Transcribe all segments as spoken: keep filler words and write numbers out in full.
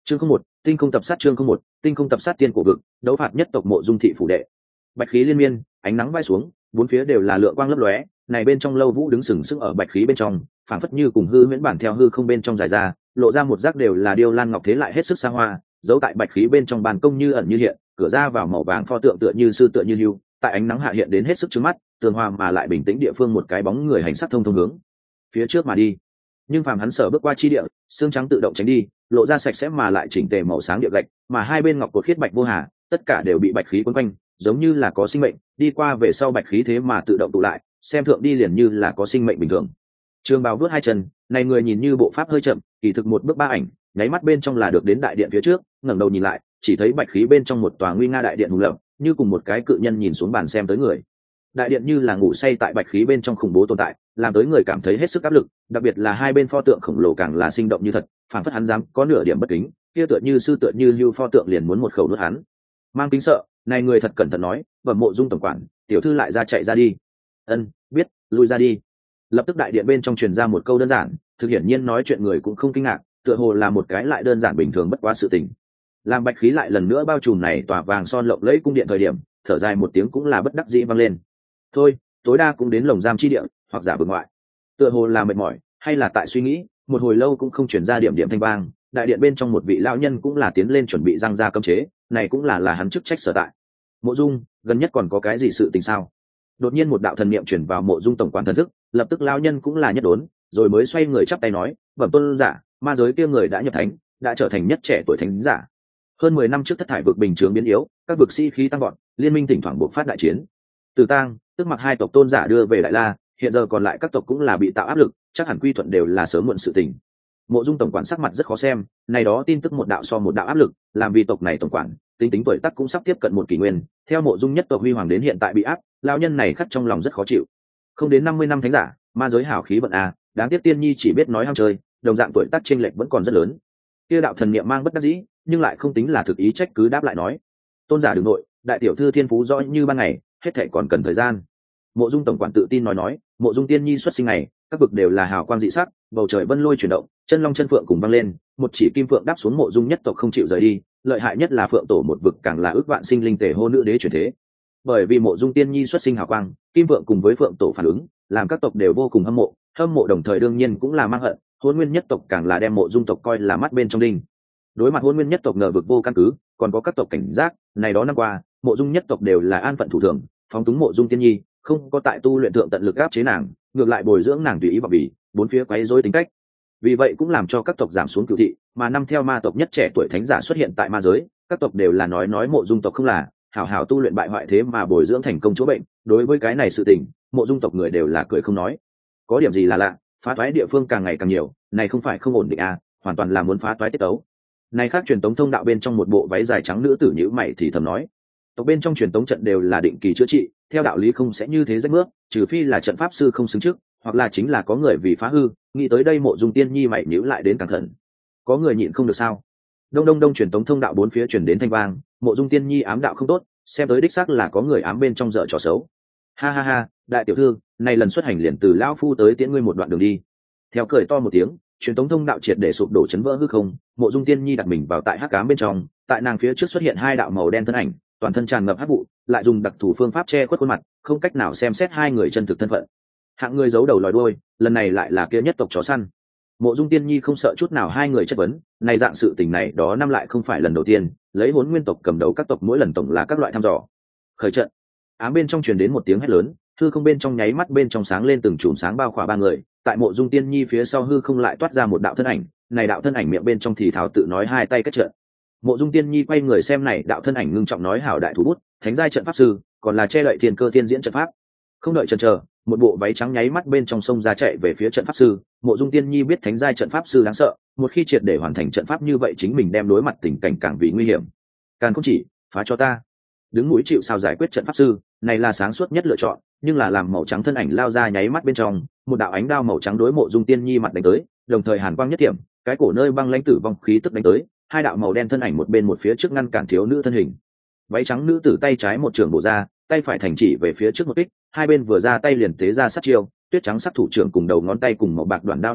chương không một tinh không tập sát chương không một tinh không tập sát tiên cổ vực đấu phạt nhất tộc Mộ Dung thị phủ đệ. Bạch khí liên miên, ánh nắng vai xuống, bốn phía đều là lượng quang lấp lóe, này bên trong Lâu Vũ đứng sừng sững ở bạch khí bên trong, phảng phất như cùng hư huyễn bản theo hư không bên trong dài ra, lộ ra một giác đều là điêu lan ngọc thế lại hết sức xa hoa, giấu tại bạch khí bên trong bàn công như ẩn như hiện, cửa ra vào màu vàng pho tượng tựa như sư tựa như lưu, tại ánh nắng hạ hiện đến hết sức chói mắt, tường hòa mà lại bình tĩnh địa phương một cái bóng người hành sắc thông thông hướng phía trước mà đi. Nhưng phàm hắn sở bước qua chi địa, xương trắng tự động tránh đi, lộ ra sạch sẽ mà lại chỉnh tề màu sáng địa gạch, mà hai bên ngọc cột khiết bạch vô hà, tất cả đều bị bạch khí quấn quanh, giống như là có sinh mệnh, đi qua về sau bạch khí thế mà tự động tụ lại, xem thượng đi liền như là có sinh mệnh bình thường. Trường bào vướt hai chân, này người nhìn như bộ pháp hơi chậm, kỳ thực một bước ba ảnh, nháy mắt bên trong là được đến đại điện phía trước, ngẩng đầu nhìn lại, chỉ thấy bạch khí bên trong một tòa nguy nga đại điện hùng lập, như cùng một cái cự nhân nhìn xuống bàn xem tới người. Đại điện như là ngủ say tại bạch khí bên trong khủng bố tồn tại, làm tới người cảm thấy hết sức áp lực, đặc biệt là hai bên pho tượng khổng lồ càng là sinh động như thật, phản phất hắn dám có nửa điểm bất kính, kia tựa như sư tựa như lưu pho tượng liền muốn một khẩu nuốt hắn. Mang kính sợ, này người thật cẩn thận nói, "Bẩm Mộ Dung tổng quản, tiểu thư lại ra chạy ra đi." "Ân, biết, lui ra đi." Lập tức đại điện bên trong truyền ra một câu đơn giản, thực hiển nhiên nói chuyện người cũng không kinh ngạc, tựa hồ là một cái lại đơn giản bình thường bất quá sự tình. Làm bạch khí lại lần nữa bao trùm này tỏa vàng son lộng lẫy cung điện thời điểm, thở dài một tiếng cũng là bất đắc dĩ vang lên. Thôi, tối đa cũng đến lồng giam chi địa, hoặc giả vực ngoại. Tựa hồ là mệt mỏi, hay là tại suy nghĩ, một hồi lâu cũng không chuyển ra điểm điểm thanh vang, đại điện bên trong một vị lão nhân cũng là tiến lên chuẩn bị răng ra cấm chế, này cũng là là hắn chức trách sở tại. Mộ Dung, gần nhất còn có cái gì sự tình sao? Đột nhiên một đạo thần niệm truyền vào Mộ Dung tổng quản thần thức, lập tức lão nhân cũng là nhất đốn, rồi mới xoay người chắp tay nói, "Bẩm tôn giả, ma giới kia người đã nhập thánh, đã trở thành nhất trẻ tuổi thánh giả." Hơn mười năm trước thất thải vực bình chướng biến yếu, các vực sĩ khí tăng vọt, liên minh thỉnh thoảng buộc phát đại chiến. Từ Tang, tức mặc hai tộc tôn giả đưa về Đại La, hiện giờ còn lại các tộc cũng là bị tạo áp lực, chắc hẳn quy thuận đều là sớm muộn sự tình. Mộ Dung tổng quản sắc mặt rất khó xem, này đó tin tức một đạo so một đạo áp lực, làm vì tộc này tổng quản, tính tính tuổi tác cũng sắp tiếp cận một kỷ nguyên, theo Mộ Dung nhất tộc huy hoàng đến hiện tại bị áp, lão nhân này khắc trong lòng rất khó chịu. Không đến năm mươi năm thánh giả, ma giới hảo khí vận a, đáng tiếc tiên nhi chỉ biết nói ham chơi, đồng dạng tuổi tác chênh lệch vẫn còn rất lớn. Kia đạo thần niệm mang bất đắc dĩ, nhưng lại không tính là thực ý trách cứ đáp lại nói, tôn giả đừng nội, đại tiểu thư thiên phú rõ như ban ngày, hết thảy còn cần thời gian. Mộ Dung tổng quản tự tin nói nói, Mộ Dung tiên nhi xuất sinh này, các vực đều là hào quang dị sắc, bầu trời vân lôi chuyển động, chân long chân phượng cùng vang lên, một chỉ kim phượng đáp xuống Mộ Dung nhất tộc không chịu rời đi, lợi hại nhất là phượng tổ một vực càng là ước vạn sinh linh tề hô nữ đế chuyển thế. Bởi vì Mộ Dung tiên nhi xuất sinh hào quang, kim phượng cùng với phượng tổ phản ứng, làm các tộc đều vô cùng hâm mộ, hâm mộ đồng thời đương nhiên cũng là mang hận, Hỗn Nguyên nhất tộc càng là đem Mộ Dung tộc coi là mắt bên trong đinh. Đối mặt Hỗn Nguyên nhất tộc ngờ vực vô căn cứ, còn có các tộc cảnh giác, này đó năm qua, Mộ Dung nhất tộc đều là an phận thủ thường, phóng túng Mộ Dung tiên nhi, không có tại tu luyện thượng tận lực áp chế nàng, ngược lại bồi dưỡng nàng tùy ý vào bì, bốn phía quấy rối tính cách. Vì vậy cũng làm cho các tộc giảm xuống cửu thị, mà năm theo ma tộc nhất trẻ tuổi thánh giả xuất hiện tại ma giới, các tộc đều là nói nói Mộ Dung tộc không là hảo hảo tu luyện bại hoại thế mà bồi dưỡng thành công chỗ bệnh. Đối với cái này sự tình, Mộ Dung tộc người đều là cười không nói. Có điểm gì là lạ, phá toái địa phương càng ngày càng nhiều, này không phải không ổn định à, hoàn toàn là muốn phá toái tiết tấu. Này khác truyền tống thông đạo bên trong một bộ váy dài trắng nữ tử nhíu mày thì thầm nói, tộc bên trong truyền tống trận đều là định kỳ chữa trị, theo đạo lý không sẽ như thế rách bước, trừ phi là trận pháp sư không xứng trước, hoặc là chính là có người vì phá hư. Nghĩ tới đây Mộ Dung tiên nhi mày nhíu lại đến cẩn thận. Có người nhịn không được sao? Đông đông đông truyền tống thông đạo bốn phía truyền đến thanh vang, Mộ Dung tiên nhi ám đạo không tốt, xem tới đích xác là có người ám bên trong dở trò xấu. Ha ha ha, đại tiểu thư, này lần xuất hành liền từ lão phu tới tiễn ngươi một đoạn đường đi. Theo cười to một tiếng, truyền tống thông đạo triệt để sụp đổ chấn vỡ hư không, Mộ Dung tiên nhi đặt mình vào tại hắc ám bên trong, tại nàng phía trước xuất hiện hai đạo màu đen thân ảnh, toàn thân tràn ngập hắc vụ, lại dùng đặc thù phương pháp che khuất khuôn mặt, không cách nào xem xét hai người chân thực thân phận. Hạng người giấu đầu lòi đuôi, lần này lại là kia nhất tộc chó săn. Mộ Dung tiên nhi không sợ chút nào hai người chất vấn, này dạng sự tình này đó năm lại không phải lần đầu tiên, lấy Hỗn Nguyên tộc cầm đầu các tộc mỗi lần tổng là các loại thăm dò. Khởi trận. Ám bên trong truyền đến một tiếng hét lớn, hư không bên trong nháy mắt bên trong sáng lên từng chùm sáng bao khỏa ba người, tại Mộ Dung tiên nhi phía sau hư không lại toát ra một đạo thân ảnh, này đạo thân ảnh miệng bên trong thì thào tự nói hai tay kết trận. Mộ Dung tiên nhi quay người xem này đạo thân ảnh ngưng trọng nói hảo đại thủ bút, thánh giai trận pháp sư, còn là che đậy thiên cơ thiên diễn trận pháp. Không đợi chần chờ, một bộ váy trắng nháy mắt bên trong sông ra chạy về phía trận pháp sư. Mộ Dung tiên nhi biết thánh giai trận pháp sư đáng sợ, một khi triệt để hoàn thành trận pháp như vậy chính mình đem đối mặt tình cảnh càng vì nguy hiểm. Càn không chỉ, phá cho ta. Đứng mũi chịu sao giải quyết trận pháp sư, này là sáng suốt nhất lựa chọn, nhưng là làm màu trắng thân ảnh lao ra nháy mắt bên trong, một đạo ánh đao màu trắng đối Mộ Dung tiên nhi mặt đánh tới, đồng thời hàn quang nhất điểm, cái cổ nơi băng lãnh tử vong khí tức đánh tới, hai đạo màu đen thân ảnh một bên một phía trước ngăn cản thiếu nữ thân hình. Váy trắng nữ tử tay trái một trường bổ ra, tay phải thành chỉ về phía trước một kích, hai bên vừa ra tay liền tế ra sát chiêu, tuyết trắng sắc thủ trưởng cùng đầu ngón tay cùng màu bạc đoạn đao đụng chạm,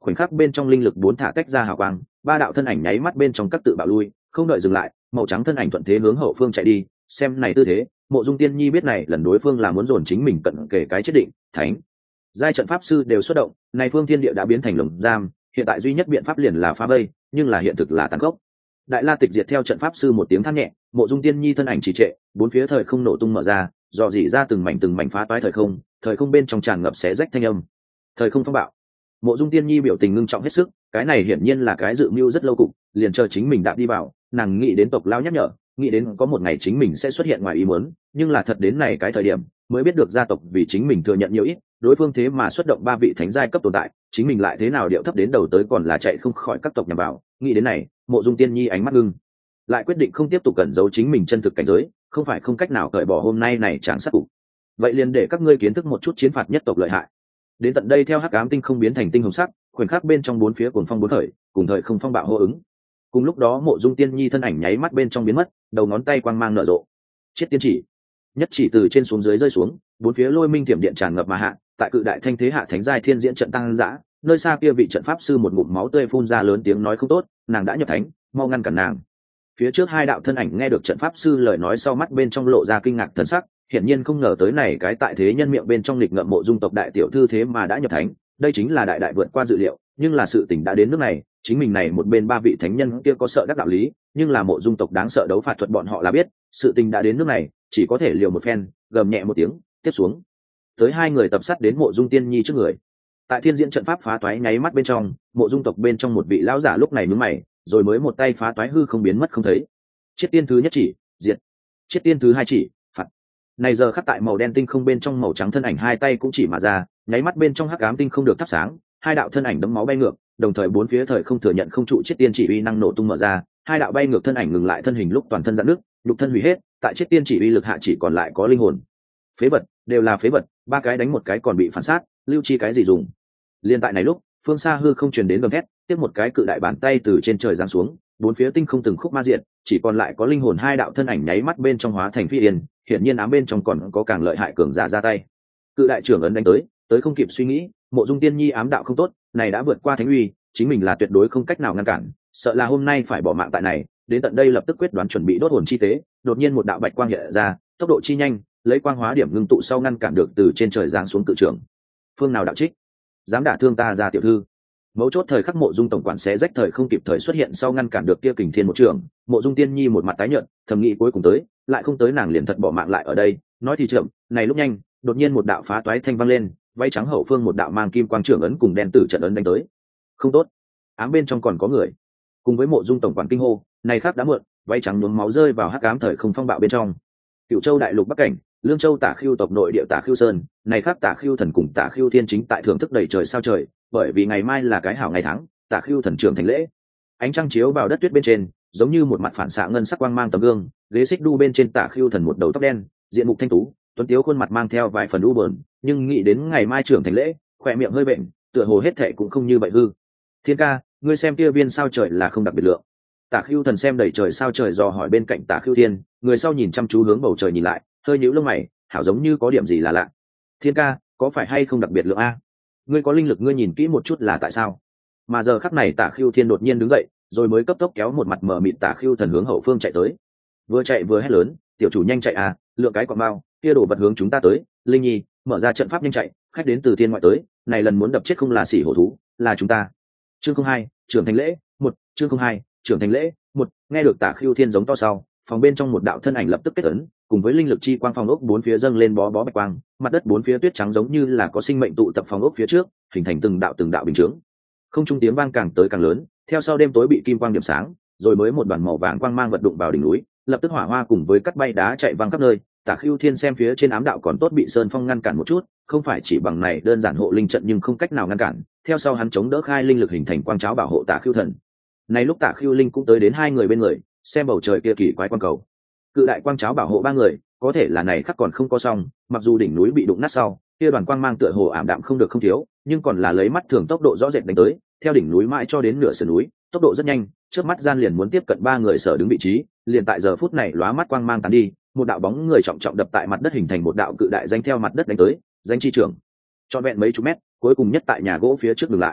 khoảnh khắc bên trong linh lực bốn thả tách ra hào quang, ba đạo thân ảnh nháy mắt bên trong các tự bạo lui, không đợi dừng lại, màu trắng thân ảnh thuận thế hướng hậu phương chạy đi. Xem này tư thế, Mộ Dung Tiên Nhi biết này lần đối phương là muốn dồn chính mình cận kề cái chết định. Thánh giai trận pháp sư đều xuất động, này phương thiên địa đã biến thành lồng giam, hiện tại duy nhất biện pháp liền là phá vây, nhưng là hiện thực là tàn khốc. Đại La Tịch Diệt theo trận pháp sư một tiếng than nhẹ, Mộ Dung Tiên Nhi thân ảnh trì trệ, bốn phía thời không nổ tung mở ra, dò dỉ ra từng mảnh từng mảnh phá toái thời không, thời không bên trong tràn ngập xé rách thanh âm. Thời không phong bạo. Mộ Dung Tiên Nhi biểu tình ngưng trọng hết sức, cái này hiển nhiên là cái dự mưu rất lâu cục, liền chờ chính mình đạp đi vào, nàng nghĩ đến tộc lao nhắc nhở, nghĩ đến có một ngày chính mình sẽ xuất hiện ngoài ý muốn, nhưng là thật đến này cái thời điểm, mới biết được gia tộc vì chính mình thừa nhận nhiều ít, đối phương thế mà xuất động ba vị thánh giai cấp tồn tại, chính mình lại thế nào điệu thấp đến đầu tới còn là chạy không khỏi các tộc nhằm vào. Nghĩ đến này, Mộ Dung Tiên Nhi ánh mắt ngưng, lại quyết định không tiếp tục cẩn giấu chính mình chân thực cảnh giới, không phải không cách nào cởi bỏ hôm nay này chẳng sát cục. Vậy liền để các ngươi kiến thức một chút chiến phạt nhất tộc lợi hại. Đến tận đây theo hắc ám tinh không biến thành tinh hồng sắc, khoảnh khắc bên trong bốn phía cuồng phong bốn khởi, cùng thời không phong bạo hô ứng. Cùng lúc đó Mộ Dung Tiên Nhi thân ảnh nháy mắt bên trong biến mất, đầu ngón tay quang mang nở rộ. Chiết tiên chỉ, nhất chỉ từ trên xuống dưới rơi xuống, bốn phía lôi minh tiềm điện tràn ngập mà hạ, tại cự đại thanh thế hạ thánh giai thiên diễn trận tăng dã, nơi xa kia vị trận pháp sư một ngụm máu tươi phun ra lớn tiếng nói không tốt, nàng đã nhập thánh, mau ngăn cản nàng. Phía trước hai đạo thân ảnh nghe được trận pháp sư lời nói sau mắt bên trong lộ ra kinh ngạc thần sắc, hiển nhiên không ngờ tới này cái tại thế nhân miệng bên trong lịch ngậm Mộ Dung tộc đại tiểu thư thế mà đã nhập thánh, đây chính là đại đại vượt qua dự liệu, nhưng là sự tình đã đến nước này, chính mình này một bên ba vị thánh nhân kia có sợ đắc đạo lý, nhưng là Mộ Dung tộc đáng sợ đấu phạt thuật bọn họ là biết, sự tình đã đến nước này, chỉ có thể liều một phen, gầm nhẹ một tiếng, tiếp xuống. Tới hai người tập sát đến Mộ Dung Tiên Nhi trước người. Tại thiên diễn trận pháp phá toái nháy mắt bên trong, Mộ Dung tộc bên trong một vị lão giả lúc này nhướng mày, rồi mới một tay phá toái hư không biến mất không thấy. Chiết tiên thứ nhất chỉ, diệt. Chiết tiên thứ hai chỉ, phạt. Này giờ khắc tại màu đen tinh không bên trong màu trắng thân ảnh hai tay cũng chỉ mà ra, nháy mắt bên trong hắc ám tinh không được thắp sáng, hai đạo thân ảnh đấm máu bay ngược, đồng thời bốn phía thời không thừa nhận không trụ chiết tiên chỉ uy năng nổ tung mở ra, hai đạo bay ngược thân ảnh ngừng lại thân hình lúc toàn thân rạn nước, nhục thân hủy hết, tại chiết tiên chỉ uy lực hạ chỉ còn lại có linh hồn. Phế vật, đều là phế vật, ba cái đánh một cái còn bị phản sát, lưu chi cái gì dùng. Liên tại này lúc, phương xa hư không truyền đến gầm thét, tiếp một cái cự đại bàn tay từ trên trời giáng xuống, bốn phía tinh không từng khúc ma diện, chỉ còn lại có linh hồn hai đạo thân ảnh nháy mắt bên trong hóa thành phi yên, hiển nhiên ám bên trong còn có càng lợi hại cường giả ra tay. Cự đại trưởng ấn đánh tới, tới không kịp suy nghĩ, Mộ Dung Tiên Nhi ám đạo không tốt, này đã vượt qua thánh uy, chính mình là tuyệt đối không cách nào ngăn cản, sợ là hôm nay phải bỏ mạng tại này, đến tận đây lập tức quyết đoán chuẩn bị đốt hồn chi tế, đột nhiên một đạo bạch quang hiện ra, tốc độ chi nhanh, lấy quang hóa điểm ngưng tụ sau ngăn cản được từ trên trời giáng xuống cự trưởng. Phương nào đạo trích, dám đả thương ta ra tiểu thư. Mấu chốt thời khắc Mộ Dung tổng quản xé rách thời không kịp thời xuất hiện sau ngăn cản được kia kình thiên một trường, Mộ Dung Tiên Nhi một mặt tái nhợt, thầm nghĩ cuối cùng tới, lại không tới nàng liền thật bỏ mạng lại ở đây, nói thì chậm, này lúc nhanh, đột nhiên một đạo phá toái thanh vang lên, váy trắng hậu phương một đạo mang kim quang trưởng ấn cùng đen tử trận ấn đánh tới. Không tốt, ám bên trong còn có người. Cùng với Mộ Dung tổng quản kinh hô, này khác đã muộn, váy trắng nhuốm máu rơi vào hắc ám thời không phong bạo bên trong. Cửu Châu đại lục Bắc cảnh, Lương Châu Tả Khưu tộc nội địa Tả Khưu Sơn, này khác Tả Khưu thần cùng Tả Khưu Thiên chính tại thưởng thức đầy trời sao trời, bởi vì ngày mai là cái hảo ngày tháng, Tả Khưu thần trưởng thành lễ. Ánh trăng chiếu vào đất tuyết bên trên, giống như một mặt phản xạ ngân sắc quang mang tấm gương, ghế xích đu bên trên Tả Khưu thần một đầu tóc đen, diện mục thanh tú, tuấn tiếu khuôn mặt mang theo vài phần u buồn, nhưng nghĩ đến ngày mai trưởng thành lễ, khỏe miệng hơi bệnh, tựa hồ hết thệ cũng không như vậy hư. Thiên ca, ngươi xem kia viên sao trời là không đặc biệt lượng. Tả Khưu thần xem đầy trời sao trời dò hỏi bên cạnh Tả Khưu Thiên, người sau nhìn chăm chú hướng bầu trời nhìn lại, hơi nhíu lông mày, hảo giống như có điểm gì là lạ. Thiên ca, có phải hay không đặc biệt lượng a? Ngươi có linh lực, ngươi nhìn kỹ một chút là tại sao? Mà giờ khắc này Tả Khưu Thiên đột nhiên đứng dậy, rồi mới cấp tốc kéo một mặt mở mịt Tả Khưu thần hướng hậu phương chạy tới. Vừa chạy vừa hét lớn, tiểu chủ nhanh chạy à, lượng cái quả bao, kia đổ vật hướng chúng ta tới, Linh Nhi, mở ra trận pháp nhanh chạy, khách đến từ thiên ngoại tới, này lần muốn đập chết không là xỉ hổ thú, là chúng ta. Chương không hai, trưởng thành lễ, một, chương không hai, trưởng thành lễ, một, nghe được Tả Khưu Thiên giống to sau, phòng bên trong một đạo thân ảnh lập tức kết ấn, cùng với linh lực chi quang phòng ốc bốn phía dâng lên bó bó bạch quang, mặt đất bốn phía tuyết trắng giống như là có sinh mệnh tụ tập phòng ốc phía trước, hình thành từng đạo từng đạo bình chướng. Không trung tiếng vang càng tới càng lớn, theo sau đêm tối bị kim quang điểm sáng, rồi mới một đoàn màu vàng quang mang vật đụng vào đỉnh núi, lập tức hỏa hoa cùng với cắt bay đá chạy văng khắp nơi. Tả Khưu Thiên xem phía trên ám đạo còn tốt bị sơn phong ngăn cản một chút, không phải chỉ bằng này đơn giản hộ linh trận nhưng không cách nào ngăn cản. Theo sau hắn chống đỡ khai linh lực hình thành quang cháo bảo hộ Tả Khưu thần. Này lúc Tả Khưu Linh cũng tới đến hai người bên người, xem bầu trời kia kỳ quái quang cầu. Cự đại quang cháo bảo hộ ba người, có thể là này khắc còn không có xong, mặc dù đỉnh núi bị đụng nát sau, kia đoàn quang mang tựa hồ ảm đạm không được không thiếu, nhưng còn là lấy mắt thường tốc độ rõ rệt đánh tới, theo đỉnh núi mãi cho đến nửa sườn núi, tốc độ rất nhanh, trước mắt gian liền muốn tiếp cận ba người sở đứng vị trí, liền tại giờ phút này lóa mắt quang mang tán đi, một đạo bóng người trọng trọng đập tại mặt đất hình thành một đạo cự đại danh theo mặt đất đánh tới, danh chi trưởng trọn vẹn mấy chục mét, cuối cùng nhất tại nhà gỗ phía trước dừng lại.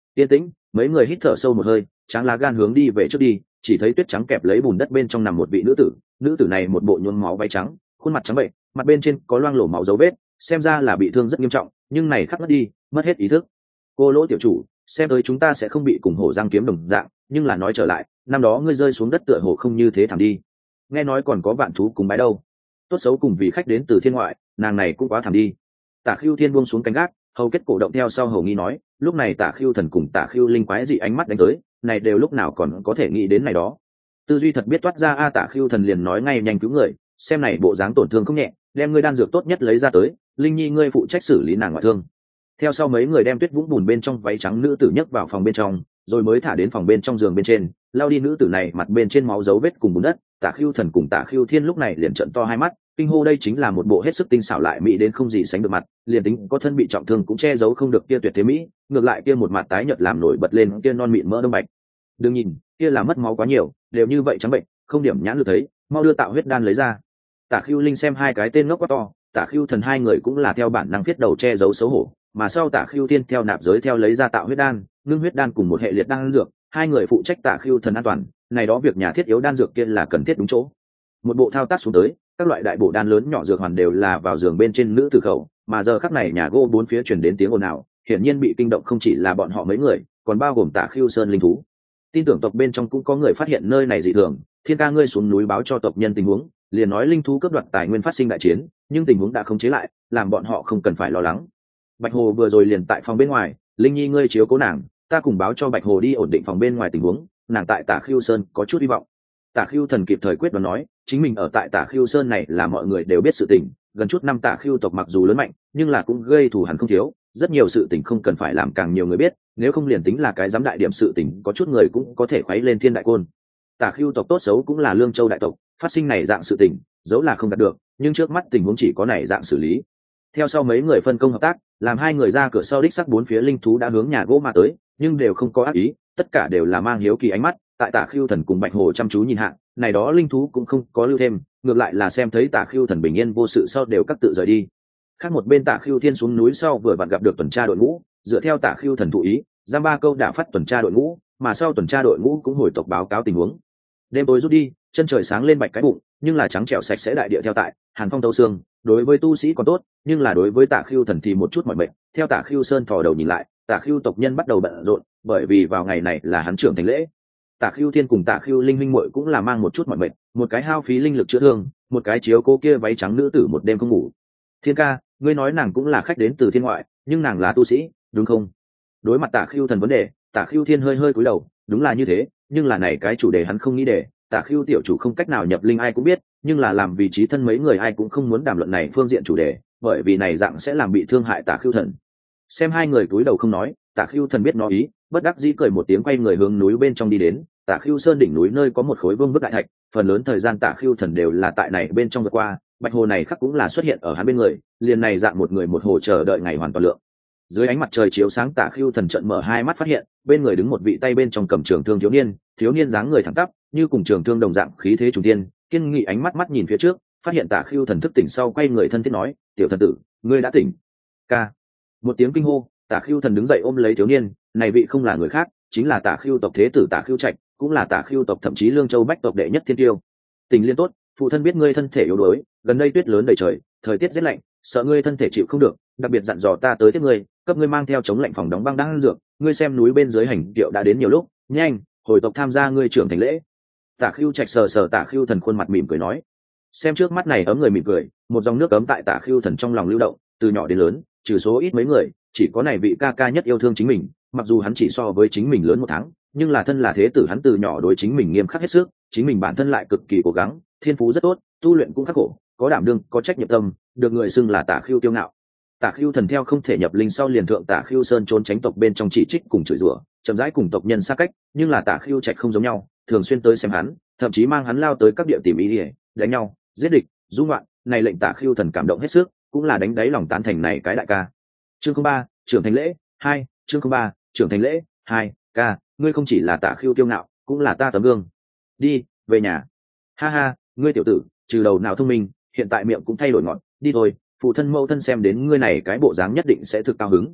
yên tĩnh, mấy người hít thở sâu một hơi, Tráng lá gan hướng đi về trước đi, chỉ thấy tuyết trắng kẹp lấy bùn đất bên trong nằm một vị nữ tử. Nữ tử này một bộ nhuốm máu váy trắng, khuôn mặt trắng bệnh, mặt bên trên có loang lổ máu dấu vết, xem ra là bị thương rất nghiêm trọng, nhưng này khắc mất đi, mất hết ý thức. Cô Lỗ tiểu chủ, xem tới chúng ta sẽ không bị cùng hổ giang kiếm đồng dạng, nhưng là nói trở lại, năm đó ngươi rơi xuống đất tựa hồ không như thế thảm đi. Nghe nói còn có vạn thú cùng bái đâu, tốt xấu cùng vì khách đến từ thiên ngoại, nàng này cũng quá thảm đi. Tả Khưu Thiên buông xuống cánh gác, hầu kết cổ động theo sau hầu nghi nói, lúc này Tả Khưu thần cùng Tả Khưu linh quái dị ánh mắt đánh tới, này đều lúc nào còn có thể nghĩ đến này đó. Tư duy thật biết toát ra a. Tả Khưu thần liền nói ngay nhanh cứu người, xem này bộ dáng tổn thương không nhẹ, đem ngươi đan dược tốt nhất lấy ra tới, linh nhi ngươi phụ trách xử lý nàng ngoại thương. Theo sau mấy người đem tuyết vũng bùn bên trong váy trắng nữ tử nhấc vào phòng bên trong, rồi mới thả đến phòng bên trong giường bên trên, lao đi nữ tử này mặt bên trên máu dấu vết cùng bùn đất. Tả Khưu thần cùng Tả Khưu Thiên lúc này liền trợn to hai mắt, kinh hô đây chính là một bộ hết sức tinh xảo lại mỹ đến không gì sánh được mặt, liền tính có thân bị trọng thương cũng che giấu không được kia tuyệt thế mỹ, ngược lại kia một mặt tái nhợt làm nổi bật lên kia non mịn mỡ đông bạch. Đừng nhìn, kia là mất máu quá nhiều, đều như vậy trắng bệnh, không điểm nhãn lực thấy, mau đưa tạo huyết đan lấy ra. Tả Khưu linh xem hai cái tên ngốc quá to, Tả Khưu thần hai người cũng là theo bản năng viết đầu che giấu xấu hổ, mà sau Tả Khưu Thiên theo nạp giới theo lấy ra tạo huyết đan, ngưng huyết đan cùng một hệ liệt đan dược, hai người phụ trách Tả Khưu thần an toàn, này đó việc nhà thiết yếu đan dược kia là cần thiết đúng chỗ. Một bộ thao tác xuống tới, các loại đại bổ đan lớn nhỏ dược hoàn đều là vào giường bên trên nữ tử khẩu, mà giờ khắc này nhà gỗ bốn phía truyền đến tiếng ồn ào, hiển nhiên bị kinh động không chỉ là bọn họ mấy người, còn bao gồm Tả Khưu Sơn linh thú. Tin tưởng tộc bên trong cũng có người phát hiện nơi này dị thường, Thiên ca ngươi xuống núi báo cho tộc nhân tình huống, liền nói linh thú cướp đoạt tài nguyên phát sinh đại chiến, nhưng tình huống đã khống chế lại, làm bọn họ không cần phải lo lắng. Bạch Hồ vừa rồi liền tại phòng bên ngoài, linh nhi ngươi chiếu cố nàng, ta cùng báo cho Bạch Hồ đi ổn định phòng bên ngoài tình huống, nàng tại Tả Khưu Sơn có chút hy vọng. Tả Khưu thần kịp thời quyết đoán nói, chính mình ở tại Tả Khưu Sơn này là mọi người đều biết sự tình, gần chút năm Tả Khưu tộc mặc dù lớn mạnh, nhưng là cũng gây thù hằn không thiếu, rất nhiều sự tình không cần phải làm càng nhiều người biết, nếu không liền tính là cái giám đại điểm sự tình, có chút người cũng có thể khuấy lên thiên đại côn. Tả Khưu tộc tốt xấu cũng là Lương Châu đại tộc, phát sinh này dạng sự tình, dẫu là không đạt được, nhưng trước mắt tình huống chỉ có này dạng xử lý. Theo sau mấy người phân công hợp tác, làm hai người ra cửa sau đích sắc bốn phía linh thú đã hướng nhà gỗ mà tới, nhưng đều không có ác ý, tất cả đều là mang hiếu kỳ ánh mắt, tại Tả Khưu thần cùng Bạch Hồ chăm chú nhìn hạ, này đó linh thú cũng không có lưu thêm, ngược lại là xem thấy Tả Khưu thần bình yên vô sự sau đều các tự rời đi. Khác một bên Tả Khưu Thiên xuống núi sau vừa vặn gặp được tuần tra đội ngũ, dựa theo Tả Khưu thần thụ ý, giam ba câu đã phát tuần tra đội ngũ, mà sau tuần tra đội ngũ cũng hồi tộc báo cáo tình huống. Đêm tối rút đi, chân trời sáng lên bạch cái bụng, nhưng là trắng trẻo sạch sẽ đại địa theo tại, hàn phong tấu xương, đối với tu sĩ còn tốt, nhưng là đối với Tả Khưu thần thì một chút mỏi mệt. Theo Tả Khưu Sơn thò đầu nhìn lại, Tả Khưu tộc nhân bắt đầu bận rộn, bởi vì vào ngày này là hắn trưởng thành lễ. Tả Khưu Thiên cùng Tả Khưu linh minh muội cũng là mang một chút mỏi mệt, một cái hao phí linh lực chữa thương, một cái chiếu cố kia váy trắng nữ tử một đêm không ngủ. Thiên ca, ngươi nói nàng cũng là khách đến từ thiên ngoại, nhưng nàng là tu sĩ, đúng không? Đối mặt Tả Khưu thần vấn đề, Tả Khưu Thiên hơi hơi cúi đầu, đúng là như thế, nhưng là này cái chủ đề hắn không nghĩ để, Tả Khưu tiểu chủ không cách nào nhập linh ai cũng biết, nhưng là làm vị trí thân mấy người ai cũng không muốn đàm luận này phương diện chủ đề, bởi vì này dạng sẽ làm bị thương hại Tả Khưu thần. Xem hai người cúi đầu không nói, Tả Khưu thần biết nó ý, bất đắc dĩ cười một tiếng quay người hướng núi bên trong đi đến. Tả Khưu Sơn đỉnh núi nơi có một khối vương bức đại thạch, phần lớn thời gian Tả Khưu thần đều là tại này bên trong vượt qua, Bạch Hồ này khắc cũng là xuất hiện ở hắn bên người, liền này dạng một người một hồ chờ đợi ngày hoàn toàn lượng. Dưới ánh mặt trời chiếu sáng Tả Khưu thần trận mở hai mắt phát hiện, bên người đứng một vị tay bên trong cầm trường thương thiếu niên, thiếu niên dáng người thẳng tắp, như cùng trường thương đồng dạng khí thế trùng tiên, kiên nghị ánh mắt mắt nhìn phía trước, phát hiện Tả Khưu thần thức tỉnh sau quay người thân thiết nói, "Tiểu thần tử, ngươi đã tỉnh." Ca. Một tiếng kinh hô, Tả Khưu thần đứng dậy ôm lấy thiếu niên, này vị không là người khác, chính là Tả Khưu tộc thế tử Tả Khưu Trạch, cũng là Tả Khưu tộc thậm chí Lương Châu bách tộc đệ nhất thiên tiêu. Tình liên tốt, phụ thân biết ngươi thân thể yếu đuối, gần đây tuyết lớn đầy trời, thời tiết rét lạnh, sợ ngươi thân thể chịu không được, đặc biệt dặn dò ta tới tiếp ngươi, cấp ngươi mang theo chống lạnh phòng đóng băng đan dược, ngươi xem núi bên dưới hành kiệu đã đến nhiều lúc, nhanh, hồi tộc tham gia ngươi trưởng thành lễ. Tả Khưu Trạch sờ sờ Tả Khưu thần khuôn mặt mỉm cười nói, xem trước mắt này ấm người mỉm cười, một dòng nước ấm tại Tả Khưu thần trong lòng lưu động, từ nhỏ đến lớn, trừ số ít mấy người, chỉ có này vị ca ca nhất yêu thương chính mình, mặc dù hắn chỉ so với chính mình lớn một tháng, nhưng là thân là thế tử hắn từ nhỏ đối chính mình nghiêm khắc hết sức, chính mình bản thân lại cực kỳ cố gắng, thiên phú rất tốt, tu luyện cũng khắc khổ, có đảm đương, có trách nhiệm tâm, được người xưng là Tả Khưu tiêu ngạo. Tả Khưu thần theo không thể nhập linh sau liền thượng Tả Khưu Sơn trốn tránh tộc bên trong chỉ trích cùng chửi rủa, chậm rãi cùng tộc nhân xa cách, nhưng là Tả Khưu Trạch không giống nhau, thường xuyên tới xem hắn, thậm chí mang hắn lao tới các địa tìm ý để đánh nhau, giết địch, du ngoạn, này lệnh Tả Khưu thần cảm động hết sức, cũng là đánh đáy lòng tán thành này cái đại ca. Chương không ba, trưởng thành lễ hai, chương không ba, trưởng thành lễ hai, ca, ngươi không chỉ là Tả Khưu kiêu ngạo, cũng là ta tấm gương. Đi, về nhà. Ha ha, ngươi tiểu tử, trừ đầu nào thông minh, hiện tại miệng cũng thay đổi ngọn, đi thôi, phụ thân mẫu thân xem đến ngươi này cái bộ dáng nhất định sẽ thực cao hứng.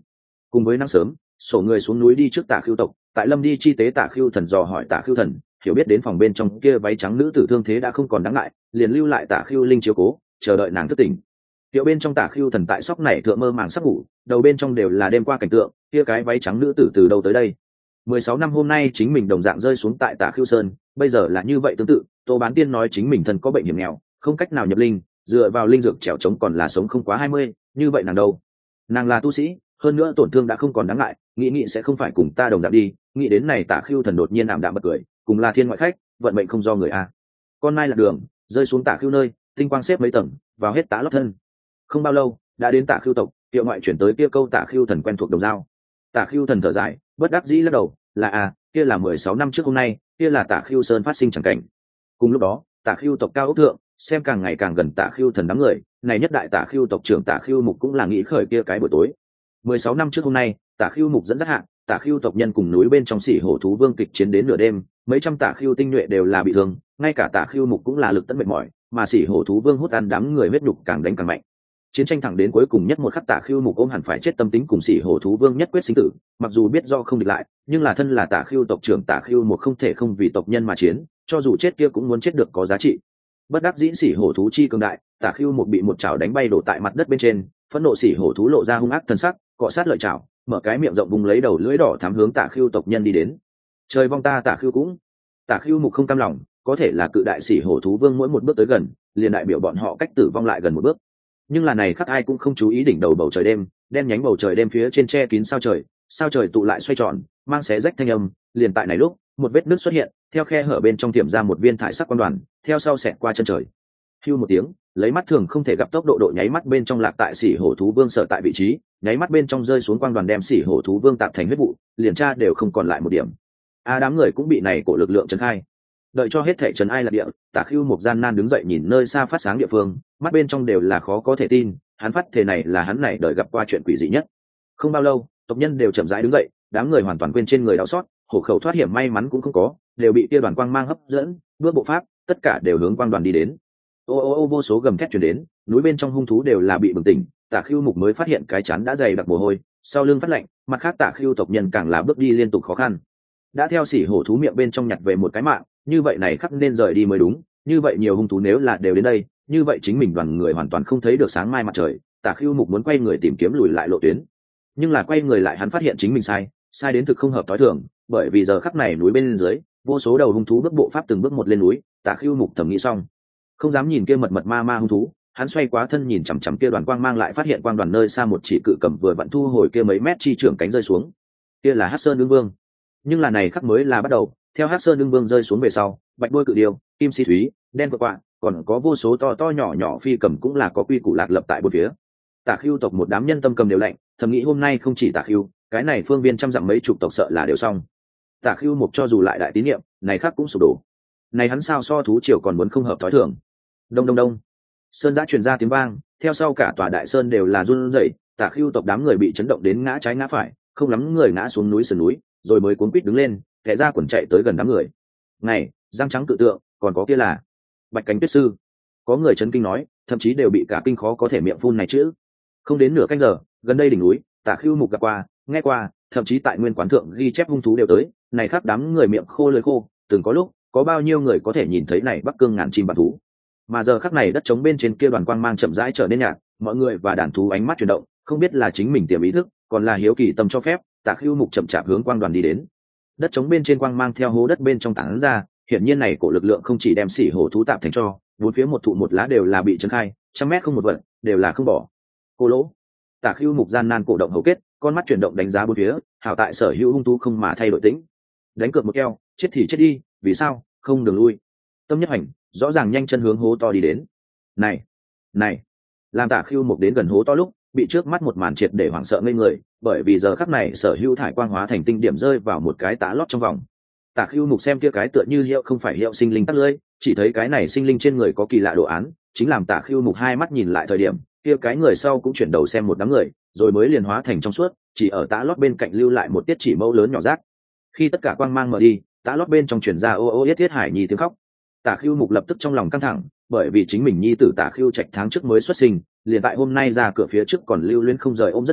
Cùng với nắng sớm, sổ người xuống núi đi trước Tả Khưu tộc, tại lâm đi chi tế Tả Khưu thần dò hỏi Tả Khưu thần, hiểu biết đến phòng bên trong kia váy trắng nữ tử thương thế đã không còn đáng ngại, liền lưu lại Tả Khưu linh chiếu cố, chờ đợi nàng thức tỉnh. Tiệu bên trong Tả Khưu thần tại sóc này thượng mơ màng sắp ngủ, đầu bên trong đều là đêm qua cảnh tượng, kia cái váy trắng nữ tử từ đâu tới đây. Mười sáu năm hôm nay chính mình đồng dạng rơi xuống tại Tả Khưu sơn, bây giờ là như vậy tương tự. Tô Bán Tiên nói chính mình thân có bệnh hiểm nghèo, không cách nào nhập linh, dựa vào linh dược trèo trống còn là sống không quá hai mươi, như vậy nàng đâu? Nàng là tu sĩ, hơn nữa tổn thương đã không còn đáng ngại, nghĩ nghĩ sẽ không phải cùng ta đồng dạng đi. Nghĩ đến này Tả Khưu thần đột nhiên ảm đạm bật cười, cùng là thiên ngoại khách, vận mệnh không do người a. Con mai là đường, rơi xuống Tả Khưu nơi, tinh quang xếp mấy tầng, vào hết tá lót thân. Không bao lâu, đã đến Tả Khưu tộc, Tiệu ngoại chuyển tới kia câu Tả Khưu thần quen thuộc đồng dao. Tả Khưu thần thở dài, bất đắc dĩ lắc đầu, là à, kia là mười sáu năm trước hôm nay, kia là Tả Khưu sơn phát sinh chẳng cảnh. Cùng lúc đó, Tả Khưu tộc cao ốc thượng, xem càng ngày càng gần Tả Khưu thần đám người, này nhất đại Tả Khưu tộc trưởng Tả Khưu mục cũng là nghĩ khởi kia cái buổi tối. mười sáu năm trước hôm nay, Tả Khưu mục dẫn dắt hạng, Tả Khưu tộc nhân cùng núi bên trong Sỉ Hổ thú vương kịch chiến đến nửa đêm, mấy trăm Tả Khưu tinh nhuệ đều là bị thương, ngay cả Tả Khưu mục cũng là lực tận mệt mỏi, mà Sỉ Hổ thú vương hút ăn đám người huyết nhục càng đánh càng mạnh. Chiến tranh thẳng đến cuối cùng nhất một khắc Tả Khưu mục ôm hẳn phải chết tâm tính cùng Sỉ Hổ thú vương nhất quyết sinh tử, mặc dù biết do không địch lại, nhưng là thân là Tả Khưu tộc trưởng Tả Khưu mục không thể không vì tộc nhân mà chiến, cho dù chết kia cũng muốn chết được có giá trị. Bất đắc dĩ Sỉ Hổ thú chi cường đại, Tả Khưu mục bị một chảo đánh bay đổ tại mặt đất bên trên, phẫn nộ Sỉ Hổ thú lộ ra hung ác thân sắc, cọ sát lợi chảo, mở cái miệng rộng vùng lấy đầu lưỡi đỏ thắm hướng Tả Khưu tộc nhân đi đến. Trời vong ta Tả Khưu cũng. Tả Khưu mục không cam lòng, có thể là cự đại Sỉ Hổ thú vương mỗi một bước tới gần, liền đại biểu bọn họ cách tử vong lại gần một bước. Nhưng là này khắc ai cũng không chú ý đỉnh đầu bầu trời đêm, đen nhánh bầu trời đêm phía trên che kín sao trời, sao trời tụ lại xoay tròn, mang xé rách thanh âm, liền tại này lúc, một vết nứt xuất hiện, theo khe hở bên trong tiềm ra một viên thải sắc quang đoàn, theo sau xẹt qua chân trời. Hưu một tiếng, lấy mắt thường không thể gặp tốc độ độ nháy mắt bên trong lạc tại Sỉ Hổ thú vương sở tại vị trí, nháy mắt bên trong rơi xuống quang đoàn đem Sỉ Hổ thú vương tạp thành huyết vụ, liền tra đều không còn lại một điểm. A à, đám người cũng bị này cổ lực lượng chấn khai. Đợi cho hết thể trấn ai là địa, Tả Khưu một gian nan đứng dậy nhìn nơi xa phát sáng địa phương, mắt bên trong đều là khó có thể tin, hắn phát thể này là hắn này đợi gặp qua chuyện quỷ dị nhất. Không bao lâu, tộc nhân đều chậm rãi đứng dậy, đám người hoàn toàn quên trên người đau xót, hổ khẩu thoát hiểm may mắn cũng không có, đều bị kia đoàn quang mang hấp dẫn, bước bộ pháp, tất cả đều hướng quang đoàn đi đến. Ô ô ô vô số gầm thét truyền đến, núi bên trong hung thú đều là bị bừng tỉnh, Tả Khưu mục mới phát hiện cái chán đã dày đặc mồ hôi, sau lưng phát lạnh, mặt khác Tả Khưu tộc nhân càng là bước đi liên tục khó khăn. Đã theo Sỉ Hổ thú miệng bên trong nhặt về một cái mạng, như vậy này khắc nên rời đi mới đúng, như vậy nhiều hung thú nếu là đều đến đây, như vậy chính mình đoàn người hoàn toàn không thấy được sáng mai mặt trời. Tả Khưu mục muốn quay người tìm kiếm lùi lại lộ tuyến, nhưng là quay người lại hắn phát hiện chính mình sai, sai đến thực không hợp tối thường, bởi vì giờ khắc này núi bên dưới, vô số đầu hung thú bước bộ pháp từng bước một lên núi. Tả Khưu mục thẩm nghĩ xong, không dám nhìn kia mật mật ma ma hung thú, hắn xoay quá thân nhìn chằm chằm kia đoàn quang mang lại phát hiện quang đoàn nơi xa một chỉ cự cầm vừa vặn thu hồi kia mấy mét chi trưởng cánh rơi xuống, kia là Hắc Sơn Ưng Vương. Nhưng là này khắc mới là bắt đầu, theo Hắc Sơn Ưng Vương rơi xuống về sau, bạch đuôi cự điêu, kim si thúy, đen vượt quạ, còn có vô số to to nhỏ nhỏ phi cầm cũng là có quy củ lạc lập tại bốn phía. Tả Khưu tộc một đám nhân tâm cầm đều lạnh, thầm nghĩ hôm nay không chỉ Tả Khưu, cái này phương viên trăm dặm mấy chục tộc sợ là đều xong. Tả Khưu mục cho dù lại đại tín niệm, này khác cũng sụp đổ. Này hắn sao so thú triều còn muốn không hợp thói thường. Đông đông đông. Sơn giã truyền ra tiếng vang, theo sau cả tòa đại sơn đều là run rẩy, Tả Khưu tộc đám người bị chấn động đến ngã trái ngã phải, không lắm người ngã xuống núi sườn núi, rồi mới cuống quýt đứng lên, kẻ ra quần chạy tới gần đám người. Này, răng trắng tự tượng, còn có kia là Bạch Cánh Tuyết sư. Có người chấn kinh nói, thậm chí đều bị cả kinh khó có thể miệng phun này chứ. Không đến nửa canh giờ, gần đây đỉnh núi, Tả Khưu mục gặp qua, nghe qua, thậm chí tại nguyên quán thượng ghi chép hung thú đều tới, này khác đám người miệng khô lưỡi khô, từng có lúc, có bao nhiêu người có thể nhìn thấy này Bắc Cương ngàn chim bản thú. Mà giờ khắc này đất trống bên trên kia đoàn quang mang chậm rãi trở nên nhạt, mọi người và đàn thú ánh mắt chuyển động, không biết là chính mình tiềm ý thức, còn là hiếu kỳ tâm cho phép, Tả Khưu mục chậm chạp hướng quang đoàn đi đến. Đất trống bên trên quang mang theo hố đất bên trong tản ra, hiển nhiên này cổ lực lượng không chỉ đem Sỉ Hổ thú tạm thành cho, bốn phía một thụ một lá đều là bị chấn khai, trăm mét không một vật, đều là không bỏ. Cô lỗ. Tả Khưu mục gian nan cổ động hầu kết, con mắt chuyển động đánh giá bốn phía, hảo tại sở hữu hung thú không mà thay đổi tĩnh. Đánh cược một keo, chết thì chết đi, vì sao, không đường lui. Tâm nhất hành, rõ ràng nhanh chân hướng hố to đi đến. Này, này, làm Tả Khưu mục đến gần hố to lúc, bị trước mắt một màn triệt để hoảng sợ ngây người, bởi vì giờ khắc này sở hữu thải quang hóa thành tinh điểm rơi vào một cái tá lót trong vòng. Tả Khưu mục xem kia cái tựa như hiệu không phải hiệu sinh linh tắt lưỡi, chỉ thấy cái này sinh linh trên người có kỳ lạ đồ án, chính làm Tả Khưu mục hai mắt nhìn lại thời điểm, kia cái người sau cũng chuyển đầu xem một đám người, rồi mới liền hóa thành trong suốt, chỉ ở tá lót bên cạnh lưu lại một tiết chỉ mẫu lớn nhỏ rác. Khi tất cả quang mang mở đi, tá lót bên trong truyền ra ô ô yết thiết hải nhi tiếng khóc. Tả Khưu mục lập tức trong lòng căng thẳng, bởi vì chính mình nhi tử Tả Khưu Trạch tháng trước mới xuất sinh, liền tại hôm nay ra cửa phía trước còn lưu luyến không rời ôm rất lâu,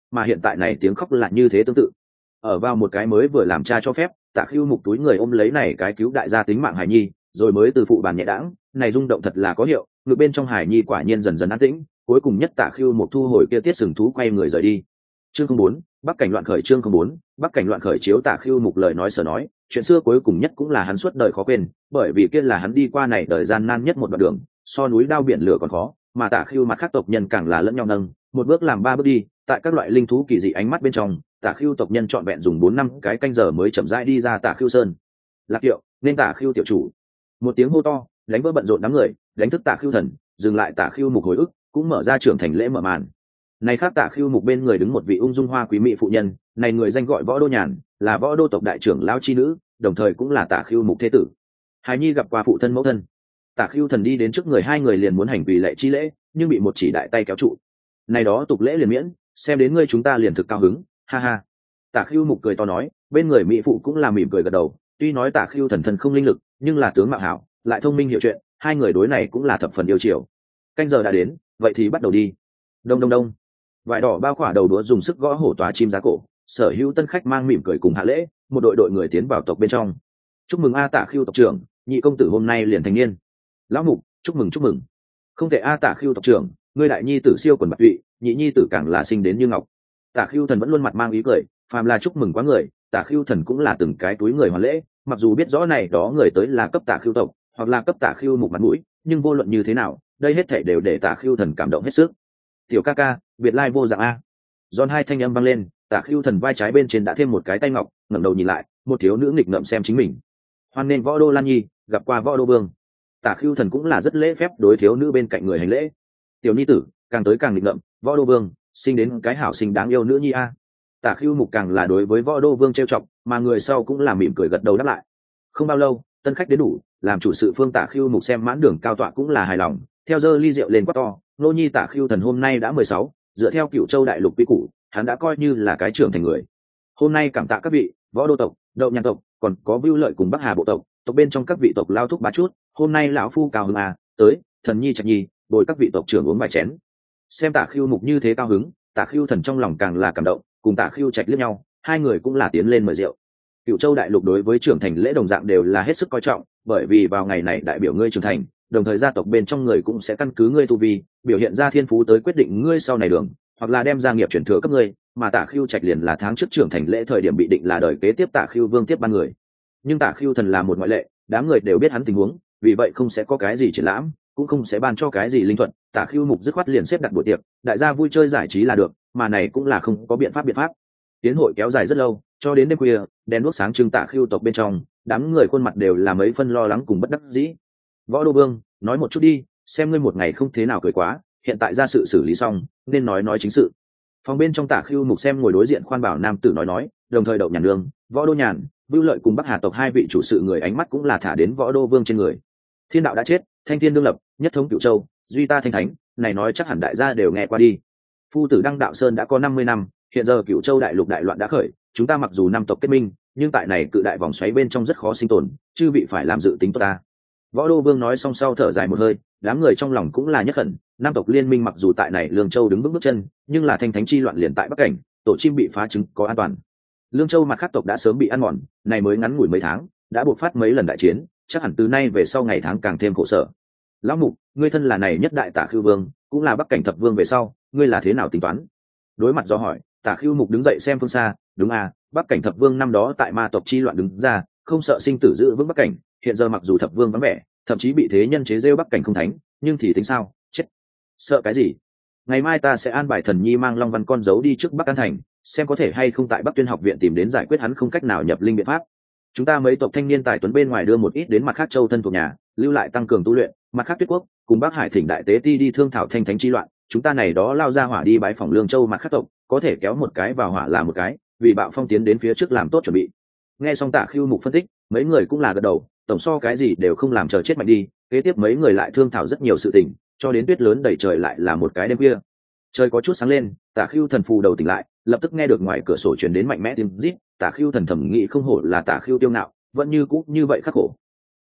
mà hiện tại này tiếng khóc là như thế tương tự. Ở vào một cái mới vừa làm cha cho phép, Tạ Khưu Mục túi người ôm lấy này cái cứu đại gia tính mạng Hải Nhi, rồi mới từ phụ bàn nhẹ đãng, này rung động thật là có hiệu, ngực bên trong Hải Nhi quả nhiên dần dần an tĩnh, cuối cùng nhất Tạ Khưu Mục thu hồi kia tiết sừng thú quay người rời đi. Chương không bốn, Bắc cảnh loạn khởi chương không bốn, Bắc cảnh loạn khởi chiếu Tạ Khưu Mục lời nói sở nói, chuyện xưa cuối cùng nhất cũng là hắn suốt đời khó quên, bởi vì kia là hắn đi qua này đời gian nan nhất một đoạn đường, so núi đao biển lửa còn khó, mà Tạ Khưu mặt khác tộc nhân càng là lẫn nhau nâng, một bước làm ba bước đi, tại các loại linh thú kỳ dị ánh mắt bên trong, Tạ Khưu tộc nhân trọn vẹn dùng bốn năm cái canh giờ mới chậm rãi đi ra Tạ Khưu sơn. Lạc Kiệu, nên Tạ Khưu tiểu chủ. Một tiếng hô to, đánh vỡ bận rộn đám người, đánh thức Tạ Khưu thần, dừng lại Tạ Khưu Mục hồi ức, cũng mở ra trưởng thành lễ mở màn. Này khác Tạ Khưu Mục bên người đứng một vị ung dung hoa quý mỹ phụ nhân, này người danh gọi Võ Đô Nhàn, là Võ Đô tộc đại trưởng lão chi nữ, đồng thời cũng là Tạ Khưu Mục thế tử. Hải Nhi gặp qua phụ thân mẫu thân. Tạ Khưu thần đi đến trước người hai người liền muốn hành quỳ lễ chi lễ, nhưng bị một chỉ đại tay kéo trụ. Này đó tục lễ liền miễn, xem đến ngươi chúng ta liền thực cao hứng, ha ha. Tạ Khưu Mục cười to nói, bên người mỹ phụ cũng là mỉm cười gật đầu, tuy nói Tạ Khưu thần thần không linh lực, nhưng là tướng mạo hảo, lại thông minh hiểu chuyện, hai người đối này cũng là thập phần yêu chiều. Canh giờ đã đến, vậy thì bắt đầu đi. Đông đông đông. Vải đỏ bao khỏa đầu đũa dùng sức gõ hổ tòa chim giá cổ, sở hữu tân khách mang mỉm cười cùng hạ lễ, một đội đội người tiến vào tộc bên trong. Chúc mừng a Tạ Khưu tộc trưởng, nhị công tử hôm nay liền thành niên. Lão Mục, chúc mừng chúc mừng. Không thể a Tạ Khưu tộc trưởng, ngươi đại nhi tử siêu quần bạc tụy, nhị nhi tử càng là sinh đến như ngọc. Tạ Khưu thần vẫn luôn mặt mang ý cười, phàm là chúc mừng quá người, Tạ Khưu thần cũng là từng cái túi người hoàn lễ, mặc dù biết rõ này đó người tới là cấp Tạ Khưu tộc, hoặc là cấp Tạ Khưu Mục mặt mũi, nhưng vô luận như thế nào, đây hết thảy đều để Tạ Khưu thần cảm động hết sức. Tiểu ca ca, biệt lai vô dạng a. Giòn hai thanh âm vang lên, Tạ Khưu thần vai trái bên trên đã thêm một cái tay ngọc, ngẩng đầu nhìn lại, một thiếu nữ nghịch ngợm xem chính mình. Hoan nên Võ Đô Lan Nhi, gặp qua Võ Đô Vương. Tạ Khưu thần cũng là rất lễ phép đối thiếu nữ bên cạnh người hành lễ. Tiểu nhi tử, càng tới càng nghịch ngợm, Võ Đô Vương, sinh đến cái hảo sinh đáng yêu nữ nhi a. Tạ Khưu Mục càng là đối với Võ Đô Vương trêu chọc, mà người sau cũng là mỉm cười gật đầu đáp lại. Không bao lâu, tân khách đến đủ, làm chủ sự phương Tạ Khưu Mục xem mãn đường cao tọa cũng là hài lòng, theo dơ ly rượu lên quát to, nô nhi Tạ Khưu thần hôm nay đã mười sáu, dựa theo Cửu Châu đại lục quy củ, hắn đã coi như là cái trưởng thành người. Hôm nay cảm tạ các vị, Võ Đô tộc, Đậu Nhàn tộc, còn có Vưu Lợi cùng Bắc Hà bộ tộc, tộc bên trong các vị tộc lao thúc bá chút, hôm nay lão phu cao hứng à, tới, thần nhi Trạch nhi, bồi các vị tộc trưởng uống vài chén. Xem Tạ Khưu Mục như thế cao hứng, Tạ Khưu thần trong lòng càng là cảm động, cùng Tạ Khưu Trạch liếc nhau, hai người cũng là tiến lên mời rượu. Cửu Châu đại lục đối với trưởng thành lễ đồng dạng đều là hết sức coi trọng, bởi vì vào ngày này đại biểu ngươi trưởng thành, đồng thời gia tộc bên trong người cũng sẽ căn cứ ngươi tu vi, biểu hiện ra thiên phú tới quyết định ngươi sau này đường, hoặc là đem gia nghiệp chuyển thừa cấp ngươi, mà Tạ Khưu Trạch liền là tháng trước trưởng thành lễ thời điểm bị định là đời kế tiếp Tạ Khưu Vương tiếp ban người. Nhưng Tạ Khưu thần là một ngoại lệ, đám người đều biết hắn tình huống, vì vậy không sẽ có cái gì triển lãm, cũng không sẽ ban cho cái gì linh thuật. Tạ Khưu Mục dứt khoát liền xếp đặt buổi tiệc, đại gia vui chơi giải trí là được, mà này cũng là không có biện pháp biện pháp. Tiến hội kéo dài rất lâu, cho đến đêm khuya, đèn đuốc sáng trưng Tạ Khưu tộc bên trong, đám người khuôn mặt đều là mấy phân lo lắng cùng bất đắc dĩ. Võ Đô Vương, nói một chút đi, xem ngươi một ngày không thế nào cười quá, hiện tại ra sự xử lý xong, nên nói nói chính sự. Phòng bên trong Tạ Khưu Mục xem ngồi đối diện khoan bảo nam tử nói nói, đồng thời Đậu Nhàn Nương, Võ Đô Nhàn, Vưu Lợi cùng Bắc Hà tộc hai vị chủ sự người ánh mắt cũng là thả đến Võ Đô Vương trên người. Thiên đạo đã chết, thanh thiên đương lập, nhất thống Cửu Châu, duy ta thanh thánh, này nói chắc hẳn đại gia đều nghe qua đi. Phu tử Đăng Đạo Sơn đã có năm mươi năm, hiện giờ Cửu Châu đại lục đại loạn đã khởi, chúng ta mặc dù năm tộc kết minh, nhưng tại này cự đại vòng xoáy bên trong rất khó sinh tồn, chư vị phải làm dự tính tốt ta. Võ Đô Vương nói xong sau thở dài một hơi, đám người trong lòng cũng là nhất khẩn, năm tộc liên minh mặc dù tại này Lương Châu đứng vững bước chân, nhưng là thanh thánh chi loạn liền tại Bắc cảnh, tổ chim bị phá trứng có an toàn. Lương Châu mặt khác tộc đã sớm bị ăn mòn, này mới ngắn ngủi mấy tháng, đã buộc phát mấy lần đại chiến, chắc hẳn từ nay về sau ngày tháng càng thêm khổ sở. Lão Mục, ngươi thân là này nhất đại Tạ Khưu Vương, cũng là Bắc cảnh thập vương về sau, ngươi là thế nào tính toán? Đối mặt do hỏi, Tạ Khưu Mục đứng dậy xem phương xa, đúng à, Bắc cảnh thập vương năm đó tại ma tộc chi loạn đứng ra, không sợ sinh tử giữ vững Bắc cảnh, hiện giờ mặc dù thập vương vắng vẻ, thậm chí bị thế nhân chế rêu Bắc cảnh không thánh, nhưng thì tính sao? Chết, sợ cái gì? Ngày mai ta sẽ an bài thần nhi mang Long Văn con dấu đi trước Bắc An thành, xem có thể hay không tại Bắc Tuyên học viện tìm đến giải quyết hắn không cách nào nhập linh biện pháp. Chúng ta mấy tộc thanh niên tài tuấn bên ngoài đưa một ít đến mặt khác châu thân thuộc nhà, lưu lại tăng cường tu luyện, mặt khác Tuyết Quốc cùng Bắc Hải thỉnh đại tế ti đi thương thảo thanh thánh chi loạn, chúng ta này đó lao ra hỏa đi bái phỏng Lương Châu mặt khác tộc, có thể kéo một cái vào hỏa là một cái, vì bạo phong tiến đến phía trước làm tốt chuẩn bị. Nghe xong Tạ Khưu Mục phân tích, mấy người cũng là gật đầu, tổng so cái gì đều không làm chờ chết mạnh đi. Kế tiếp mấy người lại thương thảo rất nhiều sự tình, cho đến tuyết lớn đầy trời lại là một cái đêm khuya. Trời có chút sáng lên, Tạ Khưu thần phù đầu tỉnh lại, lập tức nghe được ngoài cửa sổ truyền đến mạnh mẽ tiếng rít. Tạ Khưu thần thầm nghĩ không hổ là Tạ Khưu tiêu ngạo, vẫn như cũ như vậy khắc khổ.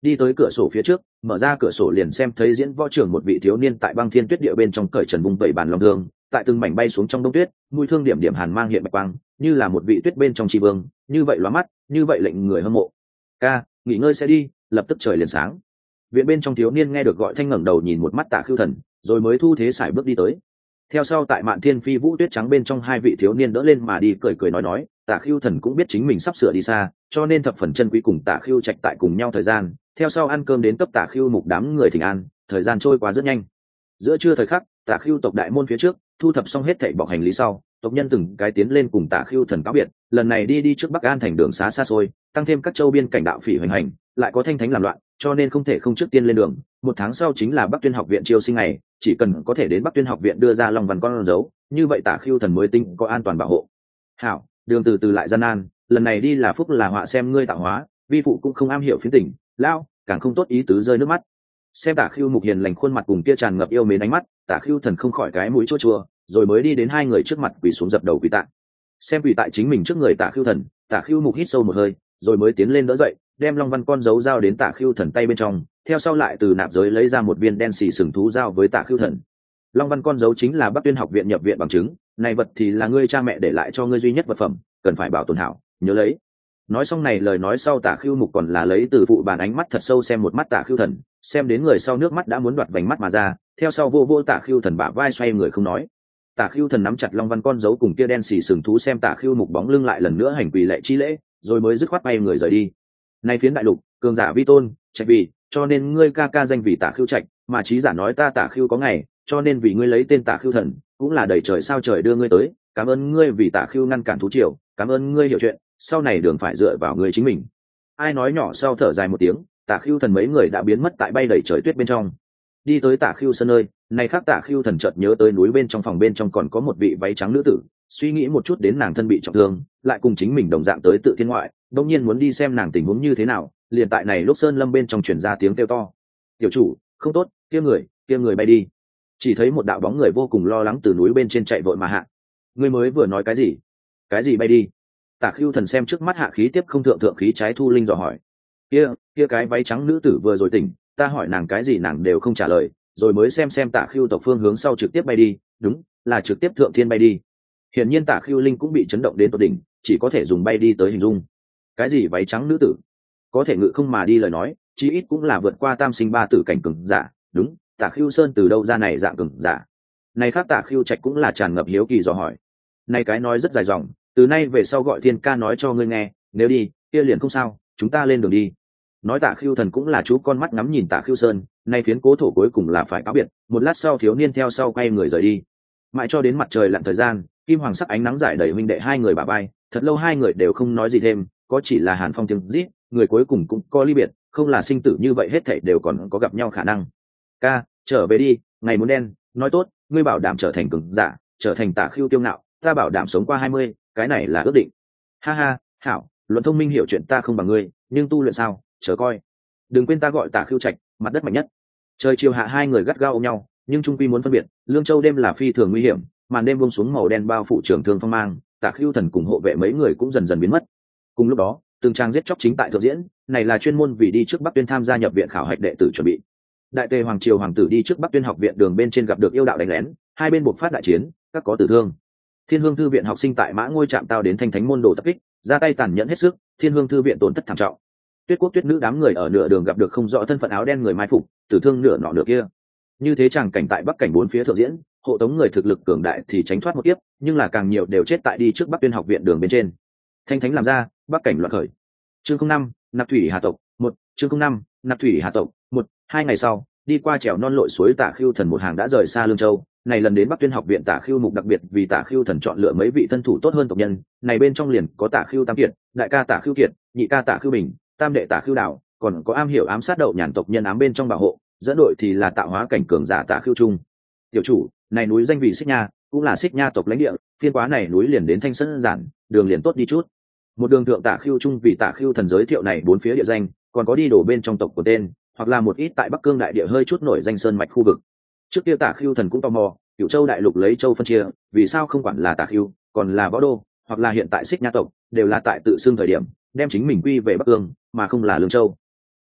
đi tới cửa sổ phía trước, mở ra cửa sổ liền xem thấy diễn võ trưởng một vị thiếu niên tại băng thiên tuyết địa bên trong cởi trần vùng vẩy bàn long thương, tại từng mảnh bay xuống trong đông tuyết, mũi thương điểm điểm hàn mang hiện bạch quang, như là một vị tuyết bên trong tri vương, như vậy lóa mắt, như vậy lệnh người hâm mộ. Ca, nghỉ ngơi sẽ đi, lập tức trời liền sáng. Viện bên trong thiếu niên nghe được gọi thanh ngẩng đầu nhìn một mắt Tạ Khưu Thần, rồi mới thu thế sải bước đi tới. Theo sau tại Mạn Thiên Phi Vũ tuyết trắng bên trong hai vị thiếu niên đỡ lên mà đi, cười cười nói nói, Tạ Khưu Thần cũng biết chính mình sắp sửa đi xa, cho nên thập phần chân quý cùng Tạ Khưu Trạch tại cùng nhau thời gian. Theo sau ăn cơm đến cấp Tạ Khưu Mục đám người thỉnh an, thời gian trôi qua rất nhanh. Giữa trưa thời khắc, Tạ Khưu tộc đại môn phía trước, thu thập xong hết thảy bọc hành lý sau, tộc nhân từng cái tiến lên cùng Tạ Khưu Thần cáo biệt. Lần này đi đi trước Bắc An thành đường xá xa xôi, tăng thêm các châu biên cảnh đạo phỉ hoành hành, lại có thanh thánh làm loạn, cho nên không thể không trước tiên lên đường. Một tháng sau chính là Bắc Tuyên học viện chiêu sinh ngày, chỉ cần có thể đến Bắc Tuyên học viện đưa ra long văn con dấu, như vậy Tạ Khưu Thần mới tinh có an toàn bảo hộ. Hảo, đường từ từ lại gian nan, lần này đi là phúc là họa xem ngươi tạo hóa, vi phụ cũng không am hiểu phiến tình, lão càng không tốt ý tứ rơi nước mắt. Xem Tạ Khưu Mục hiền lành khuôn mặt cùng kia tràn ngập yêu mến ánh mắt, Tạ Khưu Thần không khỏi cái mũi chua chua, rồi mới đi đến hai người trước mặt quỳ xuống dập đầu quỳ tạ. Xem quỳ tại chính mình trước người Tạ Khưu Thần, Tạ Khưu Mục hít sâu một hơi, rồi mới tiến lên đỡ dậy, đem long văn con dấu giao đến Tạ Khưu Thần tay bên trong, theo sau lại từ nạp giới lấy ra một viên đen xì sừng thú giao với Tạ Khưu Thần. Long văn con dấu chính là Bắc Tuyên học viện nhập viện bằng chứng, này vật thì là ngươi cha mẹ để lại cho ngươi duy nhất vật phẩm, cần phải bảo tồn hảo, nhớ lấy. Nói xong này lời nói sau, Tạ Khưu Mục còn là lấy từ phụ bàn ánh mắt thật sâu xem một mắt Tạ Khưu Thần, xem đến người sau nước mắt đã muốn đoạt vành mắt mà ra, theo sau vô vô Tạ Khưu Thần bả vai xoay người không nói. Tạ Khưu Thần nắm chặt long văn con dấu cùng kia đen xì sừng thú, xem Tạ Khưu Mục bóng lưng lại lần nữa hành quỳ lệ chi lễ, rồi mới dứt khoát bay người rời đi. Nay phiến đại lục, cường giả vi tôn, trạch vì, cho nên ngươi ca ca danh vì Tạ Khưu Trạch, mà trí giả nói ta Tạ Khưu có ngày, cho nên vì ngươi lấy tên Tạ Khưu Thần, cũng là đầy trời sao trời đưa ngươi tới, cảm ơn ngươi vì Tạ Khưu ngăn cản thú triều, cảm ơn ngươi hiểu chuyện, sau này đường phải dựa vào ngươi chính mình. Ai nói nhỏ sau thở dài một tiếng, Tạ Khưu Thần mấy người đã biến mất tại bay đầy trời tuyết bên trong. Đi tới Tạ Khưu Sơn nơi, này khác Tạ Khưu Thần chợt nhớ tới núi bên trong phòng bên trong còn có một vị váy trắng nữ tử, suy nghĩ một chút đến nàng thân bị trọng thương, lại cùng chính mình đồng dạng tới Tự Thiên ngoại, đột nhiên muốn đi xem nàng tình huống như thế nào, liền tại này lúc sơn lâm bên trong truyền ra tiếng kêu to. "Tiểu chủ, không tốt, kia người, kia người bay đi." Chỉ thấy một đạo bóng người vô cùng lo lắng từ núi bên trên chạy vội mà hạ. "Ngươi mới vừa nói cái gì? Cái gì bay đi?" Tạ Khưu Thần xem trước mắt hạ khí tiếp không thượng thượng khí trái thu linh dò hỏi. "Kia, kia cái váy trắng nữ tử vừa rồi tỉnh, ta hỏi nàng cái gì nàng đều không trả lời, rồi mới xem xem Tạ Khưu tộc phương hướng sau trực tiếp bay đi, đúng, là trực tiếp thượng thiên bay đi." Hiển nhiên Tạ Khưu Linh cũng bị chấn động đến tột đỉnh, chỉ có thể dùng bay đi tới hình dung. Cái gì váy trắng nữ tử? Có thể ngự không mà đi lời nói, chí ít cũng là vượt qua tam sinh ba tử cảnh cường giả, đúng, Tạ Khưu Sơn từ đâu ra này dạng cường giả? Này khác Tạ Khưu Trạch cũng là tràn ngập hiếu kỳ dò hỏi. Này cái nói rất dài dòng, từ nay về sau gọi thiên ca nói cho ngươi nghe, nếu đi, kia liền không sao, chúng ta lên đường đi. Nói Tạ Khưu Thần cũng là chú con mắt ngắm nhìn Tạ Khưu Sơn, nay phiến cố thổ cuối cùng là phải cáo biệt, một lát sau thiếu niên theo sau quay người rời đi. Mãi cho đến mặt trời lặn thời gian, kim hoàng sắc ánh nắng rải đầy huynh đệ hai người bả vai, thật lâu hai người đều không nói gì thêm, có chỉ là hàn phong tiếng rít, người cuối cùng cũng có ly biệt, không là sinh tử như vậy hết thảy đều còn có gặp nhau khả năng. Ca, trở về đi, ngày muốn đen, nói tốt, ngươi bảo đảm trở thành cường giả, trở thành Tạ Khưu kiêu ngạo, ta bảo đảm sống qua hai mươi, cái này là ước định. Ha ha, hảo, luận thông minh hiểu chuyện ta không bằng ngươi, nhưng tu luyện sao, chờ coi. Đừng quên ta gọi Tạ Khưu Trạch, mặt đất mạnh nhất. Trời chiều hạ hai người gắt gao ôm nhau, nhưng trung quy muốn phân biệt, Lương Châu đêm là phi thường nguy hiểm, màn đêm buông xuống màu đen bao phủ trường thương phong mang, Tạ Khưu Thần cùng hộ vệ mấy người cũng dần dần biến mất. Cùng lúc đó, từng trang giết chóc chính tại thượng diễn, này là chuyên môn vì đi trước Bắc Tuyên tham gia nhập viện khảo hạch đệ tử chuẩn bị. Đại Tề hoàng triều hoàng tử đi trước Bắc Tuyên học viện đường bên trên gặp được yêu đạo đánh lén, hai bên buộc phát đại chiến, các có tử thương. Thiên Hương thư viện học sinh tại Mã Ngôi trạm tao đến Thanh Thánh môn đồ tập kích, ra tay tàn nhẫn hết sức, Thiên Hương thư viện tổn thất thảm trọng. Tuyết Quốc Tuyết nữ đám người ở nửa đường gặp được không rõ thân phận áo đen người mai phục, tử thương nửa nọ nửa kia. Như thế chẳng cảnh tại Bắc cảnh bốn phía thượng diễn, hộ tống người thực lực cường đại thì tránh thoát một kiếp, nhưng là càng nhiều đều chết tại đi trước Bắc Tuyên học viện đường bên trên. Thanh Thánh làm ra, Bắc cảnh loạn khởi. Chương không năm, Nạp Thủy Hà tộc, một, chương không năm, Nạp Thủy Hà tộc, một, hai ngày sau, đi qua trèo non lội suối Tạ Khưu Thần một hàng đã rời xa Lương Châu, này lần đến Bắc Tuyên học viện Tạ Khưu Mục đặc biệt vì Tạ Khưu Thần chọn lựa mấy vị thân thủ tốt hơn tộc nhân, này bên trong liền có Tạ Khưu Tam Kiệt, đại ca Tạ Khưu Kiệt, nhị ca Tạ Khưu Bình, tam đệ Tạ Khưu Đào, còn có am hiểu ám sát đậu nhàn tộc nhân ám bên trong bảo hộ, dẫn đội thì là tạo hóa cảnh cường giả Tạ Khưu Trung. Tiểu chủ, này núi danh vì Xích Nha, cũng là Xích Nha tộc lãnh địa, phiên quá này núi liền đến Thanh Sơn giản, đường liền tốt đi chút. Một đường thượng Tạ Khưu Trung vì Tạ Khưu Thần giới thiệu này bốn phía địa danh, còn có đi đổ bên trong tộc của tên, hoặc là một ít tại Bắc Cương đại địa hơi chút nổi danh sơn mạch khu vực. Trước kia Tạ Khưu Thần cũng tò mò, Cửu Châu đại lục lấy châu phân chia, vì sao không quản là Tạ Khưu, còn là Võ Đô, hoặc là hiện tại Xích Nha tộc, đều là tại tự xưng thời điểm, đem chính mình quy về Bắc Cương, mà không là Lương Châu.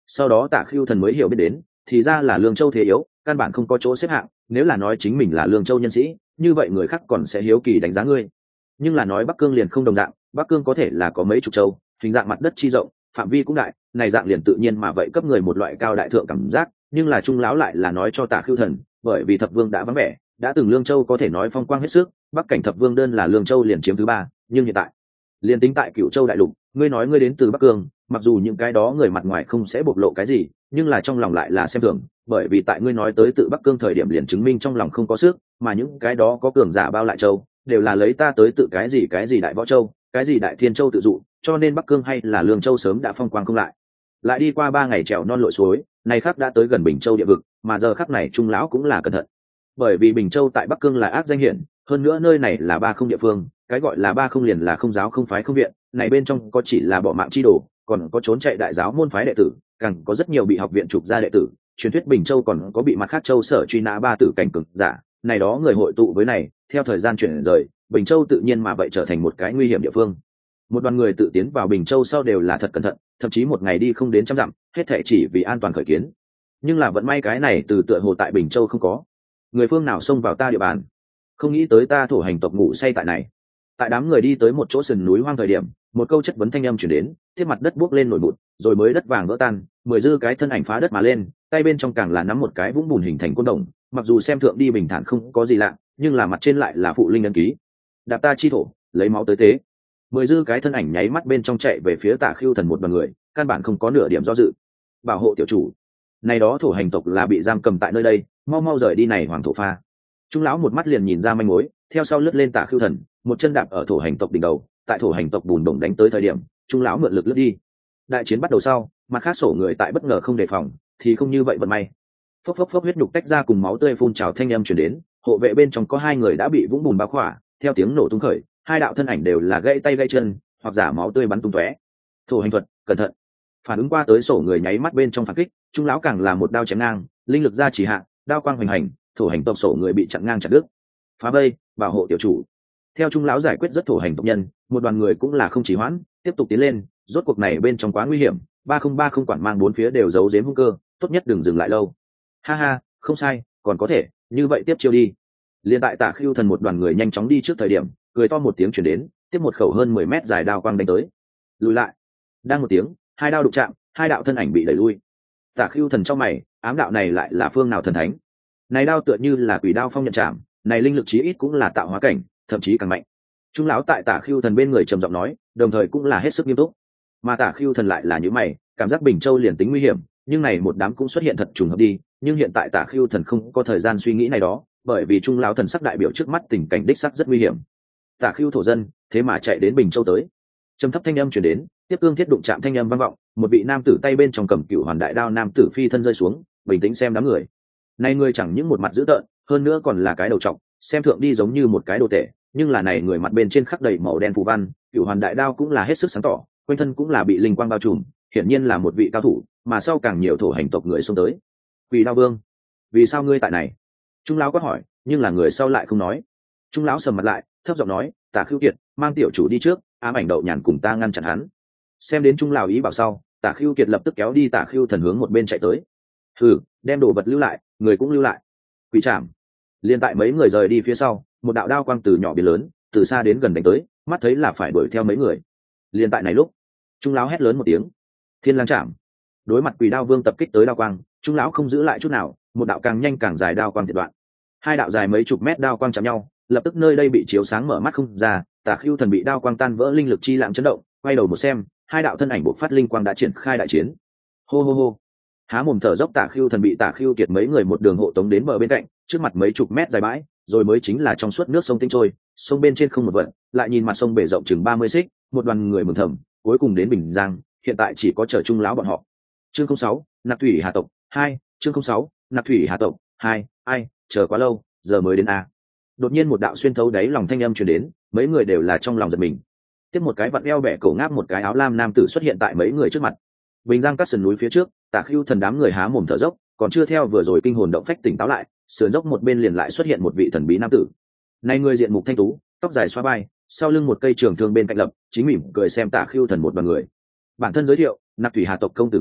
Sau đó Tạ Khưu Thần mới hiểu biết đến, thì ra là Lương Châu thế yếu, căn bản không có chỗ xếp hạng, nếu là nói chính mình là Lương Châu nhân sĩ, như vậy người khác còn sẽ hiếu kỳ đánh giá ngươi. Nhưng là nói Bắc Cương liền không đồng dạng, Bắc Cương có thể là có mấy chục châu, hình dạng mặt đất chi rộng, phạm vi cũng đại, này dạng liền tự nhiên mà vậy cấp người một loại cao đại thượng cảm giác, nhưng là Trung lão lại là nói cho Tạ Khưu Thần, bởi vì Thập Vương đã vắng vẻ, đã từng Lương Châu có thể nói phong quang hết sức, Bắc cảnh Thập Vương đơn là Lương Châu liền chiếm thứ ba, nhưng hiện tại, liền tính tại Cửu Châu đại lục, ngươi nói ngươi đến từ Bắc Cương, mặc dù những cái đó người mặt ngoài không sẽ bộc lộ cái gì, nhưng là trong lòng lại là xem thường, bởi vì tại ngươi nói tới tự Bắc Cương thời điểm liền chứng minh trong lòng không có sức, mà những cái đó có cường giả bao lại châu, đều là lấy ta tới tự cái gì cái gì đại võ châu, cái gì đại thiên châu tự dụ, cho nên Bắc Cương hay là Lương Châu sớm đã phong quang không lại. Lại đi qua ba ngày trèo non lội suối, này khắc đã tới gần Bình Châu địa vực, mà giờ khắc này Trung lão cũng là cẩn thận, bởi vì Bình Châu tại Bắc Cương là ác danh hiển, hơn nữa nơi này là ba không địa phương, cái gọi là ba không liền là không giáo không phái không viện, này bên trong có chỉ là bỏ mạng chi đồ, còn có trốn chạy đại giáo môn phái đệ tử, càng có rất nhiều bị học viện trục ra đệ tử, truyền thuyết Bình Châu còn có bị mặt khác châu sở truy nã ba tử cảnh cực giả, này đó người hội tụ với này, theo thời gian chuyển rời, Bình Châu tự nhiên mà vậy trở thành một cái nguy hiểm địa phương. Một đoàn người tự tiến vào Bình Châu sau đều là thật cẩn thận, thậm chí một ngày đi không đến trăm dặm, hết thảy chỉ vì an toàn khởi kiến. Nhưng là vận may cái này từ tựa hồ tại Bình Châu không có. Người phương nào xông vào ta địa bàn? Không nghĩ tới ta thổ hành tộc ngủ say tại này. Tại đám người đi tới một chỗ sườn núi hoang thời điểm, một câu chất vấn thanh âm truyền đến, tiếp mặt đất buốc lên nổi bụi, rồi mới đất vàng vỡ tan, mười dư cái thân ảnh phá đất mà lên, tay bên trong càng là nắm một cái vũng bùn hình thành côn đồng, mặc dù xem thượng đi bình thản không có gì lạ, nhưng là mặt trên lại là phụ linh ấn ký. Đạp ta chi thổ, lấy máu tới tế. Mười dư cái thân ảnh nháy mắt bên trong chạy về phía Tạ Khưu Thần một đoàn người, căn bản không có nửa điểm do dự. Bảo hộ tiểu chủ. Này đó thổ hành tộc là bị giam cầm tại nơi đây, mau mau rời đi này hoàng thổ pha. Trung lão một mắt liền nhìn ra manh mối, theo sau lướt lên Tạ Khưu Thần, một chân đạp ở thổ hành tộc đỉnh đầu, tại thổ hành tộc bùn bổng đánh tới thời điểm, Trung lão mượn lực lướt đi. Đại chiến bắt đầu sau, mặt khác sổ người tại bất ngờ không đề phòng, thì không như vậy vận may. Phốc phốc phốc huyết nhục tách ra cùng máu tươi phun trào thanh âm truyền đến, hộ vệ bên trong có hai người đã bị vũng bùn bao khỏa, theo tiếng nổ tung khởi, hai đạo thân ảnh đều là gãy tay gãy chân, hoặc giả máu tươi bắn tung tóe. Thổ hành thuật, cẩn thận. Phản ứng qua tới sổ người nháy mắt bên trong phản kích, Trung lão càng là một đao chém ngang, linh lực ra chỉ hạ, đao quang hoành hành, thổ hành tộc sổ người bị chặn ngang chặt đứt. Phá vây, bảo hộ tiểu chủ. Theo Trung lão giải quyết rất thổ hành tộc nhân, một đoàn người cũng là không chỉ hoãn, tiếp tục tiến lên, rốt cuộc này bên trong quá nguy hiểm, ba không ba không quản mang bốn phía đều giấu giếm hung cơ, tốt nhất đừng dừng lại lâu. Ha ha, không sai, còn có thể, như vậy tiếp chiêu đi. Liên tại Tạ Khưu Thần một đoàn người nhanh chóng đi trước thời điểm, cười to một tiếng truyền đến, tiếp một khẩu hơn mười mét dài đao quang đánh tới. Lùi lại. Đang một tiếng, hai đao đụng chạm, hai đạo thân ảnh bị đẩy lui. Tạ Khưu Thần trong mày, ám đạo này lại là phương nào thần thánh? Này đao tựa như là quỷ đao phong nhận chạm, này linh lực chí ít cũng là tạo hóa cảnh, thậm chí càng mạnh. Trung lão tại Tạ Khưu Thần bên người trầm giọng nói, đồng thời cũng là hết sức nghiêm túc. Mà Tạ Khưu Thần lại là như mày, cảm giác Bình Châu liền tính nguy hiểm, nhưng này một đám cũng xuất hiện thật trùng hợp đi, nhưng hiện tại Tạ Khưu Thần không có thời gian suy nghĩ này đó, bởi vì Trung lão thần sắc đại biểu trước mắt tình cảnh đích sắc rất nguy hiểm. Tạ Khưu thổ dân, thế mà chạy đến Bình Châu tới. Trầm thấp thanh âm truyền đến, tiếp cương thiết đụng chạm thanh âm vang vọng, một vị nam tử tay bên trong cầm cựu hoàn đại đao nam tử phi thân rơi xuống, bình tĩnh xem đám người. Này người chẳng những một mặt dữ tợn, hơn nữa còn là cái đầu trọc, xem thượng đi giống như một cái đồ tể, nhưng là này người mặt bên trên khắc đầy màu đen phù văn, cựu hoàn đại đao cũng là hết sức sáng tỏ, quanh thân cũng là bị linh quang bao trùm, hiển nhiên là một vị cao thủ, mà sau càng nhiều thổ hành tộc người xông tới. Quỷ Đao Vương, vì sao ngươi tại này? Trung lão quát hỏi, nhưng là người sau lại không nói. Trung lão sầm mặt lại, thấp giọng nói, Tạ Khưu Kiệt, mang tiểu chủ đi trước, ám ảnh đậu nhàn cùng ta ngăn chặn hắn. Xem đến Trung lão ý bảo sau, Tạ Khưu Kiệt lập tức kéo đi Tạ Khưu Thần hướng một bên chạy tới. Hừ, đem đồ vật lưu lại, người cũng lưu lại. Quỷ trảm. Liên tại mấy người rời đi phía sau, một đạo đao quang từ nhỏ biến lớn, từ xa đến gần đánh tới, mắt thấy là phải đuổi theo mấy người. Liên tại này lúc, Trung lão hét lớn một tiếng, Thiên Lang Trảm. Đối mặt Quỷ Đao Vương tập kích tới đao quang, Trung lão không giữ lại chút nào, một đạo càng nhanh càng dài đao quang thiệt đoạn. Hai đạo dài mấy chục mét đao quang chạm nhau, lập tức nơi đây bị chiếu sáng mở mắt không ra, Tạ Khưu Thần bị đao quang tan vỡ linh lực chi lạng chấn động, quay đầu một xem, hai đạo thân ảnh bộc phát linh quang đã triển khai đại chiến. Hô hô hô. Há mồm thở dốc Tạ Khưu Thần bị Tạ Khưu Kiệt mấy người một đường hộ tống đến bờ bên cạnh, trước mặt mấy chục mét dài bãi, rồi mới chính là trong suốt nước sông tinh trôi, sông bên trên không một vận, lại nhìn mặt sông bể rộng chừng ba mươi xích, một đoàn người mừng thầm, cuối cùng đến Bình Giang, hiện tại chỉ có chờ Trung lão bọn họ. Chương không sáu, Nạp Thủy Hà tộc hai, chương không sáu, Nạp Thủy Hà tộc hai, ai, chờ quá lâu, giờ mới đến a. Đột nhiên một đạo xuyên thấu đáy lòng thanh âm truyền đến, mấy người đều là trong lòng giật mình. Tiếp một cái vặn eo bẻ cổ ngáp một cái áo lam nam tử xuất hiện tại mấy người trước mặt. Bình Giang các sườn núi phía trước, Tạ Khưu Thần đám người há mồm thở dốc, còn chưa theo vừa rồi kinh hồn động phách tỉnh táo lại, sườn dốc một bên liền lại xuất hiện một vị thần bí nam tử. Này người diện mục thanh tú, tóc dài xóa vai, sau lưng một cây trường thương bên cạnh lập, chính mỉm cười xem Tạ Khưu Thần một đoàn người. Bản thân giới thiệu, Nạp Thủy Hà tộc công tử Ngư,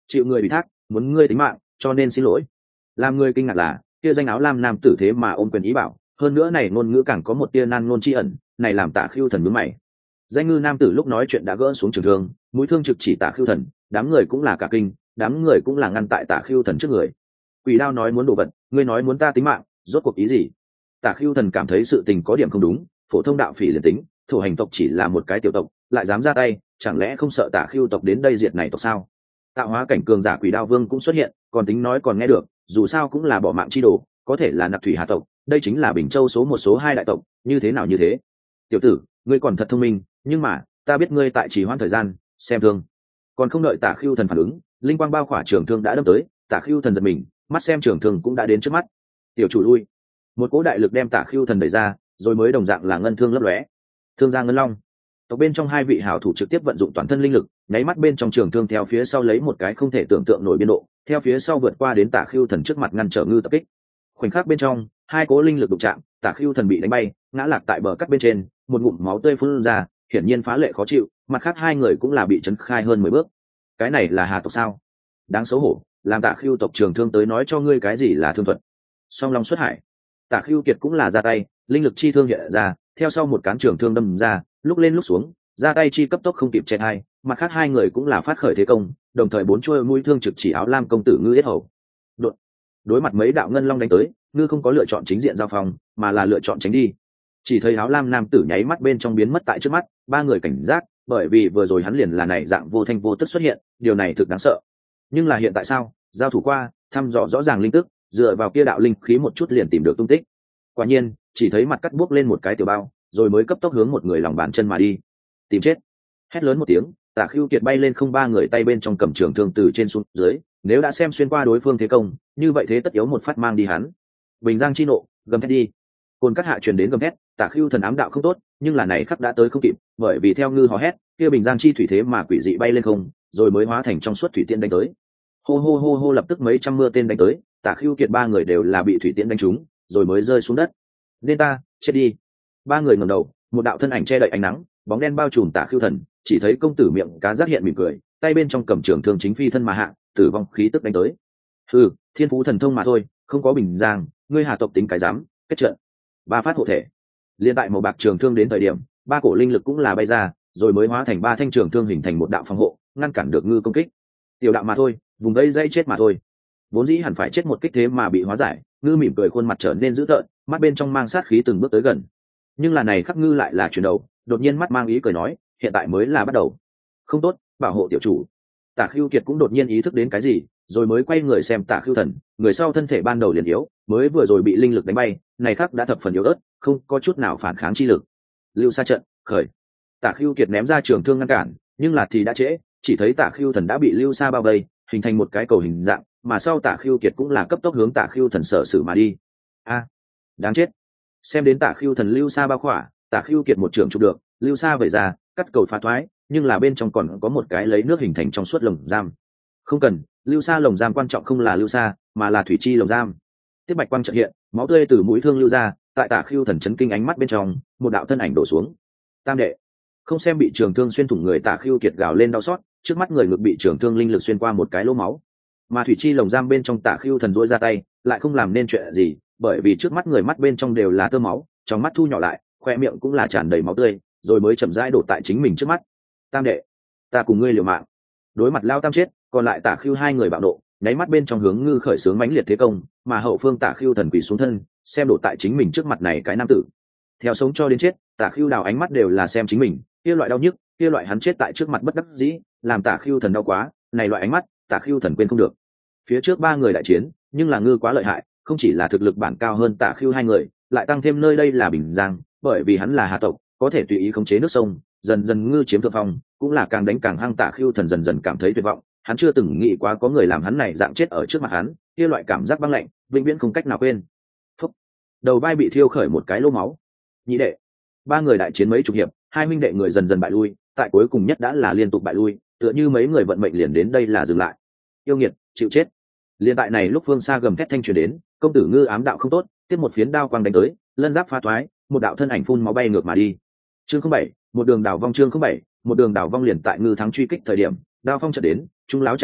chịu người ủy thác muốn ngươi tính mạng cho nên xin lỗi. Làm người kinh ngạc là kia danh áo lam nam tử thế mà ôm quyền ý bảo, hơn nữa này ngôn ngữ càng có một tia nan ngôn tri ẩn, này làm Tạ Khưu Thần nhướng mày. Danh ngư nam tử lúc nói chuyện đã gỡ xuống trường thương, mũi thương trực chỉ Tạ Khưu Thần, đám người cũng là cả kinh, đám người cũng là ngăn tại Tạ Khưu Thần trước người. Quỷ đao nói muốn đồ vật, ngươi nói muốn ta tính mạng, rốt cuộc ý gì? Tạ Khưu Thần cảm thấy sự tình có điểm không đúng, phổ thông đạo phỉ liền tính, thổ hành tộc chỉ là một cái tiểu tộc, lại dám ra tay, chẳng lẽ không sợ Tạ Khưu tộc đến đây diệt này tộc sao? Tạo hóa cảnh cường giả Quỷ Đao Vương cũng xuất hiện, còn tính nói còn nghe được, dù sao cũng là bỏ mạng chi đồ, có thể là nạp thủy hà tộc, đây chính là Bình Châu số một số hai đại tộc, như thế nào như thế? Tiểu tử, ngươi còn thật thông minh, nhưng mà, ta biết ngươi tại trì hoãn thời gian, xem thương. Còn không đợi Tạ Khưu Thần phản ứng, linh quang bao khỏa trường thương đã đâm tới, Tạ Khưu Thần giật mình, mắt xem trường thương cũng đã đến trước mắt. Tiểu chủ lui. Một cỗ đại lực đem Tạ Khưu Thần đẩy ra, rồi mới đồng dạng là ngân thương lấp lóe. Thương gia ngân long. Tộc bên trong hai vị hảo thủ trực tiếp vận dụng toàn thân linh lực, nháy mắt bên trong trường thương theo phía sau lấy một cái không thể tưởng tượng nổi biên độ, theo phía sau vượt qua đến Tạ Khưu Thần trước mặt ngăn trở ngư tập kích. Khoảnh khắc bên trong, hai cỗ linh lực đụng chạm, Tạ Khưu Thần bị đánh bay, ngã lạc tại bờ cắt bên trên, một ngụm máu tươi phun ra, hiển nhiên phá lệ khó chịu, mặt khác hai người cũng là bị chấn khai hơn mười bước. Cái này là hà tộc sao? Đáng xấu hổ, làm Tạ Khưu tộc trường thương tới nói cho ngươi cái gì là thương thuật. Song long xuất hải. Tạ Khưu Kiệt cũng là ra tay, linh lực chi thương hiện ra, theo sau một cán trường thương đâm ra, lúc lên lúc xuống, ra tay chi cấp tốc không kịp che hai, mặt khác hai người cũng là phát khởi thế công, đồng thời bốn chuôi mũi thương trực chỉ áo lam công tử Ngư yết hầu. Đột. Đối mặt mấy đạo ngân long đánh tới, Ngư không có lựa chọn chính diện giao phong, mà là lựa chọn tránh đi. Chỉ thấy áo lam nam tử nháy mắt bên trong biến mất tại trước mắt, ba người cảnh giác, bởi vì vừa rồi hắn liền là này dạng vô thanh vô tức xuất hiện, điều này thực đáng sợ. Nhưng là hiện tại sao? Giao thủ qua, thăm dò rõ ràng linh tức, dựa vào kia đạo linh khí một chút liền tìm được tung tích. Quả nhiên, chỉ thấy mặt cắt buốc lên một cái tiểu bao, rồi mới cấp tốc hướng một người lòng bàn chân mà đi. Tìm chết! Hét lớn một tiếng, Tạ Khưu Kiệt bay lên không ba người tay bên trong cầm trường thương từ trên xuống dưới, nếu đã xem xuyên qua đối phương thế công, như vậy thế tất yếu một phát mang đi hắn. Bình Giang chi nộ, gầm thét đi. Côn Cắt hạ truyền đến gầm thét, Tạ Khưu Thần ám đạo không tốt, nhưng là này khắc đã tới không kịp, bởi vì theo Ngư hò hét, kia Bình Giang chi thủy thế mà quỷ dị bay lên không, rồi mới hóa thành trong suốt thủy tiễn đánh tới. Hô hô hô hô lập tức mấy trăm mưa tên đánh tới, Tạ Khưu Kiệt ba người đều là bị thủy tiễn đánh trúng, rồi mới rơi xuống đất. Nên ta, chết đi. Ba người ngẩng đầu, một đạo thân ảnh che đậy ánh nắng, bóng đen bao trùm Tạ Khưu Thần, chỉ thấy công tử miệng cá giác hiện mỉm cười, tay bên trong cầm trường thương chính phi thân mà hạ, tử vong khí tức đánh tới. Hừ, thiên phú thần thông mà thôi, không có Bình Giang, ngươi Hà tộc tính cái dám, kết trận. Ba phát hộ thể. Liên tại màu bạc trường thương đến thời điểm, ba cổ linh lực cũng là bay ra, rồi mới hóa thành ba thanh trường thương hình thành một đạo phòng hộ, ngăn cản được Ngư công kích. Tiểu đạo mà thôi, vùng đây dây chết mà thôi. Vốn dĩ hẳn phải chết một kích thế mà bị hóa giải, Ngư mỉm cười khuôn mặt trở nên dữ tợn, mắt bên trong mang sát khí từng bước tới gần. Nhưng là này khắc Ngư lại là chuyển đầu, đột nhiên mắt mang ý cười nói, hiện tại mới là bắt đầu. Không tốt, bảo hộ tiểu chủ. Tạ Khưu Kiệt cũng đột nhiên ý thức đến cái gì, rồi mới quay người xem Tạ Khưu Thần, người sau thân thể ban đầu liền yếu, mới vừa rồi bị linh lực đánh bay, này khắc đã thập phần yếu ớt, không có chút nào phản kháng chi lực. Lưu Sa trận, khởi. Tạ Khưu Kiệt ném ra trường thương ngăn cản, nhưng là thì đã trễ, chỉ thấy Tạ Khưu Thần đã bị Lưu Sa bao vây, hình thành một cái cầu hình dạng, mà sau Tạ Khưu Kiệt cũng là cấp tốc hướng Tạ Khưu Thần sở xử mà đi. A, đáng chết. Xem đến Tạ Khưu Thần Lưu Sa bao khỏa, Tạ Khưu Kiệt một trường chụp được, Lưu Sa vẩy ra, cắt cầu phá thoái, nhưng là bên trong còn có một cái lấy nước hình thành trong suốt lồng giam. Không cần, Lưu Sa lồng giam quan trọng không là Lưu Sa, mà là thủy chi lồng giam. Tiếp bạch quang chợt hiện, máu tươi từ mũi thương lưu ra, tại Tạ Khưu Thần chấn kinh ánh mắt bên trong, một đạo thân ảnh đổ xuống. Tam đệ. Không xem bị trường thương xuyên thủng người Tạ Khưu Kiệt gào lên đau xót, trước mắt người ngực bị trường thương linh lực xuyên qua một cái lỗ máu. Mà thủy chi lồng giam bên trong Tạ Khưu Thần duỗi ra tay, lại không làm nên chuyện gì, bởi vì trước mắt người mắt bên trong đều là tơ máu, trong mắt thu nhỏ lại, khoe miệng cũng là tràn đầy máu tươi, rồi mới chậm rãi đổ tại chính mình trước mắt. Tam đệ, ta cùng ngươi liều mạng. Đối mặt lao tam chết, còn lại Tạ Khưu hai người bạo nộ, nháy mắt bên trong hướng Ngư khởi xướng mãnh liệt thế công, mà hậu phương Tạ Khưu Thần quỳ xuống thân, xem đổ tại chính mình trước mặt này cái nam tử. Theo sống cho đến chết, Tạ Khưu đào ánh mắt đều là xem chính mình, kia loại đau nhức, kia loại hắn chết tại trước mặt bất đắc dĩ, làm Tạ Khưu Thần đau quá, này loại ánh mắt, Tạ Khưu Thần quên không được. Phía trước ba người đại chiến, nhưng là Ngư quá lợi hại, không chỉ là thực lực bản cao hơn Tạ Khưu hai người, lại tăng thêm nơi đây là Bình Giang, bởi vì hắn là Hà tộc, có thể tùy ý khống chế nước sông, dần dần Ngư chiếm thượng phong, cũng là càng đánh càng hăng. Tạ Khưu Thần dần dần cảm thấy tuyệt vọng, hắn chưa từng nghĩ quá có người làm hắn này dạng chết ở trước mặt hắn, kia loại cảm giác băng lạnh, vĩnh viễn không cách nào quên. Phúc. Đầu vai bị thiêu khởi một cái lỗ máu. Nhị đệ. Ba người đại chiến mấy chục hiệp, hai minh đệ người dần dần bại lui, tại cuối cùng nhất đã là liên tục bại lui, tựa như mấy người vận mệnh liền đến đây là dừng lại. Yêu nghiệt, chịu chết. Liên tại này lúc phương xa gầm thét thanh truyền đến, công tử Ngư ám đạo không tốt, tiếp một phiến đao quang đánh tới, lân giáp phá thoái, một đạo thân ảnh phun máu bay ngược mà đi. Chương không bảy, một đường đảo vong chương không bảy, một đường đảo vong liền tại Ngư thắng truy kích thời điểm, đao phong chợt đến, trung láo chạy đến,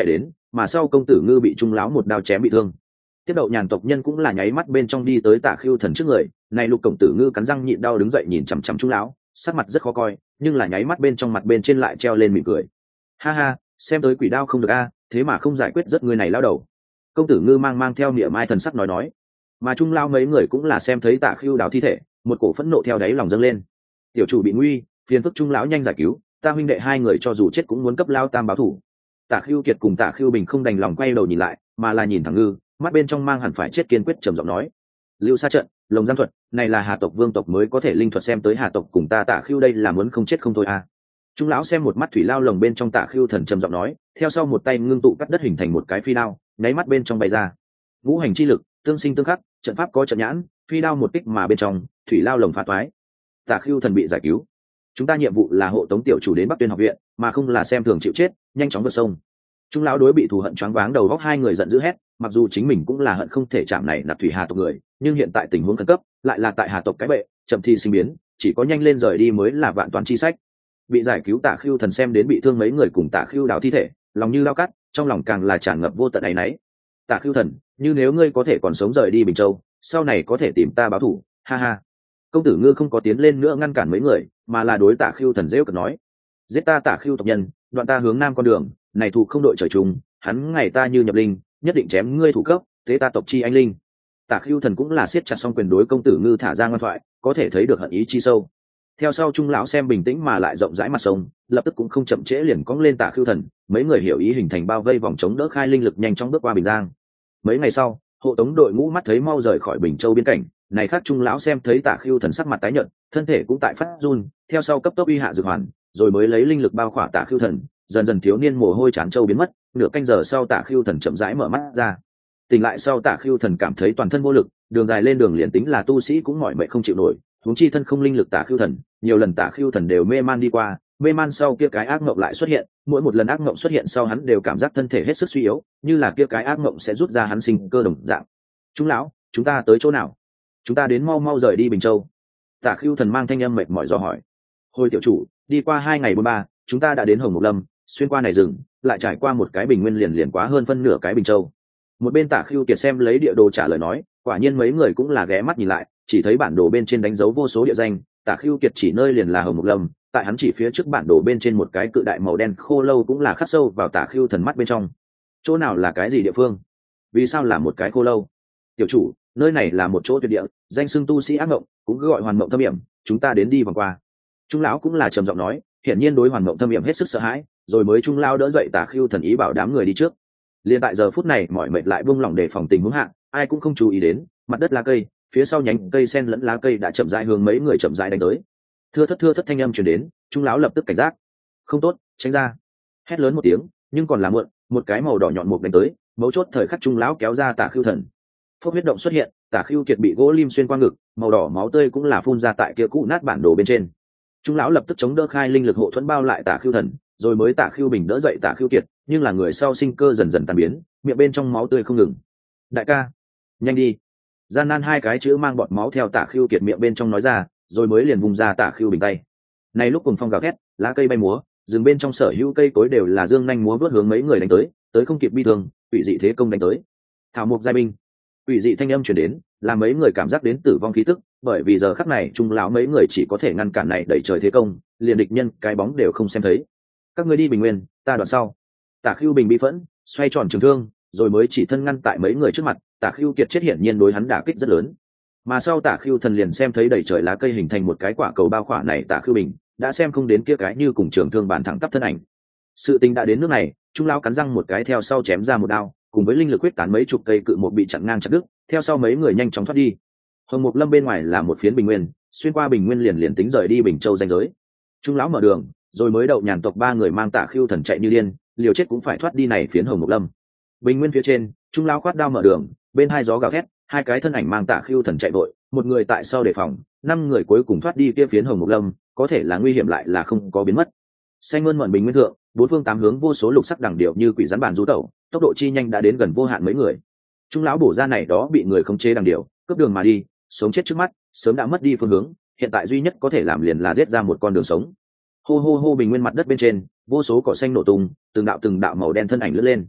mà sau công tử ngư bị trung lão một đao chém bị thương. Tiếp đậu nhàn tộc nhân cũng là nháy mắt bên trong đi tới Tả Khưu Thần trước người, này lục công tử ngư cắn răng nhịn đau đứng dậy nhìn chằm chằm trung lão, sắc mặt rất khó coi, nhưng là nháy mắt bên trong mặt bên trên lại treo lên mỉm cười. Ha ha, xem tới quỷ đao không được a, thế mà không giải quyết rất người này lao đầu. Công tử ngư mang mang theo niệm mai thần sắc nói nói, mà trung lao mấy người cũng là xem thấy Tả Khưu đào thi thể, một cổ phẫn nộ theo đáy lòng dâng lên. Tiểu chủ bị nguy, phiền phức trung lão nhanh giải cứu, ta huynh đệ hai người cho dù chết cũng muốn cấp lao tam báo thủ. Tả Khưu Kiệt cùng Tả Khưu Bình không đành lòng quay đầu nhìn lại, mà là nhìn thẳng ngư, mắt bên trong mang hẳn phải chết kiên quyết trầm giọng nói, lưu sa trận, lồng giam thuật, này là hà tộc vương tộc mới có thể linh thuật, xem tới hà tộc cùng ta Tả Khưu đây là muốn không chết không thôi à. Trung lão xem một mắt thủy lao lồng bên trong Tả Khưu Thần trầm giọng nói, theo sau một tay ngưng tụ cắt đất hình thành một cái phi đao, nháy mắt bên trong bay ra. Ngũ hành chi lực, tương sinh tương khắc, trận pháp có trận nhãn, phi đao một kích mà bên trong thủy lao lồng phá toái. Tả Khưu Thần bị giải cứu. Chúng ta nhiệm vụ là hộ tống tiểu chủ đến Bắc Tuyên học viện, mà không là xem thường chịu chết, nhanh chóng vượt sông. Trung lão đối bị thù hận choáng váng đầu góc hai người giận dữ hét, mặc dù chính mình cũng là hận không thể chạm này nạp thủy hà tộc người, nhưng hiện tại tình huống khẩn cấp, lại là tại hà tộc cái bệ, chậm thi sinh biến, chỉ có nhanh lên rời đi mới là vạn toàn chi sách. Bị giải cứu Tả Khưu Thần xem đến bị thương mấy người cùng Tả Khưu đào thi thể, lòng như lao cắt, trong lòng càng là tràn ngập vô tận áy náy. Tả Khưu Thần, như nếu ngươi có thể còn sống rời đi Bình Châu, sau này có thể tìm ta báo thù, ha ha. Công tử ngư không có tiến lên nữa ngăn cản mấy người, mà là đối Tả Khưu Thần rêu cợt nói, giết ta Tả Khưu tộc nhân, đoạn ta hướng nam con đường, này thù không đội trời chung, hắn ngày ta như nhập linh, nhất định chém ngươi thủ cấp, thế ta tộc chi anh linh. Tả Khưu Thần cũng là siết chặt song quyền đối công tử ngư thả ra ngoan thoại, có thể thấy được hận ý chi sâu. Theo sau trung lão xem bình tĩnh mà lại rộng rãi mặt sông, lập tức cũng không chậm trễ liền cong lên Tả Khưu Thần, mấy người hiểu ý hình thành bao vây vòng chống đỡ khai linh lực nhanh chóng bước qua Bình Giang. Mấy ngày sau, hộ tống đội ngũ mắt thấy mau rời khỏi Bình Châu biên cảnh, này khác trung lão xem thấy Tả Khưu Thần sắc mặt tái nhợt, thân thể cũng tại phát run, theo sau cấp tốc uy hạ dược hoàn, rồi mới lấy linh lực bao khỏa Tả Khưu Thần, dần dần thiếu niên mồ hôi trán châu biến mất, nửa canh giờ sau Tả Khưu Thần chậm rãi mở mắt ra. Tỉnh lại sau Tả Khưu Thần cảm thấy toàn thân vô lực, đường dài lên đường liền tính là tu sĩ cũng mỏi mệt không chịu nổi, huống chi thân không linh lực Tả Khưu Thần, nhiều lần Tả Khưu Thần đều mê man đi qua, mê man sau kia cái ác mộng lại xuất hiện, mỗi một lần ác mộng xuất hiện sau hắn đều cảm giác thân thể hết sức suy yếu, như là kia cái ác mộng sẽ rút ra hắn sinh cơ đồng dạng. Chúng lão, chúng ta tới chỗ nào? Chúng ta đến mau mau rời đi Bình Châu. Tả Khưu Thần mang thanh âm mệt mỏi do hỏi. Hồi tiểu chủ, đi qua hai ngày bốn ba, chúng ta đã đến Hồng Mộc Lâm, xuyên qua này rừng, lại trải qua một cái bình nguyên liền liền quá hơn phân nửa cái Bình Châu. Một bên Tả Khưu Kiệt xem lấy địa đồ trả lời nói, quả nhiên mấy người cũng là ghé mắt nhìn lại, chỉ thấy bản đồ bên trên đánh dấu vô số địa danh, Tả Khưu Kiệt chỉ nơi liền là Hồng Mộc Lâm, tại hắn chỉ phía trước bản đồ bên trên một cái cự đại màu đen khô lâu cũng là khắc sâu vào Tả Khưu Thần mắt bên trong. Chỗ nào là cái gì địa phương? Vì sao là một cái khô lâu? Tiểu chủ, nơi này là một chỗ tuyệt địa, danh xưng tu sĩ ác mộng, cũng cứ gọi hoàn mộng thâm hiểm, chúng ta đến đi vòng qua. Trung lão cũng là trầm giọng nói, hiển nhiên đối hoàn mộng thâm hiểm hết sức sợ hãi, rồi mới trung lao đỡ dậy Tả Khưu Thần ý bảo đám người đi trước. Liên tại giờ phút này mọi mệt lại buông lỏng để phòng tình huống hạ, ai cũng không chú ý đến mặt đất lá cây, phía sau nhánh cây sen lẫn lá cây đã chậm rãi hướng mấy người chậm rãi đánh tới. Thưa thất thưa thất thanh âm truyền đến, trung lão lập tức cảnh giác, không tốt, tránh ra, hét lớn một tiếng, nhưng còn là muộn, một cái màu đỏ nhọn mục đánh tới, mấu chốt thời khắc trung lão kéo ra Tả Khưu Thần. Phốc huyết động xuất hiện, Tả Khưu Kiệt bị gỗ lim xuyên qua ngực, màu đỏ máu tươi cũng là phun ra tại kia cũ nát bản đồ bên trên. Trung lão lập tức chống đỡ khai linh lực hộ thuẫn bao lại Tả Khưu Thần, rồi mới Tả Khưu Bình đỡ dậy Tả Khưu Kiệt, nhưng là người sau sinh cơ dần dần tan biến, miệng bên trong máu tươi không ngừng. Đại ca, nhanh đi! Gian nan hai cái chữ mang bọt máu theo Tả Khưu Kiệt miệng bên trong nói ra, rồi mới liền vùng ra Tả Khưu Bình tay. Này lúc cùng phong gào thét, lá cây bay múa, rừng bên trong sở hữu cây cối đều là dương nhanh múa vớt hướng mấy người đánh tới, tới không kịp bi thương, quỷ dị thế công đánh tới. Thảo mục giai binh, quỷ dị thanh âm truyền đến, làm mấy người cảm giác đến tử vong khí tức, bởi vì giờ khắc này trung lão mấy người chỉ có thể ngăn cản này đẩy trời thế công, liền địch nhân cái bóng đều không xem thấy. Các ngươi đi Bình Nguyên, ta đoạn sau. Tả Khưu Bình bi phẫn, xoay tròn trường thương, rồi mới chỉ thân ngăn tại mấy người trước mặt. Tả Khưu Kiệt chết hiển nhiên đối hắn đả kích rất lớn, mà sau Tả Khưu Thần liền xem thấy đẩy trời lá cây hình thành một cái quả cầu bao khỏa này Tả Khưu Bình đã xem không đến kia cái như cùng trường thương bản thẳng tắp thân ảnh. Sự tình đã đến nước này, trung lão cắn răng một cái theo sau chém ra một đao, cùng với linh lực quyết tán mấy chục cây cự một bị chặn ngang chặt đứt, theo sau mấy người nhanh chóng thoát đi. Hồng Mộc Lâm bên ngoài là một phiến bình nguyên, xuyên qua bình nguyên liền liền tính rời đi Bình Châu danh giới. Trung lão mở đường, rồi mới đậu nhàn tộc ba người mang Tả Khưu Thần chạy như điên, liều chết cũng phải thoát đi này phiến Hồng Mộc Lâm. Bình nguyên phía trên, trung lão khoát đao mở đường, bên hai gió gào thét, hai cái thân ảnh mang Tả Khưu Thần chạy vội, một người tại sau đề phòng, năm người cuối cùng thoát đi kia phiến Hồng Mộc Lâm, có thể là nguy hiểm lại là không có biến mất. Xanh mơn mởn bình nguyên thượng, bốn phương tám hướng vô số lục sắc đằng điệu như quỷ rắn bàn du tẩu, tốc độ chi nhanh đã đến gần vô hạn mấy người. Trung lão bổ ra này đó bị người khống chế đằng điệu, cướp đường mà đi, sống chết trước mắt, sớm đã mất đi phương hướng, hiện tại duy nhất có thể làm liền là giết ra một con đường sống. Hô hô hô, bình nguyên mặt đất bên trên, vô số cỏ xanh nổ tung, từng đạo từng đạo màu đen thân ảnh lướt lên.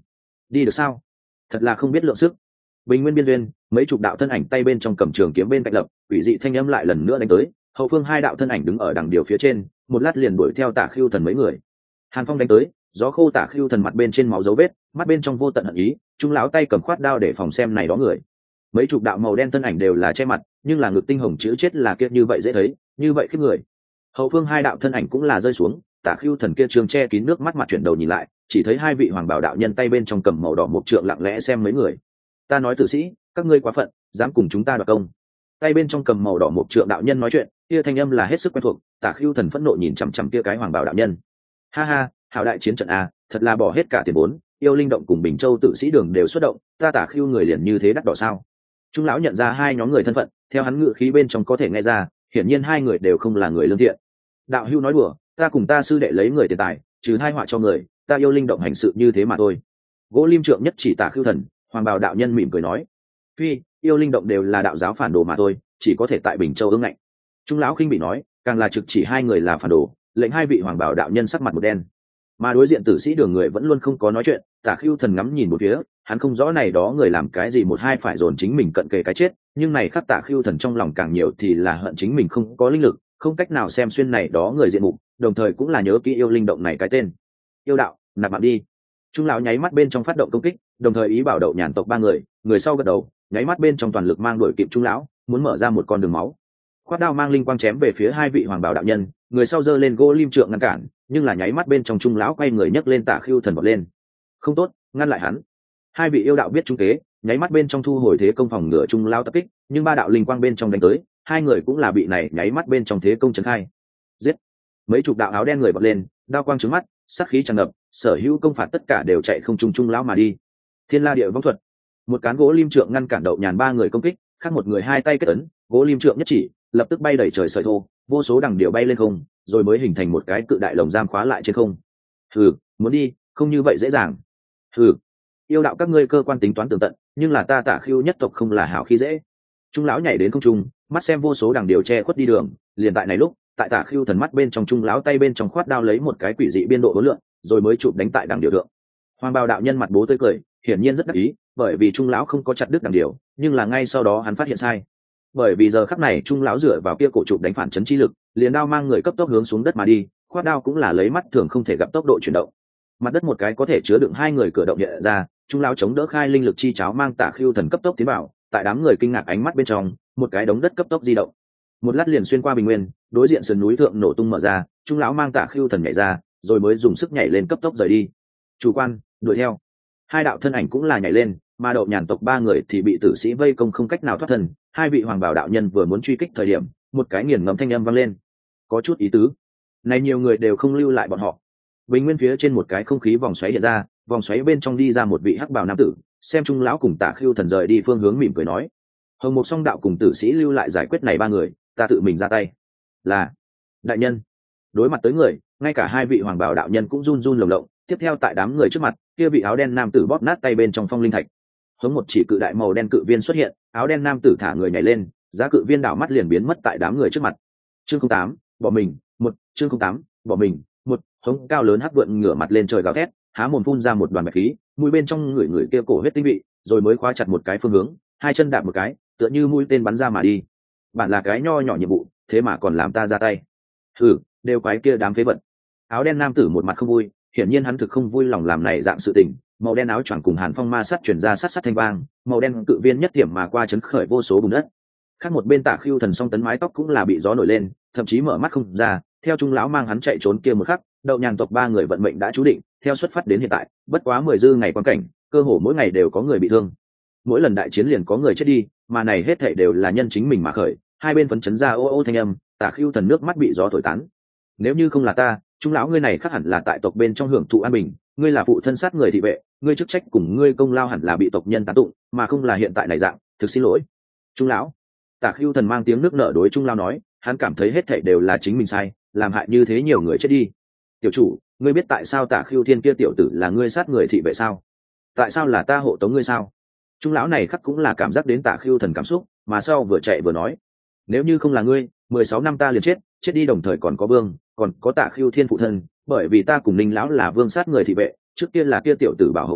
đi được sao? Thật là không biết lượng sức. Bình nguyên biên duyên, mấy chục đạo thân ảnh tay bên trong cầm trường kiếm bên cạnh lập, quỷ dị thanh âm lại lần nữa đánh tới. Hậu phương hai đạo thân ảnh đứng ở đằng điều phía trên, một lát liền đuổi theo Tả Khưu Thần mấy người. Hàn Phong đánh tới, gió khô Tả Khưu Thần mặt bên trên máu dấu vết, mắt bên trong vô tận hận ý, trung lão tay cầm khoát đao để phòng xem này đó người. Mấy chục đạo màu đen thân ảnh đều là che mặt, nhưng là ngực tinh hồng chữ chết là kia như vậy dễ thấy, như vậy khiếp người. Hậu phương hai đạo thân ảnh cũng là rơi xuống, Tả Khưu Thần kia trường che kín nước mắt mặt chuyển đầu nhìn lại, chỉ thấy hai vị hoàng bảo đạo nhân tay bên trong cầm màu đỏ một trượng lặng lẽ xem mấy người. Ta nói tử sĩ, các ngươi quá phận, dám cùng chúng ta đoạt công. Tay bên trong cầm màu đỏ một trượng đạo nhân nói chuyện, kia thanh âm là hết sức quen thuộc. Tả Khưu Thần phẫn nộ nhìn chằm chằm kia cái hoàng bảo đạo nhân. Ha ha, hảo đại chiến trận a, thật là bỏ hết cả tiền vốn, yêu linh động cùng Bình Châu tự sĩ đường đều xuất động, ta Tả Khưu người liền như thế đắt đỏ sao? Trung lão nhận ra hai nhóm người thân phận, theo hắn ngự khí bên trong có thể nghe ra, hiển nhiên hai người đều không là người lương thiện. Đạo hưu nói đùa, ta cùng ta sư đệ lấy người tiền tài, trừ hai họa cho người, ta yêu linh động hành sự như thế mà thôi. Gỗ lim trượng nhất chỉ Tả Khưu Thần, hoàng bào đạo nhân mỉm cười nói, phi, yêu linh động đều là đạo giáo phản đồ mà thôi, chỉ có thể tại Bình Châu ứng ngạnh. Trung lão khinh bị nói, càng là trực chỉ hai người là phản đồ, lệnh hai vị hoàng bảo đạo nhân sắc mặt một đen. Mà đối diện tử sĩ đường người vẫn luôn không có nói chuyện. Tả Khưu Thần ngắm nhìn một phía, hắn không rõ này đó người làm cái gì một hai phải dồn chính mình cận kề cái chết, nhưng này khắc Tả Khưu Thần trong lòng càng nhiều thì là hận chính mình không có linh lực, không cách nào xem xuyên này đó người diện mục, đồng thời cũng là nhớ kỹ yêu linh động này cái tên. Yêu đạo, nạp mạng đi. Trung lão nháy mắt bên trong phát động công kích, đồng thời ý bảo đậu nhàn tộc ba người, người sau gật đầu, nháy mắt bên trong toàn lực mang đuổi kịp Trung lão, muốn mở ra một con đường máu. Khoát đao mang linh quang chém về phía hai vị hoàng bảo đạo nhân, người sau giơ lên gỗ lim trượng ngăn cản, nhưng là nháy mắt bên trong Trung lão quay người nhấc lên Tả Khưu Thần vọt lên. Không tốt, ngăn lại hắn. Hai vị yêu đạo biết trung kế, nháy mắt bên trong thu hồi thế công phòng ngựa Trung lão tập kích, nhưng ba đạo linh quang bên trong đánh tới, hai người cũng là bị này nháy mắt bên trong thế công trấn khai. Giết! Mấy chục đạo áo đen người bật lên, đao quang trứng mắt, sát khí tràn ngập, sở hữu công phạt tất cả đều chạy không trung Trung lão mà đi. Thiên La Địa Vong Thuật, một cán gỗ lim trượng ngăn cản đậu nhàn ba người công kích, khác một người hai tay kết ấn, gỗ lim trượng nhất chỉ, lập tức bay đẩy trời sợi thô, vô số đằng điệu bay lên không, rồi mới hình thành một cái cự đại lồng giam khóa lại trên không. Hừ, muốn đi, không như vậy dễ dàng. Hừ, yêu đạo các ngươi cơ quan tính toán tường tận, nhưng là ta Tả Khưu nhất tộc không là hảo khi dễ. Trung lão nhảy đến không trung, mắt xem vô số đằng điệu che khuất đi đường, liền tại này lúc, tại Tả Khưu Thần mắt bên trong Trung lão tay bên trong khoát đao lấy một cái quỷ dị biên độ hỗn lượng, rồi mới chụp đánh tại đằng điệu thượng. Hoàng bào đạo nhân mặt bố tươi cười, hiển nhiên rất đắc ý, bởi vì Trung lão không có chặt đứt đằng điệu, nhưng là ngay sau đó hắn phát hiện sai. Bởi vì giờ khắc này Trung lão dựa vào kia cổ chụp đánh phản chấn chi lực, liền đao mang người cấp tốc hướng xuống đất mà đi, khoát đao cũng là lấy mắt thường không thể gặp tốc độ chuyển động. Mặt đất một cái có thể chứa đựng hai người cửa động hiện ra, Trung lão chống đỡ khai linh lực chi cháo mang Tả Khưu Thần cấp tốc tiến vào, tại đám người kinh ngạc ánh mắt bên trong, một cái đống đất cấp tốc di động. Một lát liền xuyên qua bình nguyên, đối diện sườn núi thượng nổ tung mở ra, Trung lão mang Tả Khưu Thần nhảy ra, rồi mới dùng sức nhảy lên cấp tốc rời đi. Chủ quan, đuổi theo. Hai đạo thân ảnh cũng là nhảy lên, mà đậu nhàn tộc ba người thì bị tử sĩ vây công không cách nào thoát thân. Hai vị hoàng bảo đạo nhân vừa muốn truy kích thời điểm, một cái nghiền ngẫm thanh âm vang lên, có chút ý tứ. Này nhiều người đều không lưu lại bọn họ. Bình nguyên phía trên một cái không khí vòng xoáy hiện ra, vòng xoáy bên trong đi ra một vị hắc bào nam tử, xem Trung lão cùng Tả Khưu Thần rời đi phương hướng mỉm cười nói, hồng một song đạo cùng tử sĩ lưu lại giải quyết này ba người, ta tự mình ra tay. Là đại nhân. Đối mặt tới người, ngay cả hai vị hoàng bảo đạo nhân cũng run run lồng lộng. Tiếp theo tại đám người trước mặt, kia vị áo đen nam tử bóp nát tay bên trong phong linh thạch, hướng một chỉ cự đại màu đen cự viên xuất hiện, áo đen nam tử thả người nhảy lên, giá cự viên đảo mắt liền biến mất tại đám người trước mặt. Chương không tám, bỏ mình, một, chương không tám, bỏ mình, một, hống cao lớn hắc vượn ngửa mặt lên trời gào thét, há mồm phun ra một đoàn bạch khí, mũi bên trong người người kia cổ huyết tinh vị, rồi mới khóa chặt một cái phương hướng, hai chân đạp một cái, tựa như mũi tên bắn ra mà đi. Bản là cái nho nhỏ nhiệm vụ, thế mà còn làm ta ra tay. Hừ, đều quái kia đám phế vật. Áo đen nam tử một mặt không vui, hiển nhiên hắn thực không vui lòng làm này dạng sự tình. Màu đen áo choàng cùng hàn phong ma sát chuyển ra sát sát thanh vang, màu đen cự viên nhất điểm mà qua chấn khởi vô số bùn đất. Khác một bên Tả Khưu Thần song tấn mái tóc cũng là bị gió nổi lên, thậm chí mở mắt không ra. Theo Trung lão mang hắn chạy trốn kia một khắc, đậu nhàn tộc ba người vận mệnh đã chú định. Theo xuất phát đến hiện tại, bất quá mười dư ngày quan cảnh, cơ hồ mỗi ngày đều có người bị thương. Mỗi lần đại chiến liền có người chết đi, mà này hết thảy đều là nhân chính mình mà khởi. Hai bên phấn chấn ra ô ô thanh âm, Tả Khưu Thần nước mắt bị gió thổi tán. Nếu như không là ta, Trung lão ngươi này khác hẳn là tại tộc bên trong hưởng thụ an bình, ngươi là phụ thân sát người thị vệ, ngươi chức trách cùng ngươi công lao hẳn là bị tộc nhân tán tụng, mà không là hiện tại này dạng, thực xin lỗi. Trung lão. Tả Khưu Thần mang tiếng nước nở đối Trung lão nói, hắn cảm thấy hết thảy đều là chính mình sai, làm hại như thế nhiều người chết đi. Tiểu chủ, ngươi biết tại sao Tả Khưu Thiên kia tiểu tử là ngươi sát người thị vệ sao? Tại sao là ta hộ tống ngươi sao? Trung lão này khắc cũng là cảm giác đến Tả Khưu Thần cảm xúc, mà sau vừa chạy vừa nói, nếu như không là ngươi, mười sáu năm ta liền chết, chết đi đồng thời còn có Vương, còn có Tả Khưu Thiên phụ thân, bởi vì ta cùng Ninh lão là Vương sát người thị vệ, trước tiên là kia tiểu tử bảo hộ ngươi,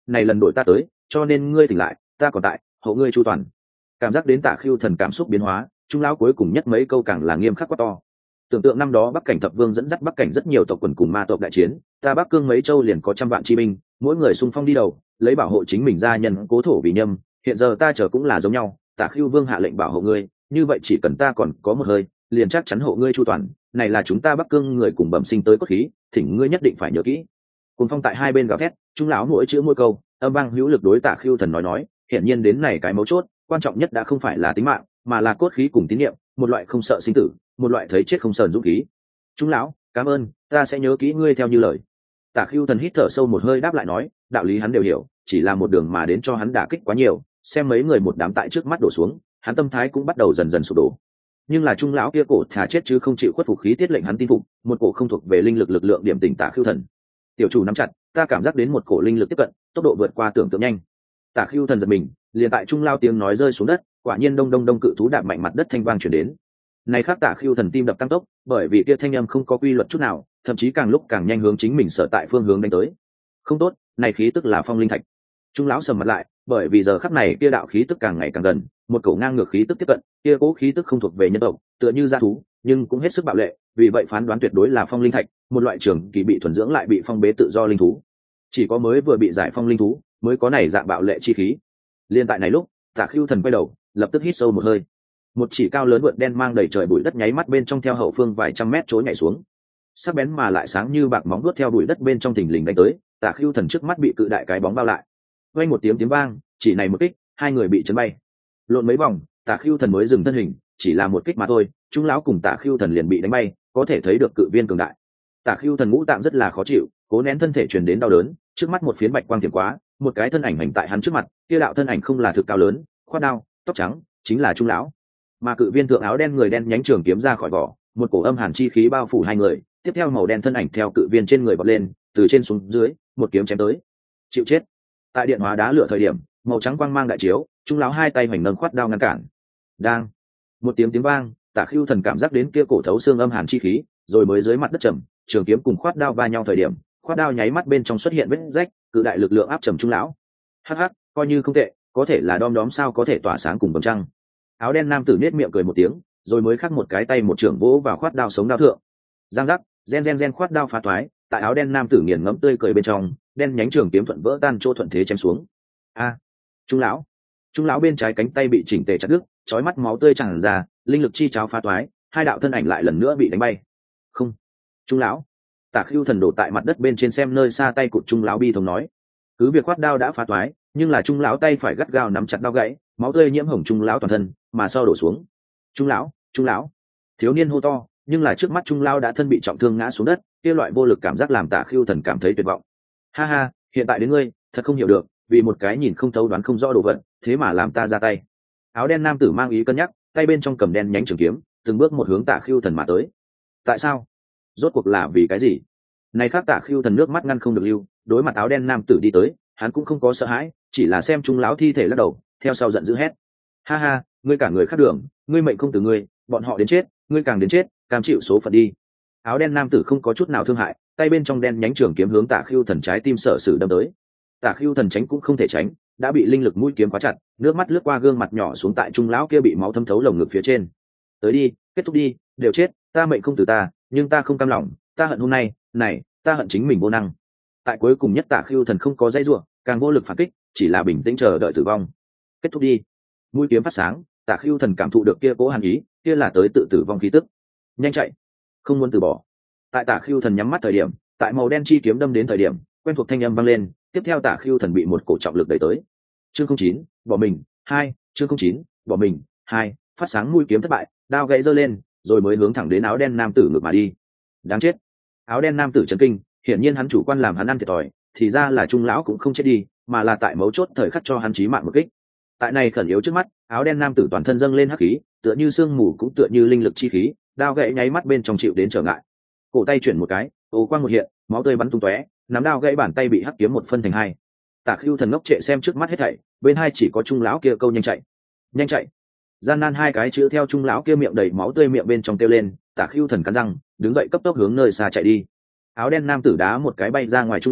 này lần đổi ta tới cho nên ngươi tỉnh lại ta còn tại hộ ngươi chu toàn. Cảm giác đến Tả Khưu Thần cảm xúc biến hóa, trung lão cuối cùng nhất mấy câu càng là nghiêm khắc quá to. Tưởng tượng năm đó Bắc Cảnh Thập Vương dẫn dắt Bắc Cảnh rất nhiều tộc quần cùng ma tộc đại chiến, ta Bắc Cương mấy châu liền có trăm vạn chi binh, mỗi người xung phong đi đầu, lấy bảo hộ chính mình gia nhân cố thổ vì nhâm, hiện giờ ta chờ cũng là giống nhau, Tả Khưu Vương hạ lệnh bảo hộ ngươi, như vậy chỉ cần ta còn có một hơi, liền chắc chắn hộ ngươi chu toàn, này là chúng ta Bắc Cương người cùng bẩm sinh tới cốt khí, thỉnh ngươi nhất định phải nhớ kỹ. Cùng phong tại hai bên gào thét, trung lão mỗi chữ mỗi câu, âm vang hữu lực đối Tả Khưu Thần nói nói, hiển nhiên đến này cái mấu chốt, quan trọng nhất đã không phải là tính mạng, mà là cốt khí cùng tín niệm, một loại không sợ sinh tử, một loại thấy chết không sờn dũng khí. Trung lão, cảm ơn, ta sẽ nhớ kỹ ngươi theo như lời. Tả Khưu Thần hít thở sâu một hơi đáp lại nói, đạo lý hắn đều hiểu, chỉ là một đường mà đến cho hắn đả kích quá nhiều, xem mấy người một đám tại trước mắt đổ xuống, hắn tâm thái cũng bắt đầu dần dần sụp đổ. Nhưng là trung lão kia cổ thà chết chứ không chịu khuất phục khí tiết lệnh hắn tin phục, một cổ không thuộc về linh lực lực lượng điểm tỉnh Tả Khưu Thần. Tiểu chủ nắm chặt, ta cảm giác đến một cổ linh lực tiếp cận, tốc độ vượt qua tưởng tượng nhanh. Tả Khưu Thần giật mình, liền tại trung lao tiếng nói rơi xuống đất, quả nhiên đông đông đông cự thú đạp mạnh mặt đất thanh vang truyền đến. Này khác Tả Khưu Thần tim đập tăng tốc, bởi vì kia thanh âm không có quy luật chút nào, thậm chí càng lúc càng nhanh hướng chính mình sở tại phương hướng đánh tới. Không tốt, này khí tức là phong linh thạch. Trung lão sầm mặt lại, bởi vì giờ khắc này kia đạo khí tức càng ngày càng gần, một cổ ngang ngược khí tức tiếp cận, kia cố khí tức không thuộc về nhân tộc, tựa như dã thú, nhưng cũng hết sức bạo lệ, vì vậy phán đoán tuyệt đối là phong linh thạch, một loại trường kỳ bị thuần dưỡng lại bị phong bế tự do linh thú. Chỉ có mới vừa bị giải phong linh thú, mới có này dạng bạo lệ chi khí. Liên tại này lúc, Tả Khưu Thần quay đầu, lập tức hít sâu một hơi. Một chỉ cao lớn vượn đen mang đầy trời bụi đất nháy mắt bên trong theo hậu phương vài trăm mét trối nhảy xuống. Sắc bén mà lại sáng như bạc móng vuốt theo bụi đất bên trong thình lình đánh tới, Tả Khưu Thần trước mắt bị cự đại cái bóng bao lại. Vang một tiếng tiếng vang, chỉ này một kích, hai người bị chấn bay. Lộn mấy vòng, Tả Khưu Thần mới dừng thân hình, chỉ là một kích mà thôi, chúng lão cùng Tả Khưu Thần liền bị đánh bay, có thể thấy được cự viên cường đại. Tả Khưu Thần ngũ tạng rất là khó chịu, cố nén thân thể truyền đến đau đớn, trước mắt một phiến bạch quang tiềm quá, một cái thân ảnh hành tại hắn trước mặt, kia đạo thân ảnh không là thực cao lớn, khoát đao, tóc trắng, chính là trung lão. Mà cự viên thượng áo đen người đen nhánh trường kiếm ra khỏi vỏ, một cổ âm hàn chi khí bao phủ hai người, tiếp theo màu đen thân ảnh theo cự viên trên người bật lên, từ trên xuống dưới, một kiếm chém tới. Chịu chết. Tại điện hóa đá lửa thời điểm, màu trắng quang mang đại chiếu, trung lão hai tay hoành nâng khoát đao ngăn cản. Đang. Một tiếng tiếng vang, Tả Khưu Thần cảm giác đến kia cổ thấu xương âm hàn chi khí, rồi mới dưới mặt đất trầm, trường kiếm cùng khoát đao va nhau thời điểm, khoát đao nháy mắt bên trong xuất hiện vết rách, cự đại lực lượng áp trầm trung lão. Hắc hắc, coi như không tệ, có thể là đom đóm sao có thể tỏa sáng cùng vầng trăng. Áo đen nam tử nết miệng cười một tiếng, rồi mới khắc một cái tay một trường vỗ vào khoát đao sống đao thượng. Giang giác, gen gen gen khoát đao phá toái, tại áo đen nam tử nghiền ngẫm tươi cười bên trong, đen nhánh trường kiếm thuận vỡ tan chỗ thuận thế chém xuống. A, trung lão, trung lão bên trái cánh tay bị chỉnh tề chặt đứt, chói mắt máu tươi tràn ra, linh lực chi cháo phá toái, hai đạo thân ảnh lại lần nữa bị đánh bay. Không, trung lão. Tả Khưu Thần đổ tại mặt đất bên trên xem nơi xa tay cụt trung lão bi thống nói, cứ việc khoát đao đã phá toái, nhưng là trung lão tay phải gắt gao nắm chặt đao gãy, máu tươi nhiễm hồng trung lão toàn thân, mà sau đổ xuống. Trung lão, trung lão. Thiếu niên hô to, nhưng là trước mắt trung lão đã thân bị trọng thương ngã xuống đất, kia loại vô lực cảm giác làm Tả Khưu Thần cảm thấy tuyệt vọng. Ha ha, hiện tại đến ngươi, thật không hiểu được, vì một cái nhìn không thấu đoán không rõ đồ vật, thế mà làm ta ra tay. Áo đen nam tử mang ý cân nhắc, tay bên trong cầm đen nhánh trường kiếm, từng bước một hướng Tả Khưu Thần mà tới. Tại sao? Rốt cuộc là vì cái gì? Này khác Tả Khưu Thần nước mắt ngăn không được lưu, đối mặt áo đen nam tử đi tới, hắn cũng không có sợ hãi, chỉ là xem trung lão thi thể lắc đầu, theo sau giận dữ hét: ha ha, ngươi cả người khác đường, ngươi mệnh không từ ngươi, bọn họ đến chết, ngươi càng đến chết, cam chịu số phận đi. Áo đen nam tử không có chút nào thương hại, tay bên trong đen nhánh trường kiếm hướng Tả Khưu Thần trái tim sở sử đâm tới. Tả Khưu Thần tránh cũng không thể tránh, đã bị linh lực mũi kiếm khóa chặt, nước mắt lướt qua gương mặt nhỏ xuống tại trung lão kia bị máu thấm thấu lồng ngực phía trên. Tới đi, kết thúc đi, đều chết, ta mệnh không từ ta, nhưng ta không cam lòng, ta hận hôm nay, này, ta hận chính mình vô năng. Tại cuối cùng nhất Tả Khưu Thần không có dãy rủa, càng vô lực phản kích, chỉ là bình tĩnh chờ đợi tử vong. Kết thúc đi. Mũi kiếm phát sáng, Tả Khưu Thần cảm thụ được kia cố hàn ý, kia là tới tự tử vong khí tức. Nhanh chạy, không muốn từ bỏ. Tại Tả Khưu Thần nhắm mắt thời điểm, tại màu đen chi kiếm đâm đến thời điểm, quen thuộc thanh âm vang lên, tiếp theo Tả Khưu Thần bị một cổ trọng lực đẩy tới. Chương không chín, bỏ mình, hai, chương không chín, bỏ mình, hai, phát sáng mũi kiếm thất bại, đao gãy giơ lên, rồi mới hướng thẳng đến áo đen nam tử ngược mà đi. Đáng chết. Áo đen nam tử chấn kinh, hiển nhiên hắn chủ quan làm hắn ăn thiệt thòi, thì ra là trung lão cũng không chết đi, mà là tại mấu chốt thời khắc cho hắn chí mạng một kích. Tại này khẩn yếu trước mắt, áo đen nam tử toàn thân dâng lên hắc khí, tựa như sương mù cũng tựa như linh lực chi khí, đao gãy nháy mắt bên trong chịu đến trở ngại. Cổ tay chuyển một cái, ô quang một hiện, máu tươi bắn tung tóe, nắm đao gãy bàn tay bị hắc kiếm một phân thành hai. Tả Khưu Thần ngốc trệ xem trước mắt hết thảy, bên hai chỉ có trung lão kia câu nhanh chạy, nhanh chạy. Gian nan hai cái chữ theo trung lão kia miệng đầy máu tươi miệng bên trong kêu lên, Tả Khưu Thần cắn răng, đứng dậy cấp tốc hướng nơi xa chạy đi. Áo đen nam tử đá một cái bay ra ngoài trung lão,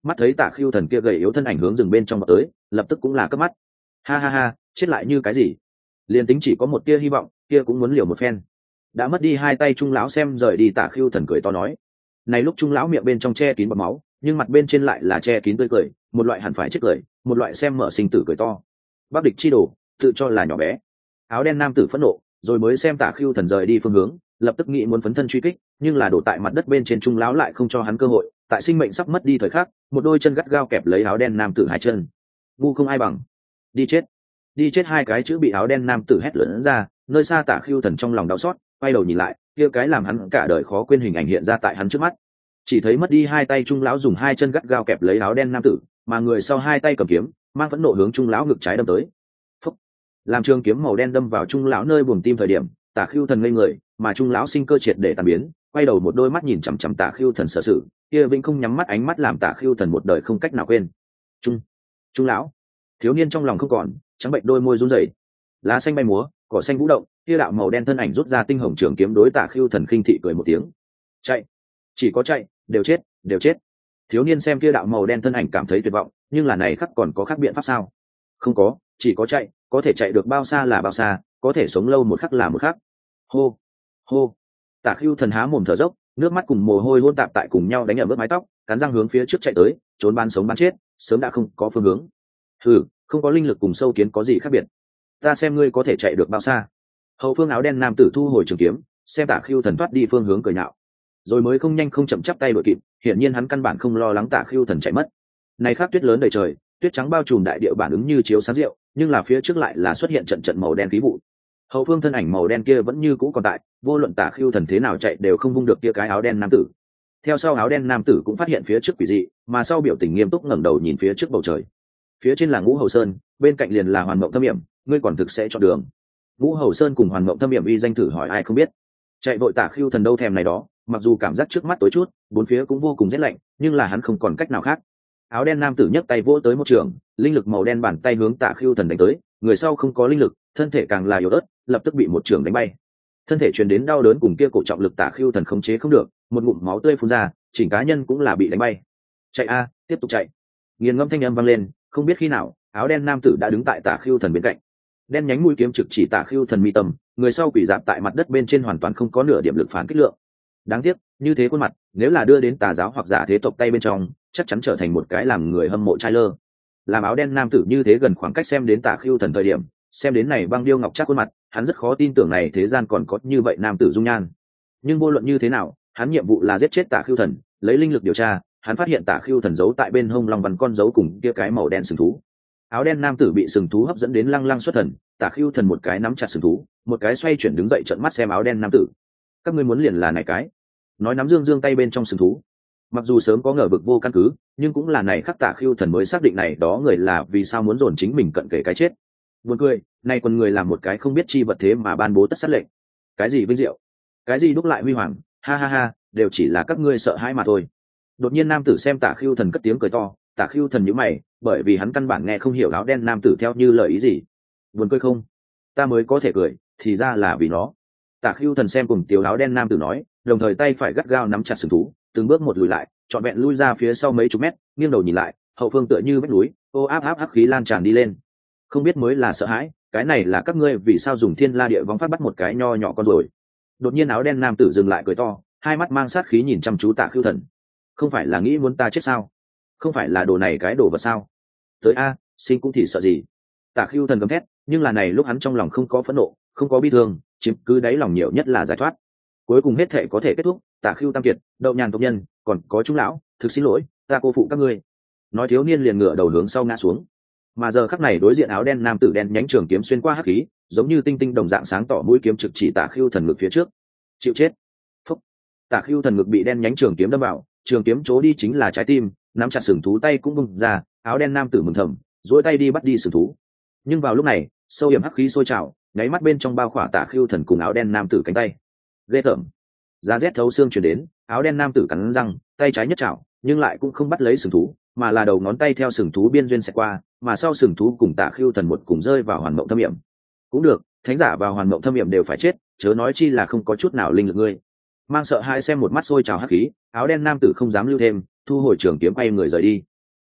mắt thấy Tả Khưu Thần kia gầy yếu thân ảnh hướng rừng bên trong vào tới, lập tức cũng là cướp mắt. Ha ha ha, chết lại như cái gì? Liên tính chỉ có một tia hy vọng, kia cũng muốn liều một phen. Đã mất đi hai tay Trung lão xem rời đi, Tả Khưu Thần cười to nói. Này lúc Trung lão miệng bên trong che kín bọt máu, nhưng mặt bên trên lại là che kín tươi cười, một loại hẳn phải chết cười, một loại xem mở sinh tử cười to. Bắc địch chi đồ, tự cho là nhỏ bé. Áo đen nam tử phẫn nộ, rồi mới xem Tả Khưu Thần rời đi phương hướng, lập tức nghĩ muốn phấn thân truy kích, nhưng là đổ tại mặt đất bên trên Trung lão lại không cho hắn cơ hội, tại sinh mệnh sắp mất đi thời khắc, một đôi chân gắt gao kẹp lấy áo đen nam tử hai chân. Ngu không ai bằng, đi chết. Đi chết hai cái chữ bị áo đen nam tử hét lớn ra, nơi xa Tả Khưu Thần trong lòng đau xót, quay đầu nhìn lại, kia cái làm hắn cả đời khó quên hình ảnh hiện ra tại hắn trước mắt. Chỉ thấy mất đi hai tay Trung lão dùng hai chân gắt gao kẹp lấy áo đen nam tử, mà người sau hai tay cầm kiếm, mang phẫn nộ hướng Trung lão ngực trái đâm tới. Phúc. Làm trường kiếm màu đen đâm vào Trung lão nơi buồng tim thời điểm, Tả Khưu Thần ngây người, mà Trung lão sinh cơ triệt để tàn biến, quay đầu một đôi mắt nhìn chằm chằm Tả Khưu Thần sở sự, kia vĩnh không nhắm mắt ánh mắt làm Tả Khưu Thần một đời không cách nào quên. Trung, Trung lão. Thiếu niên trong lòng không còn, trắng bệnh đôi môi run rẩy. Lá xanh bay múa, cỏ xanh vũ động, kia đạo màu đen thân ảnh rút ra tinh hồng trường kiếm đối Tả Khưu Thần khinh thị cười một tiếng. Chạy, chỉ có chạy, đều chết, đều chết. Thiếu niên xem kia đạo màu đen thân ảnh cảm thấy tuyệt vọng, nhưng là này khắc còn có khác biện pháp sao? Không có, chỉ có chạy, có thể chạy được bao xa là bao xa, có thể sống lâu một khắc là một khắc. Hô, hô. Tả Khưu Thần há mồm thở dốc, nước mắt cùng mồ hôi hôn tạp tại cùng nhau đánh ở bước mái tóc, cắn răng hướng phía trước chạy tới, trốn bán sống bán chết, sớm đã không có phương hướng. Hừ, không có linh lực cùng sâu kiến có gì khác biệt. Ta xem ngươi có thể chạy được bao xa. Hậu phương áo đen nam tử thu hồi trường kiếm, xem Tả Khưu Thần thoát đi phương hướng cười nhạo, rồi mới không nhanh không chậm chắp tay đội kịp, hiển nhiên hắn căn bản không lo lắng Tả Khưu Thần chạy mất. Này khắc tuyết lớn đầy trời, tuyết trắng bao trùm đại địa bản ứng như chiếu sáng rượu, nhưng là phía trước lại là xuất hiện trận trận màu đen khí vụ. Hậu phương thân ảnh màu đen kia vẫn như cũ còn tại, vô luận Tả Khưu Thần thế nào chạy đều không vung được kia cái áo đen nam tử. Theo sau áo đen nam tử cũng phát hiện phía trước quỷ dị, mà sau biểu tình nghiêm túc ngẩng đầu nhìn phía trước bầu trời. Phía trên là Ngũ Hầu Sơn, bên cạnh liền là Hoàn Mộng Thâm Hiểm, ngươi còn thực sẽ chọn đường. Ngũ Hầu Sơn cùng Hoàn Mộng Thâm Hiểm uy danh thử hỏi ai không biết. Chạy vội Tả Khưu Thần đâu thèm này đó, mặc dù cảm giác trước mắt tối chút, bốn phía cũng vô cùng rét lạnh, nhưng là hắn không còn cách nào khác. Áo đen nam tử nhấc tay vỗ tới một trường, linh lực màu đen bàn tay hướng Tả Khưu Thần đánh tới, người sau không có linh lực, thân thể càng là yếu ớt, lập tức bị một trường đánh bay. Thân thể truyền đến đau đớn cùng kia cổ trọng lực Tả Khưu Thần khống chế không được, một ngụm máu tươi phun ra, chỉnh cá nhân cũng là bị đánh bay. Chạy a, tiếp tục chạy. Nghiền ngâm thanh âm vang lên, không biết khi nào, áo đen nam tử đã đứng tại Tả Khưu Thần bên cạnh. Đen nhánh mũi kiếm trực chỉ Tả Khưu Thần mi tâm, người sau quỷ dạp tại mặt đất bên trên hoàn toàn không có nửa điểm lực phản kích lượng. Đáng tiếc, như thế khuôn mặt, nếu là đưa đến tà giáo hoặc giả thế tộc tay bên trong, chắc chắn trở thành một cái làm người hâm mộ trai lơ. Làm áo đen nam tử như thế gần khoảng cách xem đến Tả Khưu Thần thời điểm, xem đến này băng điêu ngọc chắc khuôn mặt, hắn rất khó tin tưởng này thế gian còn có như vậy nam tử dung nhan. Nhưng vô luận như thế nào, hắn nhiệm vụ là giết chết Tả Khưu Thần, lấy linh lực điều tra, hắn phát hiện Tả Khưu Thần giấu tại bên hông long văn con dấu cùng kia cái màu đen sừng thú. Áo đen nam tử bị sừng thú hấp dẫn đến lăng lăng xuất thần, Tả Khưu Thần một cái nắm chặt sừng thú, một cái xoay chuyển đứng dậy trợn mắt xem áo đen nam tử. Các ngươi muốn liền là này cái? Nói nắm dương dương tay bên trong sừng thú. Mặc dù sớm có ngờ vực vô căn cứ, nhưng cũng là này khắc Tả Khưu Thần mới xác định này đó người là vì sao muốn dồn chính mình cận kề cái chết. Buồn cười, nay quần người làm một cái không biết chi vật thế mà ban bố tất sát lệnh. Cái gì vinh diệu, cái gì đúc lại huy hoàng, ha ha ha, đều chỉ là các ngươi sợ hãi mà thôi. Đột nhiên nam tử xem Tả Khưu Thần cất tiếng cười to, Tả Khưu Thần nhíu mày, bởi vì hắn căn bản nghe không hiểu áo đen nam tử theo như lời ý gì. Buồn cười không? Ta mới có thể cười, thì ra là vì nó. Tả Khưu Thần xem cùng tiểu áo đen nam tử nói, đồng thời tay phải gắt gao nắm chặt sừng thú, từng bước một lùi lại, trọn vẹn lui ra phía sau mấy chục mét, nghiêng đầu nhìn lại, hậu phương tựa như vách núi, ô áp áp áp khí lan tràn đi lên. Không biết mới là sợ hãi, cái này là các ngươi vì sao dùng thiên la địa vong phát bắt một cái nho nhỏ con rồi. Đột nhiên áo đen nam tử dừng lại cười to, hai mắt mang sát khí nhìn chăm chú Tả Khưu Thần. Không phải là nghĩ muốn ta chết sao? Không phải là đồ này cái đồ vật sao? Tới a, sinh cũng thì sợ gì? Tả Khưu Thần gầm thét, nhưng là này lúc hắn trong lòng không có phẫn nộ, không có bi thương, chiếm cứ đáy lòng nhiều nhất là giải thoát. Cuối cùng hết thể có thể kết thúc, Tả Khưu Tam Kiệt, Đậu Nhàn tộc nhân, còn có Trung lão, thực xin lỗi, ta cô phụ các ngươi. Nói thiếu niên liền ngửa đầu hướng sau ngã xuống. Mà giờ khắc này đối diện áo đen nam tử đen nhánh trường kiếm xuyên qua hắc khí, giống như tinh tinh đồng dạng sáng tỏ mũi kiếm trực chỉ Tả Khưu Thần ngực phía trước. Chịu chết. Phúc. Tả Khưu Thần ngực bị đen nhánh trường kiếm đâm vào, trường kiếm chỗ đi chính là trái tim, nắm chặt sừng thú tay cũng bung ra, áo đen nam tử mừng thầm, duỗi tay đi bắt đi sừng thú. Nhưng vào lúc này, sâu hiểm hắc khí sôi trào, nháy mắt bên trong bao khỏa Tả Khưu Thần cùng áo đen nam tử cánh tay. Ghê tởm. Giá rét thấu xương truyền đến, áo đen nam tử cắn răng, tay trái nhất chảo, nhưng lại cũng không bắt lấy sừng thú, mà là đầu ngón tay theo sừng thú biên duyên xẹt qua, mà sau sừng thú cùng Tả Khưu Thần một cùng rơi vào Hoàn Mộng Thâm Hiểm. Cũng được, thánh giả vào Hoàn Mộng Thâm Hiểm đều phải chết, chớ nói chi là không có chút nào linh lực ngươi. Mang sợ hãi xem một mắt sôi trào hắc khí, áo đen nam tử không dám lưu thêm, thu hồi trường kiếm quay người rời đi.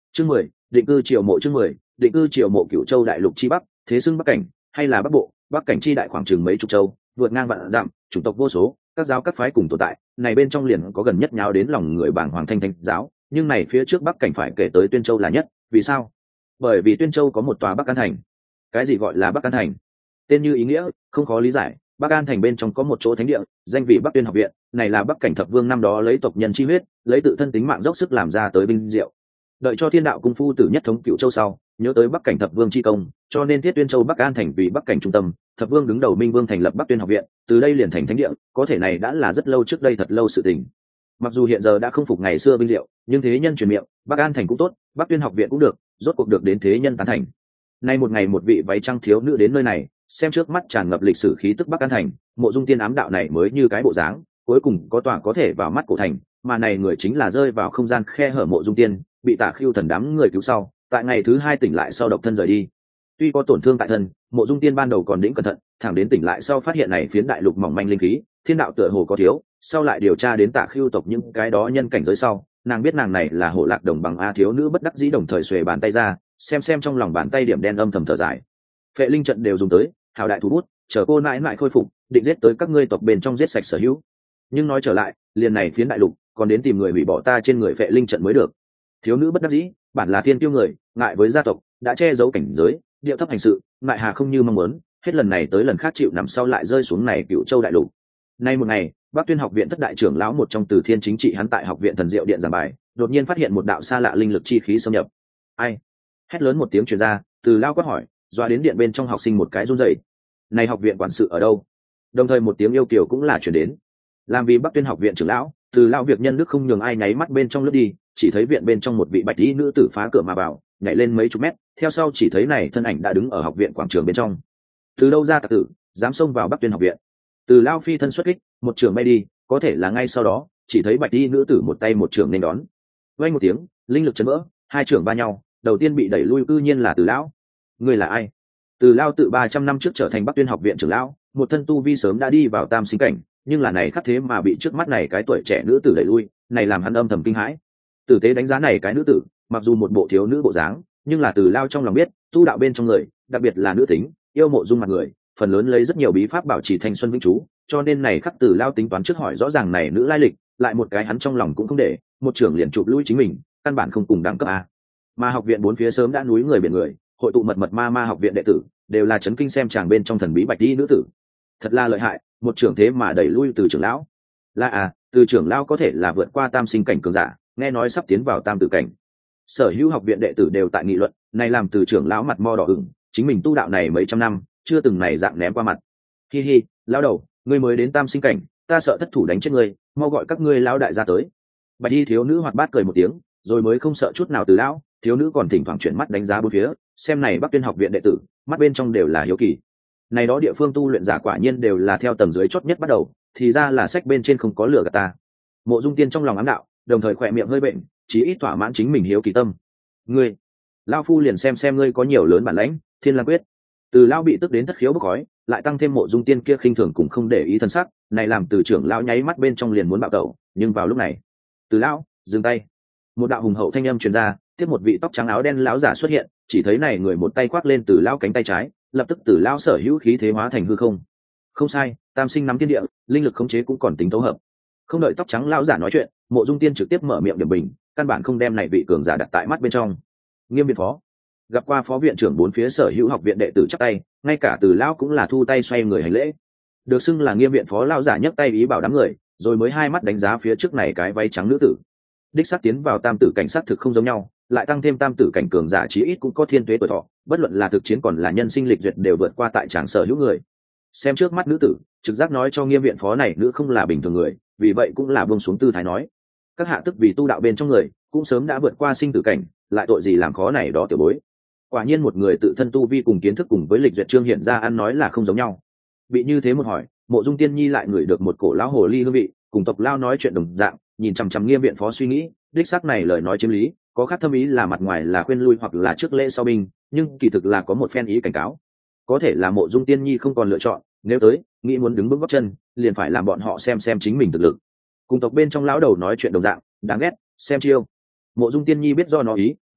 Chương mười, định cư triều mộ. Chương mười, định cư triều mộ. Cửu Châu đại lục chi bắc, thế xưng Bắc cảnh, hay là Bắc Bộ, Bắc cảnh chi đại khoảng chừng mấy chục châu, vượt ngang vạn dặm, chủng tộc vô số, các giáo các phái cùng tồn tại, này bên trong liền có gần nhất nháo đến lòng người bảng hoàng thanh thanh giáo, nhưng này phía trước Bắc cảnh phải kể tới Tuyên Châu là nhất, vì sao? Bởi vì Tuyên Châu có một tòa Bắc An thành. Cái gì gọi là Bắc An thành? Tên như ý nghĩa, không khó lý giải, Bắc An thành bên trong có một chỗ thánh địa, danh vị Bắc Tuyên học viện, này là Bắc cảnh thập vương năm đó lấy tộc nhân chi huyết, lấy tự thân tính mạng dốc sức làm ra tới vinh diệu. Đợi cho thiên đạo cung phu tử nhất thống Cửu Châu sau, nhớ tới Bắc cảnh thập vương chi công, cho nên thiết Tuyên Châu Bắc An thành vì Bắc cảnh trung tâm, thập vương đứng đầu Minh Vương thành lập Bắc Tuyên học viện, từ đây liền thành thánh địa, có thể này đã là rất lâu trước đây, thật lâu sự tình. Mặc dù hiện giờ đã không phục ngày xưa vinh diệu, nhưng thế nhân truyền miệng, Bắc An thành cũng tốt, Bắc Tuyên học viện cũng được, rốt cuộc được đến thế nhân tán thành. Nay một ngày một vị váy trăng thiếu nữ đến nơi này, xem trước mắt tràn ngập lịch sử khí tức Bắc An thành, Mộ Dung Tiên ám đạo này mới như cái bộ dáng, cuối cùng có tòa có thể vào mắt cổ thành, mà này người chính là rơi vào không gian khe hở Mộ Dung Tiên, bị Tả Khưu thần đám người cứu sau, tại ngày thứ hai tỉnh lại sau độc thân rời đi. Tuy có tổn thương tại thân, Mộ Dung Tiên ban đầu còn đĩnh cẩn thận, thẳng đến tỉnh lại sau phát hiện này phiến đại lục mỏng manh linh khí, thiên đạo tựa hồ có thiếu, sau lại điều tra đến Tả Khưu tộc những cái đó nhân cảnh giới sau, nàng biết nàng này là Hổ Lạc đồng bằng a thiếu nữ bất đắc dĩ đồng thời xuề bàn tay ra, xem xem trong lòng bàn tay điểm đen âm thầm thở dài. Phệ linh trận đều dùng tới, hào đại thủ bút, chờ cô mãi mãi khôi phục, định giết tới các ngươi tộc bên trong giết sạch sở hữu. Nhưng nói trở lại, liền này phiến đại lục, còn đến tìm người hủy bỏ ta trên người Phệ linh trận mới được. Thiếu nữ bất đắc dĩ, bản là thiên tiêu người, ngại với gia tộc, đã che giấu cảnh giới, điệu thấp hành sự, ngại hà không như mong muốn, hết lần này tới lần khác chịu nằm sau lại rơi xuống này Cửu Châu đại lục. Nay một ngày, Bắc Tuyên học viện thất đại trưởng lão một trong Từ Thiên chính trị hắn tại học viện thần diệu điện giảng bài, đột nhiên phát hiện một đạo xa lạ linh lực chi khí xâm nhập. Ai? Hét lớn một tiếng truyền ra, Từ lão quát hỏi, doa đến điện bên trong học sinh một cái run rẩy. Này học viện quản sự ở đâu? Đồng thời một tiếng yêu kiều cũng là truyền đến. Làm vì Bắc Tuyên học viện trưởng lão, Từ lão việc nhân đức không nhường ai nháy mắt bên trong lướt đi, chỉ thấy viện bên trong một vị bạch y nữ tử phá cửa mà vào, nhảy lên mấy chục mét, theo sau chỉ thấy này thân ảnh đã đứng ở học viện quảng trường bên trong. Từ đâu ra tặc tử, dám xông vào Bắc Tuyên học viện? Từ lao phi thân xuất kích, một trường bay đi, có thể là ngay sau đó, chỉ thấy bạch y nữ tử một tay một trường nên đón. Vang một tiếng, linh lực chấn vỡ, hai trường va nhau, đầu tiên bị đẩy lui cư nhiên là Từ lão. Người là ai? Từ lao tự ba trăm năm trước trở thành Bắc Tuyên học viện trưởng lão, một thân tu vi sớm đã đi vào tam sinh cảnh, nhưng là này khắc thế mà bị trước mắt này cái tuổi trẻ nữ tử đẩy lui, này làm hắn âm thầm kinh hãi. Tử tế đánh giá này cái nữ tử, mặc dù một bộ thiếu nữ bộ dáng, nhưng là Từ lao trong lòng biết, tu đạo bên trong người, đặc biệt là nữ tính, yêu mộ dung mặt người, phần lớn lấy rất nhiều bí pháp bảo trì thanh xuân vĩnh trú, cho nên này khắc Từ lao tính toán trước hỏi rõ ràng này nữ lai lịch, lại một cái hắn trong lòng cũng không để, một trưởng liền chụp lui chính mình, căn bản không cùng đẳng cấp a. Mà học viện bốn phía sớm đã núi người biển người, hội tụ mật mật ma ma học viện đệ tử, đều là chấn kinh xem chàng bên trong thần bí bạch y nữ tử. Thật là lợi hại, một trưởng thế mà đẩy lui Từ trưởng lão. Là à, Từ trưởng lão có thể là vượt qua tam sinh cảnh cường giả, nghe nói sắp tiến vào tam tử cảnh. Sở hữu học viện đệ tử đều tại nghị luận, này làm Từ trưởng lão mặt mo đỏ ửng, chính mình tu đạo này mấy trăm năm, chưa từng này dạng ném qua mặt. Hi hi, lão đầu, ngươi mới đến tam sinh cảnh, ta sợ thất thủ đánh chết ngươi, mau gọi các ngươi lão đại ra tới. Bạch y thiếu nữ hoạt bát cười một tiếng, rồi mới không sợ chút nào Từ lão. Thiếu nữ còn thỉnh thoảng chuyển mắt đánh giá bốn phía, xem này Bắc Tuyên học viện đệ tử, mắt bên trong đều là hiếu kỳ. Này đó địa phương tu luyện giả quả nhiên đều là theo tầng dưới chót nhất bắt đầu, thì ra là sách bên trên không có lửa gạt ta. Mộ Dung Tiên trong lòng ám đạo, đồng thời khỏe miệng hơi bệnh, chí ít thỏa mãn chính mình hiếu kỳ tâm. Ngươi, lão phu liền xem xem ngươi có nhiều lớn bản lãnh, Thiên Lang quyết. Từ lão bị tức đến thất khiếu bốc khói, lại tăng thêm Mộ Dung Tiên kia khinh thường cũng không để ý thân sắc, này làm Từ trưởng lão nháy mắt bên trong liền muốn bạo tẩu, nhưng vào lúc này, Từ lão, dừng tay. Một đạo hùng hậu thanh âm truyền ra, tiếp một vị tóc trắng áo đen lão giả xuất hiện, chỉ thấy này người một tay khoác lên Từ lão cánh tay trái, lập tức Từ lão sở hữu khí thế hóa thành hư không. Không sai, tam sinh nắm thiên địa, linh lực khống chế cũng còn tính tấu hợp. Không đợi tóc trắng lão giả nói chuyện, Mộ Dung Tiên trực tiếp mở miệng điểm bình, căn bản không đem này vị cường giả đặt tại mắt bên trong. Nghiêm viện phó, gặp qua phó viện trưởng bốn phía sở hữu học viện đệ tử chắp tay, ngay cả Từ lão cũng là thu tay xoay người hành lễ. Được xưng là Nghiêm viện phó lão giả nhấc tay ý bảo đám người, rồi mới hai mắt đánh giá phía trước này cái váy trắng nữ tử. Đích xác tiến vào tam tử cảnh sát thực không giống nhau, lại tăng thêm tam tử cảnh cường giả chí ít cũng có thiên tuế tuổi thọ, bất luận là thực chiến còn là nhân sinh lịch duyệt đều vượt qua tại tràng sở hữu người. Xem trước mắt nữ tử, trực giác nói cho Nghiêm viện phó này nữ không là bình thường người, vì vậy cũng là buông xuống tư thái nói, các hạ tức vì tu đạo bên trong người, cũng sớm đã vượt qua sinh tử cảnh, lại tội gì làm khó này đó tiểu bối. Quả nhiên một người tự thân tu vi cùng kiến thức cùng với lịch duyệt trương hiện ra ăn nói là không giống nhau. Bị như thế một hỏi, Mộ Dung Tiên Nhi lại ngửi được một cổ lão hồ ly hương vị, cùng tộc lao nói chuyện đồng dạng, nhìn chằm chằm Nghiêm viện phó suy nghĩ, đích xác này lời nói chiếm lý, có khác thâm ý là mặt ngoài là khuyên lui hoặc là trước lễ sau binh, nhưng kỳ thực là có một phen ý cảnh cáo. Có thể là Mộ Dung Tiên Nhi không còn lựa chọn, nếu tới, nghĩ muốn đứng bước gót chân, liền phải làm bọn họ xem xem chính mình thực lực. Cùng tộc bên trong lão đầu nói chuyện đồng dạng, đáng ghét, xem chiêu. Mộ Dung Tiên Nhi biết do nó ý,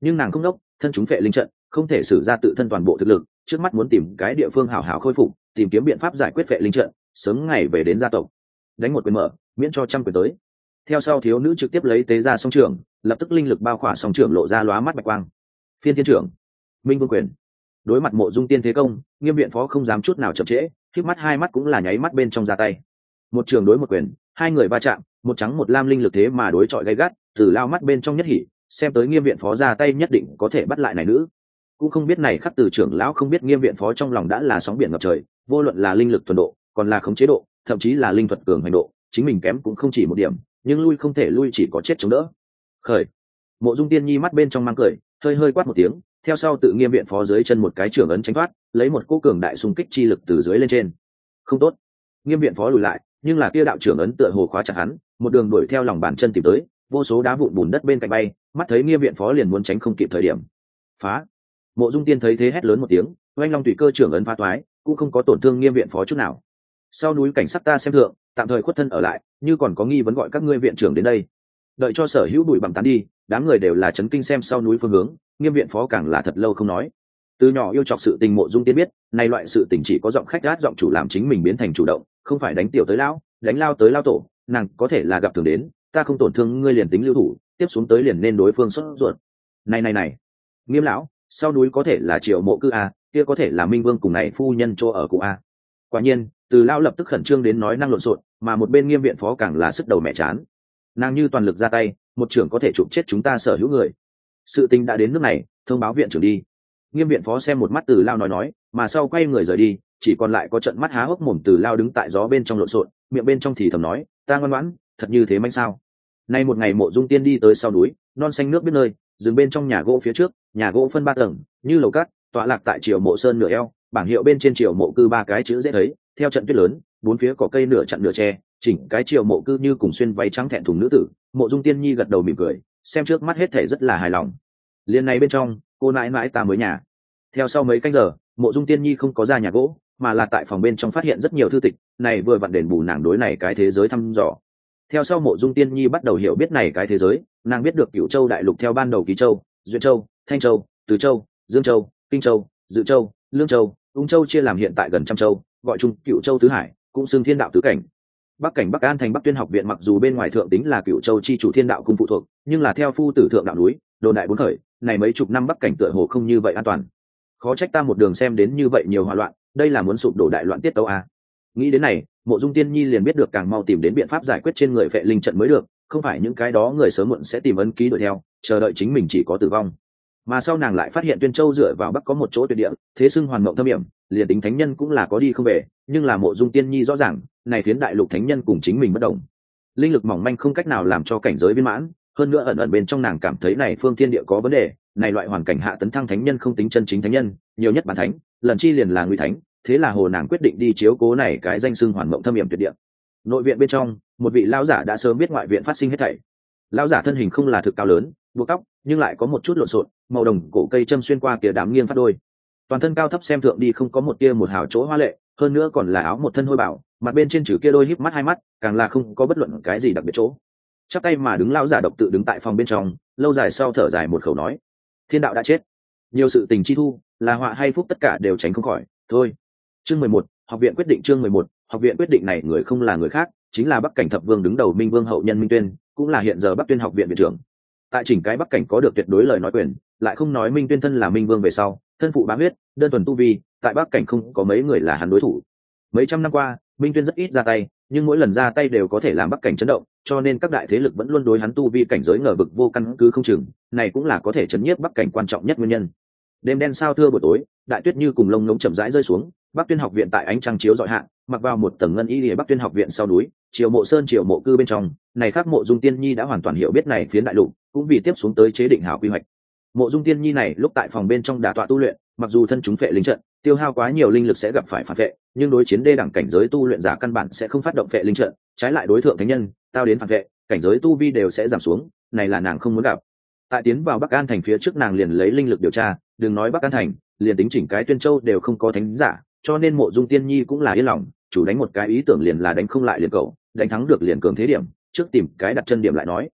nhưng nàng không đốc, thân chúng phệ linh trận không thể sử ra tự thân toàn bộ thực lực, trước mắt muốn tìm cái địa phương hảo hảo khôi phục, tìm kiếm biện pháp giải quyết phệ linh trận, sớm ngày về đến gia tộc đánh một quyền mở, miễn cho trăm quyền tới. Theo sau thiếu nữ trực tiếp lấy tế ra song trưởng, lập tức linh lực bao khỏa song trưởng lộ ra lóa mắt bạch quang. Phiên thiên trưởng, minh vương quyền. Đối mặt Mộ Dung Tiên thế công, Nghiêm viện phó không dám chút nào chậm trễ, khép mắt hai mắt cũng là nháy mắt bên trong ra tay. Một trường đối một quyền, hai người va chạm, một trắng một lam linh lực thế mà đối chọi gay gắt, từ lao mắt bên trong nhất hỉ, xem tới Nghiêm viện phó ra tay nhất định có thể bắt lại này nữ. Cũng không biết này khắc từ trưởng lão không biết Nghiêm viện phó trong lòng đã là sóng biển ngập trời, vô luận là linh lực thuần độ, còn là khống chế độ, thậm chí là linh thuật cường hành độ, chính mình kém cũng không chỉ một điểm, nhưng lui không thể lui, chỉ có chết chống đỡ. Khởi. Mộ Dung Tiên Nhi mắt bên trong mang cười, hơi hơi quát một tiếng, theo sau tự Nghiêm viện phó dưới chân một cái trưởng ấn tránh thoát, lấy một cỗ cường đại xung kích chi lực từ dưới lên trên. Không tốt. Nghiêm viện phó lùi lại, nhưng là kia đạo trưởng ấn tựa hồ khóa chặt hắn, một đường đuổi theo lòng bàn chân tìm tới, vô số đá vụn bùn đất bên cạnh bay, mắt thấy Nghiêm viện phó liền muốn tránh không kịp thời điểm. Phá. Mộ Dung Tiên thấy thế hét lớn một tiếng, oanh long tùy cơ trưởng ấn phá toái, cũng không có tổn thương Nghiêm viện phó chút nào. Sau núi cảnh sắc ta xem thượng, tạm thời khuất thân ở lại, như còn có nghi vấn gọi các ngươi viện trưởng đến đây. Đợi cho sở hữu bụi bặm tán đi, đám người đều là chấn kinh xem sau núi phương hướng, Nghiêm viện phó càng là thật lâu không nói. Từ nhỏ yêu chọc sự tình Mộ Dung Tiên biết, này loại sự tình chỉ có giọng khách gát giọng chủ làm chính mình biến thành chủ động, không phải đánh tiểu tới lão, đánh lao tới lao tổ, nàng có thể là gặp thường đến, ta không tổn thương ngươi liền tính lưu thủ, tiếp xuống tới liền nên đối phương xuất ruột. Này này này, Nghiêm lão, sau núi có thể là Triệu Mộ cư a, kia có thể là Minh Vương cùng này phu nhân chỗ ở cụ a. Quả nhiên, Từ lão lập tức khẩn trương đến nói năng lộn xộn, mà một bên Nghiêm viện phó càng là sức đầu mẹ chán. Nàng như toàn lực ra tay, một trưởng có thể chụp chết chúng ta sở hữu người. Sự tình đã đến nước này, thông báo viện trưởng đi. Nghiêm viện phó xem một mắt Từ lão nói nói, mà sau quay người rời đi, chỉ còn lại có trận mắt há hốc mồm Từ lão đứng tại gió bên trong lộn xộn, miệng bên trong thì thầm nói, ta ngoan ngoãn, thật như thế manh sao? Nay một ngày Mộ Dung Tiên đi tới sau núi, non xanh nước biết nơi, dừng bên trong nhà gỗ phía trước, nhà gỗ phân ba tầng, như lầu cát, tọa lạc tại Triều Mộ Sơn nửa eo, bảng hiệu bên trên Triều Mộ cư ba cái chữ dễ thấy, theo trận tuyết lớn, bốn phía cỏ cây nửa chặn nửa che, chỉnh cái Triều Mộ cư như cùng xuyên váy trắng thẹn thùng nữ tử. Mộ Dung Tiên Nhi gật đầu mỉm cười, xem trước mắt hết thể rất là hài lòng. Liên này bên trong, cô nãi nãi ta mới nhà. Theo sau mấy canh giờ, Mộ Dung Tiên Nhi không có ra nhà gỗ, mà là tại phòng bên trong phát hiện rất nhiều thư tịch, này vừa vặn đền bù nàng đối này cái thế giới thăm dò. Theo sau Mộ Dung Tiên Nhi bắt đầu hiểu biết này cái thế giới, nàng biết được Cửu Châu đại lục theo ban đầu Ký Châu, Duyện Châu, Thanh Châu, Từ Châu, Dương Châu, Kinh Châu, Dự Châu, Lương Châu, Ung Châu chia làm hiện tại gần trăm châu, gọi chung Cửu Châu tứ hải, cũng xưng Thiên đạo tứ cảnh. Bắc cảnh Bắc An thành Bắc Tuyên học viện mặc dù bên ngoài thượng tính là Cửu Châu chi chủ Thiên đạo cung phụ thuộc, nhưng là theo phu tử thượng đạo núi, đồn đại bốn khởi, này mấy chục năm Bắc cảnh tựa hồ không như vậy an toàn. Khó trách ta một đường xem đến như vậy nhiều hỗn loạn, đây là muốn sụp đổ đại loạn tiết tấu a. Nghĩ đến này, Mộ Dung Tiên Nhi liền biết được càng mau tìm đến biện pháp giải quyết trên người phệ linh trận mới được, không phải những cái đó người sớm muộn sẽ tìm ấn ký đuổi theo, chờ đợi chính mình chỉ có tử vong. Mà sau nàng lại phát hiện Tuyên Châu dựa vào bắc có một chỗ tuyệt địa, thế xưng hoàn mộng thâm hiểm, liền tính thánh nhân cũng là có đi không về, nhưng là Mộ Dung Tiên Nhi rõ ràng, này phiến đại lục thánh nhân cùng chính mình bất đồng. Linh lực mỏng manh không cách nào làm cho cảnh giới viên mãn, hơn nữa ẩn ẩn bên trong nàng cảm thấy này phương thiên địa có vấn đề, này loại hoàn cảnh hạ tấn thăng thánh nhân không tính chân chính thánh nhân, nhiều nhất bản thánh, lần chi liền là nguy thánh, thế là hồ nàng quyết định đi chiếu cố này cái danh xưng hoàn mộng thâm hiểm tuyệt địa. Nội viện bên trong, một vị lão giả đã sớm biết ngoại viện phát sinh hết thảy. Lão giả thân hình không là thực cao lớn, buộc tóc, nhưng lại có một chút lộn xộn, màu đồng cổ cây châm xuyên qua kia đám nghiêng phát đôi. Toàn thân cao thấp xem thượng đi không có một tia một hào chỗ hoa lệ, hơn nữa còn là áo một thân hôi bảo, mặt bên trên trừ kia đôi híp mắt hai mắt, càng là không có bất luận cái gì đặc biệt chỗ. Chắp tay mà đứng lão giả độc tự đứng tại phòng bên trong, lâu dài sau thở dài một khẩu nói: Thiên đạo đã chết, nhiều sự tình chi thu, là họa hay phúc tất cả đều tránh không khỏi, thôi. Chương mười một, học viện quyết định. Chương mười một, học viện quyết định này người không là người khác, chính là Bắc cảnh thập vương đứng đầu Minh Vương hậu nhân Minh Tuyên, cũng là hiện giờ Bắc Tuyên học viện viện trưởng. Tại chỉnh cái Bắc cảnh có được tuyệt đối lời nói quyền, lại không nói Minh Tuyên thân là Minh Vương về sau, thân phụ bá huyết, đơn thuần tu vi, tại Bắc cảnh không có mấy người là hắn đối thủ. Mấy trăm năm qua, Minh Tuyên rất ít ra tay, nhưng mỗi lần ra tay đều có thể làm Bắc cảnh chấn động, cho nên các đại thế lực vẫn luôn đối hắn tu vi cảnh giới ngờ vực vô căn cứ không chừng, này cũng là có thể chấn nhiếp Bắc cảnh quan trọng nhất nguyên nhân. Đêm đen sao thưa buổi tối, đại tuyết như cùng lông ngỗng chậm rãi rơi xuống, Bắc Tuyên học viện tại ánh trăng chiếu rọi hạ, mặc vào một tầng ngân y lìa Bắc Tuyên học viện sau núi, Triều Mộ Sơn Triều Mộ cư bên trong, này khác Mộ Dung Tiên Nhi đã hoàn toàn hiểu biết này phiến đại lục, cũng vì tiếp xuống tới chế định hảo quy hoạch. Mộ Dung Tiên Nhi này lúc tại phòng bên trong đả tọa tu luyện, mặc dù thân chúng phệ linh trận, tiêu hao quá nhiều linh lực sẽ gặp phải phản phệ, nhưng đối chiến đê đẳng cảnh giới tu luyện giả căn bản sẽ không phát động phệ linh trận, trái lại đối thượng thánh nhân, tao đến phản phệ, cảnh giới tu vi đều sẽ giảm xuống, này là nàng không muốn gặp. Tại tiến vào Bắc An thành phía trước nàng liền lấy linh lực điều tra, đừng nói Bắc An thành, liền tính chỉnh cái Tuyên Châu đều không có thánh giả, cho nên Mộ Dung Tiên Nhi cũng là yên lòng, chủ đánh một cái ý tưởng liền là đánh không lại liền cậu, đánh thắng được liền cường thế điểm, trước tìm cái đặt chân điểm lại nói.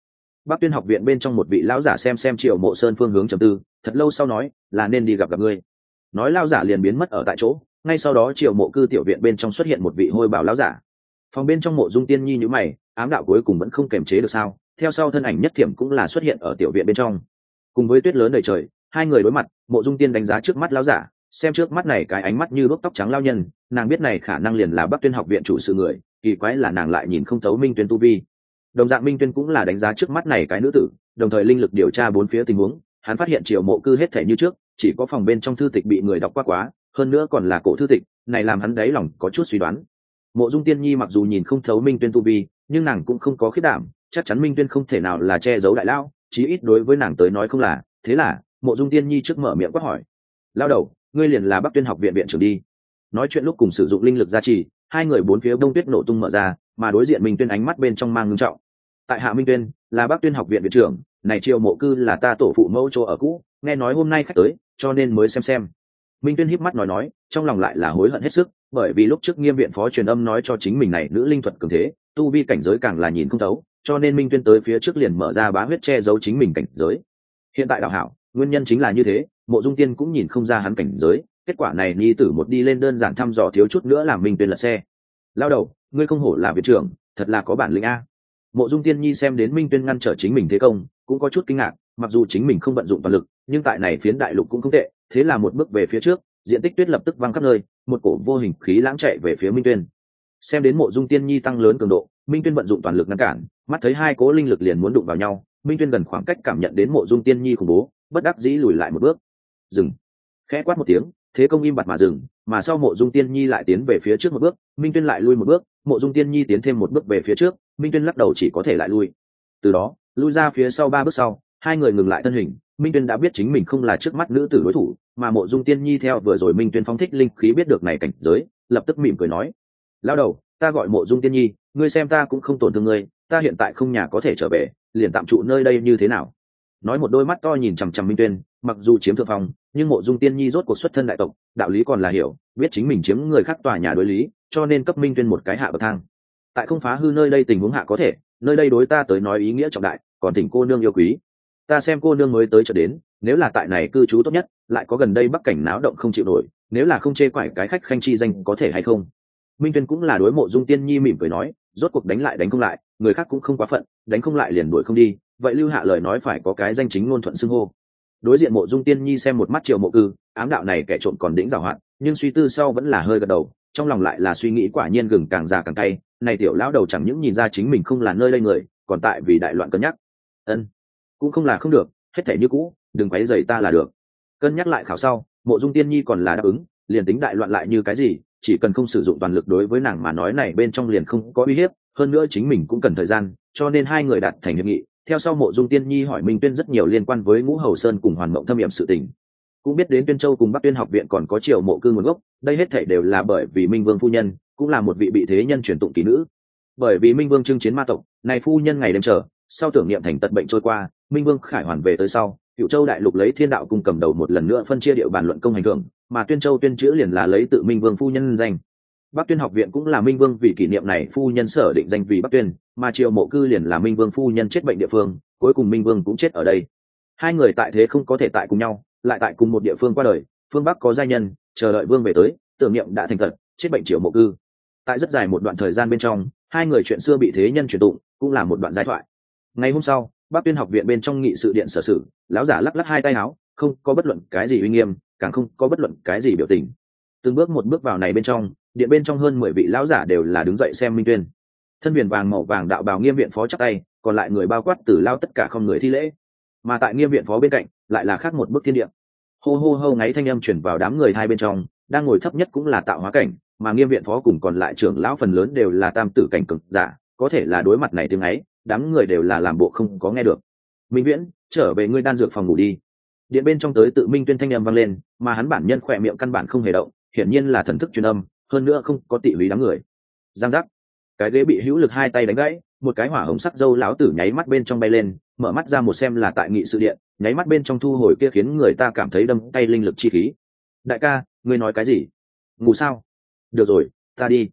Bắc Tuyên học viện bên trong một vị lão giả xem xem Triệu Mộ Sơn phương hướng trầm tư, thật lâu sau nói, là nên đi gặp gặp ngươi. Nói lão giả liền biến mất ở tại chỗ, ngay sau đó Triệu Mộ cư tiểu viện bên trong xuất hiện một vị hôi bảo lão giả. Phòng bên trong Mộ Dung Tiên Nhi nhíu mày, ám đạo cuối cùng vẫn không kềm chế được sao? Theo sau thân ảnh nhất thiểm cũng là xuất hiện ở tiểu viện bên trong. Cùng với tuyết lớn đầy trời, hai người đối mặt, Mộ Dung Tiên đánh giá trước mắt lão giả, xem trước mắt này cái ánh mắt như đuốc tóc trắng lao nhân, nàng biết này khả năng liền là Bắc Tuyên học viện chủ sự người, kỳ quái là nàng lại nhìn không thấu Minh Tuyên tu vi. Đồng dạng Minh Tuyên cũng là đánh giá trước mắt này cái nữ tử, đồng thời linh lực điều tra bốn phía tình huống, hắn phát hiện Triệu Mộ cư hết thể như trước, chỉ có phòng bên trong thư tịch bị người đọc qua quá, hơn nữa còn là cổ thư tịch, này làm hắn đáy lòng có chút suy đoán. Mộ Dung Tiên Nhi mặc dù nhìn không thấu Minh Tuyên tu vi, nhưng nàng cũng không có khiếp đảm, chắc chắn Minh Tuyên không thể nào là che giấu đại lão, chí ít đối với nàng tới nói không là, thế là, Mộ Dung Tiên Nhi trước mở miệng quát hỏi: "Lão đầu, ngươi liền là Bắc Tuyên học viện viện trưởng đi?" Nói chuyện lúc cùng sử dụng linh lực gia trì, hai người bốn phía đông tuyết nổ tung mở ra, mà đối diện Minh Tuyên ánh mắt bên trong mang ngưng trọng. Tại hạ Minh Tuyên, là Bắc Tuyên học viện viện trưởng, này Triệu Mộ cư là ta tổ phụ mẫu chỗ ở cũ, nghe nói hôm nay khách tới, cho nên mới xem xem. Minh Tuyên híp mắt nói nói, trong lòng lại là hối hận hết sức, bởi vì lúc trước Nghiêm viện phó truyền âm nói cho chính mình này nữ linh thuật cường thế, tu vi cảnh giới càng là nhìn không thấu, cho nên Minh Tuyên tới phía trước liền mở ra bá huyết che giấu chính mình cảnh giới. Hiện tại đạo hảo, nguyên nhân chính là như thế, Mộ Dung Tiên cũng nhìn không ra hắn cảnh giới, kết quả này nhi tử một đi lên đơn giản thăm dò thiếu chút nữa làm Minh Tuyên lật xe. Lao đầu, ngươi không hổ là viện trưởng, thật là có bản lĩnh a. Mộ Dung Tiên Nhi xem đến Minh Tuyên ngăn trở chính mình thế công, cũng có chút kinh ngạc, mặc dù chính mình không vận dụng toàn lực, nhưng tại này phiến đại lục cũng không tệ, thế là một bước về phía trước, diện tích tuyết lập tức văng khắp nơi, một cổ vô hình khí lãng chạy về phía Minh Tuyên. Xem đến Mộ Dung Tiên Nhi tăng lớn cường độ, Minh Tuyên vận dụng toàn lực ngăn cản, mắt thấy hai cố linh lực liền muốn đụng vào nhau, Minh Tuyên gần khoảng cách cảm nhận đến Mộ Dung Tiên Nhi khủng bố, bất đắc dĩ lùi lại một bước. Dừng. Khẽ quát một tiếng, thế công im bặt mà dừng, mà sau Mộ Dung Tiên Nhi lại tiến về phía trước một bước, Minh Tuyên lại lui một bước, Mộ Dung Tiên Nhi tiến thêm một bước về phía trước, Minh Tuyên lắc đầu chỉ có thể lại lui. Từ đó, lui ra phía sau ba bước sau, hai người ngừng lại thân hình, Minh Tuyên đã biết chính mình không là trước mắt nữ tử đối thủ, mà Mộ Dung Tiên Nhi theo vừa rồi Minh Tuyên phóng thích linh khí biết được này cảnh giới, lập tức mỉm cười nói: "Lão đầu, ta gọi Mộ Dung Tiên Nhi, ngươi xem ta cũng không tổn thương ngươi, ta hiện tại không nhà có thể trở về, liền tạm trụ nơi đây như thế nào?" Nói một đôi mắt to nhìn chằm chằm Minh Tuyên, mặc dù chiếm thượng phong, nhưng Mộ Dung Tiên Nhi rốt cuộc xuất thân đại tộc, đạo lý còn là hiểu, biết chính mình chiếm người khác tòa nhà đối lý, cho nên cấp Minh Tuyên một cái hạ bậc thang. Tại không phá hư nơi đây tình huống hạ có thể, nơi đây đối ta tới nói ý nghĩa trọng đại, còn thỉnh cô nương yêu quý. Ta xem cô nương mới tới chợ đến, nếu là tại này cư trú tốt nhất, lại có gần đây bắc cảnh náo động không chịu nổi, nếu là không chê quải cái khách khanh chi danh có thể hay không? Minh Tuyên cũng là đối Mộ Dung Tiên Nhi mỉm cười nói, rốt cuộc đánh lại đánh không lại, người khác cũng không quá phận, đánh không lại liền đuổi không đi, vậy lưu hạ lời nói phải có cái danh chính ngôn thuận xưng hô. Đối diện Mộ Dung Tiên Nhi xem một mắt Triệu Mộ cư, ám đạo này kẻ trộm còn đỉnh giàu hạn, nhưng suy tư sau vẫn là hơi gật đầu, trong lòng lại là suy nghĩ quả nhiên gừng càng già càng cay, này tiểu lão đầu chẳng những nhìn ra chính mình không là nơi đây người, còn tại vì đại loạn cân nhắc. Ân, cũng không là không được, hết thể như cũ, đừng quấy rầy ta là được. Cân nhắc lại khảo sau, Mộ Dung Tiên Nhi còn là đáp ứng, liền tính đại loạn lại như cái gì, chỉ cần không sử dụng toàn lực đối với nàng mà nói này bên trong liền không có uy hiếp, hơn nữa chính mình cũng cần thời gian, cho nên hai người đạt thành hiệp nghị. Theo sau Mộ Dung Tiên Nhi hỏi Minh Tuyên rất nhiều liên quan với Ngũ Hầu Sơn cùng Hoàn Mộng Thâm Nghiệm sự tình, cũng biết đến Tuyên Châu cùng Bắc Tuyên học viện còn có Triệu Mộ cư nguồn gốc, đây hết thảy đều là bởi vì Minh Vương phu nhân cũng là một vị bị thế nhân truyền tụng kỳ nữ. Bởi vì Minh Vương chinh chiến ma tộc, này phu nhân ngày đêm chờ, sau tưởng niệm thành tật bệnh trôi qua, Minh Vương khải hoàn về tới sau, Cửu Châu đại lục lấy Thiên Đạo cung cầm đầu một lần nữa phân chia địa bàn luận công hành thưởng, mà Tuyên Châu tuyên chữ liền là lấy tự Minh Vương phu nhân danh. Bắc Tuyên học viện cũng là Minh Vương vì kỷ niệm này phu nhân sở định danh vì Bắc Tuyên, mà Triệu Mộ cư liền là Minh Vương phu nhân chết bệnh địa phương, cuối cùng Minh Vương cũng chết ở đây. Hai người tại thế không có thể tại cùng nhau, lại tại cùng một địa phương qua đời, phương Bắc có giai nhân, chờ đợi Vương về tới, tưởng niệm đã thành thật, chết bệnh Triệu Mộ cư. Tại rất dài một đoạn thời gian bên trong, hai người chuyện xưa bị thế nhân truyền tụng, cũng là một đoạn giai thoại. Ngày hôm sau, Bắc Tuyên học viện bên trong nghị sự điện sở sử, lão giả lắc lắc hai tay áo, không có bất luận cái gì uy nghiêm, càng không có bất luận cái gì biểu tình. Từng bước một bước vào này bên trong, điện bên trong hơn mười vị lão giả đều là đứng dậy xem Minh Tuyên. Thân viền vàng màu vàng đạo bào Nghiêm viện phó chắp tay, còn lại người bao quát tử lao tất cả không người thi lễ. Mà tại Nghiêm viện phó bên cạnh, lại là khác một bức thiên địa. Hô hô hô ngáy thanh âm truyền vào đám người hai bên trong, đang ngồi thấp nhất cũng là tạo hóa cảnh, mà Nghiêm viện phó cùng còn lại trưởng lão phần lớn đều là tam tử cảnh cực giả, có thể là đối mặt này tiếng ấy, đám người đều là làm bộ không có nghe được. Minh Viễn, trở về ngươi đan dược phòng ngủ đi. Điện bên trong tới tự Minh Tuyên thanh âm vang lên, mà hắn bản nhân khỏe miệng căn bản không hề động, hiển nhiên là thần thức truyền âm, hơn nữa không có tị lý đám người. Giang giác, cái ghế bị hữu lực hai tay đánh gãy, một cái hỏa hồng sắc dâu lão tử nháy mắt bên trong bay lên, mở mắt ra một xem là tại nghị sự điện, nháy mắt bên trong thu hồi kia khiến người ta cảm thấy đâm tay linh lực chi khí. Đại ca, ngươi nói cái gì? Ngủ sao? Được rồi, ta đi.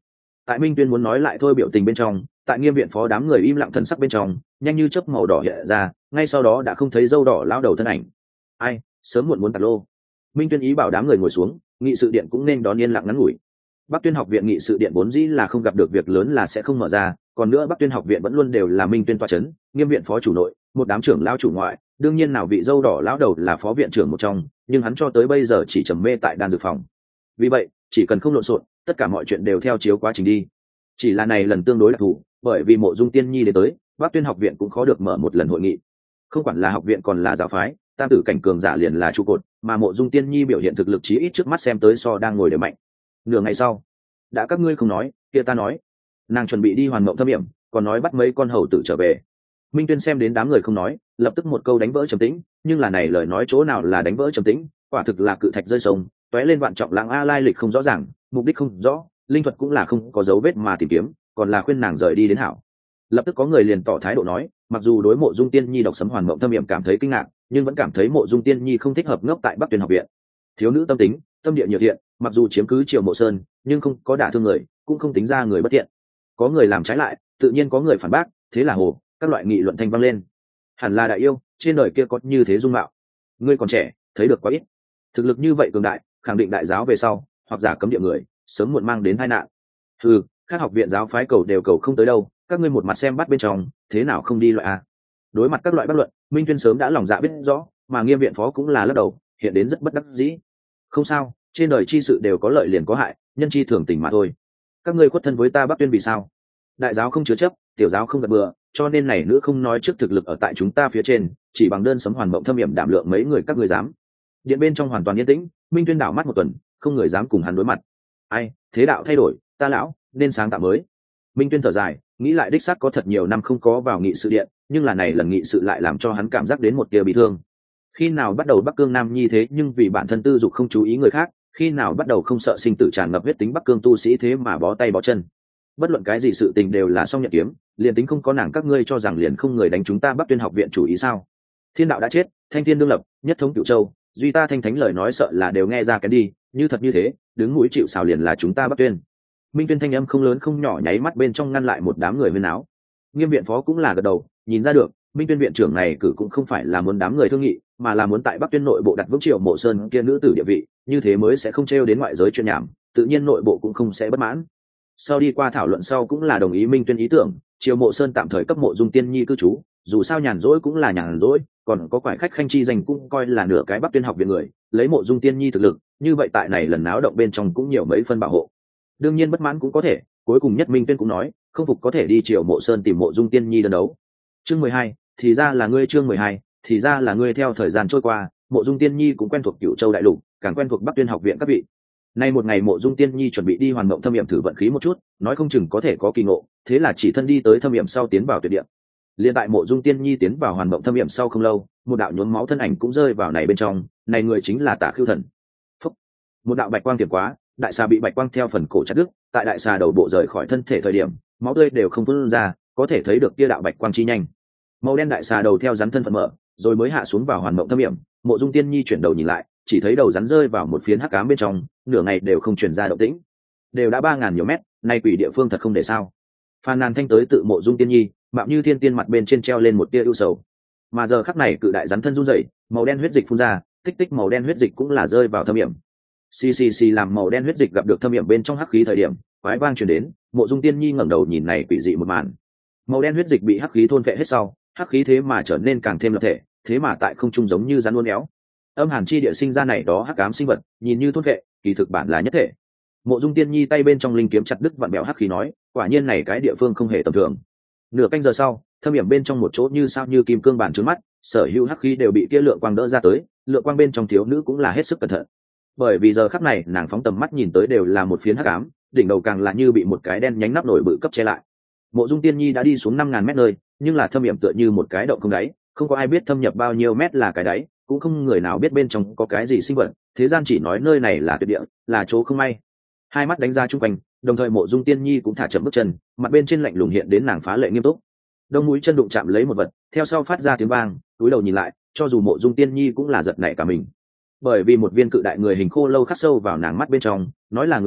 Tại Minh Tuyên muốn nói lại thôi biểu tình bên trong, tại Nghiêm viện phó đám người im lặng thần sắc bên trong, nhanh như chớp màu đỏ hiện ra, ngay sau đó đã không thấy dâu đỏ lão đầu thân ảnh. Ai, sớm muộn muốn tạt lô. Minh Tuyên ý bảo đám người ngồi xuống, nghị sự điện cũng nên đón yên lặng ngắn ngủi. Bắc Tuyên học viện nghị sự điện vốn dĩ là không gặp được việc lớn là sẽ không mở ra, còn nữa Bắc Tuyên học viện vẫn luôn đều là Minh Tuyên tọa chấn, Nghiêm viện phó chủ nội, một đám trưởng lão chủ ngoại, đương nhiên nào vị dâu đỏ lão đầu là phó viện trưởng một trong, nhưng hắn cho tới bây giờ chỉ trầm mê tại đan dược phòng. Vì vậy, chỉ cần không lộn xộn, tất cả mọi chuyện đều theo chiếu quá trình đi. Chỉ là này lần tương đối đặc thù, bởi vì Mộ Dung Tiên Nhi đến tới, Bắc Tuyên học viện cũng khó được mở một lần hội nghị. Không quản là học viện còn là giáo phái, tam tử cảnh cường giả liền là trụ cột, mà Mộ Dung Tiên Nhi biểu hiện thực lực chí ít trước mắt xem tới so đang ngồi đều mạnh. Nửa ngày sau, đã các ngươi không nói, kia ta nói. Nàng chuẩn bị đi hoàn mộng thâm hiểm, còn nói bắt mấy con hầu tử trở về. Minh Tuyên xem đến đám người không nói, lập tức một câu đánh vỡ trầm tĩnh, nhưng là này lời nói chỗ nào là đánh vỡ trầm tĩnh, quả thực là cự thạch rơi sông, tóe lên vạn trọng lãng a lai lịch không rõ ràng, mục đích không rõ, linh thuật cũng là không có dấu vết mà tìm kiếm, còn là khuyên nàng rời đi đến hảo. Lập tức có người liền tỏ thái độ nói, mặc dù đối Mộ Dung Tiên Nhi độc sấm hoàn mộng thâm hiểm cảm thấy kinh ngạc, nhưng vẫn cảm thấy Mộ Dung Tiên Nhi không thích hợp ngốc tại Bắc Tuyên học viện. Thiếu nữ tâm tính, tâm địa nhiệt thiện, mặc dù chiếm cứ Triều Mộ Sơn, nhưng không có đả thương người, cũng không tính ra người bất thiện. Có người làm trái lại, tự nhiên có người phản bác, thế là hồ, các loại nghị luận thanh vang lên. Hẳn là đại yêu, trên đời kia có như thế dung mạo. Ngươi còn trẻ, thấy được quá ít. Thực lực như vậy cường đại, khẳng định đại giáo về sau, hoặc giả cấm địa người, sớm muộn mang đến tai nạn. Ừ, các học viện giáo phái cầu đều cầu không tới đâu, các ngươi một mặt xem bắt bên trong, thế nào không đi loại a? Đối mặt các loại bất luận, Minh Tuyên sớm đã lòng dạ biết rõ, mà Nghiêm viện phó cũng là lắc đầu, hiện đến rất bất đắc dĩ. Không sao, trên đời chi sự đều có lợi liền có hại, nhân chi thường tình mà thôi. Các ngươi khuất thân với ta Bắc Tuyên vì sao? Đại giáo không chứa chấp, tiểu giáo không gật bừa, cho nên này nữa không nói trước thực lực ở tại chúng ta phía trên, chỉ bằng đơn sấm hoàn mộng thâm hiểm đảm lượng mấy người các ngươi dám. Điện bên trong hoàn toàn yên tĩnh, Minh Tuyên đảo mắt một tuần, không người dám cùng hắn đối mặt. Ai, thế đạo thay đổi, ta lão nên sáng tạo mới. Minh Tuyên thở dài, nghĩ lại đích xác có thật nhiều năm không có vào nghị sự điện, nhưng là này lần nghị sự lại làm cho hắn cảm giác đến một tia bị thương. Khi nào bắt đầu Bắc Cương Nam Nhi thế nhưng vì bản thân tư dục không chú ý người khác, khi nào bắt đầu không sợ sinh tử tràn ngập huyết tính Bắc Cương tu sĩ thế mà bó tay bó chân. Bất luận cái gì sự tình đều là song nhận kiếm, liền tính không có nàng các ngươi cho rằng liền không người đánh chúng ta Bắc Tuyên học viện chủ ý sao? Thiên đạo đã chết, thanh thiên đương lập, nhất thống cửu châu, duy ta thanh thánh lời nói sợ là đều nghe ra cái đi, như thật như thế, đứng mũi chịu sào liền là chúng ta Bắc Tuyên. Minh Tuyên thanh âm không lớn không nhỏ nháy mắt bên trong ngăn lại một đám người huyên áo. Nghiêm viện phó cũng là gật đầu, nhìn ra được, Minh Tuyên viện trưởng này cử cũng không phải là muốn đám người thương nghị, mà là muốn tại Bắc Tuyên nội bộ đặt vững Triệu Mộ Sơn kia nữ tử địa vị, như thế mới sẽ không trêu đến ngoại giới chuyện nhảm, tự nhiên nội bộ cũng không sẽ bất mãn. Sau đi qua thảo luận sau cũng là đồng ý Minh Tuyên ý tưởng, Triều Mộ Sơn tạm thời cấp Mộ Dung Tiên Nhi cư trú, dù sao nhàn rỗi cũng là nhàn rỗi, còn có quải khách khanh chi danh cũng coi là nửa cái Bắc Tuyên học viện người, lấy Mộ Dung Tiên Nhi thực lực, như vậy tại này lần náo động bên trong cũng nhiều mấy phân bảo hộ. Đương nhiên bất mãn cũng có thể, cuối cùng nhất Minh Tuyên cũng nói, không phục có thể đi Triều Mộ Sơn tìm Mộ Dung Tiên Nhi đơn đấu. Chương mười hai, thì ra là ngươi chương mười hai, thì ra là ngươi theo thời gian trôi qua, Mộ Dung Tiên Nhi cũng quen thuộc Cửu Châu đại lục, càng quen thuộc Bắc Tuyên học viện các vị. Nay một ngày Mộ Dung Tiên Nhi chuẩn bị đi hoàn mộng thâm nghiệm thử vận khí một chút, nói không chừng có thể có kỳ ngộ, thế là chỉ thân đi tới thâm nghiệm sau tiến vào tuyệt địa. Liên tại Mộ Dung Tiên Nhi tiến vào hoàn mộng thâm nghiệm sau không lâu, một đạo nhuốm máu thân ảnh cũng rơi vào này bên trong, này người chính là Tả Khưu Thần. Phúc. Một đạo bạch quang tiềm quá, đại xà bị bạch quang theo phần cổ chặt đứt, tại đại xà đầu bộ rời khỏi thân thể thời điểm, máu tươi đều không phun ra, có thể thấy được kia đạo bạch quang chi nhanh. Màu đen đại xà đầu theo rắn thân phận mở, rồi mới hạ xuống vào hoàn mộng thâm nghiệm. Mộ Dung Tiên Nhi chuyển đầu nhìn lại, chỉ thấy đầu rắn rơi vào một phiến hắc ám bên trong, nửa ngày đều không truyền ra động tĩnh. Đều đã ba ngàn nhiều mét, nay quỷ địa phương thật không để sao. Phan Nàn Thanh tới tự Mộ Dung Tiên Nhi, mạo như thiên tiên mặt bên trên treo lên một tia ưu sầu. Mà giờ khắc này cự đại rắn thân run rẩy, màu đen huyết dịch phun ra, tích tích màu đen huyết dịch cũng là rơi vào thâm nghiệm. Xì xì xì làm màu đen huyết dịch gặp được thâm nghiệm bên trong hắc khí thời điểm, quái vang truyền đến, Mộ Dung Tiên Nhi ngẩng đầu nhìn này quỷ dị một màn. Màu đen huyết dịch bị hắc khí thôn phệ hết sau, hắc khí thế mà trở nên càng thêm lập thể, thế mà tại không trung giống như rắn uốn éo. Âm hàn chi địa sinh ra này đó hắc ám sinh vật, nhìn như thôn phệ, kỳ thực bản là nhất thể. Mộ Dung Tiên Nhi tay bên trong linh kiếm chặt đứt vặn bèo hắc khí nói, quả nhiên này cái địa phương không hề tầm thường. Nửa canh giờ sau, thâm hiểm bên trong một chỗ như sao như kim cương bản trướng mắt, sở hữu hắc khí đều bị kia lượng quang đỡ ra tới, lượng quang bên trong thiếu nữ cũng là hết sức cẩn thận. Bởi vì giờ khắc này, nàng phóng tầm mắt nhìn tới đều là một phiến hắc ám, đỉnh đầu càng là như bị một cái đen nhánh nắp nổi bự cấp che lại. Mộ Dung Tiên Nhi đã đi xuống năm ngàn mét nơi, nhưng là thâm hiểm tựa như một cái động không đáy, không có ai biết thâm nhập bao nhiêu mét là cái đáy, cũng không người nào biết bên trong có cái gì sinh vật, thế gian chỉ nói nơi này là tuyệt địa, là chỗ không may. Hai mắt đánh ra chung quanh, đồng thời Mộ Dung Tiên Nhi cũng thả chậm bước chân, mặt bên trên lạnh lùng hiện đến nàng phá lệ nghiêm túc. Đông mũi chân đụng chạm lấy một vật, theo sau phát ra tiếng vang, túi đầu nhìn lại, cho dù Mộ Dung Tiên Nhi cũng là giật nảy cả mình. Bởi vì một viên cự đại người hình khô lâu khắc sâu vào nàng mắt bên trong, nói là người hình,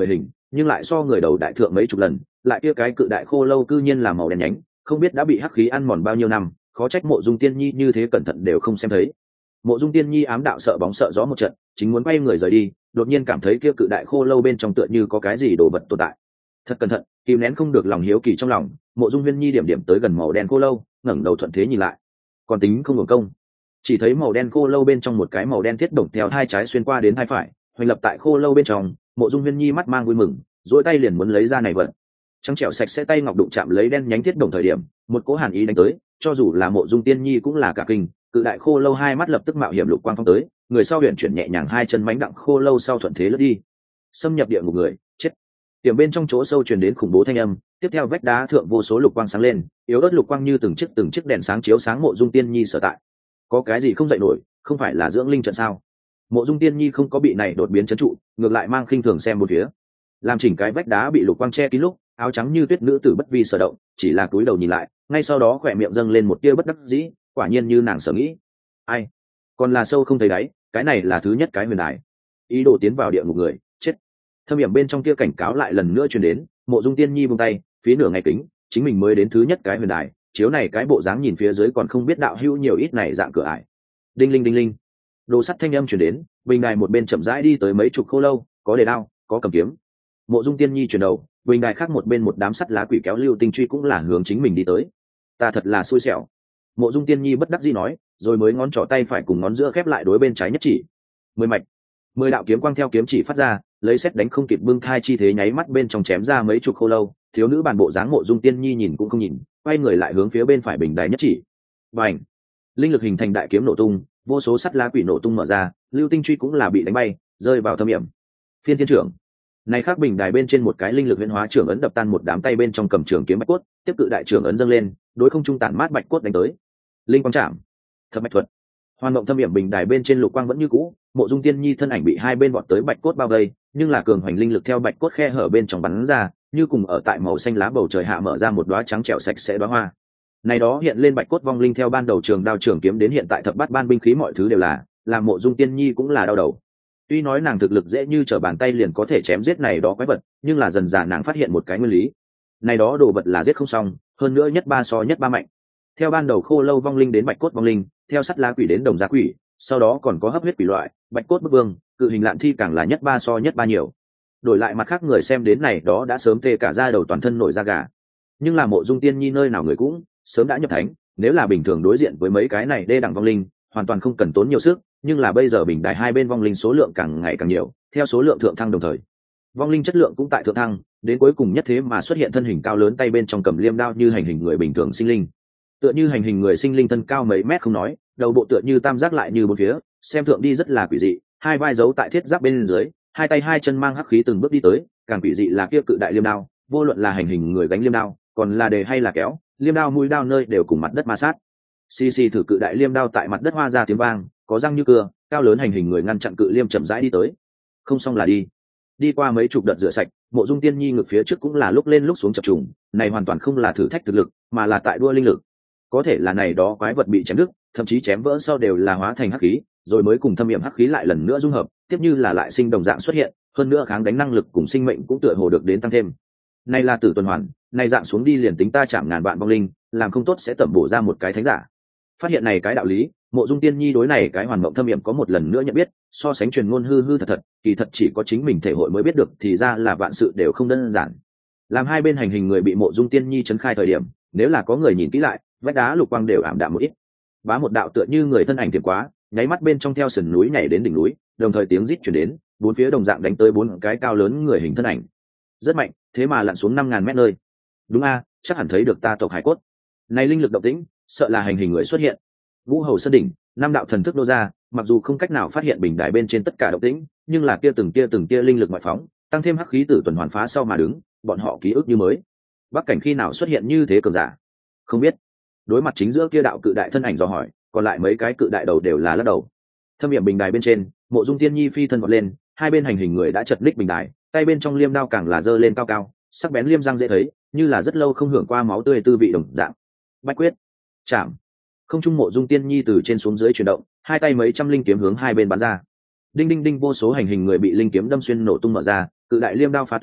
nhưng lại so người đầu đại thượng mấy chục lần, lại kia cái cự đại khô lâu cư nhiên là màu đen nhánh, không biết đã bị hắc khí ăn mòn bao nhiêu năm, khó trách Mộ Dung Tiên Nhi như thế cẩn thận đều không xem thấy. Mộ Dung Tiên Nhi ám đạo sợ bóng sợ gió một trận, chính muốn quay người rời đi, đột nhiên cảm thấy kia cự đại khô lâu bên trong tựa như có cái gì đồ vật tồn tại. Thật cẩn thận, kìm nén không được lòng hiếu kỳ trong lòng, Mộ Dung Viên Nhi điểm điểm tới gần màu đen khô lâu, ngẩng đầu thuận thế nhìn lại. Còn tính không hưởng công, chỉ thấy màu đen khô lâu bên trong một cái màu đen thiết đồng theo hai trái xuyên qua đến hai phải, hoành lập tại khô lâu bên trong. Mộ Dung Viên Nhi mắt mang vui mừng, duỗi tay liền muốn lấy ra này vật. Trắng trẻo sạch sẽ tay ngọc đụng chạm lấy đen nhánh thiết đồng thời điểm, một cỗ hàn ý đánh tới, cho dù là Mộ Dung Tiên Nhi cũng là cả kinh. Cự đại khô lâu hai mắt lập tức mạo hiểm lục quang phong tới, người sau huyền chuyển nhẹ nhàng hai chân mánh đặng khô lâu sau thuận thế lướt đi, xâm nhập địa ngục người chết. Tiệm bên trong chỗ sâu truyền đến khủng bố thanh âm, tiếp theo vách đá thượng vô số lục quang sáng lên, yếu ớt lục quang như từng chiếc từng chiếc đèn sáng chiếu sáng Mộ Dung Tiên Nhi sở tại. Có cái gì không dậy nổi, không phải là dưỡng linh trận sao? Mộ Dung Tiên Nhi không có bị này đột biến chấn trụ, ngược lại mang khinh thường xem một phía. Làm chỉnh cái vách đá bị lục quang che kín lúc, áo trắng như tuyết nữ tử bất vi sở động, chỉ là cúi đầu nhìn lại, ngay sau đó khỏe miệng dâng lên một tia bất đắc dĩ, quả nhiên như nàng sở nghĩ. Ai? Còn là sâu không thấy đáy, cái này là thứ nhất cái huyền đài. Ý đồ tiến vào địa ngục người chết. Thâm hiểm bên trong kia cảnh cáo lại lần nữa truyền đến. Mộ Dung Tiên Nhi buông tay, phí nửa ngày kính, chính mình mới đến thứ nhất cái huyền đài, chiếu này cái bộ dáng nhìn phía dưới còn không biết đạo hữu nhiều ít này dạng cửa ải. Đinh linh đinh linh, đồ sắt thanh âm truyền đến, bình đài một bên chậm rãi đi tới mấy chục khô lâu, có đề đao, có cầm kiếm. Mộ Dung Tiên Nhi chuyển đầu, bình đài khác một bên một đám sắt lá quỷ kéo lưu tinh truy cũng là hướng chính mình đi tới. Ta thật là xui xẻo. Mộ Dung Tiên Nhi bất đắc dĩ nói, rồi mới ngón trỏ tay phải cùng ngón giữa khép lại đối bên trái nhất chỉ. Mười mạch, mười đạo kiếm quang theo kiếm chỉ phát ra, lấy xét đánh không kịp bưng thai chi thế nháy mắt bên trong chém ra mấy chục khô lâu. Thiếu nữ bàn bộ dáng Mộ Dung Tiên Nhi nhìn cũng không nhìn, quay người lại hướng phía bên phải bình đài nhất chỉ. Bành, linh lực hình thành đại kiếm nổ tung, vô số sắt lá quỷ nổ tung mở ra, lưu tinh truy cũng là bị đánh bay, rơi vào thâm hiểm. Phiên Thiên trưởng, này khác bình đài bên trên một cái linh lực huyễn hóa trưởng ấn đập tan một đám tay bên trong cầm trường kiếm bạch cốt, tiếp cự đại trưởng ấn dâng lên, đối không trung tản mát bạch cốt đánh tới. Linh quang chạm, thập bạch thuật. Hoàn mộng thâm hiểm bình đài bên trên lục quang vẫn như cũ, Mộ Dung Tiên Nhi thân ảnh bị hai bên vọt tới bạch cốt bao vây, nhưng là cường hoành linh lực theo bạch cốt khe hở bên trong bắn ra, như cùng ở tại màu xanh lá bầu trời hạ mở ra một đóa trắng trẻo sạch sẽ đóa hoa. Này đó hiện lên bạch cốt vong linh theo ban đầu trường đao trường kiếm đến hiện tại thập bát ban binh khí mọi thứ đều là, làm Mộ Dung Tiên Nhi cũng là đau đầu. Tuy nói nàng thực lực dễ như trở bàn tay liền có thể chém giết này đó quái vật, nhưng là dần dà nàng phát hiện một cái nguyên lý. Này đó đồ vật là giết không xong, hơn nữa nhất ba so nhất ba mạnh. Theo ban đầu khô lâu vong linh đến bạch cốt vong linh, theo sắt lá quỷ đến đồng giá quỷ, sau đó còn có hấp huyết quỷ loại, bạch cốt bức vương, cự hình lạn thi càng là nhất ba so nhất ba nhiều. Đổi lại mặt khác người xem đến này đó đã sớm tê cả da đầu toàn thân nổi da gà. Nhưng là Mộ Dung Tiên Nhi nơi nào người cũng sớm đã nhập thánh, nếu là bình thường đối diện với mấy cái này đê đẳng vong linh, hoàn toàn không cần tốn nhiều sức, nhưng là bây giờ bình đài hai bên vong linh số lượng càng ngày càng nhiều, theo số lượng thượng thăng đồng thời, vong linh chất lượng cũng tại thượng thăng, đến cuối cùng nhất thế mà xuất hiện thân hình cao lớn tay bên trong cầm liêm đao như hành hình người bình thường sinh linh. Tựa như hành hình người sinh linh thân cao mấy mét không nói, đầu bộ tựa như tam giác lại như bốn phía, xem thượng đi rất là quỷ dị, hai vai giấu tại thiết giáp bên dưới, hai tay hai chân mang hắc khí từng bước đi tới, càng quỷ dị là kia cự đại liêm đao, vô luận là hành hình người gánh liêm đao, còn là đề hay là kéo, liêm đao mũi đao nơi đều cùng mặt đất ma sát. Xì xì thử cự đại liêm đao tại mặt đất hoa ra tiếng vang, có răng như cưa, cao lớn hành hình người ngăn chặn cự liêm chậm rãi đi tới. Không xong là đi. Đi qua mấy chục đợt rửa sạch, Mộ Dung Tiên Nhi ngược phía trước cũng là lúc lên lúc xuống chập trùng, này hoàn toàn không là thử thách thực lực, mà là tại đua linh lực. Có thể là này đó quái vật bị chém đứt, thậm chí chém vỡ sau đều là hóa thành hắc khí, rồi mới cùng thâm nghiệm hắc khí lại lần nữa dung hợp, tiếp như là lại sinh đồng dạng xuất hiện, hơn nữa kháng đánh năng lực cùng sinh mệnh cũng tựa hồ được đến tăng thêm. Này là tử tuần hoàn, này dạng xuống đi liền tính ta chạm ngàn vạn vong linh, làm không tốt sẽ tẩm bổ ra một cái thánh giả. Phát hiện này cái đạo lý, Mộ Dung Tiên Nhi đối này cái hoàn mộng thâm nghiệm có một lần nữa nhận biết, so sánh truyền ngôn hư hư thật thật, kỳ thật chỉ có chính mình thể hội mới biết được, thì ra là vạn sự đều không đơn giản. Làm hai bên hành hình người bị Mộ Dung Tiên Nhi chấn khai thời điểm, nếu là có người nhìn kỹ lại, vách đá lục quang đều ảm đạm một ít. Bá một đạo tựa như người thân ảnh tiệm quá, nháy mắt bên trong theo sườn núi nhảy đến đỉnh núi, đồng thời tiếng rít truyền đến, bốn phía đồng dạng đánh tới bốn cái cao lớn người hình thân ảnh. Rất mạnh, thế mà lặn xuống năm ngàn mét nơi. Đúng a, chắc hẳn thấy được ta tộc hải cốt. Này linh lực động tĩnh, sợ là hành hình người xuất hiện. Vũ Hầu Sơn đỉnh, năm đạo thần thức nô ra, mặc dù không cách nào phát hiện bình đài bên trên tất cả động tĩnh, nhưng là kia từng kia từng kia linh lực ngoại phóng, tăng thêm hắc khí tử tuần hoàn phá sau mà đứng, bọn họ ký ức như mới. Bắc cảnh khi nào xuất hiện như thế cường giả? Không biết. Đối mặt chính giữa kia đạo cự đại thân ảnh dò hỏi, còn lại mấy cái cự đại đầu đều là lắc đầu. Thâm hiểm bình đài bên trên, Mộ Dung Tiên Nhi phi thân vọt lên, hai bên hành hình người đã chật ních bình đài, tay bên trong liêm đao càng là giơ lên cao cao, sắc bén liêm răng dễ thấy, như là rất lâu không hưởng qua máu tươi tư vị đồng dạng. Bách quyết, chạm. Không trung Mộ Dung Tiên Nhi từ trên xuống dưới chuyển động, hai tay mấy trăm linh kiếm hướng hai bên bắn ra. Đinh đinh đinh, vô số hành hình người bị linh kiếm đâm xuyên nổ tung mở ra, cự đại liêm đao phá toái,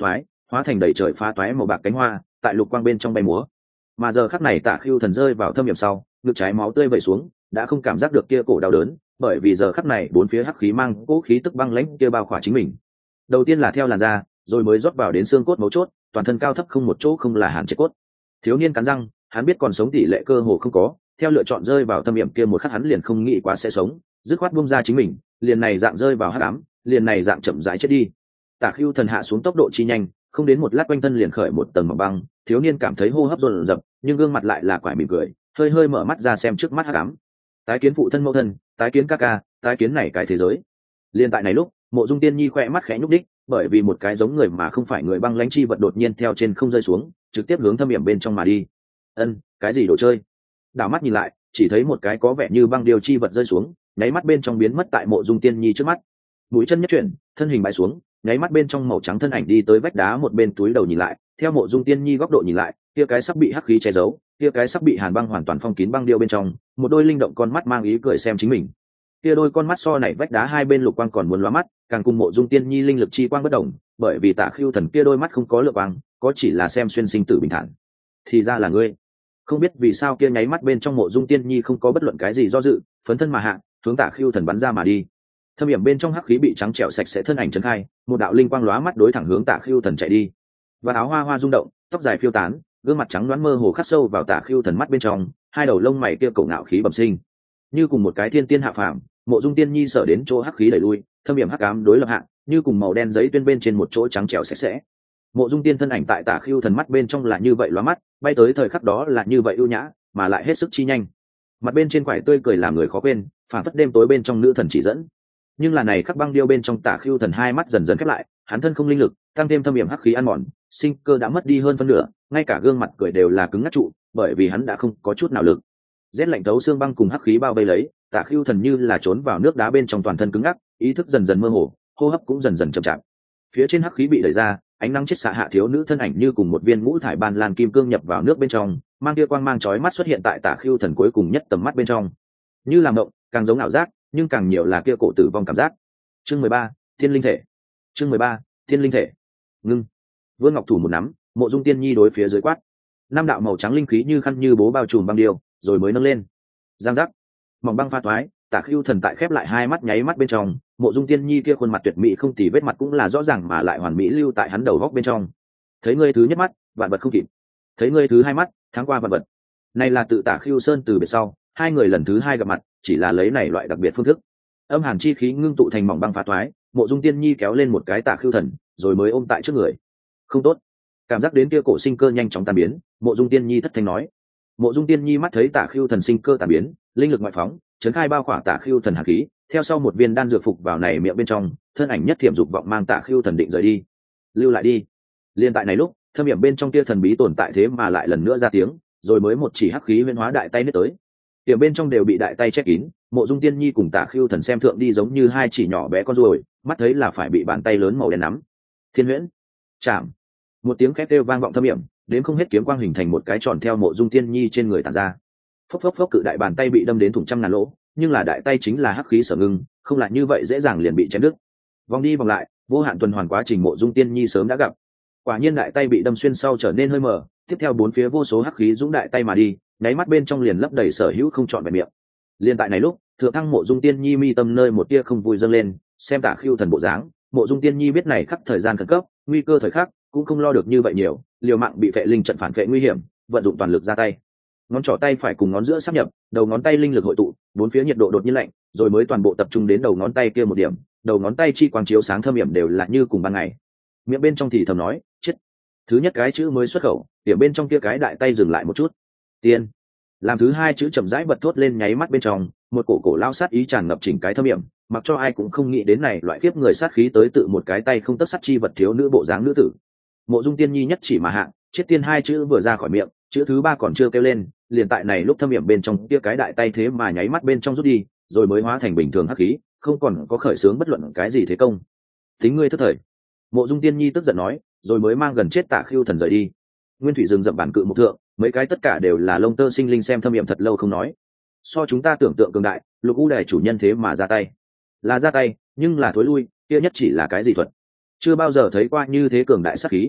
hóa thành đầy trời phá toái màu bạc cánh hoa tại lục quang bên trong bay múa. Mà giờ khắc này Tạ Khưu Thần rơi vào thâm hiểm sau, ngực trái máu tươi vẩy xuống, đã không cảm giác được kia cổ đau đớn, bởi vì giờ khắc này bốn phía hắc khí mang cố khí tức băng lãnh kia bao khỏa chính mình. Đầu tiên là theo làn da, rồi mới rót vào đến xương cốt mấu chốt, toàn thân cao thấp không một chỗ không là hàn chết cốt. Thiếu niên cắn răng, hắn biết còn sống tỷ lệ cơ hồ không có, theo lựa chọn rơi vào thâm hiểm kia một khắc hắn liền không nghĩ quá sẽ sống, dứt khoát buông ra chính mình, liền này dạng rơi vào hắc ám, liền này dạng chậm rãi chết đi. Tạ Khưu Thần hạ xuống tốc độ chi nhanh, không đến một lát quanh thân liền khởi một tầng mỏng băng, thiếu niên cảm thấy hô hấp dồn dập, nhưng gương mặt lại là quải mỉm cười, hơi hơi mở mắt ra xem trước mắt hắc ám. Tái kiến phụ thân mẫu thân, tái kiến ca ca, tái kiến này cái thế giới. Liên tại này lúc, Mộ Dung Tiên Nhi khẽ mắt khẽ nhúc đích, bởi vì một cái giống người mà không phải người băng lãnh chi vật đột nhiên theo trên không rơi xuống, trực tiếp hướng thâm hiểm bên trong mà đi. Ân, cái gì đồ chơi? Đảo mắt nhìn lại, chỉ thấy một cái có vẻ như băng điều chi vật rơi xuống, nháy mắt bên trong biến mất tại Mộ Dung Tiên Nhi trước mắt. Mũi chân nhất chuyển, thân hình bãi xuống, nháy mắt bên trong màu trắng thân ảnh đi tới vách đá một bên túi đầu nhìn lại, theo Mộ Dung Tiên Nhi góc độ nhìn lại, kia cái sắp bị hắc khí che giấu, kia cái sắp bị hàn băng hoàn toàn phong kín băng điêu bên trong, một đôi linh động con mắt mang ý cười xem chính mình. Kia đôi con mắt so nảy vách đá hai bên lục quang còn muốn lóa mắt, càng cùng Mộ Dung Tiên Nhi linh lực chi quang bất động, bởi vì Tạ Khưu Thần kia đôi mắt không có lượng quang, có chỉ là xem xuyên sinh tử bình thản. Thì ra là ngươi. Không biết vì sao kia nháy mắt bên trong Mộ Dung Tiên Nhi không có bất luận cái gì do dự, phấn thân mà hạ, hướng Tạ Khưu Thần bắn ra mà đi. Thâm hiểm bên trong hắc khí bị trắng trẻo sạch sẽ thân ảnh trấn khai, một đạo linh quang lóa mắt đối thẳng hướng Tạ Khưu Thần chạy đi. Và áo hoa hoa rung động, tóc dài phiêu tán, gương mặt trắng đoán mơ hồ khắc sâu vào Tạ Khưu Thần mắt bên trong, hai đầu lông mày kia cổ ngạo khí bẩm sinh, như cùng một cái thiên tiên hạ phàm. Mộ Dung Tiên Nhi sở đến chỗ hắc khí đẩy lui, thâm hiểm hắc ám đối lập hạ, như cùng màu đen giấy tuyên bên trên một chỗ trắng trẻo sạch sẽ. Mộ Dung Tiên thân ảnh tại Tạ Khưu Thần mắt bên trong là như vậy lóa mắt, bay tới thời khắc đó là như vậy ưu nhã, mà lại hết sức chi nhanh. Mặt bên trên quải tươi cười làm người khó quên, phản phất đêm tối bên trong nữ thần chỉ dẫn. Nhưng là này khắc băng điêu bên trong Tạ Khưu Thần hai mắt dần dần khép lại, hắn thân không linh lực, tăng thêm thâm hiểm hắc khí ăn mòn, sinh cơ đã mất đi hơn phân nửa, ngay cả gương mặt cười đều là cứng ngắc trụ, bởi vì hắn đã không có chút nào lực. Rét lạnh thấu xương băng cùng hắc khí bao vây lấy, Tạ Khưu Thần như là trốn vào nước đá bên trong toàn thân cứng ngắc, ý thức dần dần mơ hồ, hô hấp cũng dần dần chậm chạp. Phía trên hắc khí bị đẩy ra, ánh nắng chết xạ hạ thiếu nữ thân ảnh như cùng một viên ngũ thải ban lan kim cương nhập vào nước bên trong, mang kia quang mang chói mắt xuất hiện tại Tạ Khưu Thần cuối cùng nhất tầm mắt bên trong. Như làm động, càng giống ảo giác, nhưng càng nhiều là kia cổ tử vong cảm giác. Chương mười ba, Thiên linh thể. Chương mười ba, Thiên linh thể. Ngưng. Vương Ngọc thủ một nắm, Mộ Dung Tiên Nhi đối phía dưới quát. Năm đạo màu trắng linh khí như khăn như bố bao trùm băng điêu, rồi mới nâng lên. Giang giác. Mỏng băng pha toái, Tạ Khưu Thần tại khép lại hai mắt nháy mắt bên trong, Mộ Dung Tiên Nhi kia khuôn mặt tuyệt mỹ không tì vết mặt cũng là rõ ràng mà lại hoàn mỹ lưu tại hắn đầu góc bên trong. Thấy ngươi thứ nhất mắt, vạn vật không kịp. Thấy ngươi thứ hai mắt, tháng qua vạn vật. Này là tự Tạ Khưu Sơn từ biệt sau, hai người lần thứ hai gặp mặt, chỉ là lấy này loại đặc biệt phương thức. Âm hàn chi khí ngưng tụ thành mỏng băng phá toái, Mộ Dung Tiên Nhi kéo lên một cái Tạ Khưu Thần, rồi mới ôm tại trước người. Không tốt. Cảm giác đến kia cổ sinh cơ nhanh chóng tan biến, Mộ Dung Tiên Nhi thất thanh nói. Mộ Dung Tiên Nhi mắt thấy Tạ Khưu Thần sinh cơ tan biến, linh lực ngoại phóng, chấn khai bao khỏa Tạ Khưu Thần hàn khí, theo sau một viên đan dược phục vào này miệng bên trong, thân ảnh nhất thiểm dục vọng mang Tạ Khưu Thần định rời đi. Lưu lại đi. Liên tại này lúc, thâm hiểm bên trong kia thần bí tồn tại thế mà lại lần nữa ra tiếng, rồi mới một chỉ hắc khí huyễn hóa đại tay nứt tới. Tiệm bên trong đều bị đại tay che kín, Mộ Dung Tiên Nhi cùng Tạ Khưu Thần xem thượng đi giống như hai chỉ nhỏ bé con ruồi, mắt thấy là phải bị bàn tay lớn màu đen nắm. Thiên huyễn. Chạm. Một tiếng khét kêu vang vọng thâm hiểm, đến không hết kiếm quang hình thành một cái tròn theo Mộ Dung Tiên Nhi trên người tản ra. Phốc phốc phốc cự đại bàn tay bị đâm đến thủng trăm ngàn lỗ, nhưng là đại tay chính là hắc khí sở ngưng, không lại như vậy dễ dàng liền bị chém đứt. Vòng đi vòng lại, vô hạn tuần hoàn quá trình Mộ Dung Tiên Nhi sớm đã gặp. Quả nhiên đại tay bị đâm xuyên sau trở nên hơi mờ, tiếp theo bốn phía vô số hắc khí dũng đại tay mà đi, nháy mắt bên trong liền lấp đầy sở hữu không chọn vẹn miệng. Liên tại này lúc, thượng thăng Mộ Dung Tiên Nhi mi tâm nơi một tia không vui dâng lên, xem Tạ Khưu Thần bộ dáng, Mộ Dung Tiên Nhi biết này khắc thời gian khẩn cấp, nguy cơ thời khắc, cũng không lo được như vậy nhiều, liều mạng bị phệ linh trận phản phệ nguy hiểm, vận dụng toàn lực ra tay. Ngón trỏ tay phải cùng ngón giữa sáp nhập, đầu ngón tay linh lực hội tụ, bốn phía nhiệt độ đột nhiên lạnh, rồi mới toàn bộ tập trung đến đầu ngón tay kia một điểm, đầu ngón tay chi quang chiếu sáng thâm hiểm đều là như cùng ban ngày. Miệng bên trong thì thầm nói, chết. Thứ nhất cái chữ mới xuất khẩu, điểm bên trong kia cái đại tay dừng lại một chút. Tiên. Làm thứ hai chữ chậm rãi bật thốt lên nháy mắt bên trong, một cổ cổ lao sát ý tràn ngập chỉnh cái thâm hiểm, mặc cho ai cũng không nghĩ đến này loại kiếp người sát khí tới tự một cái tay không tất sát chi vật thiếu nữ bộ dáng nữ tử. Mộ Dung Tiên Nhi nhất chỉ mà hạ, chết tiên hai chữ vừa ra khỏi miệng, chữ thứ ba còn chưa kêu lên, liền tại này lúc thâm hiểm bên trong kia cái đại tay thế mà nháy mắt bên trong rút đi, rồi mới hóa thành bình thường hắc khí, không còn có khởi xướng bất luận cái gì thế công. Tính ngươi thất thời. Mộ Dung Tiên Nhi tức giận nói, rồi mới mang gần chết Tạ Khưu Thần rời đi. Nguyên thủy rừng rậm bản cự một thượng, mấy cái tất cả đều là lông tơ sinh linh xem thâm hiểm thật lâu không nói. So chúng ta tưởng tượng cường đại, Lục U Đài chủ nhân thế mà ra tay. Là ra tay, nhưng là thối lui, kia nhất chỉ là cái gì thuật? Chưa bao giờ thấy qua như thế cường đại sát khí.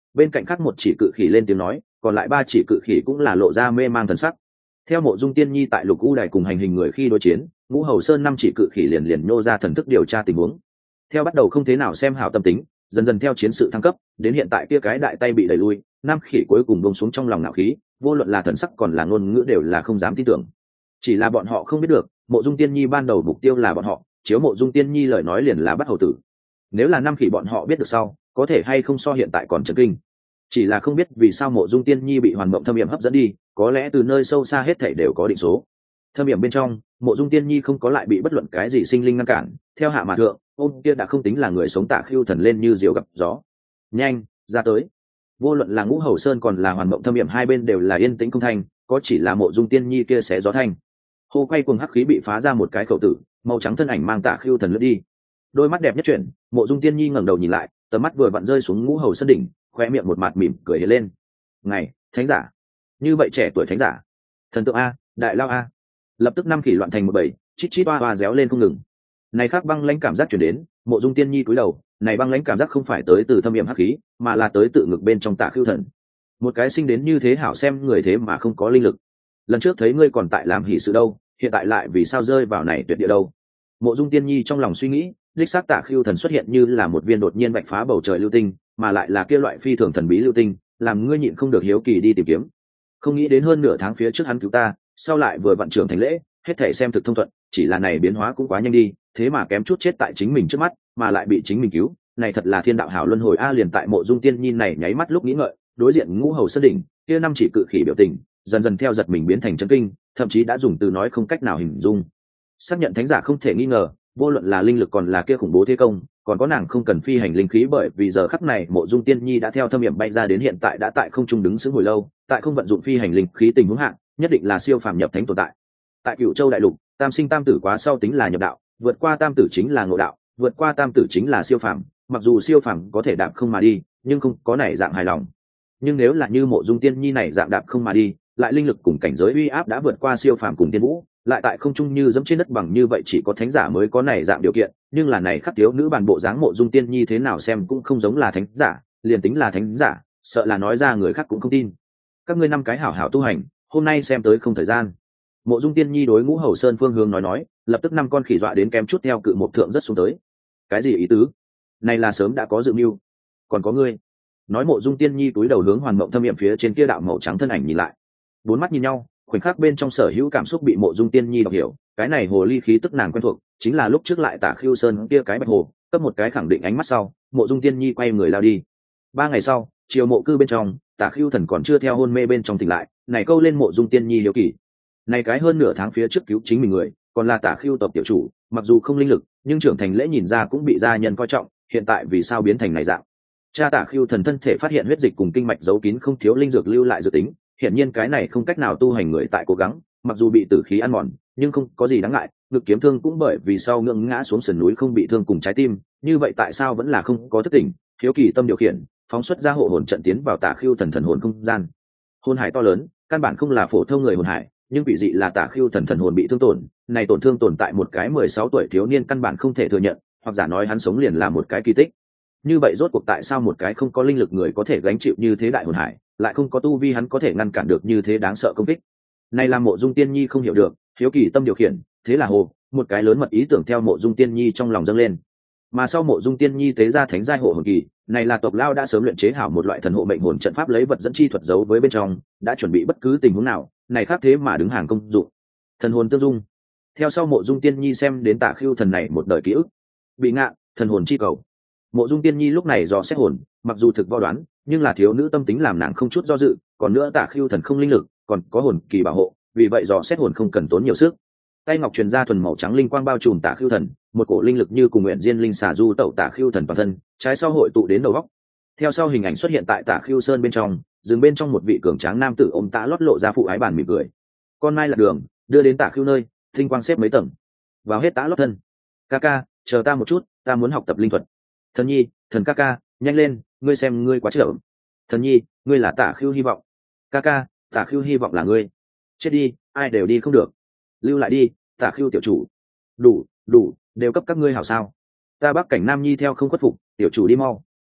Bên cạnh khác một chỉ cự khỉ lên tiếng nói, còn lại ba chỉ cự khỉ cũng là lộ ra mê mang thần sắc. Theo Mộ Dung Tiên Nhi tại Lục U Đài cùng hành hình người khi đối chiến, Ngũ Hầu Sơn năm chỉ cự khỉ liền liền nô ra thần thức điều tra tình huống. Theo bắt đầu không thế nào xem hảo tâm tính, dần dần theo chiến sự thăng cấp, đến hiện tại kia cái đại tay bị đẩy lui, năm khỉ cuối cùng buông xuống trong lòng ngạo khí, vô luận là thần sắc còn là ngôn ngữ đều là không dám tin tưởng. Chỉ là bọn họ không biết được, Mộ Dung Tiên Nhi ban đầu mục tiêu là bọn họ, chiếu Mộ Dung Tiên Nhi lời nói liền là bắt hầu tử. Nếu là năm khỉ bọn họ biết được sau, có thể hay không so hiện tại còn chấn kinh. Chỉ là không biết vì sao Mộ Dung Tiên Nhi bị Hoàn Mộng Thâm Yểm hấp dẫn đi, có lẽ từ nơi sâu xa hết thảy đều có định số. Thâm Yểm bên trong, Mộ Dung Tiên Nhi không có lại bị bất luận cái gì sinh linh ngăn cản, theo hạ mà thượng, ôm kia đã không tính là người sống Tạ Khưu Thần lên như diều gặp gió. Nhanh, ra tới. Vô luận là Ngũ Hầu Sơn còn là Hoàn Mộng Thâm Yểm hai bên đều là yên tĩnh không thanh, có chỉ là Mộ Dung Tiên Nhi kia xé gió thanh. Hô quay cuồng hắc khí bị phá ra một cái khẩu tử, màu trắng thân ảnh mang Tạ Khưu Thần lướt đi. Đôi mắt đẹp nhất chuyển, Mộ Dung Tiên Nhi ngẩng đầu nhìn lại, tầm mắt vừa vặn rơi xuống Ngũ Hầu Sơn đỉnh, khoe miệng một mặt mỉm cười lên. Ngày, thánh giả, như vậy trẻ tuổi thánh giả, thần tượng a, đại lao a. Lập tức năm khỉ loạn thành một bầy, chít chít oa oa réo lên không ngừng. Này khác băng lãnh cảm giác chuyển đến, Mộ Dung Tiên Nhi cúi đầu, này băng lãnh cảm giác không phải tới từ thâm yểm hắc khí, mà là tới tự ngực bên trong Tạ Khưu Thần. Một cái sinh đến như thế hảo xem người thế mà không có linh lực. Lần trước thấy ngươi còn tại làm hỷ sự đâu, hiện tại lại vì sao rơi vào này tuyệt địa đâu? Mộ Dung Tiên Nhi trong lòng suy nghĩ, đích xác Tạ Khưu Thần xuất hiện như là một viên đột nhiên vạch phá bầu trời lưu tinh, mà lại là kia loại phi thường thần bí lưu tinh, làm ngươi nhịn không được hiếu kỳ đi tìm kiếm. Không nghĩ đến hơn nửa tháng phía trước hắn cứu ta, sau lại vừa vận trưởng thành lễ, hết thể xem thực thông thuận, chỉ là này biến hóa cũng quá nhanh đi, thế mà kém chút chết tại chính mình trước mắt, mà lại bị chính mình cứu, này thật là thiên đạo hảo luân hồi a. Liền tại Mộ Dung Tiên Nhi này nháy mắt lúc nghĩ ngợi, đối diện Ngũ Hầu Sơn đỉnh, kia năm chỉ cự khỉ biểu tình, dần dần theo giật mình biến thành chấn kinh, thậm chí đã dùng từ nói không cách nào hình dung. Xác nhận thánh giả không thể nghi ngờ, vô luận là linh lực còn là kia khủng bố thế công, còn có nàng không cần phi hành linh khí, bởi vì giờ khắc này Mộ Dung Tiên Nhi đã theo thâm yểm bay ra đến hiện tại đã tại không trung đứng sững hồi lâu, tại không vận dụng phi hành linh khí tình huống hạng, nhất định là siêu phàm nhập thánh tồn tại. Tại Cửu Châu đại lục, tam sinh tam tử quá sau tính là nhập đạo, vượt qua tam tử chính là ngộ đạo, vượt qua tam tử chính là siêu phàm, mặc dù siêu phàm có thể đạp không mà đi, nhưng không có này dạng hài lòng. Nhưng nếu là như Mộ Dung Tiên Nhi này dạng đạp không mà đi, lại linh lực cùng cảnh giới uy áp đã vượt qua siêu phàm cùng tiên vũ, lại tại không trung như dẫm trên đất bằng như vậy, chỉ có thánh giả mới có này dạng điều kiện. Nhưng là này khắc thiếu nữ bản bộ dáng Mộ Dung Tiên Nhi thế nào xem cũng không giống là thánh giả, liền tính là thánh giả, sợ là nói ra người khác cũng không tin. Các ngươi năm cái hảo hảo tu hành, hôm nay xem tới không thời gian. Mộ Dung Tiên Nhi đối Ngũ Hầu Sơn phương hướng nói nói, lập tức năm con khỉ dọa đến kém chút theo cự một thượng rất xuống tới. Cái gì ý tứ? Này là sớm đã có dự mưu. Còn có ngươi. Nói Mộ Dung Tiên Nhi túi đầu hướng Hoàn Mộng Thâm Yểm phía trên kia đạo màu trắng thân ảnh nhìn lại. Bốn mắt nhìn nhau, khoảnh khắc bên trong sở hữu cảm xúc bị Mộ Dung Tiên Nhi đọc hiểu, cái này hồ ly khí tức nàng quen thuộc, chính là lúc trước lại Tả Khưu Sơn kia cái bạch hồ, cấp một cái khẳng định ánh mắt sau, Mộ Dung Tiên Nhi quay người lao đi. Ba ngày sau, chiều mộ cư bên trong, Tả Khưu Thần còn chưa theo hôn mê bên trong tỉnh lại, này câu lên Mộ Dung Tiên Nhi hiếu kỳ. Này cái hơn nửa tháng phía trước cứu chính mình người, còn là Tả Khưu tộc tiểu chủ, mặc dù không linh lực, nhưng trưởng thành lễ nhìn ra cũng bị gia nhân coi trọng, hiện tại vì sao biến thành này dạng? Cha Tả Khưu Thần thân thể phát hiện huyết dịch cùng kinh mạch giấu kín không thiếu linh dược lưu lại dự tính, hiển nhiên cái này không cách nào tu hành người tại cố gắng, mặc dù bị tử khí ăn mòn, nhưng không có gì đáng ngại, ngực kiếm thương cũng bởi vì sau ngưỡng ngã xuống sườn núi không bị thương cùng trái tim, như vậy tại sao vẫn là không có thức tỉnh? Hiếu kỳ tâm điều khiển, phóng xuất ra hộ hồn trận tiến vào Tả Khưu Thần thần hồn không gian. Hồn hải to lớn, căn bản không là phổ thông người hồn hải, nhưng vị dị là Tả Khưu Thần thần hồn bị thương tổn, này tổn thương tồn tại một cái mười sáu tuổi thiếu niên căn bản không thể thừa nhận, hoặc giả nói hắn sống liền là một cái kỳ tích. Như vậy rốt cuộc tại sao một cái không có linh lực người có thể gánh chịu như thế đại hồn hải, lại không có tu vi hắn có thể ngăn cản được như thế đáng sợ công kích? Này là Mộ Dung Tiên Nhi không hiểu được, hiếu kỳ tâm điều khiển, thế là hồ, một cái lớn mật ý tưởng theo Mộ Dung Tiên Nhi trong lòng dâng lên. Mà sau Mộ Dung Tiên Nhi tế ra thánh giai hộ hồn kỳ, này là tộc lao đã sớm luyện chế hảo một loại thần hộ mệnh hồn trận pháp lấy vật dẫn chi thuật giấu với bên trong, đã chuẩn bị bất cứ tình huống nào, này khác thế mà đứng hàng công dụng. Thần hồn tương dung. Theo sau Mộ Dung Tiên Nhi xem đến Tả Khưu Thần này một đời ký ức. Bị ngạ, thần hồn chi cầu. Mộ Dung Tiên Nhi lúc này dò xét hồn, mặc dù thực võ đoán, nhưng là thiếu nữ tâm tính làm nàng không chút do dự, còn nữa Tả Khưu Thần không linh lực, còn có hồn kỳ bảo hộ, vì vậy dò xét hồn không cần tốn nhiều sức. Tay ngọc truyền ra thuần màu trắng linh quang bao trùm Tả Khưu Thần, một cổ linh lực như cùng nguyện diên linh xà du tẩu Tả Khưu Thần toàn thân, trái sau hội tụ đến đầu góc. Theo sau hình ảnh xuất hiện tại Tả Khưu Sơn bên trong, dừng bên trong một vị cường tráng nam tử ôm tã lót lộ ra phụ ái bản mỉm cười. Con mai là đường, đưa đến Tả Khưu nơi, tinh quang xếp mấy tầng, vào hết tã lót thân. Ca ca, chờ ta một chút, ta muốn học tập linh thuật. Thần nhi, thần ca ca, nhanh lên, ngươi xem ngươi quá chậm. Thần nhi, ngươi là Tả Khưu hy vọng. Ca ca, Tả Khưu hy vọng là ngươi. Chết đi, ai đều đi không được. Lưu lại đi, Tả Khưu tiểu chủ. Đủ, đủ, đều cấp các ngươi hảo sao? Ta Bắc Cảnh Nam Nhi theo không khuất phục, tiểu chủ đi mau.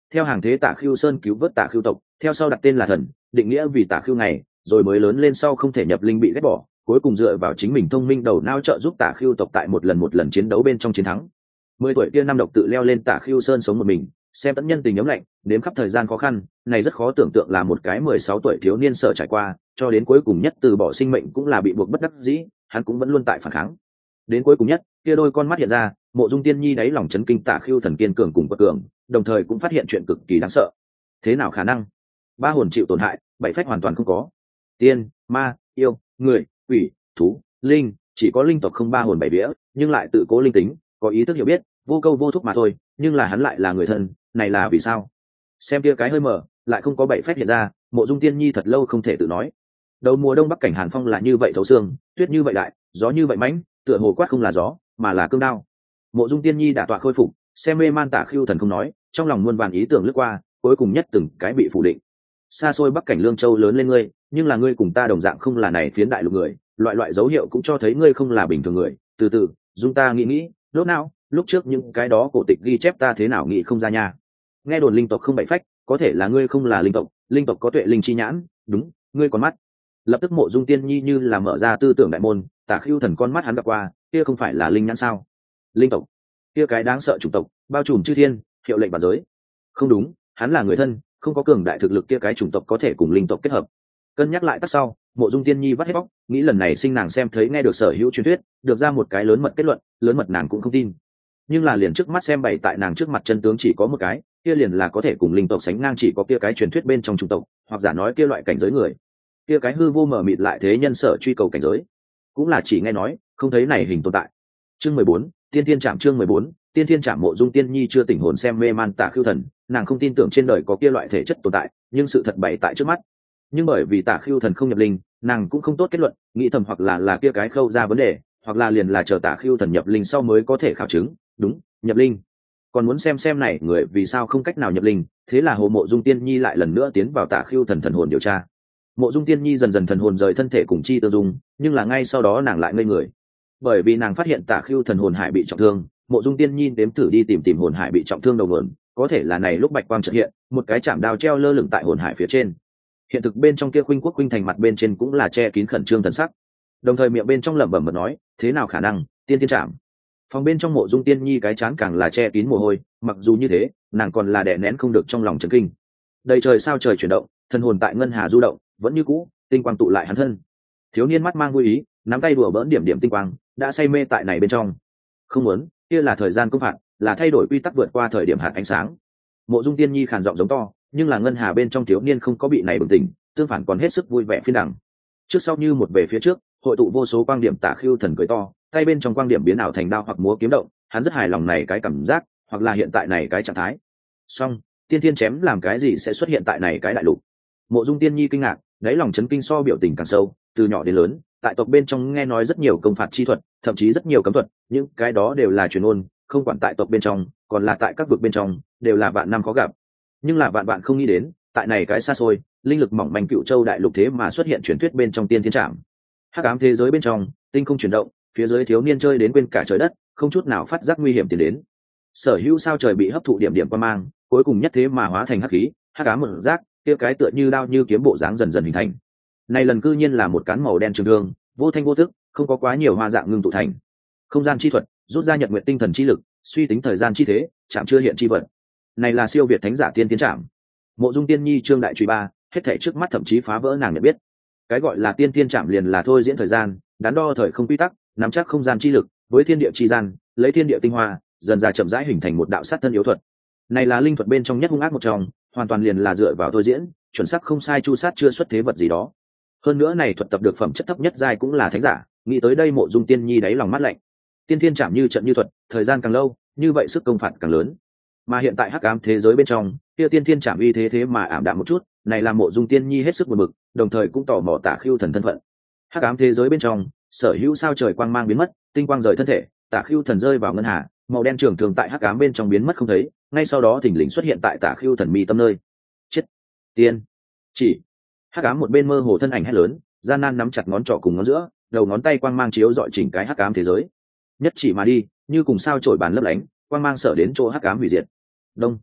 theo hàng thế Tả Khưu Sơn cứu vớt Tả Khưu tộc, theo sau đặt tên là thần, định nghĩa vì Tả Khưu này, rồi mới lớn lên sau không thể nhập linh bị ghét bỏ, cuối cùng dựa vào chính mình thông minh đầu não trợ giúp Tả Khưu tộc tại một lần một lần chiến đấu bên trong chiến thắng. Mười tuổi kia năm độc tự leo lên Tả Khưu Sơn sống một mình, xem tận nhân tình ấm lạnh, nếm khắp thời gian khó khăn, này rất khó tưởng tượng là một cái mười sáu tuổi thiếu niên sợ trải qua, cho đến cuối cùng nhất từ bỏ sinh mệnh cũng là bị buộc bất đắc dĩ, hắn cũng vẫn luôn tại phản kháng. Đến cuối cùng nhất, kia đôi con mắt hiện ra, Mộ Dung Tiên Nhi đáy lòng chấn kinh Tả Khưu thần kiên cường cùng quật cường, đồng thời cũng phát hiện chuyện cực kỳ đáng sợ. Thế nào khả năng? Ba hồn chịu tổn hại, bảy phách hoàn toàn không có. Tiên, ma, yêu, người, quỷ, thú, linh, chỉ có linh tộc không ba hồn bảy vía, nhưng lại tự cố linh tính, có ý thức hiểu biết, vô câu vô thúc mà thôi, nhưng là hắn lại là người thân, này là vì sao? Xem kia cái hơi mở, lại không có bảy phách hiện ra, Mộ Dung Tiên Nhi thật lâu không thể tự nói. Đầu mùa đông bắc cảnh hàn phong là như vậy thấu xương, tuyết như vậy đại, gió như vậy mãnh, tựa hồ quát không là gió, mà là cương đao. Mộ Dung Tiên Nhi đã tọa khôi phục, xem mê man Tả Khưu thần không nói, trong lòng muôn vàn ý tưởng lướt qua, cuối cùng nhất từng cái bị phủ định. Xa xôi bắc cảnh Lương Châu lớn lên ngươi, nhưng là ngươi cùng ta đồng dạng không là này phiến đại lục người, loại loại dấu hiệu cũng cho thấy ngươi không là bình thường người. Từ từ, Dung ta nghĩ nghĩ, đốt não, lúc trước những cái đó cổ tịch ghi chép ta thế nào nghĩ không ra nha. Nghe đồn linh tộc không bảy phách, có thể là ngươi không là linh tộc, linh tộc có tuệ linh chi nhãn, đúng, ngươi còn mắt. Lập tức Mộ Dung Tiên Nhi như là mở ra tư tưởng đại môn, Tả Khưu thần con mắt hắn gặp qua, kia không phải là linh nhãn sao? Linh tộc, kia cái đáng sợ chủng tộc, bao trùm chư thiên, hiệu lệnh bản giới. Không đúng, hắn là người thân, không có cường đại thực lực kia cái chủng tộc có thể cùng linh tộc kết hợp. Cân nhắc lại tắt sau, Mộ Dung Tiên Nhi vắt hết bóc, nghĩ lần này sinh nàng xem thấy nghe được sở hữu truyền thuyết, được ra một cái lớn mật kết luận, lớn mật nàng cũng không tin. Nhưng là liền trước mắt xem bày tại nàng trước mặt chân tướng chỉ có một cái, kia liền là có thể cùng linh tộc sánh ngang chỉ có kia cái truyền thuyết bên trong chủng tộc, hoặc giả nói kia loại cảnh giới người. Kia cái hư vô mờ mịt lại thế nhân sở truy cầu cảnh giới, cũng là chỉ nghe nói, không thấy này hình tồn tại. Chương mười bốn, Tiên Thiên Trảm chương mười bốn, Tiên Thiên Trảm. Mộ Dung Tiên Nhi chưa tỉnh hồn xem mê man Tả Khưu thần, nàng không tin tưởng trên đời có kia loại thể chất tồn tại, nhưng sự thật bày tại trước mắt. Nhưng bởi vì Tả Khưu thần không nhập linh, nàng cũng không tốt kết luận, nghĩ thầm hoặc là là kia cái khâu ra vấn đề, hoặc là liền là chờ Tả Khưu thần nhập linh sau mới có thể khảo chứng. Đúng, nhập linh. Còn muốn xem xem này người vì sao không cách nào nhập linh, thế là Hồ Mộ Dung Tiên Nhi lại lần nữa tiến vào Tả Khưu thần thần hồn điều tra. Mộ Dung Tiên Nhi dần dần thần hồn rời thân thể cùng chi tương dung, nhưng là ngay sau đó nàng lại ngây người, bởi vì nàng phát hiện Tả Khưu thần hồn hải bị trọng thương. Mộ Dung Tiên Nhi đếm thử đi tìm tìm hồn hải bị trọng thương đầu nguồn, có thể là này lúc bạch quang chợt hiện, một cái chạm đao treo lơ lửng tại hồn hải phía trên. Hiện thực bên trong kia khuynh quốc khuynh thành mặt bên trên cũng là che kín khẩn trương thần sắc, đồng thời miệng bên trong lẩm bẩm mà nói, thế nào khả năng, tiên tiên chạm. Phòng bên trong Mộ Dung Tiên Nhi cái chán càng là che kín mồ hôi, mặc dù như thế, nàng còn là đè nén không được trong lòng chấn kinh. Đầy trời sao trời chuyển động, thần hồn tại ngân hà du động, vẫn như cũ, tinh quang tụ lại hắn thân. Thiếu niên mắt mang vui ý, nắm tay đùa bỡn điểm điểm tinh quang, đã say mê tại này bên trong. Không muốn, kia là thời gian công phạt, là thay đổi quy tắc vượt qua thời điểm hạt ánh sáng. Mộ Dung Tiên Nhi khàn giọng giống to, nhưng là ngân hà bên trong thiếu niên không có bị này bừng tỉnh, tương phản còn hết sức vui vẻ phiên đẳng. Trước sau như một về phía trước, hội tụ vô số quang điểm. Tả Khưu thần cười to, tay bên trong quang điểm biến ảo thành đao hoặc múa kiếm động, hắn rất hài lòng này cái cảm giác, hoặc là hiện tại này cái trạng thái. Song, tiên thiên chém làm cái gì sẽ xuất hiện tại này cái đại lục? Mộ Dung Tiên Nhi kinh ngạc, đáy lòng chấn kinh so biểu tình càng sâu, từ nhỏ đến lớn, tại tộc bên trong nghe nói rất nhiều công phạt chi thuật, thậm chí rất nhiều cấm thuật, những cái đó đều là truyền ôn, không quản tại tộc bên trong, còn là tại các vực bên trong, đều là vạn năm khó gặp. Nhưng là vạn vạn không nghĩ đến, tại này cái xa xôi, linh lực mỏng manh Cựu Châu đại lục thế mà xuất hiện truyền thuyết bên trong tiên thiên trảm. Hắc ám thế giới bên trong, tinh không chuyển động, phía dưới thiếu niên chơi đến quên cả trời đất, không chút nào phát giác nguy hiểm tiến đến. Sở hữu sao trời bị hấp thụ điểm điểm qua mang, cuối cùng nhất thế mà hóa thành hắc khí, hắc ám một giác, kia cái tựa như đao như kiếm bộ dáng dần dần hình thành. Này lần cư nhiên là một cán màu đen trường thương, vô thanh vô tức, không có quá nhiều hoa dạng ngưng tụ thành. Không gian chi thuật, rút ra nhật nguyện tinh thần chi lực, suy tính thời gian chi thế, chạm chưa hiện chi vật. Này là siêu việt thánh giả tiên tiến trảm. Mộ Dung Tiên Nhi trương đại truy ba, hết thảy trước mắt thậm chí phá vỡ nàng nhận biết. Cái gọi là tiên tiên trảm liền là thôi diễn thời gian, đắn đo thời không quy tắc, nắm chắc không gian chi lực, với thiên địa chi gian, lấy thiên địa tinh hoa, dần dần chậm rãi hình thành một đạo sát thân yếu thuật. Này là linh thuật bên trong nhất hung ác một trong, hoàn toàn liền là dựa vào thôi diễn, chuẩn xác không sai chu sát chưa xuất thế vật gì đó. Hơn nữa này thuật tập được phẩm chất thấp nhất giai cũng là thánh giả, nghĩ tới đây Mộ Dung Tiên Nhi đáy lòng mát lạnh. Tiên thiên trảm như trận như thuật, thời gian càng lâu, như vậy sức công phạt càng lớn. Mà hiện tại hắc ám thế giới bên trong, kia tiên thiên trảm uy thế thế mà ảm đạm một chút, này là Mộ Dung Tiên Nhi hết sức buồn bực, đồng thời cũng tò mò Tả Khưu thần thân phận. Hắc ám thế giới bên trong, sở hữu sao trời quang mang biến mất, tinh quang rời thân thể, Tả Khưu thần rơi vào ngân hà, màu đen trường thường tại hắc ám bên trong biến mất không thấy, ngay sau đó thình lình xuất hiện tại Tả Khưu thần mi tâm nơi. Chết! Tiên! Chỉ! Hắc ám một bên mơ hồ thân ảnh hét lớn, gian nan nắm chặt ngón trỏ cùng ngón giữa, đầu ngón tay quang mang chiếu dọi chỉnh cái hắc ám thế giới. Nhất chỉ mà đi, như cùng sao chổi bàn lấp lánh, quang mang sở đến chỗ hắc ám hủy diệt. Đông!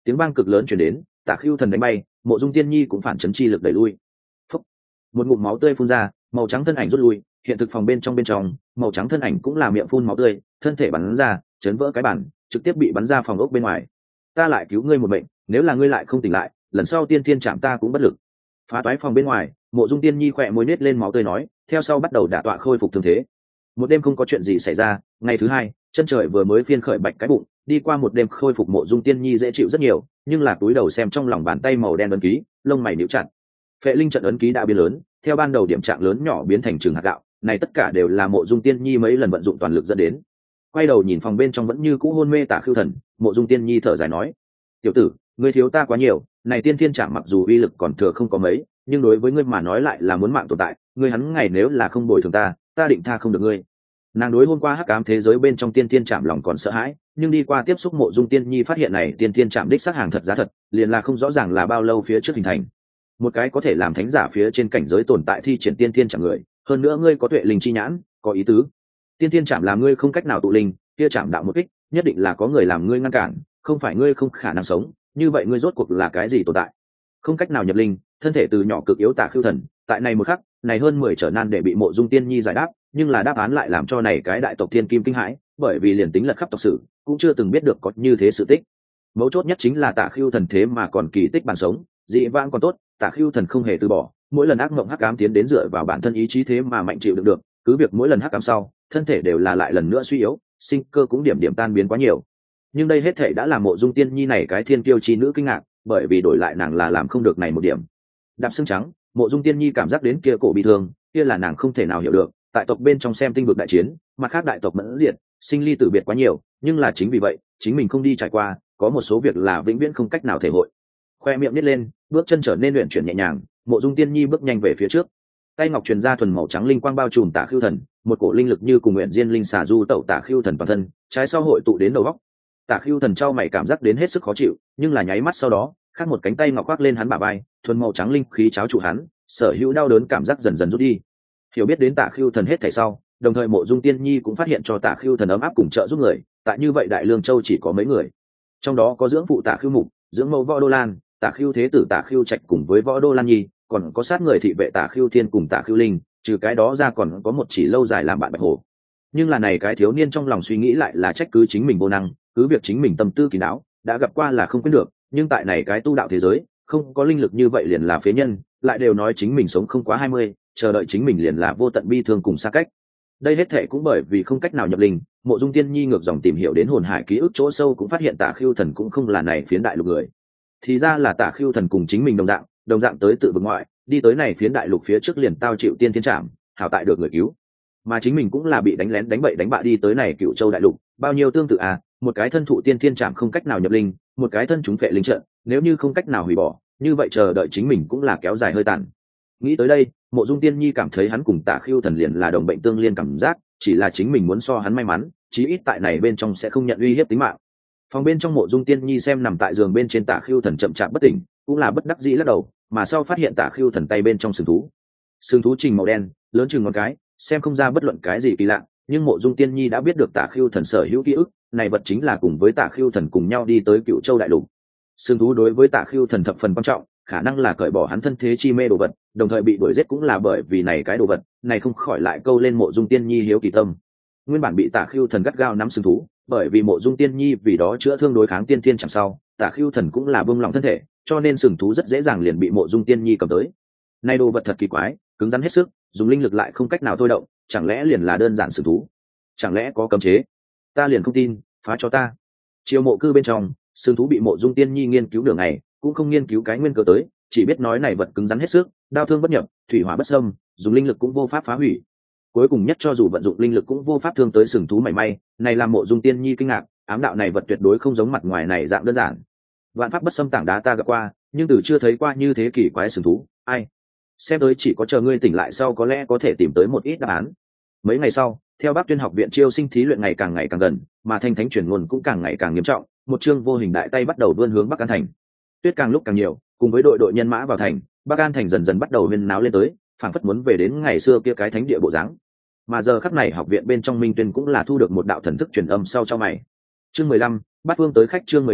tiếng vang cực lớn chuyển đến, Tả Khưu Thần đánh bay, Mộ Dung Tiên Nhi cũng phản chấn chi lực đẩy lui. Phúc. Một ngụm máu tươi phun ra, màu trắng thân ảnh rút lui, hiện thực phòng bên trong bên trong, màu trắng thân ảnh cũng là miệng phun máu tươi, thân thể bắn ra, chấn vỡ cái bản, trực tiếp bị bắn ra phòng ốc bên ngoài. Ta lại cứu ngươi một mệnh, nếu là ngươi lại không tỉnh lại, lần sau tiên thiên chạm ta cũng bất lực. Phá toái phòng bên ngoài, Mộ Dung Tiên Nhi khỏe môi nết lên máu tươi nói, theo sau bắt đầu đả tọa khôi phục thương thế. Một đêm không có chuyện gì xảy ra, ngày thứ hai, chân trời vừa mới phiên khởi bạch cái bụng, đi qua một đêm khôi phục Mộ Dung Tiên Nhi dễ chịu rất nhiều, nhưng là túi đầu xem trong lòng bàn tay màu đen ấn ký, lông mày nhíu chặt. Phệ linh trận ấn ký đã biến lớn, theo ban đầu điểm trạng lớn nhỏ biến thành trường hạt gạo, này tất cả đều là Mộ Dung Tiên Nhi mấy lần vận dụng toàn lực dẫn đến. Quay đầu nhìn phòng bên trong vẫn như cũ hôn mê Tả Khưu Thần, Mộ Dung Tiên Nhi thở dài nói: "Tiểu tử, ngươi thiếu ta quá nhiều, này tiên thiên trảm mặc dù uy lực còn thừa không có mấy, nhưng đối với ngươi mà nói lại là muốn mạng tồn tại, ngươi hắn ngày nếu là không bồi thường ta, ta định tha không được ngươi." Nàng đối hôm qua hắc ám thế giới bên trong tiên thiên trảm lòng còn sợ hãi, nhưng đi qua tiếp xúc Mộ Dung Tiên Nhi phát hiện này tiên thiên trảm đích xác hàng thật giá thật, liền là không rõ ràng là bao lâu phía trước hình thành. Một cái có thể làm thánh giả phía trên cảnh giới tồn tại thi triển tiên thiên trảm người, hơn nữa ngươi có tuệ linh chi nhãn, có ý tứ. Tiên thiên trảm làm ngươi không cách nào tụ linh, kia trảm đạo một kích, nhất định là có người làm ngươi ngăn cản, không phải ngươi không khả năng sống, như vậy ngươi rốt cuộc là cái gì tồn tại? Không cách nào nhập linh, thân thể từ nhỏ cực yếu Tả Khưu Thần, tại này một khắc, này hơn mười trở nan để bị Mộ Dung Tiên Nhi giải đáp, nhưng là đáp án lại làm cho này cái đại tộc thiên kim kinh hãi, bởi vì liền tính lật khắp tộc sử, cũng chưa từng biết được có như thế sự tích. Mấu chốt nhất chính là Tả Khưu Thần thế mà còn kỳ tích bản sống, dị vãng còn tốt, Tả Khưu Thần không hề từ bỏ, mỗi lần ác mộng hắc ám tiến đến dựa vào bản thân ý chí thế mà mạnh chịu đựng được, cứ việc mỗi lần hắc ám sau, thân thể đều là lại lần nữa suy yếu, sinh cơ cũng điểm điểm tan biến quá nhiều. Nhưng đây hết thể đã làm Mộ Dung Tiên Nhi này cái thiên kiêu chi nữ kinh ngạc, bởi vì đổi lại nàng là làm không được này một điểm. Đạp xương trắng, Mộ Dung Tiên Nhi cảm giác đến kia cổ bị thương, kia là nàng không thể nào hiểu được, tại tộc bên trong xem tinh vực đại chiến, mặt khác đại tộc mẫn diệt, sinh ly tử biệt quá nhiều, nhưng là chính vì vậy, chính mình không đi trải qua, có một số việc là vĩnh viễn không cách nào thể hội. Khoe miệng nít lên, bước chân trở nên luyện chuyển nhẹ nhàng, Mộ Dung Tiên Nhi bước nhanh về phía trước. Tay ngọc truyền ra thuần màu trắng linh quang bao trùm Tả Khưu Thần, một cổ linh lực như cùng nguyện diên linh xà du tẩu Tả Khưu Thần toàn thân, trái sau hội tụ đến đầu góc. Tả Khưu Thần trao mày cảm giác đến hết sức khó chịu, nhưng là nháy mắt sau đó, khác một cánh tay ngọc khoác lên hắn bả vai, thuần màu trắng linh khí cháo trụ hắn, sở hữu đau đớn cảm giác dần dần rút đi. Hiểu biết đến Tả Khưu Thần hết thảy sau, đồng thời Mộ Dung Tiên Nhi cũng phát hiện cho Tả Khưu Thần ấm áp cùng trợ giúp người, tại như vậy Đại Lương Châu chỉ có mấy người, trong đó có dưỡng phụ Tả Khưu Mục, dưỡng mẫu Võ Đô Lan, Tả Khưu Thế Tử Tả Khưu Trạch cùng với Võ Đô Lan Nhi, còn có sát người thị vệ Tả Khưu Thiên cùng Tả Khưu Linh, trừ cái đó ra còn có một chỉ lâu dài làm bạn Bạch Hổ. Nhưng là này cái thiếu niên trong lòng suy nghĩ lại là trách cứ chính mình vô năng, cứ việc chính mình tâm tư kỳ đáo, đã gặp qua là không quên được, nhưng tại này cái tu đạo thế giới, không có linh lực như vậy liền là phế nhân, lại đều nói chính mình sống không quá hai mươi, chờ đợi chính mình liền là vô tận bi thương cùng xa cách. Đây hết thệ cũng bởi vì không cách nào nhập linh, Mộ Dung Tiên Nhi ngược dòng tìm hiểu đến hồn hải ký ức chỗ sâu cũng phát hiện Tả Khưu Thần cũng không là này phiến đại lục người. Thì ra là Tả Khưu Thần cùng chính mình đồng dạng, đồng dạng tới tự vực ngoại, đi tới này phiến đại lục phía trước liền tao chịu tiên thiên trảm, hảo tại được người cứu. Mà chính mình cũng là bị đánh lén đánh bậy đánh bạ đi tới này Cựu Châu đại lục, bao nhiêu tương tự à, một cái thân thụ tiên thiên trảm không cách nào nhập linh, một cái thân chúng phệ linh trận, nếu như không cách nào hủy bỏ, như vậy chờ đợi chính mình cũng là kéo dài hơi tàn. Nghĩ tới đây, Mộ Dung Tiên Nhi cảm thấy hắn cùng Tả Khưu Thần liền là đồng bệnh tương liên cảm giác, chỉ là chính mình muốn so hắn may mắn, chí ít tại này bên trong sẽ không nhận uy hiếp tính mạng. Phòng bên trong Mộ Dung Tiên Nhi xem nằm tại giường bên trên Tả Khưu Thần chậm chạp bất tỉnh, cũng là bất đắc dĩ lắc đầu, mà sau phát hiện Tả Khưu Thần tay bên trong sừng thú. Sừng thú trình màu đen, lớn chừng ngón cái, xem không ra bất luận cái gì kỳ lạ, nhưng Mộ Dung Tiên Nhi đã biết được Tả Khưu Thần sở hữu ký ức, này vật chính là cùng với Tả Khưu Thần cùng nhau đi tới Cựu Châu đại lục. Sừng thú đối với Tả Khưu Thần thập phần quan trọng, khả năng là cởi bỏ hắn thân thế chi mê đồ vật, đồng thời bị đuổi giết cũng là bởi vì này cái đồ vật, này không khỏi lại câu lên Mộ Dung Tiên Nhi hiếu kỳ tâm. Nguyên bản bị Tả Khưu Thần gắt gao nắm sừng thú, bởi vì Mộ Dung Tiên Nhi vì đó chữa thương đối kháng tiên thiên chẳng sau, Tả Khưu Thần cũng là buông lỏng thân thể, cho nên sừng thú rất dễ dàng liền bị Mộ Dung Tiên Nhi cầm tới. Này đồ vật thật kỳ quái, cứng rắn hết sức, dùng linh lực lại không cách nào thôi động, chẳng lẽ liền là đơn giản sừng thú? Chẳng lẽ có cấm chế? Ta liền không tin, phá cho ta. Chiều mộ cư bên trong, sừng thú bị Mộ Dung Tiên Nhi nghiên cứu đường này, cũng không nghiên cứu cái nguyên cơ tới, chỉ biết nói này vật cứng rắn hết sức, đao thương bất nhập, thủy hỏa bất xâm, dùng linh lực cũng vô pháp phá hủy. Cuối cùng nhất cho dù vận dụng linh lực cũng vô pháp thương tới sừng thú mảy may, này làm Mộ Dung Tiên Nhi kinh ngạc, ám đạo này vật tuyệt đối không giống mặt ngoài này dạng đơn giản. Vạn pháp bất xâm tảng đá ta gặp qua, nhưng từ chưa thấy qua như thế kỳ quái sừng thú, ai? Xem tới chỉ có chờ ngươi tỉnh lại sau có lẽ có thể tìm tới một ít đáp án. Mấy ngày sau, theo Bắc Tuyên học viện chiêu sinh thí luyện ngày càng ngày càng gần, mà thanh thánh truyền ngôn cũng càng ngày càng nghiêm trọng, một chương vô hình đại tay bắt đầu vươn hướng Bắc An thành. Tuyết càng lúc càng nhiều, cùng với đội đội nhân mã vào thành, Bắc An thành dần dần bắt đầu huyên náo lên tới, phảng phất muốn về đến ngày xưa kia cái thánh địa bộ dáng. Mà giờ khắc này học viện bên trong Minh Tuyên cũng là thu được một đạo thần thức truyền âm sau cho mày. Chương mười lăm, Bát Phương tới khách chương mười lăm,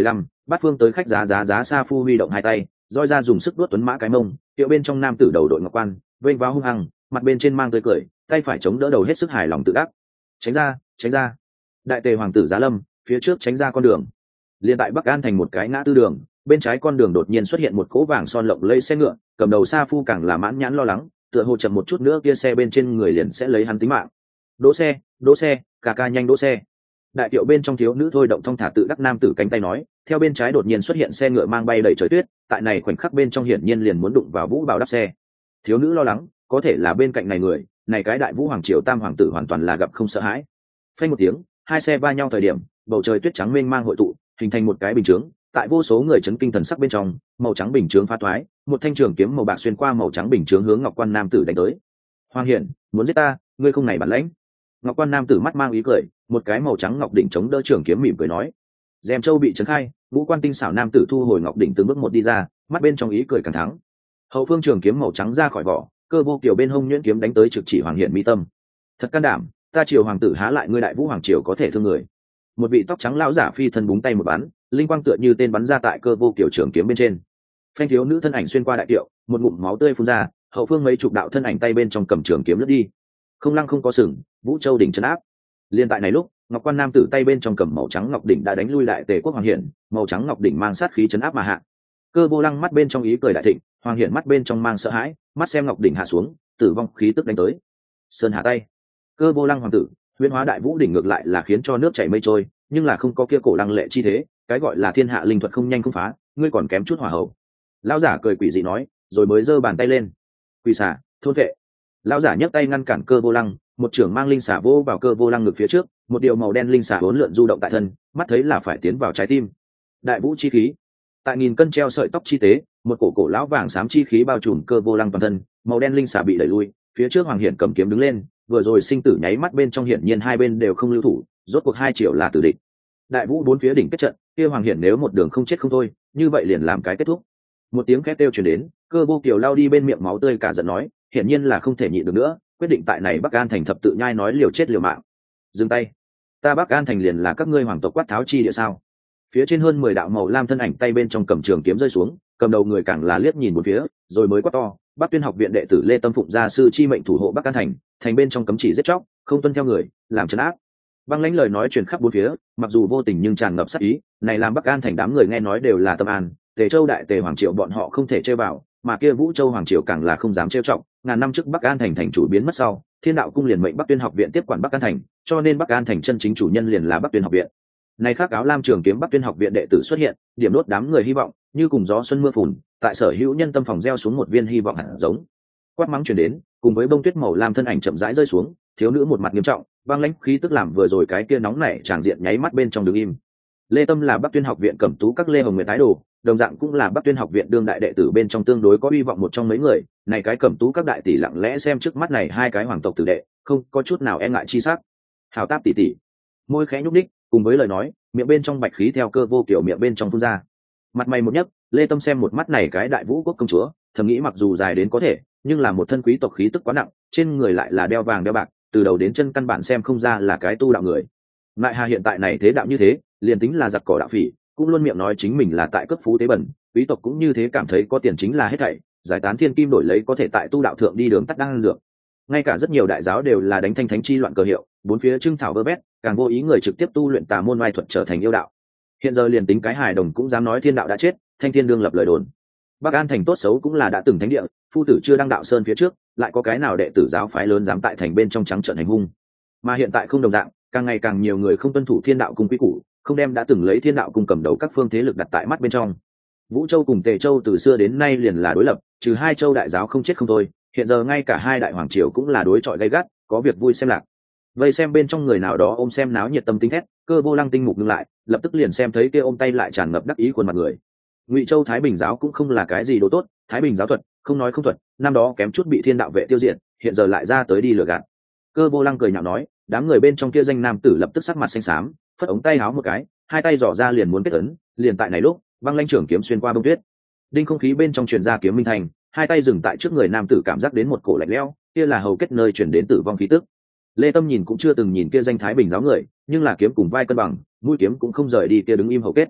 Bát phương tới khách giá giá giá sa phu huy động hai tay, roi ra dùng sức đuốt tuấn mã cái mông, tiệu bên trong nam tử đầu đội ngọc quan, vênh váo hung hăng, mặt bên trên mang tươi cười, tay phải chống đỡ đầu hết sức hài lòng tự đắc. Tránh ra, tránh ra. Đại tề hoàng tử Giá Lâm, phía trước tránh ra con đường. Liên tại Bắc An thành một cái ngã tư đường, bên trái con đường đột nhiên xuất hiện một cỗ vàng son lộng lẫy xe ngựa, cầm đầu sa phu càng là mãn nhãn lo lắng, tựa hồ chậm một chút nữa kia xe bên trên người liền sẽ lấy hắn tính mạng. Đỗ xe, đỗ xe, ca ca nhanh đỗ xe. Đại tiệu bên trong thiếu nữ thôi động thong thả tự đắc nam tử cánh tay nói, theo bên trái đột nhiên xuất hiện xe ngựa mang bay đầy trời tuyết, tại này khoảnh khắc bên trong hiển nhiên liền muốn đụng vào vũ bảo đắp xe. Thiếu nữ lo lắng, có thể là bên cạnh này người, này cái đại vũ hoàng triều tam hoàng tử hoàn toàn là gặp không sợ hãi. Phanh một tiếng, hai xe va nhau thời điểm, bầu trời tuyết trắng mênh mang hội tụ, hình thành một cái bình chướng. Tại vô số người chấn kinh thần sắc bên trong, màu trắng bình chướng phá thoái, một thanh trường kiếm màu bạc xuyên qua màu trắng bình chướng hướng Ngọc Quan nam tử đánh tới. Hoàng Hiển, muốn giết ta, ngươi không này bản lãnh. Ngọc Quan nam tử mắt mang ý cười, một cái màu trắng ngọc đỉnh chống đỡ trường kiếm mỉm cười nói. Dèm châu bị trấn khai, ngũ quan tinh xảo nam tử thu hồi ngọc đỉnh từng bước một đi ra, mắt bên trong ý cười càng thắng. Hậu phương trường kiếm màu trắng ra khỏi vỏ, cơ vô kiều bên hông nhuyễn kiếm đánh tới trực chỉ Hoàng Hiển mi tâm. Thật can đảm, ta triều hoàng tử há lại ngươi đại vũ hoàng triều có thể thương người. Một vị tóc trắng lão giả phi thân búng tay một bắn, linh quang tựa như tên bắn ra tại cơ vô kiều trường kiếm bên trên. Phanh thiếu nữ thân ảnh xuyên qua đại kiệu, một ngụm máu tươi phun ra, hậu phương mấy chục đạo thân ảnh tay bên trong cầm trường kiếm lướt đi. Không lăng không có sừng, vũ châu đỉnh trấn áp. Liên tại này lúc, Ngọc Quan nam tử tay bên trong cầm màu trắng ngọc đỉnh đã đánh lui đại tề quốc Hoàng Hiển, màu trắng ngọc đỉnh mang sát khí trấn áp mà hạ. Cơ vô lăng mắt bên trong ý cười đại thịnh, Hoàng Hiển mắt bên trong mang sợ hãi, mắt xem ngọc đỉnh hạ xuống, tử vong khí tức đánh tới. Sơn hạ tay. Cơ vô lăng hoàng tử, huyễn hóa đại vũ đỉnh ngược lại là khiến cho nước chảy mây trôi, nhưng là không có kia cổ lăng lệ chi thế, cái gọi là thiên hạ linh thuật không nhanh không phá, ngươi còn kém chút hỏa hậu. Lão giả cười quỷ dị nói, rồi mới giơ bàn tay lên. Quỷ xả, thôn vệ. Lão giả nhấc tay ngăn cản cơ vô lăng, một trưởng mang linh xả vô vào cơ vô lăng ngực phía trước, một điều màu đen linh xả bốn lượn du động tại thân, mắt thấy là phải tiến vào trái tim. Đại vũ chi khí. Tại nghìn cân treo sợi tóc chi tế, một cổ cổ lão vàng xám chi khí bao trùm cơ vô lăng toàn thân, màu đen linh xả bị đẩy lui, phía trước Hoàng Hiển cầm kiếm đứng lên, vừa rồi sinh tử nháy mắt bên trong hiển nhiên hai bên đều không lưu thủ, rốt cuộc hai triệu là tử địch. Đại vũ bốn phía đỉnh kết trận, kia Hoàng Hiển nếu một đường không chết không thôi, như vậy liền làm cái kết thúc. Một tiếng khét kêu truyền đến, cơ vô kiều lao đi bên miệng máu tươi cả giận nói, hiển nhiên là không thể nhịn được nữa, quyết định tại này Bắc An thành thập tự nhai nói liều chết liều mạng. Dừng tay, ta Bắc An thành liền là các ngươi hoàng tộc quát tháo chi địa sao? Phía trên hơn mười đạo màu lam thân ảnh tay bên trong cầm trường kiếm rơi xuống, cầm đầu người càng là liếc nhìn một phía, rồi mới quát to, Bắc Tuyên học viện đệ tử Lê Tâm Phụng gia sư chi mệnh thủ hộ Bắc An thành, thành bên trong cấm chỉ giết chóc, không tuân theo người, làm trấn áp. Băng lãnh lời nói truyền khắp bốn phía, mặc dù vô tình nhưng tràn ngập sát ý, này làm Bắc An thành đám người nghe nói đều là tâm an, Tề Châu đại tề hoàng triều bọn họ không thể chơi vào, mà kia Vũ Châu hoàng triều càng là không dám trêu chọc, ngàn năm trước Bắc An thành thành chủ biến mất sau, Thiên đạo cung liền mệnh Bắc Tuyên học viện tiếp quản Bắc An thành, cho nên Bắc An thành chân chính chủ nhân liền là Bắc Tuyên học viện. Này khác áo lam trường kiếm Bắc Tuyên học viện đệ tử xuất hiện, điểm đốt đám người hy vọng, như cùng gió xuân mưa phùn, tại sở hữu nhân tâm phòng gieo xuống một viên hy vọng hạt giống. Quát mắng truyền đến, cùng với bông tuyết màu lam thân ảnh chậm rãi rơi xuống, thiếu nữ một mặt nghiêm trọng, băng lãnh khí tức làm vừa rồi cái kia nóng nảy tràng diện nháy mắt bên trong đứng im. Lê Tâm là Bắc Tuyên học viện cẩm tú các Lê Hồng Nguyệt tái đồ, đồng dạng cũng là Bắc Tuyên học viện đương đại đệ tử bên trong tương đối có hy vọng một trong mấy người, này cái cẩm tú các đại tỷ lặng lẽ xem trước mắt này hai cái hoàng tộc tử đệ, không có chút nào e ngại chi sắc. Hào Táp tỷ tỷ, môi khẽ nhúc nhích, cùng với lời nói, miệng bên trong bạch khí theo cơ vô kiểu miệng bên trong phun ra. Mặt mày một nhấc, Lê Tâm xem một mắt này cái đại vũ quốc công chúa, thầm nghĩ mặc dù dài đến có thể, nhưng là một thân quý tộc khí tức quá nặng, trên người lại là đeo vàng đeo bạc, từ đầu đến chân căn bản xem không ra là cái tu đạo người. Lại Hà hiện tại này thế đạo như thế, liền tính là giặc cỏ đạo phỉ, cũng luôn miệng nói chính mình là tại cấp phú tế bẩn, quý tộc cũng như thế cảm thấy có tiền chính là hết thảy, giải tán thiên kim đổi lấy có thể tại tu đạo thượng đi đường tắt đang dược. Ngay cả rất nhiều đại giáo đều là đánh thanh thánh chi loạn cờ hiệu, bốn phía trưng thảo vơ vét, càng vô ý người trực tiếp tu luyện tà môn oai thuật trở thành yêu đạo. Hiện giờ liền tính cái hài đồng cũng dám nói thiên đạo đã chết, thanh thiên đương lập lời đồn. Bắc An thành tốt xấu cũng là đã từng thánh địa, phu tử chưa đăng đạo sơn phía trước, lại có cái nào đệ tử giáo phái lớn dám tại thành bên trong trắng trợn hành hung. Mà hiện tại không đồng dạng, càng ngày càng nhiều người không tuân thủ thiên đạo cung quy củ, không đem đã từng lấy thiên đạo cung cầm đầu các phương thế lực đặt tại mắt bên trong. Vũ Châu cùng Tề Châu từ xưa đến nay liền là đối lập, trừ hai châu đại giáo không chết không thôi, hiện giờ ngay cả hai đại hoàng triều cũng là đối chọi gay gắt, có việc vui xem lạc. Vây xem bên trong người nào đó ôm xem náo nhiệt tâm tính thét, cơ vô lăng tinh mục ngưng lại, lập tức liền xem thấy kia ôm tay lại tràn ngập đắc ý khuôn mặt người. Ngụy Châu Thái Bình giáo cũng không là cái gì đồ tốt, Thái Bình giáo thuật, không nói không thuật, năm đó kém chút bị thiên đạo vệ tiêu diệt, hiện giờ lại ra tới đi lừa gạt. Cơ vô lăng cười nhạo nói, đám người bên trong kia danh nam tử lập tức sắc mặt xanh xám, phất ống tay áo một cái, hai tay giỏ ra liền muốn kết ấn, liền tại này lúc, băng lãnh trưởng kiếm xuyên qua bông tuyết. Đinh không khí bên trong truyền ra kiếm minh thành, hai tay dừng tại trước người nam tử cảm giác đến một cổ lạnh lẽo, kia là hầu kết nơi truyền đến tử vong khí tức. Lê Tâm nhìn cũng chưa từng nhìn kia danh Thái Bình giáo người, nhưng là kiếm cùng vai cân bằng, mũi kiếm cũng không rời đi kia đứng im hầu kết.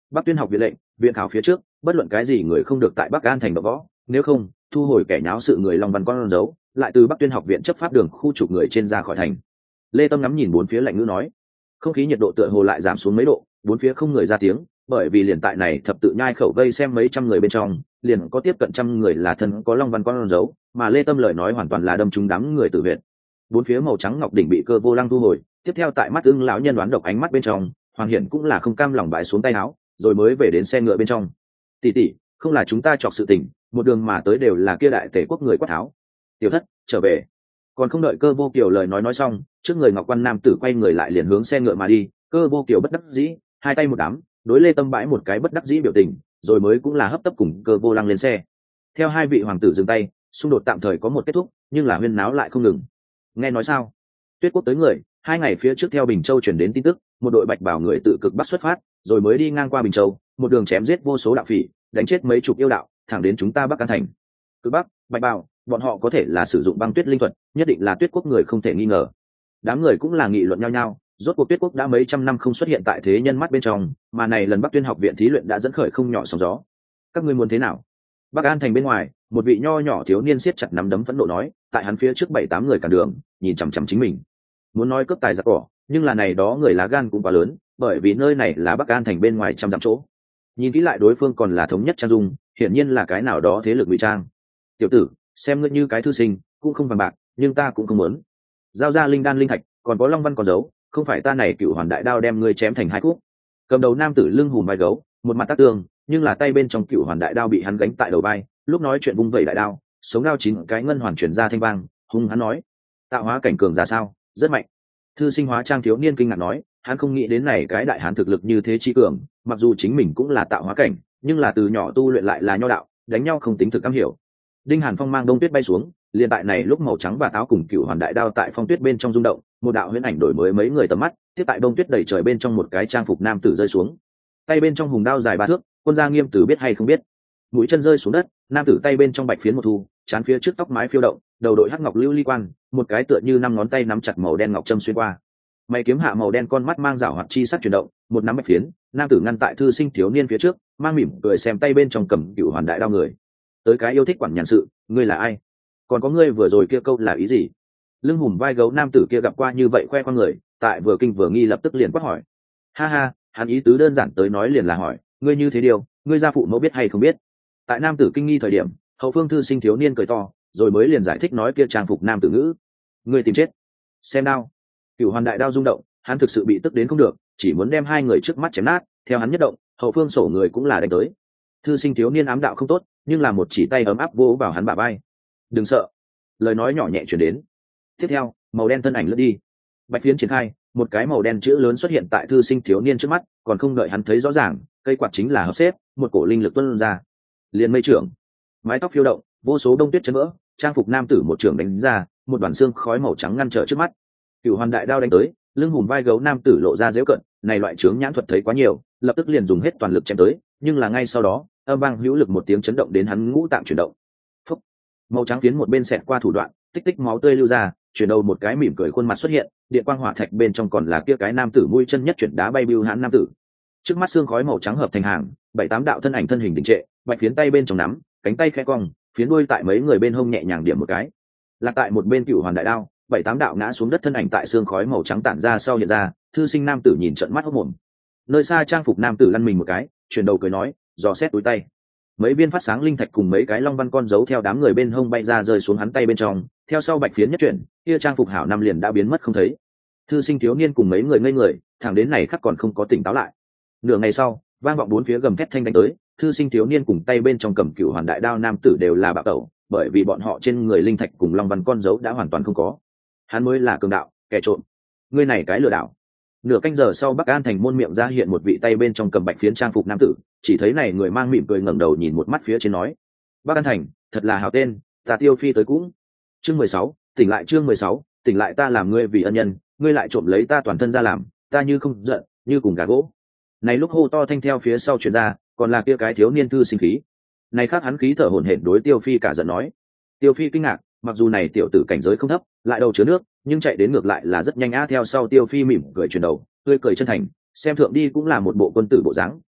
Bắc Tuyên học viện lệnh, viện khảo phía trước, bất luận cái gì người không được tại Bắc An thành động võ, nếu không, thu hồi kẻ nháo sự người Long Văn con dấu, lại từ Bắc Tuyên học viện chấp pháp đường khu trục người trên ra khỏi thành. Lê Tâm ngắm nhìn bốn phía lạnh ngữ nói, không khí nhiệt độ tựa hồ lại giảm xuống mấy độ, bốn phía không người ra tiếng, bởi vì liền tại này thập tự nhai khẩu vây xem mấy trăm người bên trong, liền có tiếp cận trăm người là thân có Long Văn con dấu, mà Lê Tâm lời nói hoàn toàn là đâm trúng đám người tử viện. Bốn phía màu trắng ngọc đỉnh bị Cơ Vô Lăng thu hồi, tiếp theo tại mắt ưng lão nhân đoán độc ánh mắt bên trong, Hoàng Hiển cũng là không cam lòng bại xuống tay áo, rồi mới về đến xe ngựa bên trong. Tỷ tỷ, không là chúng ta chọc sự tình, một đường mà tới đều là kia đại tể quốc người quát tháo. Tiểu thất, trở về. Còn không đợi Cơ Vô Kiều lời nói nói xong, trước người Ngọc Quan nam tử quay người lại liền hướng xe ngựa mà đi. Cơ Vô Kiều bất đắc dĩ, hai tay một đám, đối Lê Tâm bãi một cái bất đắc dĩ biểu tình, rồi mới cũng là hấp tấp cùng Cơ Vô Lăng lên xe. Theo hai vị hoàng tử dừng tay, xung đột tạm thời có một kết thúc, nhưng là huyên náo lại không ngừng. Nghe nói sao? Tuyết quốc tới người, hai ngày phía trước theo Bình Châu chuyển đến tin tức, một đội bạch bảo người tự cực bắc xuất phát, rồi mới đi ngang qua Bình Châu, một đường chém giết vô số đạo phỉ, đánh chết mấy chục yêu đạo, thẳng đến chúng ta Bắc An thành. Cực bắc, bạch bảo, bọn họ có thể là sử dụng băng tuyết linh thuật, nhất định là Tuyết quốc người không thể nghi ngờ. Đám người cũng là nghị luận nhau nhau, rốt cuộc Tuyết quốc đã mấy trăm năm không xuất hiện tại thế nhân mắt bên trong, mà này lần Bắc Tuyên học viện thí luyện đã dẫn khởi không nhỏ sóng gió. Các ngươi muốn thế nào? Bắc An thành bên ngoài, một vị nho nhỏ thiếu niên siết chặt nắm đấm phẫn nộ nói, tại hắn phía trước bảy tám người cản đường, nhìn chằm chằm chính mình. Muốn nói cướp tài giặc cỏ, nhưng là này đó người lá gan cũng quá lớn, bởi vì nơi này là Bắc An thành bên ngoài trăm dặm chỗ. Nhìn kỹ lại đối phương còn là thống nhất trang dung, hiển nhiên là cái nào đó thế lực ngụy trang. Tiểu tử, xem ngươi như cái thư sinh, cũng không vàng bạc, nhưng ta cũng không muốn. Giao ra linh đan linh thạch, còn có long văn còn giấu, không phải ta này cựu hoàn đại đao đem ngươi chém thành hai khúc. Cầm đầu nam tử lưng hùm vai gấu, một mặt tác tương, nhưng là tay bên trong cựu hoàn đại đao bị hắn gánh tại đầu vai, lúc nói chuyện vung vẩy đại đao, sống đao chín cái ngân hoàn chuyển ra thanh vang, hung hắn nói, tạo hóa cảnh cường ra sao, rất mạnh. Thư sinh hóa trang thiếu niên kinh ngạc nói, hắn không nghĩ đến này cái đại hán thực lực như thế chi cường, mặc dù chính mình cũng là tạo hóa cảnh, nhưng là từ nhỏ tu luyện lại là nho đạo, đánh nhau không tính thực am hiểu. Đinh Hàn Phong mang đông tuyết bay xuống, liền tại này lúc màu trắng và áo cùng cựu hoàn đại đao tại phong tuyết bên trong rung động, một đạo huyễn ảnh đổi mới mấy người tầm mắt, tiếp tại đông tuyết đầy trời bên trong một cái trang phục nam tử rơi xuống, tay bên trong hùng đao dài ba thước, quân gia nghiêm tử biết hay không biết. Mũi chân rơi xuống đất, nam tử tay bên trong bạch phiến một thu, chán phía trước tóc mái phiêu động, đầu đội hắc ngọc lưu ly quan, một cái tựa như năm ngón tay nắm chặt màu đen ngọc châm xuyên qua. Mày kiếm hạ màu đen con mắt mang rảo hoạt chi sắc chuyển động, một nắm bạch phiến, nam tử ngăn tại thư sinh thiếu niên phía trước, mang mỉm cười xem tay bên trong cầm cựu hoàn đại đao người. Tới cái yêu thích quản nhàn sự, ngươi là ai? Còn có ngươi vừa rồi kia câu là ý gì? Lưng hùm vai gấu nam tử kia gặp qua như vậy khoe khoang người, tại vừa kinh vừa nghi lập tức liền quát hỏi. Ha ha, hắn ý tứ đơn giản tới nói liền là hỏi, ngươi như thế điều, ngươi gia phụ mẫu biết hay không biết? Tại nam tử kinh nghi thời điểm, hậu phương thư sinh thiếu niên cười to, rồi mới liền giải thích nói kia trang phục nam tử ngữ. Ngươi tìm chết. Xem đao. Cửu hoàn đại đao rung động, hắn thực sự bị tức đến không được, chỉ muốn đem hai người trước mắt chém nát, theo hắn nhất động, hậu phương sổ người cũng là đánh tới. Thư sinh thiếu niên ám đạo không tốt, nhưng là một chỉ tay ấm áp vỗ vào hắn bả vai. Đừng sợ. Lời nói nhỏ nhẹ truyền đến. Tiếp theo, màu đen thân ảnh lướt đi. Bạch phiến triển khai, một cái màu đen chữ lớn xuất hiện tại thư sinh thiếu niên trước mắt, còn không đợi hắn thấy rõ ràng, cây quạt chính là hợp xếp, một cổ linh lực tuôn ra. Liên mây trưởng, mái tóc phiêu động, vô số đông tuyết chấn vỡ, trang phục nam tử một trưởng đánh ra, một đoàn xương khói màu trắng ngăn trở trước mắt. Cửu hoàn đại đao đánh tới, lưng hùm vai gấu nam tử lộ ra dễu cận, này loại chướng nhãn thuật thấy quá nhiều, lập tức liền dùng hết toàn lực chém tới, nhưng là ngay sau đó, âm vang hữu lực một tiếng chấn động đến hắn ngũ tạng chuyển động. Phúc. Màu trắng phiến một bên xẹt qua thủ đoạn, tích tích máu tươi lưu ra, chuyển đầu một cái mỉm cười khuôn mặt xuất hiện, điện quang hỏa thạch bên trong còn là kia cái nam tử mũi chân nhất chuyển đá bay bưu hãn nam tử. Trước mắt xương khói màu trắng hợp thành hàng, bảy tám đạo thân ảnh thân hình đình trệ, bạch phiến tay bên trong nắm, cánh tay khẽ cong, phiến đuôi tại mấy người bên hông nhẹ nhàng điểm một cái. Lạc tại một bên cựu hoàn đại đao, bảy tám đạo ngã xuống đất thân ảnh tại xương khói màu trắng tản ra sau hiện ra, thư sinh nam tử nhìn trợn mắt hốt mồm. Nơi xa trang phục nam tử lăn mình một cái, chuyển đầu cười nói, dò xét túi tay. Mấy viên phát sáng linh thạch cùng mấy cái long văn con dấu theo đám người bên hông bay ra rơi xuống hắn tay bên trong, theo sau bạch phiến nhất chuyển, kia trang phục hảo năm liền đã biến mất không thấy. Thư sinh thiếu niên cùng mấy người ngây người, thẳng đến này khắc còn không có tỉnh táo lại. Nửa ngày sau, vang vọng bốn phía gầm thét thanh đánh tới, thư sinh thiếu niên cùng tay bên trong cầm cựu hoàn đại đao nam tử đều là bạo tẩu, bởi vì bọn họ trên người linh thạch cùng long văn con dấu đã hoàn toàn không có. Hắn mới là cường đạo, kẻ trộm. Ngươi này cái lừa đảo. Nửa canh giờ sau Bắc An thành môn miệng ra hiện một vị tay bên trong cầm bạch phiến trang phục nam tử, chỉ thấy này người mang mỉm cười ngẩng đầu nhìn một mắt phía trên nói: Bắc An thành, thật là hào tên, ta Tiêu Phi tới cũng. Chương mười sáu, tỉnh lại chương mười sáu, tỉnh lại ta làm ngươi vì ân nhân, ngươi lại trộm lấy ta toàn thân ra làm, ta như không giận, như cùng gà gỗ. Này lúc hô to thanh theo phía sau truyền ra, còn là kia cái thiếu niên thư sinh khí. Này khác hắn khí thở hổn hển đối Tiêu Phi cả giận nói. Tiêu Phi kinh ngạc, mặc dù này tiểu tử cảnh giới không thấp, lại đầu chứa nước, nhưng chạy đến ngược lại là rất nhanh á. Theo sau Tiêu Phi mỉm cười chuyển đầu, tươi cười chân thành, xem thượng đi cũng là một bộ quân tử bộ dáng,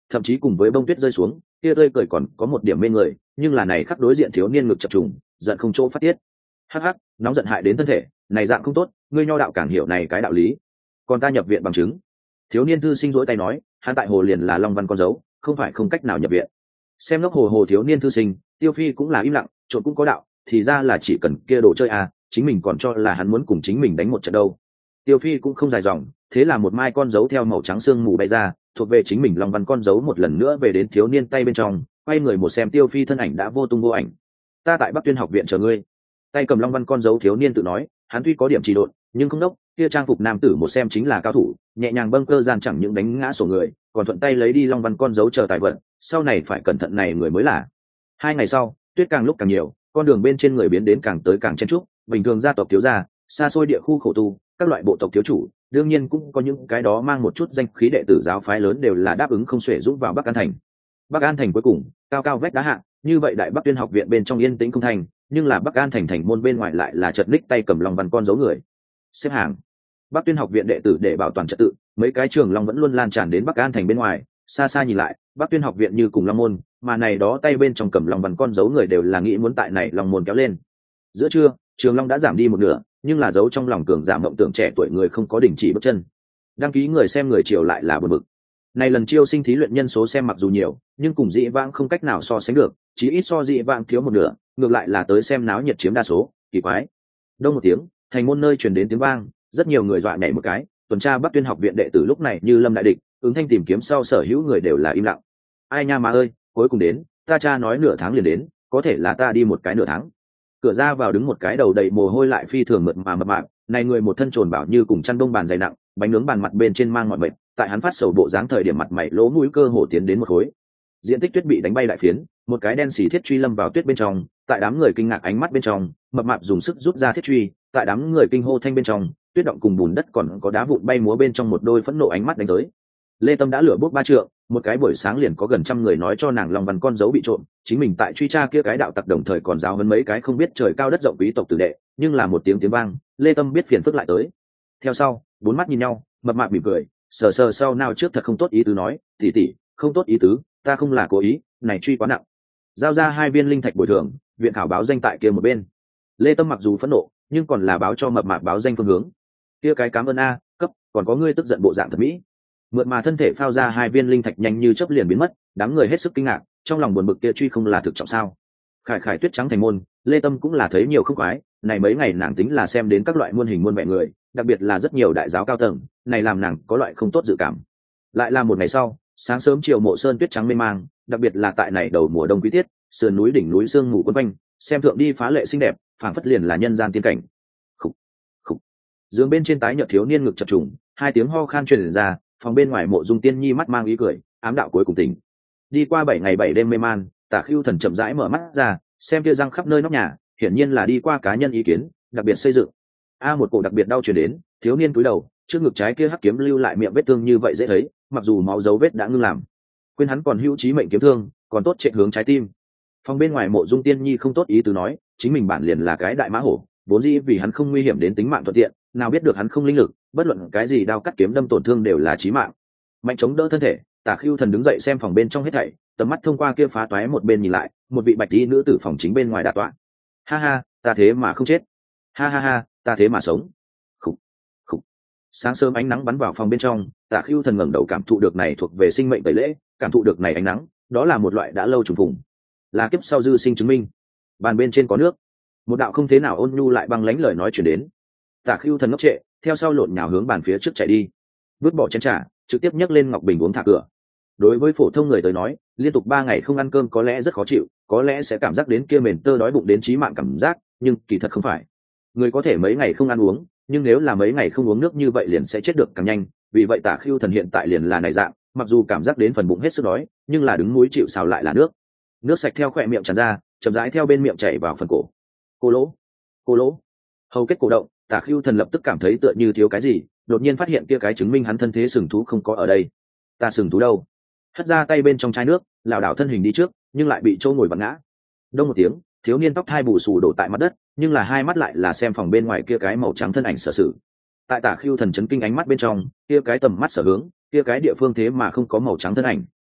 thậm chí cùng với bông tuyết rơi xuống kia tươi cười còn có một điểm mê người, nhưng là này khắc đối diện thiếu niên ngực chập trùng, giận không chỗ phát tiết. Hắc hắc, nóng giận hại đến thân thể, này dạng không tốt, ngươi nho đạo càng hiểu này cái đạo lý. Còn ta nhập viện bằng chứng. Thiếu niên thư sinh rỗi tay nói, hắn tại hồ liền là long văn con dấu, không phải không cách nào nhập viện. Xem ngốc hồ hồ thiếu niên thư sinh, Tiêu Phi cũng là im lặng, trộn cũng có đạo, thì ra là chỉ cần kia đồ chơi à, chính mình còn cho là hắn muốn cùng chính mình đánh một trận đâu. Tiêu Phi cũng không dài dòng, thế là một mai con dấu theo màu trắng sương mù bay ra, thuộc về chính mình long văn con dấu một lần nữa về đến thiếu niên tay bên trong, quay người một xem Tiêu Phi thân ảnh đã vô tung vô ảnh. Ta tại Bắc Tuyên học viện chờ ngươi. Tay cầm long văn con dấu thiếu niên tự nói, hắn tuy có điểm trì độn, nhưng không đốc, kia trang phục nam tử một xem chính là cao thủ, nhẹ nhàng bâng cơ gian chẳng những đánh ngã sổ người, còn thuận tay lấy đi long văn con dấu chờ tài vận, sau này phải cẩn thận này người mới là. Hai ngày sau, tuyết càng lúc càng nhiều, con đường bên trên người biến đến càng tới càng chen trúc, bình thường gia tộc thiếu gia, xa xôi địa khu khổ tu, các loại bộ tộc thiếu chủ, đương nhiên cũng có những cái đó mang một chút danh khí đệ tử giáo phái lớn đều là đáp ứng không xuể dũng vào Bắc An thành. Bắc An thành cuối cùng, cao cao vách đá hạ, như vậy Đại Bắc Tuyên học viện bên trong yên tĩnh không thành, nhưng là Bắc An thành thành môn bên ngoài lại là chật ních tay cầm long văn con dấu người. Xếp hàng. Bắc Tuyên học viện đệ tử để bảo toàn trật tự, mấy cái trường long vẫn luôn lan tràn đến Bắc An thành bên ngoài, xa xa nhìn lại, Bắc Tuyên học viện như cùng long môn, mà này đó tay bên trong cầm long văn con dấu người đều là nghĩ muốn tại này long môn kéo lên. Giữa trưa, trường long đã giảm đi một nửa, nhưng là dấu trong lòng cường giả mộng tưởng trẻ tuổi người không có đình chỉ bước chân. Đăng ký người xem người chiều lại là buồn bực. Này lần chiêu sinh thí luyện nhân số xem mặc dù nhiều, nhưng cùng dị vãng không cách nào so sánh được, chỉ ít so dị vãng thiếu một nửa, ngược lại là tới xem náo nhiệt chiếm đa số, kỳ quái. Đông một tiếng, thành môn nơi truyền đến tiếng vang, rất nhiều người dọa nhảy một cái, tuần tra Bắc Tuyên học viện đệ tử lúc này như lâm đại địch, ứng thanh tìm kiếm sau sở hữu người đều là im lặng. Ai nha mà ơi, cuối cùng đến, ta cha nói nửa tháng liền đến, có thể là ta đi một cái nửa tháng. Cửa ra vào đứng một cái đầu đầy mồ hôi lại phi thường mượt mà mập mạp, này người một thân trồn bảo như cùng chăn đông bàn dày nặng, bánh nướng bàn mặt bên trên mang mọi mệt, tại hắn phát sầu bộ dáng thời điểm mặt mày lỗ mũi cơ hồ tiến đến một khối. Diện tích tuyết bị đánh bay đại phiến, một cái đen xì thiết truy lâm vào tuyết bên trong, tại đám người kinh ngạc ánh mắt bên trong, mập mạp dùng sức rút ra thiết truy, tại đám người kinh hô thanh bên trong, tuyết động cùng bùn đất còn có đá vụn bay múa bên trong một đôi phẫn nộ ánh mắt đánh tới. Lê Tâm đã lửa bốc ba trượng, một cái buổi sáng liền có gần trăm người nói cho nàng long văn con dấu bị trộm, chính mình tại truy tra kia cái đạo tặc đồng thời còn giáo hơn mấy cái không biết trời cao đất rộng quý tộc tử đệ, nhưng là một tiếng tiếng vang, Lê Tâm biết phiền phức lại tới. Theo sau, bốn mắt nhìn nhau, mập mạp mỉm cười, sờ sờ sau nào trước thật không tốt ý tứ nói, tỷ tỷ, không tốt ý tứ, ta không là cố ý, này truy quá nặng. Giao ra hai viên linh thạch bồi thường, viện khảo báo danh tại kia một bên. Lê Tâm mặc dù phẫn nộ, nhưng còn là báo cho mập mạp báo danh phương hướng. Kia cái cảm ơn a, cấp, còn có ngươi tức giận bộ dạng thật mỹ. Mượn mà thân thể phao ra hai viên linh thạch nhanh như chớp liền biến mất, đám người hết sức kinh ngạc, trong lòng buồn bực kia truy không là thực trọng sao? Khải khải tuyết trắng thành môn, Lê Tâm cũng là thấy nhiều không khoái, này mấy ngày nàng tính là xem đến các loại muôn hình muôn vẻ người, đặc biệt là rất nhiều đại giáo cao tầng, này làm nàng có loại không tốt dự cảm. Lại là một ngày sau, sáng sớm chiều mộ sơn tuyết trắng mê mang, đặc biệt là tại này đầu mùa đông quý tiết, sườn núi đỉnh núi sương mù quấn quanh, xem thượng đi phá lệ xinh đẹp, phảng phất liền là nhân gian tiên cảnh. Khục, khục. Dương bên trên tái nhợt thiếu niên ngực chập trùng, hai tiếng ho khan truyền ra, phòng bên ngoài mộ dung tiên nhi mắt mang ý cười, ám đạo cuối cùng tỉnh. Đi qua bảy ngày bảy đêm mê man, Tả Khưu Thần chậm rãi mở mắt ra, xem kia răng khắp nơi nóc nhà, hiển nhiên là đi qua cá nhân ý kiến, đặc biệt xây dựng. A một cổ đặc biệt đau truyền đến, thiếu niên cúi đầu, trước ngực trái kia hắc kiếm lưu lại miệng vết thương như vậy dễ thấy, mặc dù máu dấu vết đã ngưng làm. Quên hắn còn hữu trí mệnh kiếm thương, còn tốt chạy hướng trái tim. Phòng bên ngoài mộ dung tiên nhi không tốt ý tứ nói, chính mình bản liền là cái đại mã hổ, vốn dĩ vì hắn không nguy hiểm đến tính mạng thuận tiện, nào biết được hắn không linh lực, bất luận cái gì đao cắt kiếm đâm tổn thương đều là chí mạng. Mạnh chống đỡ thân thể, Tả Khưu Thần đứng dậy xem phòng bên trong hết thảy, tầm mắt thông qua kia phá toái một bên nhìn lại, một vị bạch y nữ tử phòng chính bên ngoài đả tọa. Ha ha, ta thế mà không chết. Ha ha ha, ta thế mà sống. Khục, khục. Sáng sớm ánh nắng bắn vào phòng bên trong, Tả Khưu Thần ngẩng đầu cảm thụ được này thuộc về sinh mệnh tẩy lễ, cảm thụ được này ánh nắng, đó là một loại đã lâu trùng phùng, là kiếp sau dư sinh chứng minh. Bàn bên trên có nước, một đạo không thế nào ôn nhu lại băng lãnh lời nói truyền đến. Tả Khưu Thần ngốc trệ, theo sau lộn nhào hướng bàn phía trước chạy đi, vứt bỏ chén trà, trực tiếp nhấc lên ngọc bình uống thả cửa. Đối với phổ thông người tới nói, liên tục ba ngày không ăn cơm có lẽ rất khó chịu, có lẽ sẽ cảm giác đến kia mền tơ đói bụng đến chí mạng cảm giác, nhưng kỳ thật không phải. Người có thể mấy ngày không ăn uống, nhưng nếu là mấy ngày không uống nước như vậy liền sẽ chết được càng nhanh. Vì vậy Tả Khưu Thần hiện tại liền là này dạng, mặc dù cảm giác đến phần bụng hết sức đói, nhưng là đứng núi chịu sào lại là nước. Nước sạch theo khỏe miệng tràn ra, chậm rãi theo bên miệng chảy vào phần cổ. Cô lỗ, cô lỗ. Hầu kết cổ động, Tả Khưu Thần lập tức cảm thấy tựa như thiếu cái gì, đột nhiên phát hiện kia cái chứng minh hắn thân thế sừng thú không có ở đây. Ta sừng thú đâu? Hất ra tay bên trong chai nước, lảo đảo thân hình đi trước, nhưng lại bị trâu ngồi vặn ngã. Đông một tiếng, thiếu niên tóc thai bù xù đổ tại mặt đất, nhưng là hai mắt lại là xem phòng bên ngoài kia cái màu trắng thân ảnh sở sự. Tại Tả Khưu Thần chấn kinh ánh mắt bên trong, kia cái tầm mắt sở hướng, kia cái địa phương thế mà không có màu trắng thân ảnh,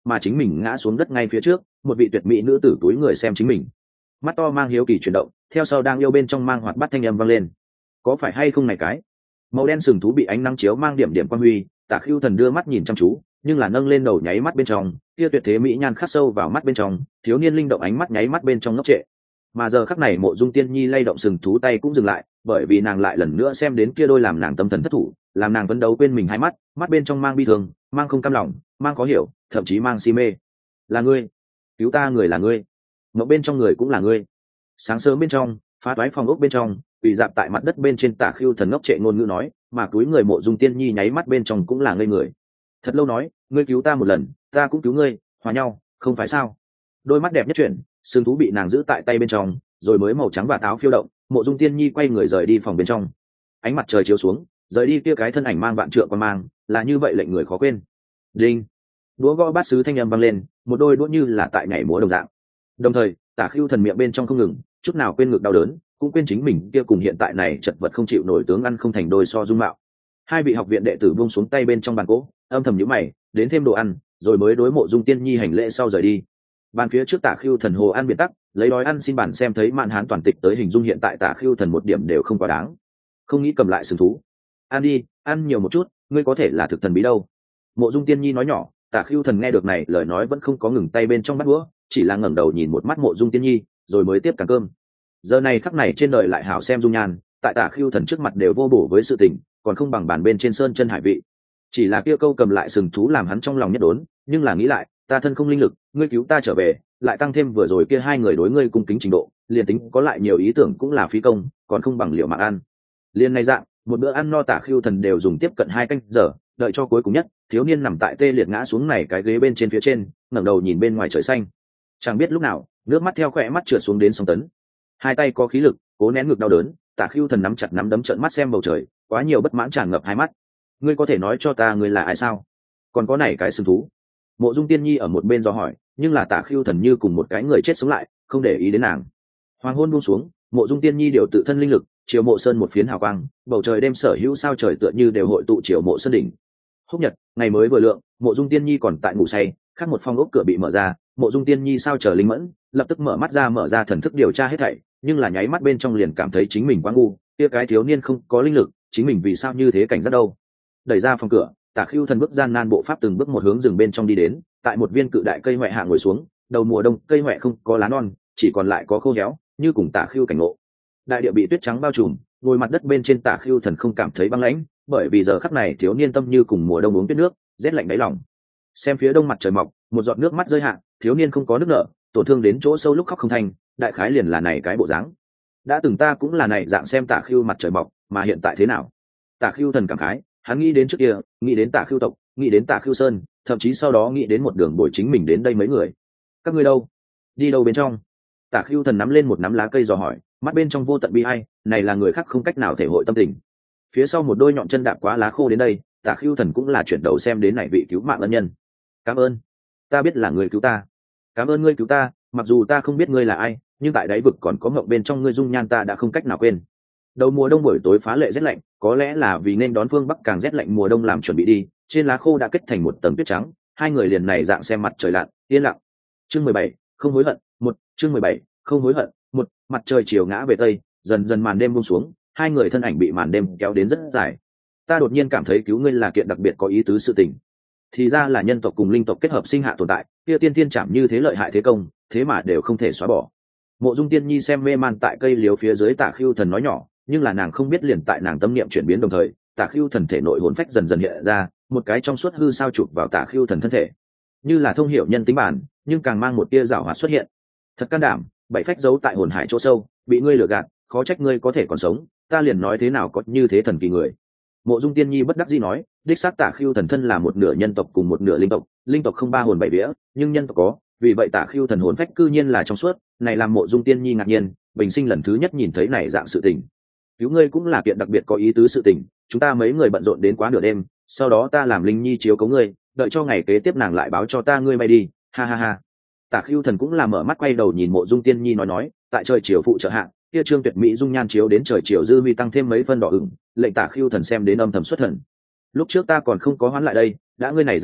mà chính mình ngã xuống đất ngay phía trước, một vị tuyệt mỹ nữ tử túi người xem chính mình, mắt to mang hiếu kỳ chuyển động, theo sau đang yêu bên trong mang hoạt bát thanh âm vang lên. Có phải hay không này cái? Màu đen sừng thú bị ánh nắng chiếu mang điểm điểm quang huy, Tả Khưu Thần đưa mắt nhìn chăm chú, nhưng là nâng lên đầu nháy mắt bên trong, kia tuyệt thế mỹ nhan khắc sâu vào mắt bên trong, thiếu niên linh động ánh mắt nháy mắt bên trong ngốc trệ. Mà giờ khắc này Mộ Dung Tiên Nhi lay động sừng thú tay cũng dừng lại, bởi vì nàng lại lần nữa xem đến kia đôi làm nàng tâm thần thất thủ, làm nàng phấn đấu quên mình hai mắt, mắt bên trong mang bi thương, mang không cam lòng, mang khó hiểu, thậm chí mang si mê. Là ngươi, cứu ta người là ngươi, ngọc bên trong người cũng là ngươi. Sáng sớm bên trong, phá toái phòng ốc bên trong, bị dạp tại mặt đất bên trên Tả Khưu Thần ngốc trệ ngôn ngữ nói, mà túi người Mộ Dung Tiên Nhi nháy mắt bên trong cũng là ngây người. Thật lâu nói, ngươi cứu ta một lần, ta cũng cứu ngươi, hòa nhau, không phải sao? Đôi mắt đẹp nhất chuyển, sừng thú bị nàng giữ tại tay bên trong, rồi mới màu trắng và áo phiêu động, Mộ Dung Tiên Nhi quay người rời đi phòng bên trong. Ánh mặt trời chiếu xuống, rời đi kia cái thân ảnh mang vạn trượng quan mang, là như vậy lệnh người khó quên. Đinh, đũa gõ bát sứ thanh âm vang lên, một đôi đũa như là tại nhảy múa đồng dạng. Đồng thời, Tả Khưu Thần miệng bên trong không ngừng, chút nào quên ngực đau đớn, cũng quên chính mình kia cùng hiện tại này chật vật không chịu nổi tướng ăn không thành đôi so dung mạo. Hai vị học viện đệ tử buông xuống tay bên trong bàn gỗ, âm thầm nhíu mày, đến thêm đồ ăn, rồi mới đối Mộ Dung Tiên Nhi hành lễ sau rời đi. Bàn phía trước Tả Khưu Thần hồ ăn biệt tắc, lấy đói ăn xin bản xem thấy mạn hán toàn tịch tới hình dung hiện tại Tả Khưu Thần một điểm đều không quá đáng. Không nghĩ cầm lại sừng thú. Ăn đi, ăn nhiều một chút, ngươi có thể là thực thần bí đâu. Mộ Dung Tiên Nhi nói nhỏ, Tả Khưu Thần nghe được này lời nói vẫn không có ngừng tay bên trong bát đũa, chỉ là ngẩng đầu nhìn một mắt Mộ Dung Tiên Nhi, rồi mới tiếp càng cơm. Giờ này khắc này trên đời lại hảo xem dung nhan, tại Tả Khưu Thần trước mặt đều vô bổ với sự tình, còn không bằng bàn bên trên sơn chân hải vị. Chỉ là kia câu cầm lại sừng thú làm hắn trong lòng nhất đốn, nhưng là nghĩ lại, ta thân không linh lực, ngươi cứu ta trở về, lại tăng thêm vừa rồi kia hai người đối ngươi cung kính trình độ, liền tính có lại nhiều ý tưởng cũng là phí công, còn không bằng liệu mạng ăn. Liên này dạng, một bữa ăn no Tả Khưu Thần đều dùng tiếp cận hai canh giờ, đợi cho cuối cùng nhất, thiếu niên nằm tại tê liệt ngã xuống này cái ghế bên trên phía trên, ngẩng đầu nhìn bên ngoài trời xanh. Chẳng biết lúc nào, nước mắt theo khỏe mắt trượt xuống đến song tấn. Hai tay có khí lực, cố nén ngực đau đớn, Tả Khưu Thần nắm chặt nắm đấm trợn mắt xem bầu trời, quá nhiều bất mãn tràn ngập hai mắt. Ngươi có thể nói cho ta ngươi là ai sao? Còn có này cái sừng thú. Mộ Dung Tiên Nhi ở một bên do hỏi, nhưng là Tả Khưu Thần như cùng một cái người chết sống lại, không để ý đến nàng. Hoàng hôn buông xuống, Mộ Dung Tiên Nhi điều tự thân linh lực, chiều Mộ Sơn một phiến hào quang, bầu trời đêm sở hữu sao trời tựa như đều hội tụ chiều Mộ Sơn đỉnh. Húc nhật, ngày mới vừa lượng, Mộ Dung Tiên Nhi còn tại ngủ say, khác một phong ốc cửa bị mở ra, Mộ Dung Tiên Nhi sao chờ linh mẫn, lập tức mở mắt ra mở ra thần thức điều tra hết thảy, nhưng là nháy mắt bên trong liền cảm thấy chính mình quá ngu, kia cái thiếu niên không có linh lực, chính mình vì sao như thế cảnh giác đâu. Đẩy ra phòng cửa, Tả Khưu Thần bước gian nan bộ pháp từng bước một hướng rừng bên trong đi đến, tại một viên cự đại cây hoè hạ ngồi xuống, đầu mùa đông cây hoè không có lá non, chỉ còn lại có khô héo, như cùng Tả Khưu cảnh ngộ. Đại địa bị tuyết trắng bao trùm, ngồi mặt đất bên trên Tả Khưu Thần không cảm thấy băng lãnh, bởi vì giờ khắc này thiếu niên tâm như cùng mùa đông uống tuyết nước, rét lạnh đáy lòng. Xem phía đông mặt trời mọc, một giọt nước mắt rơi hạ, thiếu niên không có nước nở, tổn thương đến chỗ sâu lúc khóc không thành, đại khái liền là này cái bộ dáng. Đã từng ta cũng là này dạng xem Tả Khưu mặt trời mọc, mà hiện tại thế nào? Tả Khưu Thần cảm khái, hắn nghĩ đến trước kia, nghĩ đến Tả Khưu tộc, nghĩ đến Tả Khưu Sơn, thậm chí sau đó nghĩ đến một đường bồi chính mình đến đây mấy người. Các ngươi đâu? Đi đâu bên trong? Tả Khưu Thần nắm lên một nắm lá cây dò hỏi, mắt bên trong vô tận bi ai, này là người khác không cách nào thể hội tâm tình. Phía sau một đôi nhọn chân đạp quá lá khô đến đây, Tả Khưu Thần cũng là chuyển đầu xem đến này vị cứu mạng ân nhân. Cảm ơn, ta biết là người cứu ta. Cảm ơn ngươi cứu ta, mặc dù ta không biết ngươi là ai, nhưng tại đáy vực còn có mộng bên trong ngươi dung nhan ta đã không cách nào quên. Đầu mùa đông buổi tối phá lệ rét lạnh, có lẽ là vì nên đón phương bắc càng rét lạnh mùa đông làm chuẩn bị đi, trên lá khô đã kết thành một tầng tuyết trắng, hai người liền này dạng xem mặt trời lặn, yên lặng. Chương mười bảy, không hối hận, một, chương mười bảy, không hối hận, một, mặt trời chiều ngã về tây, dần dần màn đêm buông xuống, hai người thân ảnh bị màn đêm kéo đến rất dài. Ta đột nhiên cảm thấy cứu ngươi là kiện đặc biệt có ý tứ sự tình. Thì ra là nhân tộc cùng linh tộc kết hợp sinh hạ tồn tại, kia tiên tiên chạm như thế lợi hại thế công, thế mà đều không thể xóa bỏ. Mộ Dung Tiên Nhi xem mê man tại cây liếu phía dưới Tả Khưu Thần nói nhỏ, nhưng là nàng không biết liền tại nàng tâm niệm chuyển biến đồng thời, Tả Khưu Thần thể nội hồn phách dần dần hiện ra, một cái trong suốt hư sao chụp vào Tả Khưu Thần thân thể, như là thông hiểu nhân tính bản, nhưng càng mang một tia giảo hoạt xuất hiện. Thật can đảm, bảy phách giấu tại hồn hải chỗ sâu, bị ngươi lừa gạt, khó trách ngươi có thể còn sống, ta liền nói thế nào có như thế thần kỳ người. Mộ Dung Tiên Nhi bất đắc dĩ nói, đích xác Tả Khưu Thần thân là một nửa nhân tộc cùng một nửa linh tộc, linh tộc không ba hồn bảy vía, nhưng nhân tộc có, vì vậy Tả Khưu Thần hồn phách cư nhiên là trong suốt, này làm Mộ Dung Tiên Nhi ngạc nhiên, bình sinh lần thứ nhất nhìn thấy này dạng sự tình. Cứu ngươi cũng là kiện đặc biệt có ý tứ sự tình, chúng ta mấy người bận rộn đến quá nửa đêm, sau đó ta làm Linh Nhi chiếu cố ngươi, đợi cho ngày kế tiếp nàng lại báo cho ta ngươi bay đi, ha ha ha. Tả Khưu Thần cũng là mở mắt quay đầu nhìn Mộ Dung Tiên Nhi nói nói, tại trời chiều phụ trợ hạ, kia trương tuyệt mỹ dung nhan chiếu đến trời chiều dư huy tăng thêm mấy phân đỏ ửng, lệnh Tả Khưu Thần xem đến âm thầm xuất thần. Lúc trước ta còn không có hoán lại đây, đã ngươi này dạng nói,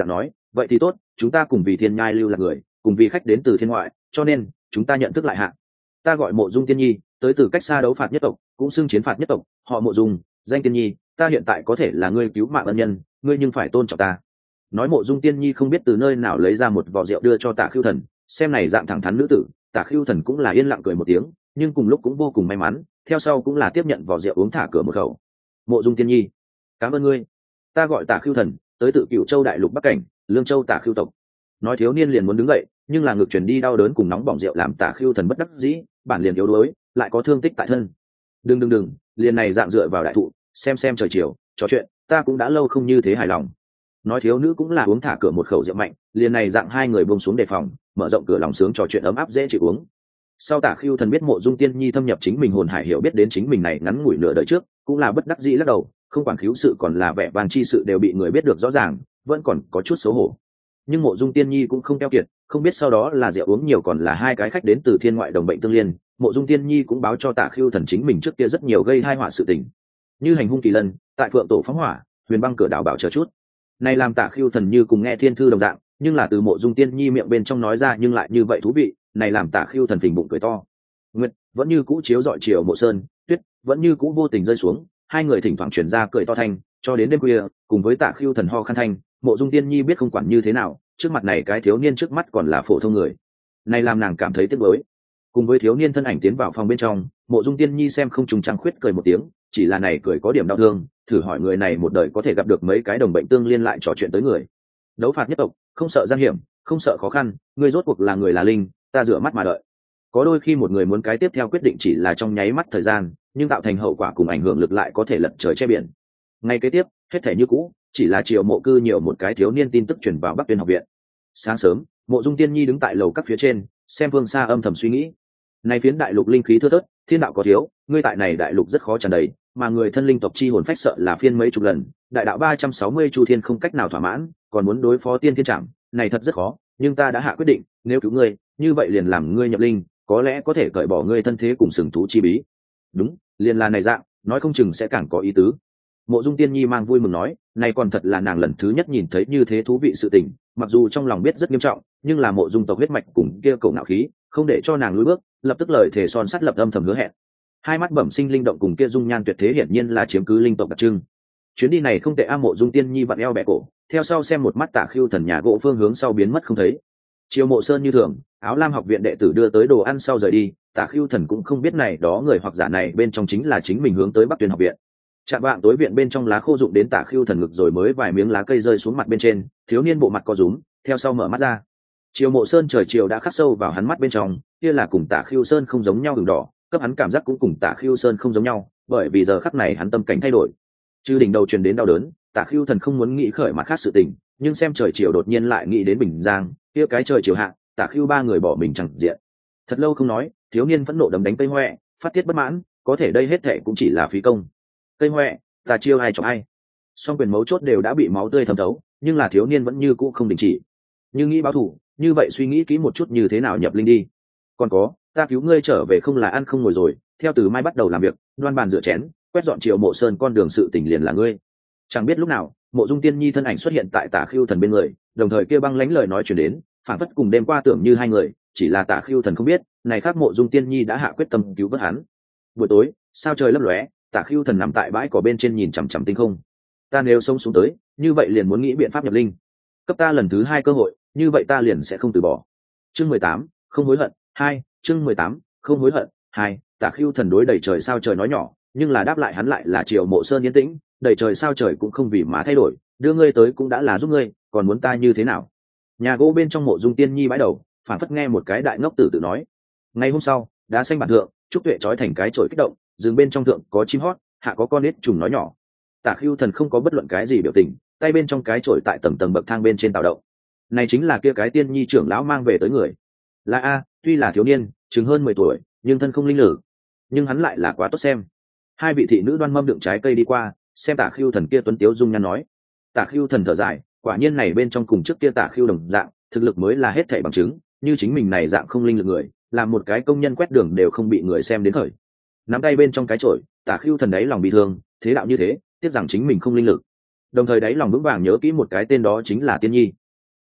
vậy thì tốt, chúng ta cùng vì thiên nhai lưu là người, cùng vì khách đến từ thiên ngoại, cho nên chúng ta nhận thức lại hạ. Ta gọi Mộ Dung Tiên Nhi, tới từ cách xa đấu phạt nhất tộc, cũng xưng chiến phạt nhất tộc, họ Mộ Dung, danh Tiên Nhi, ta hiện tại có thể là ngươi cứu mạng ân nhân, ngươi nhưng phải tôn trọng ta. Nói Mộ Dung Tiên Nhi không biết từ nơi nào lấy ra một vò rượu đưa cho Tạ Khưu Thần, xem này dạng thẳng thắn nữ tử, Tạ Khưu Thần cũng là yên lặng cười một tiếng, nhưng cùng lúc cũng vô cùng may mắn, theo sau cũng là tiếp nhận vò rượu uống thả cửa một khẩu. Mộ Dung Tiên Nhi, cảm ơn ngươi. Ta gọi Tạ Khưu Thần, tới từ Cửu Châu đại lục Bắc Cảnh, Lương Châu Tạ Khưu tộc. Nói thiếu niên liền muốn đứng dậy, nhưng là ngực truyền đi đau đớn cùng nóng bỏng rượu làm Tạ Khưu Thần bất đắc dĩ, bản liền yếu đuối, lại có thương tích tại thân. Đừng đừng đừng, liền này dạng dựa vào đại thụ, xem xem trời chiều, trò chuyện, ta cũng đã lâu không như thế hài lòng. Nói thiếu nữ cũng là uống thả cửa một khẩu rượu mạnh, liền này dạng hai người buông xuống đề phòng, mở rộng cửa lòng sướng trò chuyện ấm áp dễ chịu uống. Sau Tạ Khưu Thần biết Mộ Dung Tiên Nhi thâm nhập chính mình hồn hải hiểu biết đến chính mình này ngắn ngủi nửa đời trước, cũng là bất đắc dĩ lắc đầu, không quản khiếu sự còn là vẻ vang chi sự đều bị người biết được rõ ràng, vẫn còn có chút xấu hổ. Nhưng Mộ Dung Tiên Nhi cũng không keo kiệt, không biết sau đó là rượu uống nhiều còn là hai cái khách đến từ thiên ngoại đồng bệnh tương liên, Mộ Dung Tiên Nhi cũng báo cho Tạ Khưu Thần chính mình trước kia rất nhiều gây tai họa sự tình, như hành hung kỳ lân, tại Phượng Tổ phóng hỏa, huyền băng cửa đảo bảo chờ chút. Này làm Tạ Khưu Thần như cùng nghe thiên thư đồng dạng, nhưng là từ Mộ Dung Tiên Nhi miệng bên trong nói ra nhưng lại như vậy thú vị, này làm Tạ Khưu Thần phình bụng cười to. Nguyệt vẫn như cũ chiếu rọi chiều Mộ Sơn, tuyết vẫn như cũ vô tình rơi xuống, hai người thỉnh thoảng truyền ra cười to thanh, cho đến đêm khuya, cùng với Tạ Khưu Thần ho khan thanh, Mộ Dung Tiên Nhi biết không quản như thế nào, trước mặt này cái thiếu niên trước mắt còn là phổ thông người, này làm nàng cảm thấy tiếc nuối. Cùng với thiếu niên thân ảnh tiến vào phòng bên trong, Mộ Dung Tiên Nhi xem không trùng trăng khuyết cười một tiếng, chỉ là này cười có điểm đau thương, thử hỏi người này một đời có thể gặp được mấy cái đồng bệnh tương liên lại trò chuyện tới người. Đấu phạt nhất tộc, không sợ gian hiểm, không sợ khó khăn, người rốt cuộc là người là linh, ta rửa mắt mà đợi. Có đôi khi một người muốn cái tiếp theo quyết định chỉ là trong nháy mắt thời gian, nhưng tạo thành hậu quả cùng ảnh hưởng lực lại có thể lật trời che biển. Ngay kế tiếp, hết thể như cũ, chỉ là Triều Mộ Cư nhiều một cái thiếu niên tin tức truyền vào Bắc Tuyên học viện. Sáng sớm, Mộ Dung Tiên Nhi đứng tại lầu các phía trên, xem phương xa âm thầm suy nghĩ. Này phiến đại lục linh khí thưa thớt, thiên đạo có thiếu, ngươi tại này đại lục rất khó tràn đầy, mà người thân linh tộc chi hồn phách sợ là phiên mấy chục lần, đại đạo ba trăm sáu mươi chu thiên không cách nào thỏa mãn, còn muốn đối phó tiên thiên trảm, này thật rất khó, nhưng ta đã hạ quyết định, nếu cứu ngươi, như vậy liền làm ngươi nhập linh, có lẽ có thể cởi bỏ ngươi thân thế cùng sừng thú chi bí. Đúng, liền là này dạng, nói không chừng sẽ càng có ý tứ. Mộ Dung Tiên Nhi mang vui mừng nói, này còn thật là nàng lần thứ nhất nhìn thấy như thế thú vị sự tình, mặc dù trong lòng biết rất nghiêm trọng, nhưng là Mộ Dung tộc huyết mạch cùng kia cổ ngạo khí, không để cho nàng lùi bước, lập tức lời thề son sắt lập âm thầm hứa hẹn. Hai mắt bẩm sinh linh động cùng kia dung nhan tuyệt thế hiển nhiên là chiếm cứ linh tộc đặc trưng. Chuyến đi này không tệ a. Mộ Dung Tiên Nhi vặn eo bẻ cổ, theo sau xem một mắt Tạ Khưu Thần nhà gỗ phương hướng sau biến mất không thấy. Chiều Mộ Sơn như thường, Áo Lam học viện đệ tử đưa tới đồ ăn sau rời đi, Tạ Khưu Thần cũng không biết này đó người hoặc giả này bên trong chính là chính mình hướng tới Bắc Tuyên học viện. Chạm vạng tối viện bên trong lá khô rụng đến Tạ Khưu Thần ngực rồi mới vài miếng lá cây rơi xuống mặt bên trên, thiếu niên bộ mặt co rúm, theo sau mở mắt ra. Chiều Mộ Sơn trời chiều đã khắc sâu vào hắn mắt bên trong, kia là cùng Tạ Khưu Sơn không giống nhau đường đỏ, cấp hắn cảm giác cũng cùng Tạ Khưu Sơn không giống nhau, bởi vì giờ khắc này hắn tâm cảnh thay đổi. Chư đỉnh đầu truyền đến đau đớn, Tạ Khưu Thần không muốn nghĩ khởi mặt khác sự tình, nhưng xem trời chiều đột nhiên lại nghĩ đến Bình Giang, kia cái trời chiều hạ, Tạ Khưu ba người bỏ mình chẳng diện. Thật lâu không nói, thiếu niên phẫn nộ đấm đánh cây hoè, phát tiết bất mãn, có thể đây hết thảy cũng chỉ là phí công. Cây hoè, ta chiêu ai chọc ai. Song quyền mấu chốt đều đã bị máu tươi thấm thấu, nhưng là thiếu niên vẫn như cũ không đình chỉ. Như nghĩ báo thù, như vậy suy nghĩ kỹ một chút như thế nào nhập linh đi. Còn có, ta cứu ngươi trở về không là ăn không ngồi rồi, theo từ mai bắt đầu làm việc, đoan bàn rửa chén, quét dọn Triều Mộ Sơn con đường sự tình liền là ngươi. Chẳng biết lúc nào, Mộ Dung Tiên Nhi thân ảnh xuất hiện tại Tạ Khưu Thần bên người, đồng thời kia băng lãnh lời nói truyền đến, phản phất cùng đêm qua tưởng như hai người, chỉ là Tạ Khưu Thần không biết, này khác Mộ Dung Tiên Nhi đã hạ quyết tâm cứu vớt hắn. Buổi tối, sao trời lấp lóe, Tạ Khưu Thần nằm tại bãi cỏ bên trên nhìn chằm chằm tinh không. Ta nếu sống xuống tới, như vậy liền muốn nghĩ biện pháp nhập linh. Cấp ta lần thứ hai cơ hội, như vậy ta liền sẽ không từ bỏ. Chương mười tám, không hối hận. Hai, chương mười tám, không hối hận. Hai, Tạ Khưu Thần đối đầy trời sao trời nói nhỏ, nhưng là đáp lại hắn lại là Triều Mộ Sơn yên tĩnh, đầy trời sao trời cũng không vì mà thay đổi, đưa ngươi tới cũng đã là giúp ngươi, còn muốn ta như thế nào? Nhà gỗ bên trong Mộ Dung Tiên Nhi bãi đầu, phản phất nghe một cái đại ngốc tử tự nói. Ngày hôm sau, đá xanh bản thượng, trúc tuệ trói thành cái chổi kích động, rừng bên trong thượng có chim hót, hạ có con nít trùng nói nhỏ. Tạ Khưu Thần không có bất luận cái gì biểu tình, tay bên trong cái chổi tại tầng tầng bậc thang bên trên tạo động. Này chính là kia cái tiên nhi trưởng lão mang về tới người. Là a, tuy là thiếu niên, chừng hơn mười tuổi, nhưng thân không linh lử, nhưng hắn lại là quá tốt xem. Hai vị thị nữ đoan mâm đựng trái cây đi qua, xem Tạ Khưu Thần kia tuấn tiếu dung nhan nói. Tạ Khưu Thần thở dài, quả nhiên này bên trong cùng trước kia Tạ Khưu đồng dạng, thực lực mới là hết thảy bằng chứng, như chính mình này dạng không linh lực người, làm một cái công nhân quét đường đều không bị người xem đến khởi. Nắm tay bên trong cái chổi, Tạ Khưu Thần đấy lòng bị thương, thế đạo như thế, tiếc rằng chính mình không linh lực. Đồng thời đấy lòng vững vàng nhớ kỹ một cái tên đó chính là Tiên Nhi.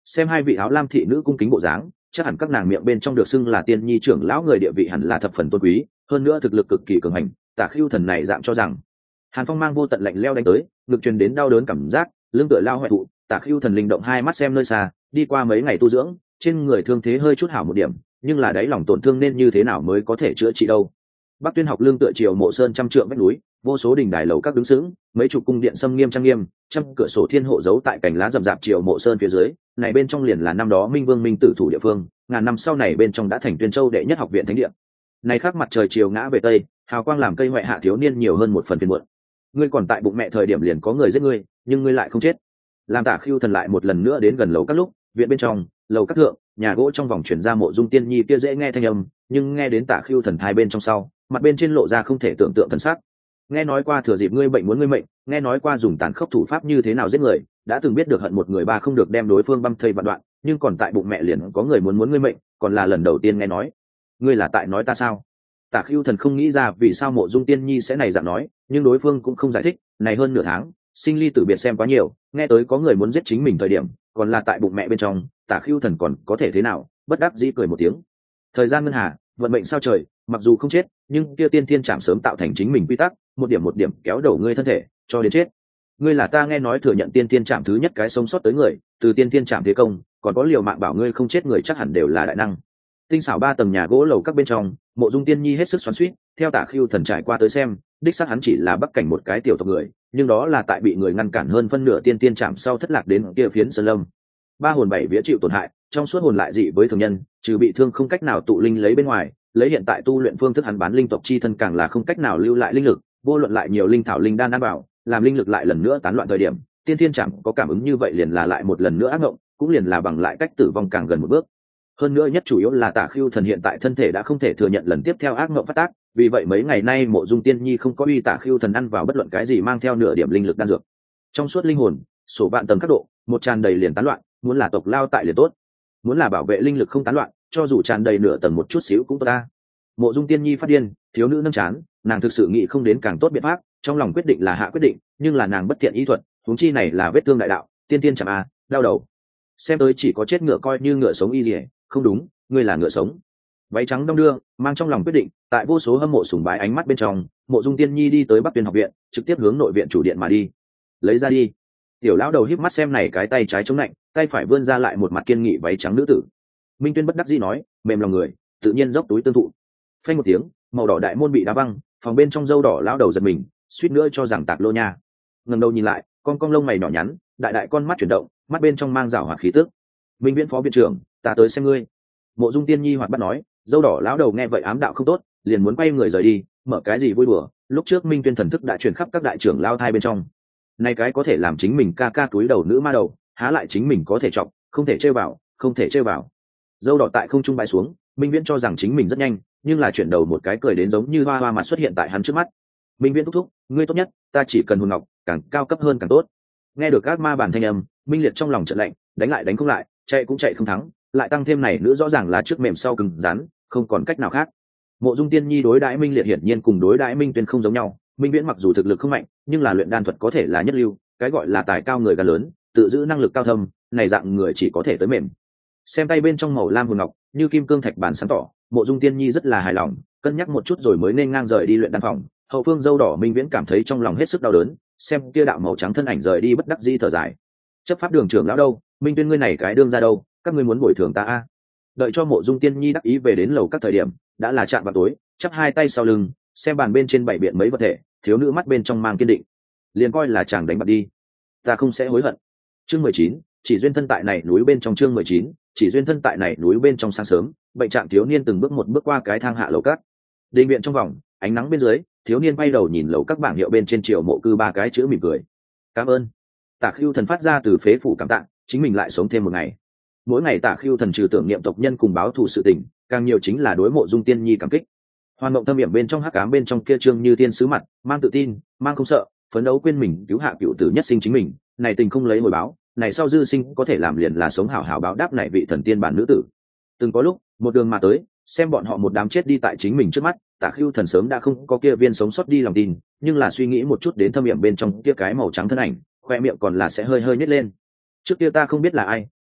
xem hai vị áo lam thị nữ cung kính bộ dáng, chắc hẳn các nàng miệng bên trong được xưng là tiên nhi trưởng lão người địa vị hẳn là thập phần tôn quý, hơn nữa thực lực cực kỳ cường hành. Tả Khưu Thần này dạng cho rằng Hàn Phong mang vô tận lạnh leo đánh tới, ngực truyền đến đau đớn cảm giác, lưng tựa lao hoại thụ. Tả Khưu Thần linh động hai mắt xem nơi xa, đi qua mấy ngày tu dưỡng, trên người thương thế hơi chút hảo một điểm, nhưng là đáy lòng tổn thương nên như thế nào mới có thể chữa trị đâu. Bắc Tuyên học lương tựa triều mộ sơn trăm trượng vách núi, vô số đình đài lầu các đứng sững, mấy chục cung điện xâm nghiêm trang nghiêm, trăm cửa sổ thiên hộ giấu tại cành lá rậm rạp triều mộ sơn phía dưới, này bên trong liền là năm đó Minh Vương Minh Tử thủ địa phương, ngàn năm sau này bên trong đã thành Tuyên Châu đệ nhất học viện thánh địa. Này khác mặt trời chiều ngã về tây, hào quang làm cây hoại hạ thiếu niên nhiều hơn một phần phiền muộn. Ngươi còn tại bụng mẹ thời điểm liền có người giết ngươi, nhưng ngươi lại không chết. Làm Tả Khưu Thần lại một lần nữa đến gần lầu các lúc, viện bên trong, lầu các thượng, nhà gỗ trong vòng chuyển ra Mộ Dung Tiên Nhi kia dễ nghe thanh âm, nhưng nghe đến Tả Khưu Thần thai bên trong sau, mặt bên trên lộ ra không thể tưởng tượng thần sắc. Nghe nói qua thừa dịp ngươi bệnh muốn ngươi mệnh, nghe nói qua dùng tàn khốc thủ pháp như thế nào giết người, đã từng biết được hận một người ba không được đem đối phương băm thây vạn đoạn, nhưng còn tại bụng mẹ liền có người muốn muốn ngươi mệnh, còn là lần đầu tiên nghe nói. Ngươi là tại nói ta sao? Tả Khưu Thần không nghĩ ra vì sao Mộ Dung Tiên Nhi sẽ này dạng nói, nhưng đối phương cũng không giải thích. Này hơn nửa tháng, sinh ly tử biệt xem quá nhiều, nghe tới có người muốn giết chính mình thời điểm, còn là tại bụng mẹ bên trong, Tả Khưu Thần còn có thể thế nào? Bất đắc dĩ cười một tiếng. Thời gian ngân hà, vận mệnh sao trời, mặc dù không chết, nhưng kia tiên thiên chạm sớm tạo thành chính mình quy tắc, một điểm một điểm kéo đầu ngươi thân thể, cho đến chết. Ngươi là ta nghe nói thừa nhận tiên thiên chạm thứ nhất cái sống sót tới người, từ tiên thiên chạm thế công, còn có liều mạng bảo ngươi không chết người chắc hẳn đều là đại năng. Tinh xảo ba tầng nhà gỗ lầu các bên trong, Mộ Dung Tiên Nhi hết sức xoắn xuýt, theo Tả Khưu Thần trải qua tới xem, đích xác hắn chỉ là bắc cảnh một cái tiểu tộc người, nhưng đó là tại bị người ngăn cản hơn phân nửa tiên tiên chạm sau thất lạc đến kia phiến sơn lâm. Ba hồn bảy vía chịu tổn hại, trong suốt hồn lại dị với thường nhân, trừ bị thương không cách nào tụ linh lấy bên ngoài, lấy hiện tại tu luyện phương thức hắn bán linh tộc chi thân càng là không cách nào lưu lại linh lực, vô luận lại nhiều linh thảo linh đan ăn bảo, làm linh lực lại lần nữa tán loạn thời điểm, tiên tiên chạm có cảm ứng như vậy liền là lại một lần nữa ác ngộng, cũng liền là bằng lại cách tử vong càng gần một bước. Hơn nữa nhất chủ yếu là Tả Khưu Thần hiện tại thân thể đã không thể thừa nhận lần tiếp theo ác ngộng phát tác, vì vậy mấy ngày nay Mộ Dung Tiên Nhi không có uy Tả Khưu Thần ăn vào bất luận cái gì mang theo nửa điểm linh lực đan dược. Trong suốt linh hồn, sổ vạn tầng các độ, một tràn đầy liền tán loạn, muốn là tộc lao tại liền tốt, muốn là bảo vệ linh lực không tán loạn, cho dù tràn đầy nửa tầng một chút xíu cũng tốt ta. Mộ Dung Tiên Nhi phát điên, thiếu nữ nâng chán, nàng thực sự nghĩ không đến càng tốt biện pháp, trong lòng quyết định là hạ quyết định, nhưng là nàng bất thiện ý thuật, huống chi này là vết thương đại đạo, tiên tiên chẳng a, đau đầu. Xem tới chỉ có chết ngựa coi như ngựa sống y liễu, không đúng, ngươi là ngựa sống. Váy trắng đông đưa, mang trong lòng quyết định, tại vô số hâm mộ sùng bái ánh mắt bên trong, Mộ Dung Tiên Nhi đi tới Bắc Tuyên học viện, trực tiếp hướng nội viện chủ điện mà đi. Lấy ra đi. Tiểu lão đầu híp mắt xem này cái tay trái chống lạnh, tay phải vươn ra lại một mặt kiên nghị váy trắng nữ tử. Minh Tuyên bất đắc dĩ nói, mềm lòng người, tự nhiên dốc túi tương thụ. Phanh một tiếng, màu đỏ đại môn bị đá văng, phòng bên trong dâu đỏ lão đầu giật mình, suýt nữa cho rằng tạc lô nha. Ngẩng đầu nhìn lại, con cong lông mày nhỏ nhắn, đại đại con mắt chuyển động, mắt bên trong mang rảo hoạt khí tức. Minh Viễn phó viện trưởng, ta tới xem ngươi. Mộ Dung Tiên Nhi hoạt bát nói, dâu đỏ lão đầu nghe vậy ám đạo không tốt, liền muốn quay người rời đi, mở cái gì vui đùa, lúc trước Minh Tuyên thần thức đã truyền khắp các đại trưởng lao thai bên trong. Này cái có thể làm chính mình ca ca túi đầu nữ ma đầu, há lại chính mình có thể chọc, không thể trêu vào, không thể trêu vào. Dâu đỏ tại không trung bãi xuống, Minh Viễn cho rằng chính mình rất nhanh, nhưng là chuyển đầu một cái cười đến giống như hoa hoa mặt xuất hiện tại hắn trước mắt. Minh Viễn thúc thúc, ngươi tốt nhất, ta chỉ cần hồn ngọc, càng cao cấp hơn càng tốt. Nghe được các ma bản thanh âm, Minh Liệt trong lòng chợt lạnh, đánh lại đánh không lại, chạy cũng chạy không thắng, lại tăng thêm này nữa rõ ràng là trước mềm sau cứng rắn, không còn cách nào khác. Mộ Dung Tiên Nhi đối đãi Minh Liệt hiển nhiên cùng đối đãi Minh Tuyên không giống nhau, Minh Viễn mặc dù thực lực không mạnh, nhưng là luyện đan thuật có thể là nhất lưu, cái gọi là tài cao người gan lớn, tự giữ năng lực cao thâm, này dạng người chỉ có thể tới mềm. Xem tay bên trong màu lam hồn ngọc, như kim cương thạch bản sáng tỏ, Mộ Dung Tiên Nhi rất là hài lòng, cân nhắc một chút rồi mới nên ngang rời đi luyện đan phòng. Hậu phương dâu đỏ Minh Viễn cảm thấy trong lòng hết sức đau đớn, xem kia đạo màu trắng thân ảnh rời đi bất đắc dĩ thở dài. Chấp pháp đường trưởng lão đâu, Minh Tuyên ngươi này cái đương ra đâu, các ngươi muốn bồi thường ta a? Đợi cho Mộ Dung Tiên Nhi đắc ý về đến lầu các thời điểm, đã là chạm vào tối, chắp hai tay sau lưng, xem bàn bên trên bảy biện mấy vật thể, thiếu nữ mắt bên trong mang kiên định, liền coi là chàng đánh bạc đi, ta không sẽ hối hận. Chương mười chín, chỉ duyên thân tại này núi bên trong. Chương mười chín, chỉ duyên thân tại này núi bên trong. Sáng sớm, bệnh trạng thiếu niên từng bước một bước qua cái thang hạ lầu các. Đình viện trong vòng, ánh nắng bên dưới, thiếu niên bay đầu nhìn lầu các bảng hiệu bên trên triều mộ cư ba cái chữ mỉm cười. Cảm ơn. Tả Khưu Thần phát ra từ phế phủ cảm tạ, chính mình lại sống thêm một ngày. Mỗi ngày Tả Khưu Thần trừ tưởng niệm tộc nhân cùng báo thù sự tình, càng nhiều chính là đối Mộ Dung Tiên Nhi cảm kích. Hoàn Mộng Thâm Hiểm bên trong hắc ám bên trong kia trương như tiên sứ mặt, mang tự tin, mang không sợ, phấn đấu quên mình cứu hạ cựu tử nhất sinh chính mình, này tình không lấy hồi báo, này sau dư sinh có thể làm liền là sống hảo hảo báo đáp này vị thần tiên bản nữ tử. Từng có lúc, một đường mà tới, xem bọn họ một đám chết đi tại chính mình trước mắt, Tả Khưu Thần sớm đã không có kia viên sống sót đi lòng tin, nhưng là suy nghĩ một chút đến thâm hiểm bên trong kia cái màu trắng thân ảnh, khoe miệng còn là sẽ hơi hơi nhếch lên. Trước kia ta không biết là ai,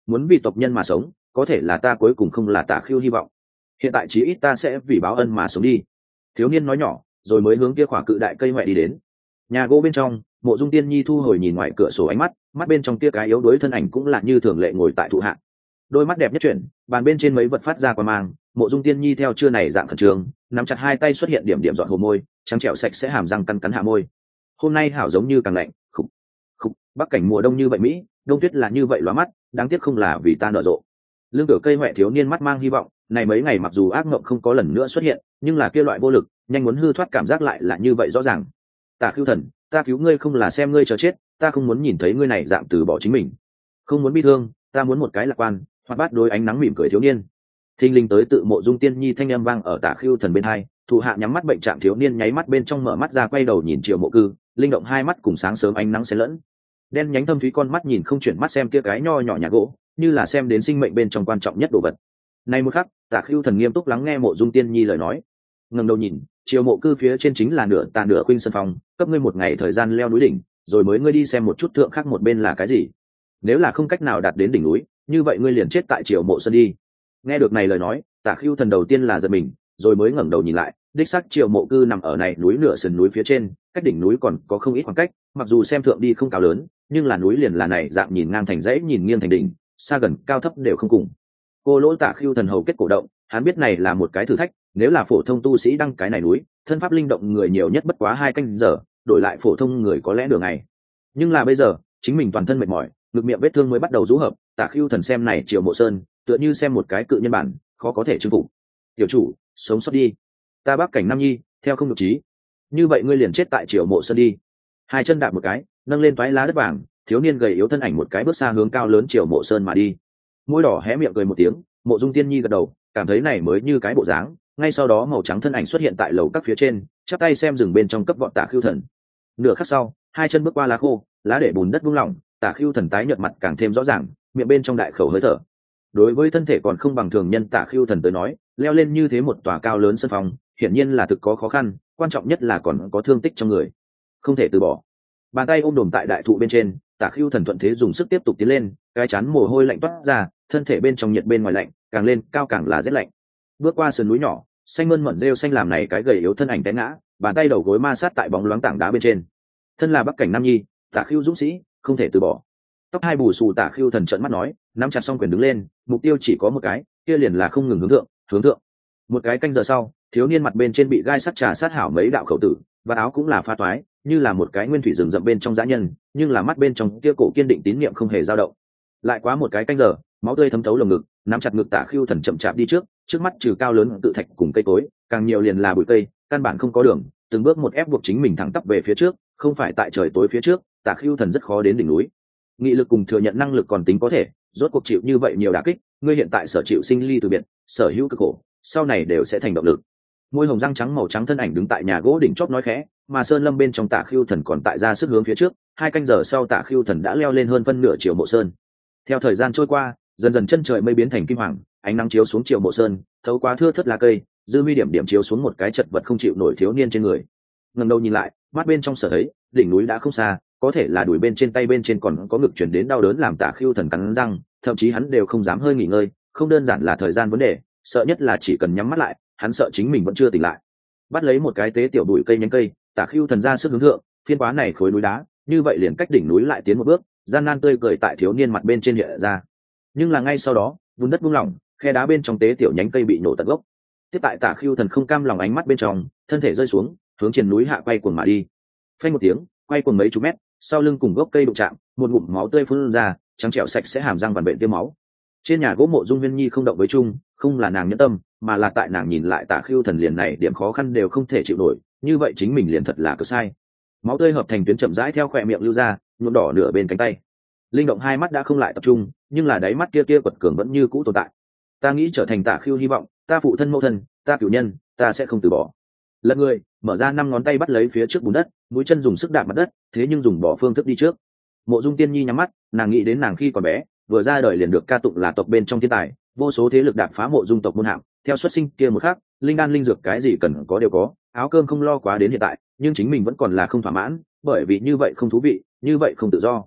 muốn vì tộc nhân mà sống có thể là ta cuối cùng không là Tả Khưu hy vọng, hiện tại chí ít ta sẽ vì báo ân mà sống đi. Thiếu niên nói nhỏ rồi mới hướng kia khỏa cự đại cây ngoại đi đến. Nhà gỗ bên trong, Mộ Dung Tiên Nhi thu hồi nhìn ngoài cửa sổ ánh mắt, mắt bên trong kia cái yếu đuối thân ảnh cũng là như thường lệ ngồi tại thụ hạ. Đôi mắt đẹp nhất chuyển, bàn bên trên mấy vật phát ra qua mang, Mộ Dung Tiên Nhi theo chưa này dạng khẩn trương, nắm chặt hai tay xuất hiện điểm điểm dọn hồ môi, trắng trẻo sạch sẽ hàm răng cắn cắn hạ môi. Hôm nay hảo giống như càng lạnh, khục khục, bắc cảnh mùa đông như vậy mỹ, đông tuyết là như vậy lóa mắt, đáng tiếc không là vì ta nở rộ. Lưng cửa cây hoẹ thiếu niên mắt mang hy vọng, này mấy ngày mặc dù ác mộng không có lần nữa xuất hiện, nhưng là kia loại vô lực, nhanh muốn hư thoát cảm giác lại là như vậy rõ ràng. Tả Khưu Thần, ta cứu ngươi không là xem ngươi chờ chết, ta không muốn nhìn thấy ngươi này dạng từ bỏ chính mình, không muốn bi thương, ta muốn một cái lạc quan, hoạt bát đôi ánh nắng mỉm cười thiếu niên. Thinh linh tới tự Mộ Dung Tiên Nhi thanh âm vang ở Tả Khưu Thần bên hai, thủ hạ nhắm mắt bệnh trạng thiếu niên nháy mắt bên trong mở mắt ra quay đầu nhìn Triệu Mộ Cư, linh động hai mắt cùng sáng sớm ánh nắng xen lẫn. Đen nhánh thâm thúy con mắt nhìn không chuyển mắt xem kia cái nho nhỏ nhà gỗ, như là xem đến sinh mệnh bên trong quan trọng nhất đồ vật. Này một khắc, Tả Khưu Thần nghiêm túc lắng nghe Mộ Dung Tiên Nhi lời nói, ngẩng đầu nhìn, Triệu Mộ Cư phía trên chính là nửa tà nửa khuynh sân phòng, cấp ngươi một ngày thời gian leo núi đỉnh, rồi mới ngươi đi xem một chút thượng khác một bên là cái gì. Nếu là không cách nào đạt đến đỉnh núi, như vậy ngươi liền chết tại Triệu Mộ Sơn đi. Nghe được này lời nói, Tả Khưu Thần đầu tiên là giật mình, rồi mới ngẩng đầu nhìn lại, đích xác Triệu Mộ Cư nằm ở này núi nửa sườn núi phía trên, cách đỉnh núi còn có không ít khoảng cách, mặc dù xem thượng đi không cao lớn, nhưng là núi liền là này dạng nhìn ngang thành dãy nhìn nghiêng thành đỉnh, xa gần cao thấp đều không cùng. Cô lỗ Tả Khưu Thần hầu kết cổ động, hắn biết này là một cái thử thách, nếu là phổ thông tu sĩ đăng cái này núi, thân pháp linh động người nhiều nhất bất quá hai canh giờ, đổi lại phổ thông người có lẽ nửa ngày. Nhưng là bây giờ, chính mình toàn thân mệt mỏi, ngực miệng vết thương mới bắt đầu rũ hợp, Tả Khưu Thần xem này Triệu Mộ Sơn, tựa như xem một cái cự nhân bản, khó có thể chinh phục. Tiểu chủ, sống sót đi, ta Bắc cảnh Nam Nhi, theo không được chí, như vậy ngươi liền chết tại Triệu Mộ Sơn đi. Hai chân đạp một cái, nâng lên toái lá đất vàng, thiếu niên gầy yếu thân ảnh một cái bước xa hướng cao lớn Triệu Mộ Sơn mà đi. Môi đỏ hé miệng cười một tiếng, Mộ Dung Tiên Nhi gật đầu, cảm thấy này mới như cái bộ dáng. Ngay sau đó màu trắng thân ảnh xuất hiện tại lầu các phía trên, chắp tay xem rừng bên trong cấp vọt Tả Khưu Thần. Nửa khắc sau, hai chân bước qua lá khô, lá để bùn đất buông lỏng, Tả Khưu Thần tái nhợt mặt càng thêm rõ ràng, miệng bên trong đại khẩu hơi thở. Đối với thân thể còn không bằng thường nhân Tả Khưu Thần tới nói, leo lên như thế một tòa cao lớn sân phòng, hiển nhiên là thực có khó khăn, quan trọng nhất là còn có thương tích trong người, không thể từ bỏ. Bàn tay ôm đồm tại đại thụ bên trên, Tả Khưu Thần thuận thế dùng sức tiếp tục tiến lên, cái chán mồ hôi lạnh toát ra, thân thể bên trong nhiệt bên ngoài lạnh, càng lên cao càng là rét lạnh. Bước qua sườn núi nhỏ, xanh mơn mận rêu xanh làm này cái gầy yếu thân ảnh té ngã, bàn tay đầu gối ma sát tại bóng loáng tảng đá bên trên. Thân là Bắc cảnh Nam Nhi, Tả Khưu dũng sĩ, không thể từ bỏ. Tóc hai bù xù Tả Khưu Thần trợn mắt nói, nắm chặt song quyền đứng lên, mục tiêu chỉ có một cái, kia liền là không ngừng hướng thượng, hướng thượng. Một cái canh giờ sau, thiếu niên mặt bên trên bị gai sắt trà sát hảo mấy đạo khẩu tử, và áo cũng là pha toái, như là một cái nguyên thủy rừng rậm bên trong dã nhân, nhưng là mắt bên trong kia cổ kiên định tín niệm không hề dao động. Lại quá một cái canh giờ, máu tươi thấm thấu lồng ngực, nắm chặt ngực Tả Khưu Thần chậm chạp đi trước, trước mắt trừ cao lớn tự thạch cùng cây cối, càng nhiều liền là bụi cây, căn bản không có đường, từng bước một ép buộc chính mình thẳng tắp về phía trước, không phải tại trời tối phía trước, Tả Khưu Thần rất khó đến đỉnh núi. Nghị lực cùng thừa nhận năng lực còn tính có thể, rốt cuộc chịu như vậy nhiều đả kích, ngươi hiện tại sở chịu sinh ly từ biệt, sở hữu cực khổ, sau này đều sẽ thành động lực. Môi hồng răng trắng màu trắng thân ảnh đứng tại nhà gỗ đỉnh chóp nói khẽ, mà sơn lâm bên trong Tả Khưu Thần còn tại ra sức hướng phía trước, hai canh giờ sau Tả Khưu Thần đã leo lên hơn phân nửa Triệu Mộ Sơn. Theo thời gian trôi qua, dần dần chân trời mây biến thành kim hoàng, ánh nắng chiếu xuống Triệu Mộ Sơn, thấu qua thưa thớt lá cây, dư huy điểm điểm chiếu xuống một cái chật vật không chịu nổi thiếu niên trên người. Ngẩng đầu nhìn lại, mắt bên trong sở thấy, đỉnh núi đã không xa, có thể là đùi bên trên tay bên trên còn có ngực chuyển đến đau đớn làm Tả Khưu Thần cắn răng, thậm chí hắn đều không dám hơi nghỉ ngơi, không đơn giản là thời gian vấn đề, sợ nhất là chỉ cần nhắm mắt lại, hắn sợ chính mình vẫn chưa tỉnh lại. Bắt lấy một cái tế tiểu bụi cây nhánh cây, Tả Khưu Thần ra sức hướng thượng, phiên quá này khối núi đá, như vậy liền cách đỉnh núi lại tiến một bước, gian nan tươi cười tại thiếu niên mặt bên trên hiện ra. Nhưng là ngay sau đó, bùn đất buông lỏng, khe đá bên trong tế tiểu nhánh cây bị nổ tận gốc. Tiếp tại Tả Khưu Thần không cam lòng ánh mắt bên trong, thân thể rơi xuống, hướng trên núi hạ quay cuồng mà đi. Phanh một tiếng, quay cuồng mấy chục mét, sau lưng cùng gốc cây đụng chạm, một ngụm máu tươi phun ra, trắng trẻo sạch sẽ hàm răng vằn vện tiêm máu. Trên nhà gỗ Mộ Dung Viên Nhi không động với chung, không là nàng nhẫn tâm, mà là tại nàng nhìn lại Tả Khưu Thần liền này điểm khó khăn đều không thể chịu nổi, như vậy chính mình liền thật là cực sai. Máu tươi hợp thành tuyến chậm rãi theo khóe miệng lưu ra, nhuộm đỏ nửa bên cánh tay. Linh động hai mắt đã không lại tập trung, nhưng là đáy mắt kia kia quật cường vẫn như cũ tồn tại. Ta nghĩ trở thành Tả Khưu hy vọng, ta phụ thân mẫu thân, ta cửu nhân, ta sẽ không từ bỏ. Lật người, mở ra năm ngón tay bắt lấy phía trước bùn đất, mũi chân dùng sức đạp mặt đất, thế nhưng dùng bỏ phương thức đi trước. Mộ Dung Tiên Nhi nhắm mắt, nàng nghĩ đến nàng khi còn bé, vừa ra đời liền được ca tụng là tộc bên trong thiên tài, vô số thế lực đạp phá Mộ Dung tộc môn hạng, theo xuất sinh kia một khắc, linh đan linh dược cái gì cần có đều có, áo cơm không lo quá đến hiện tại, nhưng chính mình vẫn còn là không thỏa mãn, bởi vì như vậy không thú vị, như vậy không tự do.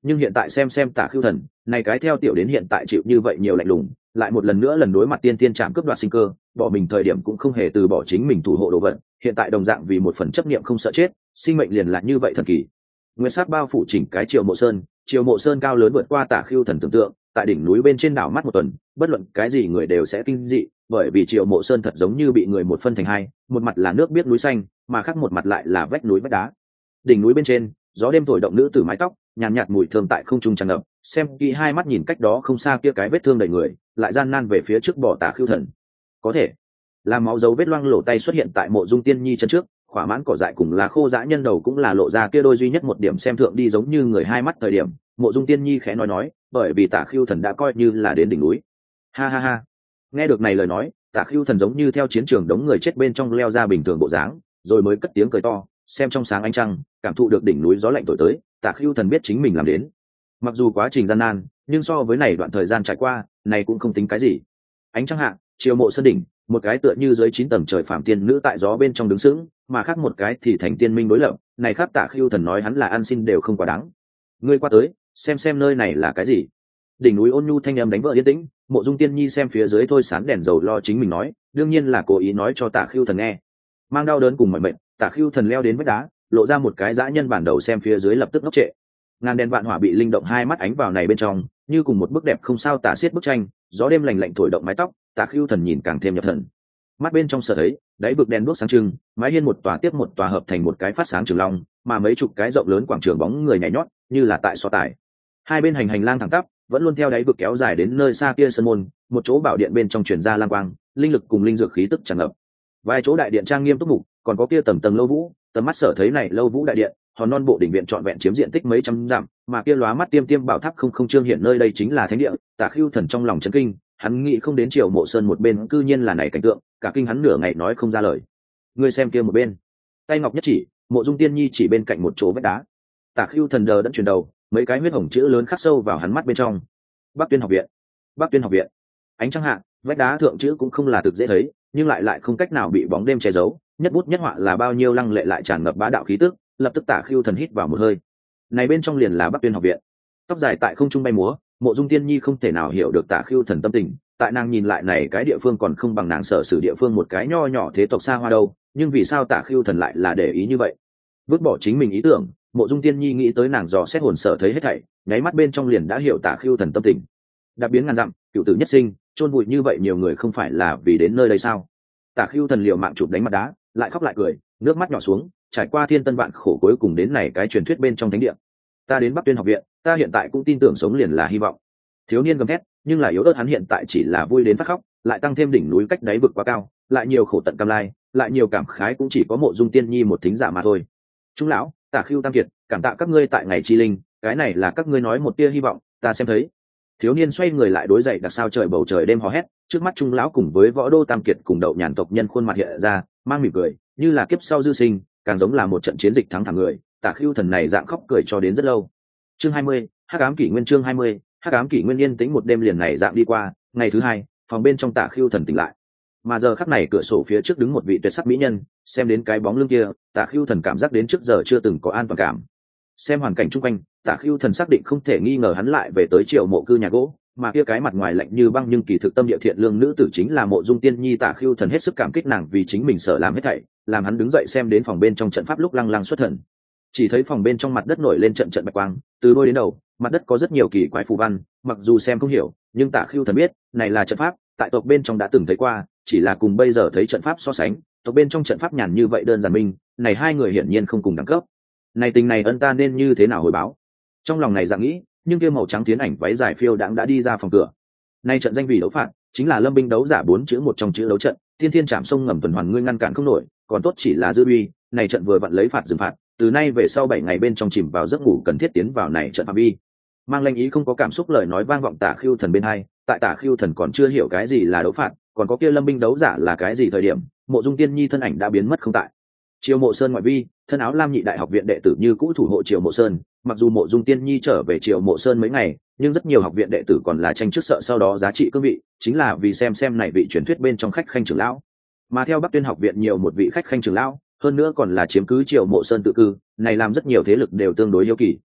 nhưng hiện tại xem xem Tả Khưu Thần này cái theo tiểu đến hiện tại chịu như vậy nhiều lạnh lùng, lại một lần nữa lần đối mặt tiên tiên trạm cướp đoạt sinh cơ, bỏ mình thời điểm cũng không hề từ bỏ chính mình thủ hộ đồ vật, hiện tại đồng dạng vì một phần chấp niệm không sợ chết, sinh mệnh liền là như vậy thần kỳ. Nguyên sắc bao phủ chỉnh cái Triều Mộ Sơn, Triều Mộ Sơn cao lớn vượt qua Tả Khưu Thần tưởng tượng, tại đỉnh núi bên trên đảo mắt một tuần, bất luận cái gì người đều sẽ kinh dị, bởi vì Triều Mộ Sơn thật giống như bị người một phân thành hai, một mặt là nước biết núi xanh, mà khác một mặt lại là vách núi vách đá. Đỉnh núi bên trên, gió đêm thổi động nữ tử mái tóc, nhàn nhạt, nhạt mùi thơm tại không trung tràn ngập, xem kỹ hai mắt nhìn cách đó không xa kia cái vết thương đầy người, lại gian nan về phía trước bỏ Tả Khưu Thần. Có thể, làm máu dấu vết loang lổ tay xuất hiện tại Mộ Dung Tiên Nhi chân trước, khỏa mãn cỏ dại cùng lá khô dã nhân đầu cũng là lộ ra kia đôi duy nhất một điểm xem thượng đi giống như người hai mắt thời điểm, Mộ Dung Tiên Nhi khẽ nói nói, bởi vì Tả Khưu Thần đã coi như là đến đỉnh núi. Ha ha ha. Nghe được này lời nói, Tả Khưu Thần giống như theo chiến trường đống người chết bên trong leo ra bình thường bộ dáng, rồi mới cất tiếng cười to, xem trong sáng ánh trăng, cảm thụ được đỉnh núi gió lạnh thổi tới, Tả Khưu Thần biết chính mình làm đến. Mặc dù quá trình gian nan, nhưng so với này đoạn thời gian trải qua, này cũng không tính cái gì. Ánh trăng hạ, Triều Mộ Sơn đỉnh, một cái tựa như dưới chín tầng trời phạm tiên nữ tại gió bên trong đứng sững, mà khác một cái thì thành tiên minh đối lập, này khác Tả Khưu Thần nói hắn là ăn xin đều không quá đáng. Ngươi qua tới, xem xem nơi này là cái gì. Đỉnh núi ôn nhu thanh âm đánh vỡ yên tĩnh, Mộ Dung Tiên Nhi xem phía dưới thôi sán đèn dầu lo chính mình nói, đương nhiên là cố ý nói cho Tả Khưu Thần nghe. Mang đau đớn cùng mọi mệnh, Tả Khưu Thần leo đến vách đá, lộ ra một cái dã nhân bản đầu xem phía dưới lập tức ngốc trệ. Ngàn đèn vạn hỏa bị linh động hai mắt ánh vào này bên trong, như cùng một bức đẹp không sao tả xiết bức tranh, gió đêm lành lạnh thổi động mái tóc, Tả Khưu Thần nhìn càng thêm nhập thần. Mắt bên trong sở thấy, đáy vực đèn đuốc sáng trưng, mái hiên một tòa tiếp một tòa hợp thành một cái phát sáng trường long, mà mấy chục cái rộng lớn quảng trường bóng người nhảy nhót, như là tại so tài. Hai bên hành hành lang thẳng tắp, vẫn luôn theo đáy vực kéo dài đến nơi xa kia sân môn, một chỗ bảo điện bên trong truyền ra lang quang, linh lực cùng linh dược khí tức tràn ngập. Vài chỗ đại điện trang nghiêm túc mục, còn có kia tầng tầng lâu vũ, tầm mắt sở thấy này lâu vũ đại điện, hòn non bộ đỉnh viện trọn vẹn chiếm diện tích mấy trăm dặm, mà kia lóa mắt tiêm tiêm bảo tháp không không trương hiện nơi đây chính là thánh địa. Tả Khưu Thần trong lòng chấn kinh, hắn nghĩ không đến Triều Mộ Sơn một bên cư nhiên là này cảnh tượng, cả kinh hắn nửa ngày nói không ra lời. Ngươi xem kia một bên, tay ngọc nhất chỉ, Mộ Dung Tiên Nhi chỉ bên cạnh một chỗ vách đá. Tả Khưu Thần đờ đẫn chuyển đầu, mấy cái huyết hồng chữ lớn khắc sâu vào hắn mắt bên trong. Bắc Tuyên học viện, Bắc Tuyên học viện. Ánh trăng hạ, vách đá thượng chữ cũng không là thực dễ thấy, nhưng lại lại không cách nào bị bóng đêm che giấu, nhất bút nhất họa là bao nhiêu lăng lệ lại tràn ngập bá đạo khí tức, lập tức Tả Khưu Thần hít vào một hơi. Này bên trong liền là Bắc Tuyên học viện. Tóc dài tại không trung bay múa, Mộ Dung Tiên Nhi không thể nào hiểu được Tả Khưu Thần tâm tình, tại nàng nhìn lại này cái địa phương còn không bằng nàng sở sử địa phương một cái nho nhỏ thế tộc xa hoa đâu, nhưng vì sao Tả Khưu Thần lại là để ý như vậy? Vứt bỏ chính mình ý tưởng, Mộ Dung Tiên Nhi nghĩ tới nàng dò xét hồn sở thấy hết thảy, nháy mắt bên trong liền đã hiểu Tả Khưu Thần tâm tình. Đặc biến ngàn dặm, cựu tử nhất sinh, chôn bụi như vậy nhiều người không phải là vì đến nơi đây sao? Tả Khưu Thần liều mạng chụp đánh mặt đá, lại khóc lại cười, nước mắt nhỏ xuống, trải qua thiên tân vạn khổ cuối cùng đến này cái truyền thuyết bên trong thánh địa. Ta đến Bắc Tuyên học viện, ta hiện tại cũng tin tưởng sống liền là hy vọng. Thiếu niên gầm thét, nhưng là yếu ớt hắn hiện tại chỉ là vui đến phát khóc, lại tăng thêm đỉnh núi cách đáy vực quá cao, lại nhiều khổ tận cam lai, lại nhiều cảm khái cũng chỉ có Mộ Dung Tiên Nhi một thính giả mà thôi. Trung lão, Tả Khưu Tam Kiệt, cảm tạ các ngươi tại ngày chi linh, cái này là các ngươi nói một tia hy vọng, ta xem thấy. Thiếu niên xoay người lại đối dậy đặc sao trời bầu trời đêm hò hét, trước mắt Trung lão cùng với Võ Đô Tam Kiệt cùng Đậu Nhàn tộc nhân khuôn mặt hiện ra, mang mỉm cười, như là kiếp sau dư sinh, càng giống là một trận chiến dịch thắng thẳng người. Tả Khưu Thần này dạng khóc cười cho đến rất lâu. Chương hai mươi, Hắc ám kỷ nguyên. Chương hai mươi, Hắc ám kỷ nguyên. Yên tĩnh một đêm liền này dạng đi qua, ngày thứ hai, phòng bên trong Tả Khưu Thần tỉnh lại. Mà giờ khắc này cửa sổ phía trước đứng một vị tuyệt sắc mỹ nhân, xem đến cái bóng lưng kia, Tả Khưu Thần cảm giác đến trước giờ chưa từng có an toàn cảm. Xem hoàn cảnh chung quanh, Tả Khưu Thần xác định không thể nghi ngờ hắn lại về tới Triều Mộ cư nhà gỗ, mà kia cái mặt ngoài lạnh như băng nhưng kỳ thực tâm địa thiện lương nữ tử chính là Mộ Dung Tiên Nhi. Tả Khưu Thần hết sức cảm kích nàng vì chính mình sợ làm hết thảy, làm hắn đứng dậy xem đến phòng bên trong trận pháp lúc lăng lăng xuất thần. Chỉ thấy phòng bên trong mặt đất nổi lên trận trận bạch quang, từ đôi đến đầu, mặt đất có rất nhiều kỳ quái phù văn, mặc dù xem không hiểu, nhưng Tả Khưu Thần biết, này là trận pháp, tại tộc bên trong đã từng thấy qua, chỉ là cùng bây giờ thấy trận pháp so sánh, tộc bên trong trận pháp nhàn như vậy đơn giản minh, này hai người hiển nhiên không cùng đẳng cấp. Này tình này ân ta nên như thế nào hồi báo? Trong lòng này dạng nghĩ, nhưng kia màu trắng tiến ảnh váy dài phiêu đãng đã đi ra phòng cửa. Nay trận danh vì đấu phạt, chính là lâm binh đấu giả bốn chữ một trong chữ đấu trận, tiên thiên chạm sông ngầm tuần hoàn ngươi ngăn cản không nổi, còn tốt chỉ là dư uy, này trận vừa vặn lấy phạt dừng phạt, từ nay về sau bảy ngày bên trong chìm vào giấc ngủ cần thiết tiến vào này trận phạm vi. Mang lệnh ý không có cảm xúc lời nói vang vọng Tả Khưu Thần bên hai, tại Tả Khưu Thần còn chưa hiểu cái gì là đấu phạt, còn có kia lâm binh đấu giả là cái gì thời điểm, Mộ Dung Tiên Nhi thân ảnh đã biến mất không tại. Triều Mộ Sơn ngoại vi, thân áo lam nhị đại học viện đệ tử như cũ thủ hộ Triều Mộ Sơn, mặc dù Mộ Dung Tiên Nhi trở về Triều Mộ Sơn mấy ngày, nhưng rất nhiều học viện đệ tử còn là tranh trước sợ sau đó giá trị cương vị, chính là vì xem xem này vị truyền thuyết bên trong khách khanh trưởng lão. Mà theo Bắc Tuyên học viện nhiều một vị khách khanh trưởng lão, hơn nữa còn là chiếm cứ Triều Mộ Sơn tự cư, này làm rất nhiều thế lực đều tương đối hiếu kỳ.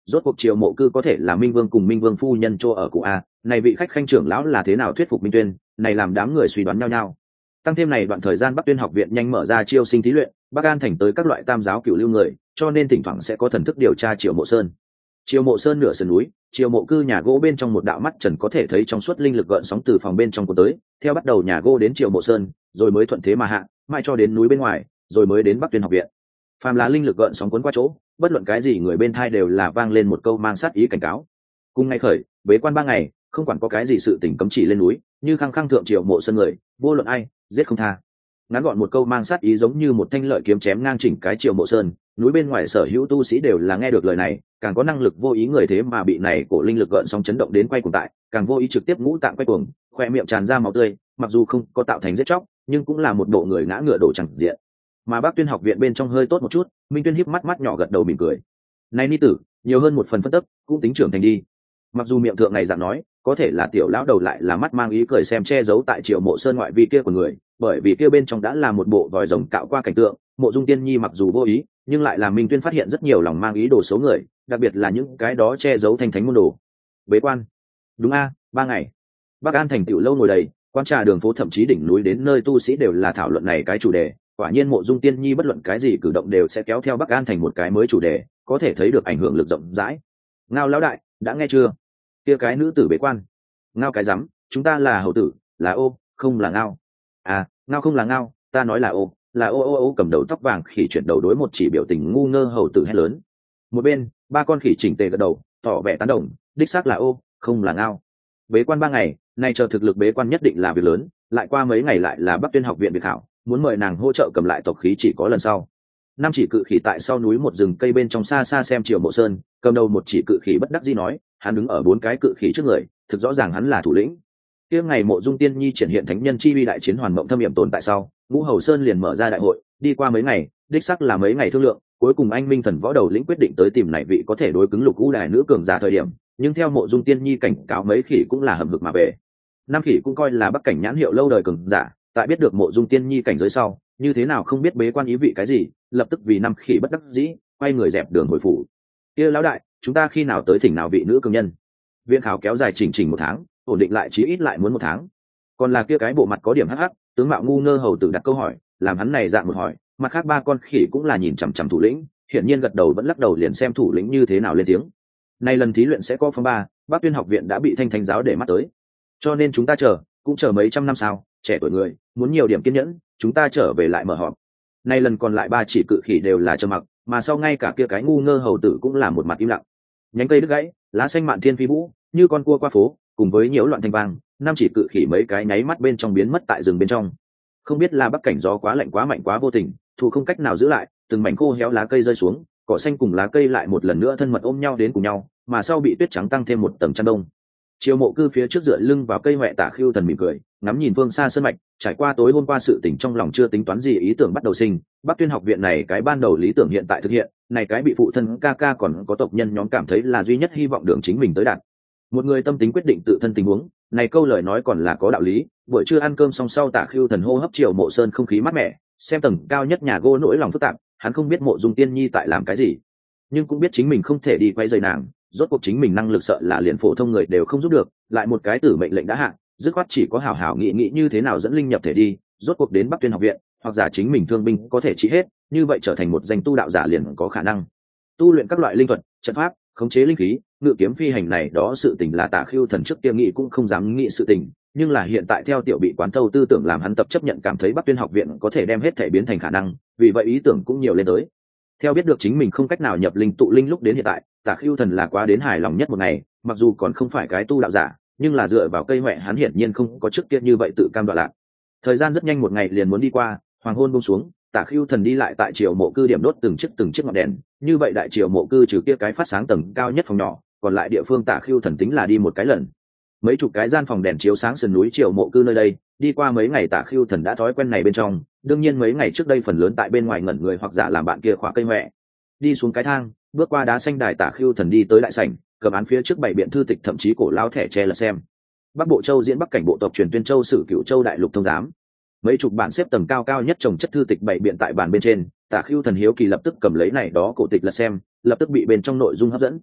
rốt cuộc triều mộ cư có thể là minh vương cùng minh vương phu nhân chỗ ở cụ a, này vị khách khanh trưởng lão là thế nào thuyết phục Minh Tuyên, này làm đám người suy đoán nhau nhau. Tăng thêm này đoạn thời gian Bắc Tuyên học viện nhanh mở ra chiêu sinh thí luyện, Bắc An thành tới các loại tam giáo cửu lưu người, cho nên thỉnh thoảng sẽ có thần thức điều tra triều mộ sơn. Triều mộ sơn nửa sườn núi, triều mộ cư nhà gỗ bên trong một đạo mắt trần có thể thấy trong suốt linh lực gợn sóng từ phòng bên trong của tới, theo bắt đầu nhà gỗ đến triều mộ sơn, rồi mới thuận thế mà hạ, mãi cho đến núi bên ngoài, rồi mới đến Bắc Tuyên học viện. Phàm là linh lực gợn sóng cuốn qua chỗ, bất luận cái gì người bên thai đều là vang lên một câu mang sát ý cảnh cáo. Cùng ngày khởi, bế quan ba ngày, không quản có cái gì sự tình cấm chỉ lên núi, như khăng khăng thượng triều mộ sơn người, vô luận ai, giết không tha. Ngắn gọn một câu mang sát ý giống như một thanh lợi kiếm chém ngang chỉnh cái triều mộ sơn, núi bên ngoài sở hữu tu sĩ đều là nghe được lời này, càng có năng lực vô ý người thế mà bị này cổ linh lực gợn sóng chấn động đến quay cuồng tại, càng vô ý trực tiếp ngũ tạng quay cuồng, khoe miệng tràn ra máu tươi, mặc dù không có tạo thành giết chóc, nhưng cũng là một bộ người ngã ngựa đổ chẳng diện. Mà Bắc Tuyên học viện bên trong hơi tốt một chút, Minh Tuyên híp mắt mắt nhỏ gật đầu mỉm cười. Này ni tử, nhiều hơn một phần phân tích, cũng tính trưởng thành đi. Mặc dù miệng thượng này dạng nói, có thể là tiểu lão đầu lại là mắt mang ý cười xem che giấu tại triều mộ sơn ngoại vi kia của người, bởi vì kia bên trong đã là một bộ vòi rồng cạo qua cảnh tượng, Mộ Dung Tiên Nhi mặc dù vô ý, nhưng lại làm Minh Tuyên phát hiện rất nhiều lòng mang ý đồ xấu người, đặc biệt là những cái đó che giấu thanh thánh môn đồ. Bế quan. Đúng a, ba ngày. Bắc An thành tiểu lâu ngồi đầy, quan trà đường phố thậm chí đỉnh núi đến nơi tu sĩ đều là thảo luận này cái chủ đề. Quả nhiên Mộ Dung Tiên Nhi bất luận cái gì cử động đều sẽ kéo theo Bắc An thành một cái mới chủ đề, có thể thấy được ảnh hưởng lực rộng rãi. Ngao lão đại, đã nghe chưa? Kia cái nữ tử bế quan. Ngao cái rắm, chúng ta là hầu tử, là ô, không là ngao. À, ngao không là ngao, ta nói là ô, là ô ô ô cầm đầu tóc vàng khỉ chuyển đầu đối một chỉ biểu tình ngu ngơ hầu tử hét lớn. Một bên, ba con khỉ chỉnh tề gật đầu, tỏ vẻ tán đồng, đích xác là ô, không là ngao. Bế quan ba ngày, nay chờ thực lực bế quan nhất định là việc lớn, lại qua mấy ngày lại là Bắc Tuyên học viện việc khảo, muốn mời nàng hỗ trợ cầm lại tộc khí chỉ có lần sau. Năm chỉ cự khỉ tại sau núi một rừng cây bên trong xa xa xem triều mộ sơn, cầm đầu một chỉ cự khỉ bất đắc dĩ nói, hắn đứng ở bốn cái cự khỉ trước người, thực rõ ràng hắn là thủ lĩnh. Kia ngày Mộ Dung Tiên Nhi triển hiện thánh nhân chi uy đại chiến hoàn mộng thâm hiểm tồn tại sau, Ngũ Hầu Sơn liền mở ra đại hội, đi qua mấy ngày, đích xác là mấy ngày thương lượng, cuối cùng anh Minh Thần võ đầu lĩnh quyết định tới tìm này vị có thể đối cứng lục u đài nữ cường giả thời điểm, nhưng theo Mộ Dung Tiên Nhi cảnh cáo mấy khỉ cũng là hầm hực mà về. Năm khỉ cũng coi là Bắc cảnh nhãn hiệu lâu đời cường giả, tại biết được Mộ Dung Tiên Nhi cảnh giới sau, như thế nào không biết bế quan ý vị cái gì, lập tức vì năm khỉ bất đắc dĩ, quay người dẹp đường hồi phủ. Kia lão đại, chúng ta khi nào tới thỉnh nào vị nữ cường nhân? Viện khảo kéo dài chỉnh chỉnh một tháng, ổn định lại chí ít lại muốn một tháng. Còn là kia cái bộ mặt có điểm hắc hắc, tướng mạo ngu ngơ hầu tử đặt câu hỏi, làm hắn này dạng một hỏi, mặt khác ba con khỉ cũng là nhìn chằm chằm thủ lĩnh, hiển nhiên gật đầu vẫn lắc đầu liền xem thủ lĩnh như thế nào lên tiếng. Nay lần thí luyện sẽ có phong ba, Bắc Tuyên học viện đã bị thanh thánh giáo để mắt tới, cho nên chúng ta chờ, cũng chờ mấy trăm năm sau, trẻ tuổi người muốn nhiều điểm kiên nhẫn, chúng ta trở về lại mở họp. Nay lần còn lại ba chỉ cự khỉ đều là trầm mặc, mà sau ngay cả kia cái ngu ngơ hầu tử cũng là một mặt im lặng. Nhánh cây đứt gãy, lá xanh mạn thiên phi vũ, như con cua qua phố, cùng với nhiễu loạn thanh vang, năm chỉ cự khỉ mấy cái nháy mắt bên trong biến mất tại rừng bên trong. Không biết là bắc cảnh gió quá lạnh quá mạnh quá vô tình, thủ không cách nào giữ lại, từng mảnh khô héo lá cây rơi xuống, cỏ xanh cùng lá cây lại một lần nữa thân mật ôm nhau đến cùng nhau, mà sau bị tuyết trắng tăng thêm một tầng chăn đông. Triều Mộ Cư phía trước dựa lưng vào cây hoẹ tả khiêu thần mỉm cười, ngắm nhìn phương xa sơn mạch, trải qua tối hôm qua sự tỉnh trong lòng chưa tính toán gì ý tưởng bắt đầu sinh, Bắc Tuyên học viện này cái ban đầu lý tưởng hiện tại thực hiện, này cái bị phụ thân ca ca còn có tộc nhân nhóm cảm thấy là duy nhất hy vọng đường chính mình tới đạt. Một người tâm tính quyết định tự thân tình huống, này câu lời nói còn là có đạo lý. Buổi trưa ăn cơm xong sau Tả Khưu Thần hô hấp Triều Mộ Sơn không khí mát mẻ, xem tầng cao nhất nhà gỗ nỗi lòng phức tạp, hắn không biết Mộ Dung Tiên Nhi tại làm cái gì, nhưng cũng biết chính mình không thể đi quay rời nàng, rốt cuộc chính mình năng lực sợ là liền phổ thông người đều không giúp được, lại một cái tử mệnh lệnh đã hạ, dứt khoát chỉ có hảo hảo nghĩ nghĩ như thế nào dẫn linh nhập thể đi, rốt cuộc đến Bắc Tuyên học viện, hoặc giả chính mình thương binh có thể trị hết, như vậy trở thành một danh tu đạo giả liền có khả năng tu luyện các loại linh thuật, trận pháp, khống chế linh khí, ngự kiếm phi hành này đó sự tình là Tả Khưu Thần trước kia nghĩ cũng không dám nghĩ sự tình, nhưng là hiện tại theo tiểu bị quán thâu tư tưởng làm hắn tập chấp nhận cảm thấy Bắc Tuyên học viện có thể đem hết thể biến thành khả năng, vì vậy ý tưởng cũng nhiều lên tới. Theo biết được chính mình không cách nào nhập linh tụ linh lúc đến hiện tại, Tả Khưu Thần là quá đến hài lòng nhất một ngày, mặc dù còn không phải cái tu đạo giả, nhưng là dựa vào cây hoẹ hắn hiển nhiên không có trước kia như vậy tự cam đoan lạc. Thời gian rất nhanh một ngày liền muốn đi qua, hoàng hôn buông xuống, Tả Khưu Thần đi lại tại Triều Mộ Cư điểm đốt từng chiếc từng chiếc ngọn đèn, như vậy đại Triều Mộ Cư trừ kia cái phát sáng tầng cao nhất phòng nhỏ, còn lại địa phương Tả Khưu Thần tính là đi một cái lần. Mấy chục cái gian phòng đèn chiếu sáng sườn núi Triều Mộ Cư nơi đây, đi qua mấy ngày Tả Khưu Thần đã thói quen này bên trong, đương nhiên mấy ngày trước đây phần lớn tại bên ngoài ngẩn người hoặc giả làm bạn kia khóa cây hoẹ. Đi xuống cái thang, bước qua đá xanh đài, Tả Khưu Thần đi tới đại sảnh, cầm án phía trước bảy biện thư tịch thậm chí cổ lao thẻ che là xem. Bắc Bộ Châu diễn Bắc cảnh bộ tộc truyền tuyên châu sử Cửu Châu đại lục thông giám. Mấy chục bản xếp tầng cao cao nhất trồng chất thư tịch bảy biện tại bàn bên trên, Tả Khưu Thần hiếu kỳ lập tức cầm lấy này đó cổ tịch lật xem, lập tức bị bên trong nội dung hấp dẫn.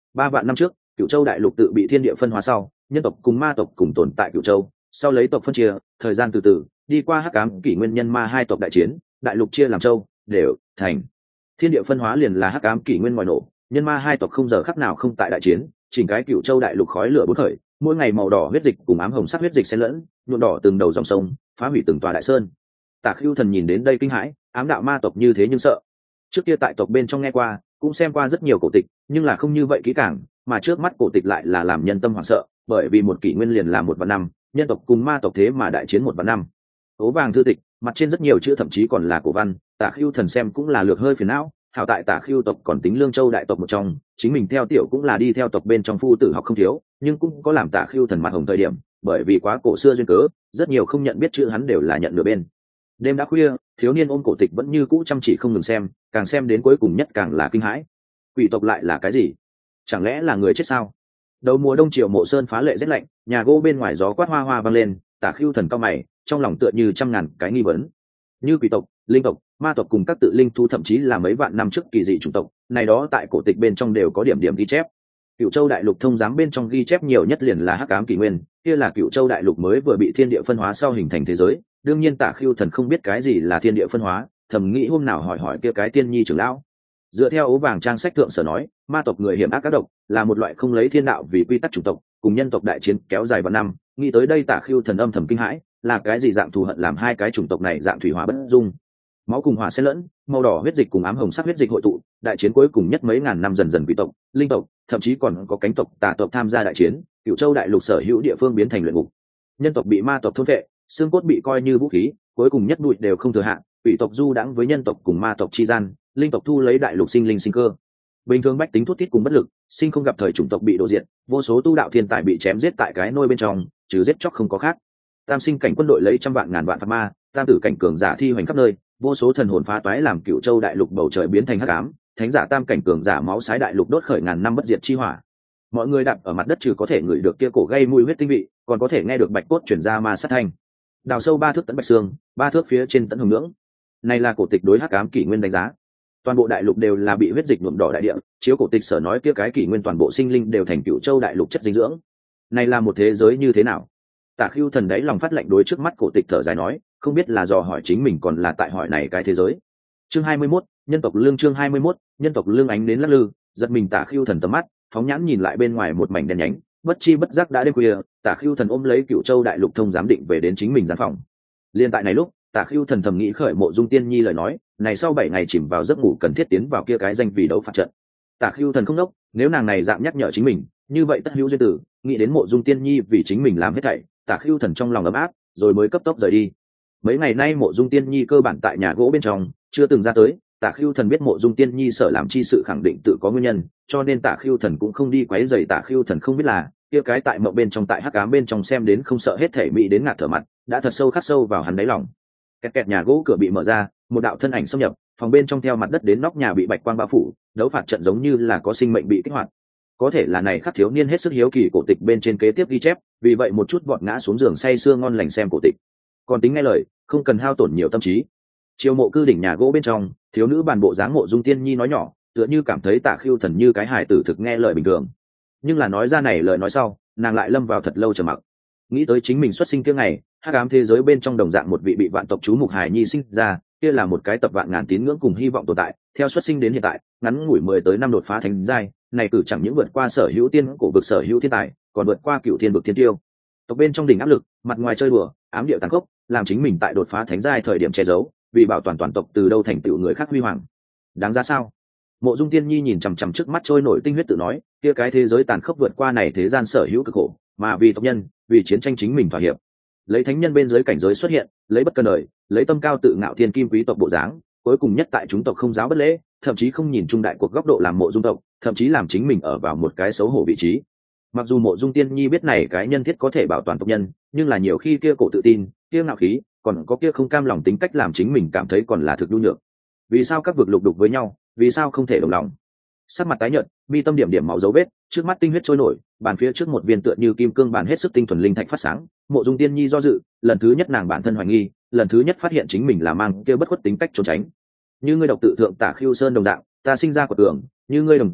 ba vạn năm trước cựu châu đại lục tự bị thiên địa phân hóa sau, nhân tộc cùng ma tộc cùng tồn tại cựu châu, sau lấy tộc phân chia, thời gian từ từ đi qua hắc ám kỷ nguyên nhân ma hai tộc đại chiến, đại lục chia làm châu đều thành. Thiên địa phân hóa liền là hắc ám kỷ nguyên ngoài nổ, nhân ma hai tộc không giờ khắc nào không tại đại chiến, chỉnh cái cựu châu đại lục khói lửa bốc khởi, mỗi ngày màu đỏ huyết dịch cùng ám hồng sắc huyết dịch xen lẫn, nhuộm đỏ từng đầu dòng sông, phá hủy từng tòa đại sơn. Tả Khưu Thần nhìn đến đây kinh hãi, ám đạo ma tộc như thế nhưng sợ. Trước kia tại tộc bên trong nghe qua, cũng xem qua rất nhiều cổ tịch, nhưng là không như vậy kỹ càng, mà trước mắt cổ tịch lại là làm nhân tâm hoảng sợ, bởi vì một kỷ nguyên liền là một vạn năm, nhân tộc cùng ma tộc thế mà đại chiến một vạn năm. Ố vàng thư tịch, mặt trên rất nhiều chữ thậm chí còn là cổ văn, Tả Khưu Thần xem cũng là lược hơi phiền não. Hảo tại Tả Khưu tộc còn tính Lương Châu đại tộc một trong, chính mình theo tiểu cũng là đi theo tộc bên trong phu tử học không thiếu, nhưng cũng có làm Tả Khưu Thần mặt hồng thời điểm, bởi vì quá cổ xưa duyên cớ, rất nhiều không nhận biết chữ hắn đều là nhận nửa bên. Đêm đã khuya, thiếu niên ôm cổ tịch vẫn như cũ chăm chỉ không ngừng xem, càng xem đến cuối cùng nhất càng là kinh hãi. Quỷ tộc lại là cái gì? Chẳng lẽ là người chết sao? Đầu mùa đông chiều Mộ Sơn phá lệ rét lạnh, nhà gỗ bên ngoài gió quát hoa hoa vang lên, Tả Khưu Thần cao mày, trong lòng tựa như trăm ngàn cái nghi vấn. Như quỷ tộc, linh tộc, ma tộc cùng các tự linh thu thậm chí là mấy vạn năm trước kỳ dị chủng tộc, này đó tại cổ tịch bên trong đều có điểm điểm ghi chép. Cựu Châu đại lục thông giám bên trong ghi chép nhiều nhất liền là hắc ám kỷ nguyên, kia là Cựu Châu đại lục mới vừa bị thiên địa phân hóa sau hình thành thế giới. Đương nhiên Tả Khưu Thần không biết cái gì là thiên địa phân hóa, thầm nghĩ hôm nào hỏi hỏi kia cái tiên nhi trưởng lão. Dựa theo ố vàng trang sách thượng sở nói, ma tộc người hiểm ác các độc, là một loại không lấy thiên đạo vì quy tắc chủng tộc, cùng nhân tộc đại chiến kéo dài vạn năm. Nghĩ tới đây Tả Khưu Thần âm thầm kinh hãi, là cái gì dạng thù hận làm hai cái chủng tộc này dạng thủy hỏa bất dung, máu cùng hỏa xen lẫn, màu đỏ huyết dịch cùng ám hồng sắc huyết dịch hội tụ, đại chiến cuối cùng nhất mấy ngàn năm dần dần quỷ tộc, linh tộc, thậm chí còn có cánh tộc tà tộc tham gia đại chiến, Cựu Châu đại lục sở hữu địa phương biến thành luyện ngục. Nhân tộc bị ma tộc thôn phệ, xương cốt bị coi như vũ khí, cuối cùng nhất bụi đều không thừa hạn, quỷ tộc du đãng với nhân tộc cùng ma tộc chi gian, linh tộc thu lấy đại lục sinh linh sinh cơ. Bình thường bách tính thuốc tiết cùng bất lực, sinh không gặp thời chủng tộc bị đổ diệt, vô số tu đạo thiên tài bị chém giết tại cái nôi bên trong, trừ giết chóc không có khác. Tam sinh cảnh quân đội lấy trăm vạn ngàn vạn phạt ma, tam tử cảnh cường giả thi hoành khắp nơi, vô số thần hồn phá toái làm Cựu Châu đại lục bầu trời biến thành hắc ám, thánh giả tam cảnh cường giả máu sái đại lục đốt khởi ngàn năm bất diệt chi hỏa. Mọi người đạp ở mặt đất trừ có thể ngửi được kia cổ gây mùi huyết tinh vị, còn có thể nghe được bạch cốt truyền ra ma sát thanh. Đào sâu ba thước tận bạch xương, ba thước phía trên tận hùng ngưỡng. Này là cổ tịch đối hắc ám kỷ nguyên đánh giá. Toàn bộ đại lục đều là bị huyết dịch nhuộm đỏ đại địa, chiếu cổ tịch sở nói kia cái kỷ nguyên toàn bộ sinh linh đều thành Cựu Châu đại lục chất dinh dưỡng. Này là một thế giới như thế nào? Tả Khưu Thần đấy lòng phát lệnh đối trước mắt cổ tịch thở dài nói, không biết là dò hỏi chính mình còn là tại hỏi này cái thế giới. Chương hai mươi mốt, nhân tộc lương chương hai mươi mốt, nhân tộc lương ánh đến lắc lư, giật mình Tả Khưu Thần tầm mắt, phóng nhãn nhìn lại bên ngoài một mảnh đen nhánh, bất chi bất giác đã đêm khuya, Tả Khưu Thần ôm lấy Cựu Châu đại lục thông giám định về đến chính mình gian phòng. Liên tại này lúc, Tả Khưu Thần thầm nghĩ khởi Mộ Dung Tiên Nhi lời nói, này sau bảy ngày chìm vào giấc ngủ cần thiết tiến vào kia cái danh vì đấu phạt trận. Tả Khưu Thần không đốc, nếu nàng này dạng nhắc nhở chính mình, như vậy tất hữu duyên tử, nghĩ đến Mộ Dung Tiên Nhi vì chính mình làm hết thảy, Tả Khưu Thần trong lòng ấm áp, rồi mới cấp tốc rời đi. Mấy ngày nay Mộ Dung Tiên Nhi cơ bản tại nhà gỗ bên trong, chưa từng ra tới. Tả Khưu Thần biết Mộ Dung Tiên Nhi sở làm chi sự khẳng định tự có nguyên nhân, cho nên Tả Khưu Thần cũng không đi quấy rầy. Tả Khưu Thần không biết là kia cái tại mộng bên trong tại hắc ám bên trong xem đến không sợ hết thể mỹ đến ngạt thở mặt, đã thật sâu khắc sâu vào hắn đáy lòng. Kẹt kẹt nhà gỗ cửa bị mở ra, một đạo thân ảnh xâm nhập, phòng bên trong theo mặt đất đến nóc nhà bị bạch quang bao phủ, đấu phạt trận giống như là có sinh mệnh bị kích hoạt. Có thể là này khắc thiếu niên hết sức hiếu kỳ cổ tịch bên trên kế tiếp ghi chép, vì vậy một chút vọt ngã xuống giường say sưa ngon lành xem cổ tịch. Còn tính nghe lời, không cần hao tổn nhiều tâm trí. Chiều mộ cư đỉnh nhà gỗ bên trong, thiếu nữ bàn bộ dáng Mộ Dung Tiên Nhi nói nhỏ, tựa như cảm thấy Tả Khưu Thần như cái hài tử thực nghe lời bình thường. Nhưng là nói ra này lời nói sau, nàng lại lâm vào thật lâu trầm mặc. Nghĩ tới chính mình xuất sinh kia ngày, hắc ám thế giới bên trong đồng dạng một vị bị vạn tộc chú mục hài nhi sinh ra, kia là một cái tập vạn ngàn tín ngưỡng cùng hy vọng tồn tại, theo xuất sinh đến hiện tại, ngắn ngủi mười tới năm đột phá thành giai, này cử chẳng những vượt qua sở hữu tiên cổ vực sở hữu thiên tài, còn vượt qua cựu thiên vực thiên tiêu. Tộc bên trong đỉnh áp lực, mặt ngoài chơi đùa, ám điệu tàn khốc, làm chính mình tại đột phá thánh giai thời điểm che giấu, vì bảo toàn toàn tộc từ đâu thành tựu người khác huy hoàng. Đáng giá sao? Mộ Dung Tiên Nhi nhìn chằm chằm trước mắt trôi nổi tinh huyết tự nói, kia cái thế giới tàn khốc vượt qua này thế gian sở hữu cực khổ, mà vì tộc nhân, vì chiến tranh chính mình thỏa hiệp. Lấy thánh nhân bên dưới cảnh giới xuất hiện, lấy bất cân đời, lấy tâm cao tự ngạo thiên kim quý tộc bộ dáng, cuối cùng nhất tại chúng tộc không giáo bất lễ, thậm chí không nhìn trung đại cuộc góc độ làm Mộ Dung tộc, thậm chí làm chính mình ở vào một cái xấu hổ vị trí. Mặc dù Mộ Dung Tiên Nhi biết này cái nhân thiết có thể bảo toàn tộc nhân, nhưng là nhiều khi kia cổ tự tin, kia ngạo khí, còn có kia không cam lòng tính cách làm chính mình cảm thấy còn là thực nhu nhược. Vì sao các vực lục đục với nhau, vì sao không thể đồng lòng? Sắc mặt tái nhợt, mi tâm điểm điểm máu dấu vết, trước mắt tinh huyết trôi nổi, bàn phía trước một viên tựa như kim cương bàn hết sức tinh thuần linh thạch phát sáng. Mộ Dung Tiên Nhi do dự, lần thứ nhất nàng bản thân hoài nghi, lần thứ nhất phát hiện chính mình là mang kia bất khuất tính cách trốn tránh. Như ngươi độc tự thượng Tả Khưu Sơn đồng dạng, ta sinh ra của tưởng, như ngươi đồng dạng,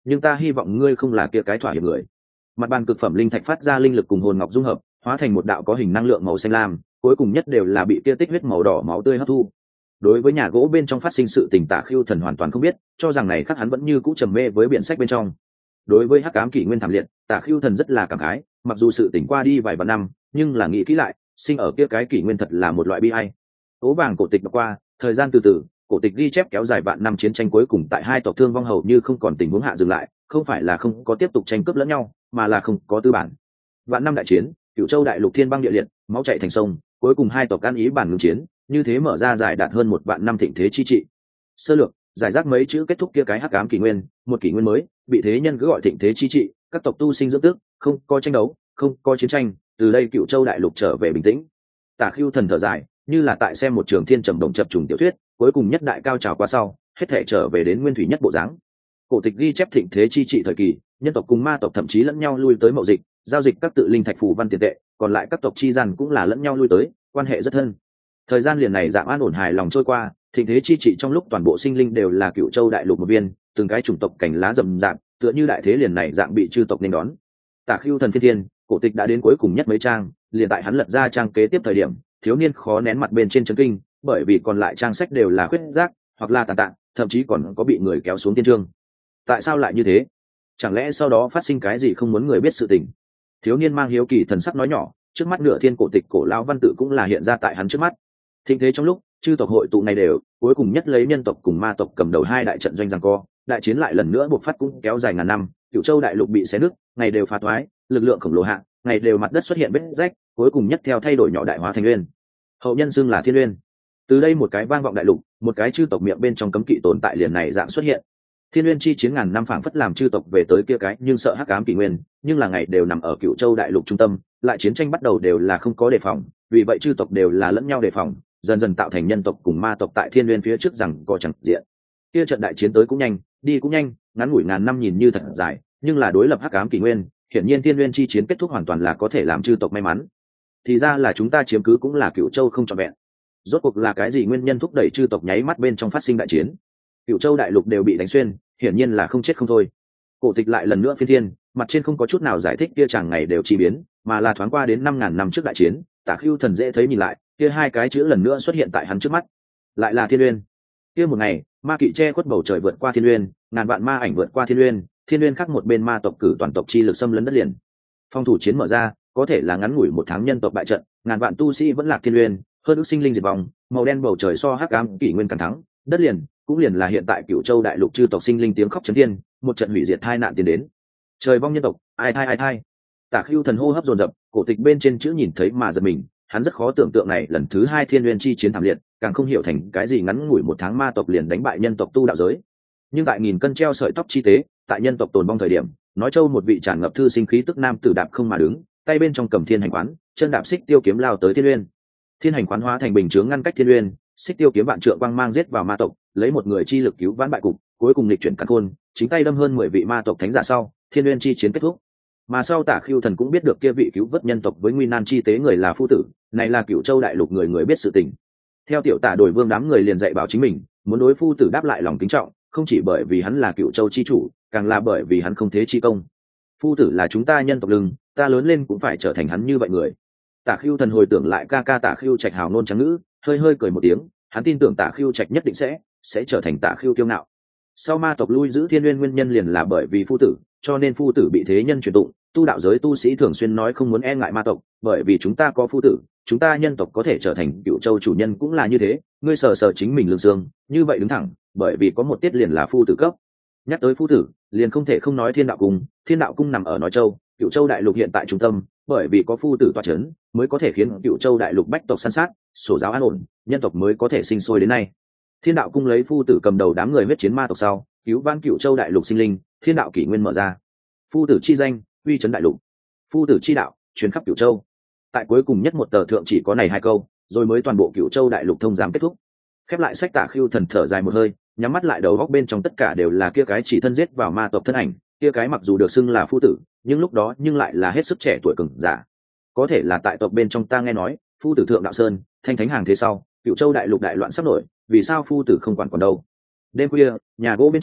nhưng ta hy vọng ngươi không là kia cái thỏa hiệp người. Mặt bàn cực phẩm linh thạch phát ra linh lực cùng hồn ngọc dung hợp, hóa thành một đạo có hình năng lượng màu xanh lam, cuối cùng nhất đều là bị kia tích huyết màu đỏ máu tươi hấp thu. Đối với nhà gỗ bên trong phát sinh sự tình, Tả Khưu Thần hoàn toàn không biết, cho rằng này khác hắn vẫn như cũ trầm mê với biển sách bên trong. Đối với hắc ám kỷ nguyên thảm liệt, Tả Khưu Thần rất là cảm khái, mặc dù sự tỉnh qua đi vài vạn năm, nhưng là nghĩ kỹ lại, sinh ở kia cái kỷ nguyên thật là một loại bi ai. Tố vàng cổ tịch đọc qua, thời gian từ từ, cổ tịch ghi chép kéo dài vạn năm chiến tranh cuối cùng tại hai tộc thương vong hầu như không còn tình huống hạ dừng lại, không phải là không có tiếp tục tranh cướp lẫn nhau, mà là không có tư bản. Vạn năm đại chiến, Cửu Châu đại lục thiên băng địa liệt, máu chảy thành sông, cuối cùng hai tộc ăn ý bản ngừng chiến, như thế mở ra dài đạt hơn một vạn năm thịnh thế chi trị. Sơ lược, giải rác mấy chữ kết thúc kia cái hắc ám kỷ nguyên, một kỷ nguyên mới, bị thế nhân cứ gọi thịnh thế chi trị, các tộc tu sinh dưỡng tước, không có tranh đấu, không có chiến tranh, từ đây Cửu Châu đại lục trở về bình tĩnh. Tả Khưu Thần thở dài, như là tại xem một trường thiên trầm đồng chập trùng tiểu thuyết, cuối cùng nhất đại cao trào qua sau, hết thể trở về đến nguyên thủy nhất bộ dáng. Cổ tịch ghi chép thịnh thế chi trị thời kỳ, nhân tộc cùng ma tộc thậm chí lẫn nhau lui tới mậu dịch, giao dịch các tự linh thạch phù văn tiền tệ, còn lại các tộc chi gian cũng là lẫn nhau lui tới, quan hệ rất thân. Thời gian liền này dạng an ổn hài lòng trôi qua, thịnh thế chi trị trong lúc toàn bộ sinh linh đều là Cửu Châu đại lục một viên, từng cái chủng tộc cành lá rậm rạp, tựa như đại thế liền này dạng bị chư tộc nên đón. Tả Khưu Thần phi thiên, cổ tịch đã đến cuối cùng nhất mấy trang, liền tại hắn lật ra trang kế tiếp thời điểm, thiếu niên khó nén mặt bên trên chấn kinh, bởi vì còn lại trang sách đều là khuyết rác, hoặc là tàn tạ, thậm chí còn có bị người kéo xuống tiên chương. Tại sao lại như thế? Chẳng lẽ sau đó phát sinh cái gì không muốn người biết sự tình? Thiếu niên mang hiếu kỳ thần sắc nói nhỏ, trước mắt nửa thiên cổ tịch cổ lão văn tự cũng là hiện ra tại hắn trước mắt. Thịnh thế trong lúc, chư tộc hội tụ này đều, cuối cùng nhất lấy nhân tộc cùng ma tộc cầm đầu hai đại trận doanh giằng co, đại chiến lại lần nữa buộc phát cũng kéo dài ngàn năm, Cửu Châu đại lục bị xé nứt, ngày đều phá toái, lực lượng khổng lồ hạ, ngày đều mặt đất xuất hiện vết rách, cuối cùng nhất theo thay đổi nhỏ đại hóa thành nguyên. Hậu nhân xưng là Thiên Nguyên. Từ đây một cái vang vọng đại lục, một cái chư tộc miệng bên trong cấm kỵ tồn tại liền này dạng xuất hiện. Thiên Nguyên chi chiến ngàn năm phảng phất làm chư tộc về tới kia cái nhưng sợ hắc ám kỷ nguyên, nhưng là ngày đều nằm ở Cửu Châu đại lục trung tâm, lại chiến tranh bắt đầu đều là không có đề phòng, vì vậy chư tộc đều là lẫn nhau đề phòng, dần dần tạo thành nhân tộc cùng ma tộc tại Thiên Nguyên phía trước rằng có chẳng diện. Kia trận đại chiến tới cũng nhanh, đi cũng nhanh, ngắn ngủi ngàn năm nhìn như thật dài, nhưng là đối lập hắc ám kỷ nguyên, hiển nhiên Thiên Nguyên chi chiến kết thúc hoàn toàn là có thể làm chư tộc may mắn. Thì ra là chúng ta chiếm cứ cũng là Cửu Châu không trọn vẹn. Rốt cuộc là cái gì nguyên nhân thúc đẩy chư tộc nháy mắt bên trong phát sinh đại chiến? Cửu Châu đại lục đều bị đánh xuyên, hiển nhiên là không chết không thôi. Cổ tịch lại lần nữa phiên thiên, mặt trên không có chút nào giải thích kia chàng ngày đều chi biến, mà là thoáng qua đến năm ngàn năm trước đại chiến. Tả Khưu Thần dễ thấy nhìn lại, kia hai cái chữ lần nữa xuất hiện tại hắn trước mắt, lại là Thiên Uyên. Kia một ngày, ma kỵ che khuất bầu trời vượt qua Thiên Uyên, ngàn vạn ma ảnh vượt qua Thiên Uyên, Thiên Uyên khác một bên ma tộc cử toàn tộc chi lực xâm lấn đất liền. Phong thủ chiến mở ra, có thể là ngắn ngủi một tháng nhân tộc bại trận, ngàn vạn tu sĩ vẫn lạc Thiên Uyên, hơn ước sinh linh diệt vong, màu đen bầu trời so hắc ám kỷ nguyên càng thắng, đất liền cũng liền là hiện tại Cửu Châu đại lục chư tộc sinh linh tiếng khóc chấn thiên, một trận hủy diệt hai nạn tiến đến. Trời vong nhân tộc, ai thai ai thai. Tả Khưu Thần hô hấp dồn dập, cổ tịch bên trên chữ nhìn thấy mà giật mình, hắn rất khó tưởng tượng này lần thứ hai Thiên Nguyên chi chiến thảm liệt, càng không hiểu thành cái gì ngắn ngủi một tháng ma tộc liền đánh bại nhân tộc tu đạo giới. Nhưng tại nghìn cân treo sợi tóc chi tế, tại nhân tộc tồn vong thời điểm, nói châu một vị tràn ngập thư sinh khí tức nam tử đạp không mà đứng, tay bên trong cầm thiên hành quán, chân đạp xích tiêu kiếm lao tới Thiên Nguyên. Thiên hành quán hóa thành bình chướng ngăn cách Thiên Nguyên, xích tiêu kiếm vạn trượng quang mang giết vào ma tộc, lấy một người chi lực cứu vãn bại cục, cuối cùng lịch chuyển càn khôn, chính tay đâm hơn mười vị ma tộc thánh giả sau, Thiên Nguyên chi chiến kết thúc. Mà sau Tả Khưu Thần cũng biết được kia vị cứu vớt nhân tộc với nguy nan chi tế người là phu tử, này là Cửu Châu đại lục người người biết sự tình. Theo tiểu Tả Đồi Vương đám người liền dạy bảo chính mình, muốn đối phu tử đáp lại lòng kính trọng, không chỉ bởi vì hắn là Cửu Châu chi chủ, càng là bởi vì hắn không thế chi công. Phu tử là chúng ta nhân tộc lưng, ta lớn lên cũng phải trở thành hắn như vậy người. Tả Khưu Thần hồi tưởng lại ca ca Tả Khưu Trạch hào nôn trắng ngữ, hơi hơi cười một tiếng, hắn tin tưởng Tả Khưu Trạch nhất định sẽ sẽ trở thành Tả Khưu kiêu ngạo. Sau ma tộc lui giữ Thiên Nguyên nguyên nhân liền là bởi vì phu tử, cho nên phu tử bị thế nhân truyền tụng, tu đạo giới tu sĩ thường xuyên nói không muốn e ngại ma tộc, bởi vì chúng ta có phu tử, chúng ta nhân tộc có thể trở thành Cửu Châu chủ nhân cũng là như thế. Ngươi sờ sờ chính mình lương xương, như vậy đứng thẳng, bởi vì có một tiết liền là phu tử cấp. Nhắc tới phu tử, liền không thể không nói Thiên Đạo Cung. Thiên Đạo Cung nằm ở Nói Châu, Cửu Châu đại lục hiện tại trung tâm, bởi vì có phu tử tọa chấn, mới có thể khiến Cửu Châu đại lục bách tộc san sát, sổ giáo an ổn, nhân tộc mới có thể sinh sôi đến nay. Thiên Đạo Cung lấy phu tử cầm đầu đám người huyết chiến ma tộc sau, cứu vãn Cửu Châu đại lục sinh linh, Thiên Đạo kỷ nguyên mở ra. Phu tử chi danh, uy chấn đại lục. Phu tử chi đạo, truyền khắp Cửu Châu. Tại cuối cùng nhất một tờ thượng chỉ có này hai câu, rồi mới toàn bộ Cửu Châu đại lục thông giám kết thúc. Khép lại sách Tả Khưu Thần thở dài một hơi, nhắm mắt lại đầu góc bên trong tất cả đều là kia cái chỉ thân giết vào ma tộc thân ảnh, kia cái mặc dù được xưng là phu tử, nhưng lúc đó nhưng lại là hết sức trẻ tuổi cường giả. Có thể là tại tộc bên trong ta nghe nói, phu tử thượng đạo sơn, thanh thánh hàng thế sau, Cửu Châu đại lục đại loạn sắp nổi, vì sao phu tử không quản còn đâu. Đêm khuya, nhà gỗ bên trong,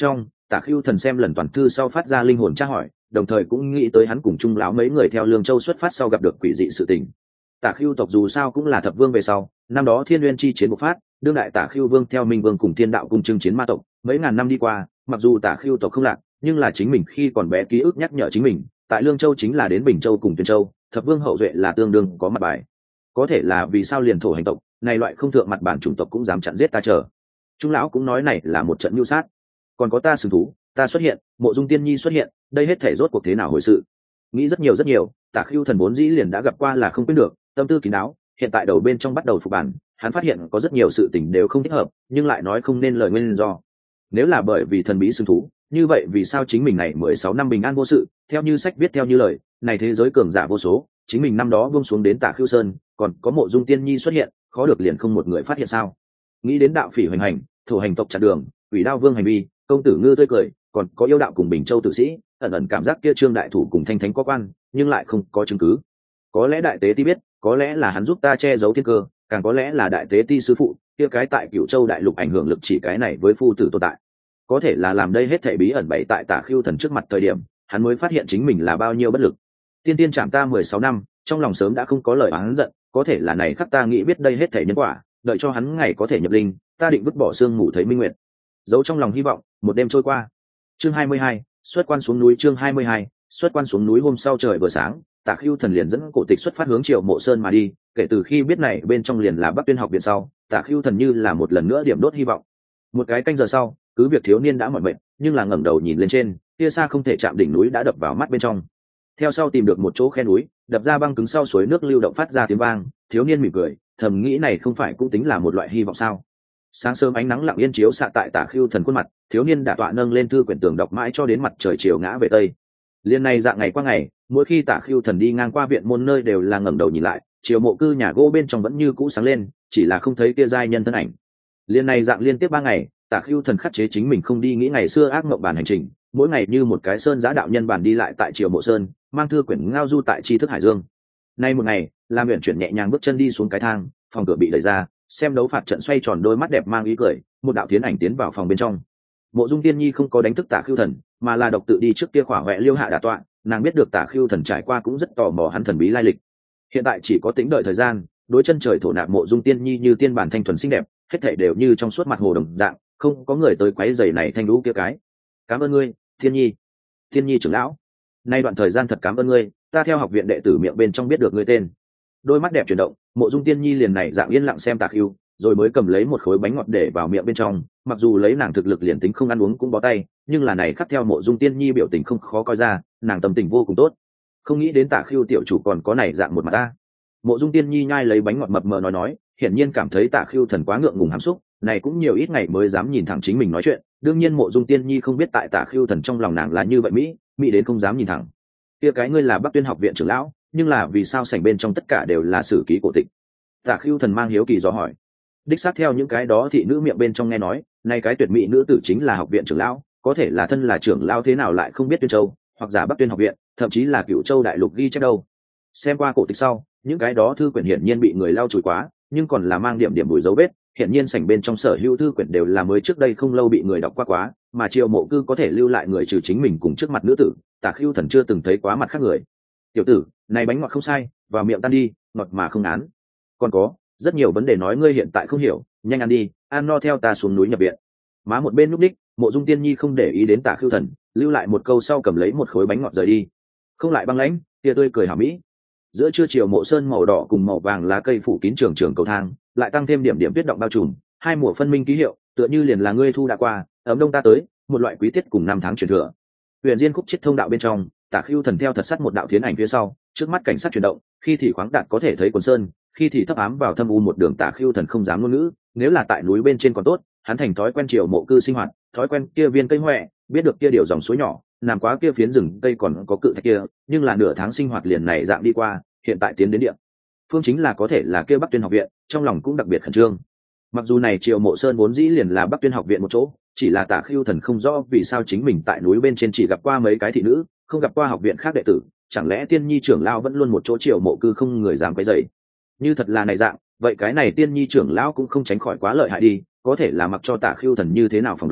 Tả Khưu Thần xem lần toàn thư sau phát ra linh hồn tra hỏi, đồng thời cũng nghĩ tới hắn cùng Trung lão mấy người theo Lương Châu xuất phát sau gặp được quỷ dị sự tình. Tả Khưu tộc dù sao cũng là thập vương về sau, năm đó Thiên Nguyên chi chiến bộc phát, đương đại Tả Khưu vương theo Minh vương cùng Thiên đạo cung chinh chiến ma tộc, mấy ngàn năm đi qua, mặc dù Tả Khưu tộc không lạc, nhưng là chính mình khi còn bé ký ức nhắc nhở chính mình, tại Lương Châu chính là đến Bình Châu cùng Tuyền Châu, thập vương hậu duệ là tương đương có mặt bài. Có thể là vì sao liền thổ hành tộc, này loại không thượng mặt bản chủng tộc cũng dám chặn giết ta chờ. Trung lão cũng nói này là một trận mưu sát. Còn có ta sừng thú, ta xuất hiện, Mộ Dung Tiên Nhi xuất hiện, đây hết thể rốt cuộc thế nào hồi sự. Nghĩ rất nhiều rất nhiều, Tả Khưu Thần vốn dĩ liền đã gặp qua là không quên được, tâm tư kín đáo, hiện tại đầu bên trong bắt đầu phục bản, hắn phát hiện có rất nhiều sự tình đều không thích hợp, nhưng lại nói không nên lời nguyên do. Nếu là bởi vì thần bí sừng thú, như vậy vì sao chính mình này mười sáu năm bình an vô sự, theo như sách viết theo như lời, này thế giới cường giả vô số, chính mình năm đó buông xuống đến Tả Khưu Sơn, còn có Mộ Dung Tiên Nhi xuất hiện, khó được liền không một người phát hiện sao? Nghĩ đến đạo phỉ hoành hành, thổ hành tộc chặn đường, quỷ đao vương hành vi, công tử ngư tươi cười, còn có yêu đạo cùng Bình Châu tử sĩ, ẩn ẩn cảm giác kia Trương đại thủ cùng Thanh Thánh có quan, nhưng lại không có chứng cứ. Có lẽ đại tế ti biết, có lẽ là hắn giúp ta che giấu thiên cơ, càng có lẽ là đại tế ti sư phụ, kia cái tại Cửu Châu đại lục ảnh hưởng lực chỉ cái này với phu tử tồn tại. Có thể là làm đây hết thảy bí ẩn bày tại Tả Khưu Thần trước mặt thời điểm, hắn mới phát hiện chính mình là bao nhiêu bất lực. Tiên tiên chạm ta mười sáu năm, trong lòng sớm đã không có lời oán giận, có thể là này khắc ta nghĩ biết đây hết thảy nhân quả, đợi cho hắn ngày có thể nhập linh, ta định vứt bỏ xương ngủ thấy minh nguyệt. Giấu trong lòng hy vọng, một đêm trôi qua. Chương hai mươi hai, xuất quan xuống núi. Chương hai mươi hai, xuất quan xuống núi. Hôm sau trời vừa sáng, Tả Khưu Thần liền dẫn cổ tịch xuất phát hướng Triệu Mộ Sơn mà đi. Kể từ khi biết này bên trong liền là Bắc Tuyên học viện sau, Tả Khưu Thần như là một lần nữa điểm đốt hy vọng. Một cái canh giờ sau, cứ việc thiếu niên đã mỏi mệt, nhưng là ngẩng đầu nhìn lên trên, kia xa không thể chạm đỉnh núi đã đập vào mắt bên trong. Theo sau tìm được một chỗ khe núi, đập ra băng cứng sau suối nước lưu động phát ra tiếng vang, thiếu niên mỉm cười, thầm nghĩ này không phải cũng tính là một loại hy vọng sao? Sáng sớm ánh nắng lặng yên chiếu xạ tại Tả Khưu Thần khuôn mặt, thiếu niên đã tọa nâng lên thư quyển tường đọc mãi cho đến mặt trời chiều ngã về tây. Liên này dạng ngày qua ngày, mỗi khi Tả Khưu Thần đi ngang qua viện môn nơi đều là ngẩng đầu nhìn lại, chiều mộ cư nhà gỗ bên trong vẫn như cũ sáng lên, chỉ là không thấy kia giai nhân thân ảnh. Liên này dạng liên tiếp ba ngày, Tả Khưu Thần khắc chế chính mình không đi nghĩ ngày xưa ác mộng bản hành trình, mỗi ngày như một cái sơn giá đạo nhân bản đi lại tại triều mộ sơn, mang thư quyển ngao du tại tri thức hải dương. Nay một ngày, Lam Uyển chuyển nhẹ nhàng bước chân đi xuống cái thang, phòng cửa bị đẩy ra, xem đấu phạt trận xoay tròn đôi mắt đẹp mang ý cười, một đạo tiến ảnh tiến vào phòng bên trong. Mộ Dung Tiên Nhi không có đánh thức Tả Khưu Thần, mà là độc tự đi trước kia khỏa hoẹ liêu hạ đả tọa, nàng biết được Tả Khưu Thần trải qua cũng rất tò mò hắn thần bí lai lịch. Hiện tại chỉ có tính đợi thời gian, đối chân trời thổ nạp Mộ Dung Tiên Nhi như tiên bản thanh thuần xinh đẹp, hết thảy đều như trong suốt mặt hồ đồng dạng, không có người tới quấy rầy này thanh lũ kia cái. Cảm ơn ngươi, Tiên Nhi. Tiên Nhi trưởng lão, nay đoạn thời gian thật cảm ơn ngươi, ta theo học viện đệ tử miệng bên trong biết được ngươi tên. Đôi mắt đẹp chuyển động, Mộ Dung Tiên Nhi liền này dạng yên lặng xem Tả Khưu, rồi mới cầm lấy một khối bánh ngọt để vào miệng bên trong. Mặc dù lấy nàng thực lực liền tính không ăn uống cũng bó tay, nhưng là này khắc theo Mộ Dung Tiên Nhi biểu tình không khó coi ra, nàng tâm tình vô cùng tốt. Không nghĩ đến Tả Khưu tiểu chủ còn có này dạng một mặt ta. Mộ Dung Tiên Nhi nhai lấy bánh ngọt mập mờ nói nói, hiển nhiên cảm thấy Tả Khưu Thần quá ngượng ngùng hàm xúc, này cũng nhiều ít ngày mới dám nhìn thẳng chính mình nói chuyện. Đương nhiên Mộ Dung Tiên Nhi không biết tại Tả Khưu Thần trong lòng nàng là như vậy mỹ, mỹ đến không dám nhìn thẳng. Kia cái ngươi là Bắc Tuyên học viện trưởng lão, nhưng là vì sao sảnh bên trong tất cả đều là sử ký cổ tịch? Tả Khưu Thần mang hiếu kỳ dò hỏi. Đích xác theo những cái đó thị nữ miệng bên trong nghe nói, nay cái tuyệt mỹ nữ tử chính là học viện trưởng lão, có thể là thân là trưởng lão thế nào lại không biết Tuyên Châu, hoặc giả Bắc Tuyên học viện, thậm chí là Cửu Châu đại lục ghi chép đâu. Xem qua cổ tịch sau, những cái đó thư quyển hiển nhiên bị người lau chùi quá, nhưng còn là mang điểm điểm bụi dấu vết, hiển nhiên sảnh bên trong sở hữu thư quyển đều là mới trước đây không lâu bị người đọc qua quá, mà Triều Mộ Cư có thể lưu lại người trừ chính mình cùng trước mặt nữ tử, Tả Khưu Thần chưa từng thấy quá mặt khác người. Tiểu tử, này bánh ngọt không sai, vào miệng tan đi, ngọt mà không án. Còn có, rất nhiều vấn đề nói ngươi hiện tại không hiểu, nhanh ăn đi, ăn no theo ta xuống núi nhập viện. Má một bên lúc đích, Mộ Dung Tiên Nhi không để ý đến Tả Khưu Thần, lưu lại một câu sau cầm lấy một khối bánh ngọt rời đi. Không lại băng lãnh, tia tươi cười hảo mỹ. Giữa trưa chiều mộ sơn màu đỏ cùng màu vàng lá cây phủ kín trường trường cầu thang, lại tăng thêm điểm điểm tuyết động bao trùm, hai mùa phân minh ký hiệu, tựa như liền là ngươi thu đã qua, ấm đông ta tới, một loại quý tiết cùng năm tháng truyền thừa. Huyền Diên khúc chiết thông đạo bên trong, Tả Khưu Thần theo thật sát một đạo thiến ảnh phía sau, trước mắt cảnh sát chuyển động, khi thì khoáng đạt có thể thấy quần sơn, khi thì thấp ám vào thâm u một đường. Tả Khưu Thần không dám ngôn ngữ, nếu là tại núi bên trên còn tốt, hắn thành thói quen chiều mộ cư sinh hoạt, thói quen kia viên cây hoè, biết được kia điều dòng suối nhỏ, nằm quá kia phiến rừng cây còn có cự thạch kia, nhưng là nửa tháng sinh hoạt liền này dạng đi qua, hiện tại tiến đến địa phương chính là có thể là kia Bắc Tuyên học viện, trong lòng cũng đặc biệt khẩn trương. Mặc dù này Triều Mộ Sơn vốn dĩ liền là Bắc Tuyên học viện một chỗ, chỉ là Tả Khưu Thần không rõ vì sao chính mình tại núi bên trên chỉ gặp qua mấy cái thị nữ, không gặp qua học viện khác đệ tử, chẳng lẽ Tiên Nhi trưởng lão vẫn luôn một chỗ Triều Mộ cư không người dám quấy rầy. Như thật là này dạng, vậy cái này Tiên Nhi trưởng lão cũng không tránh khỏi quá lợi hại đi, có thể là mặc cho Tả Khưu Thần như thế nào phỏng đoán,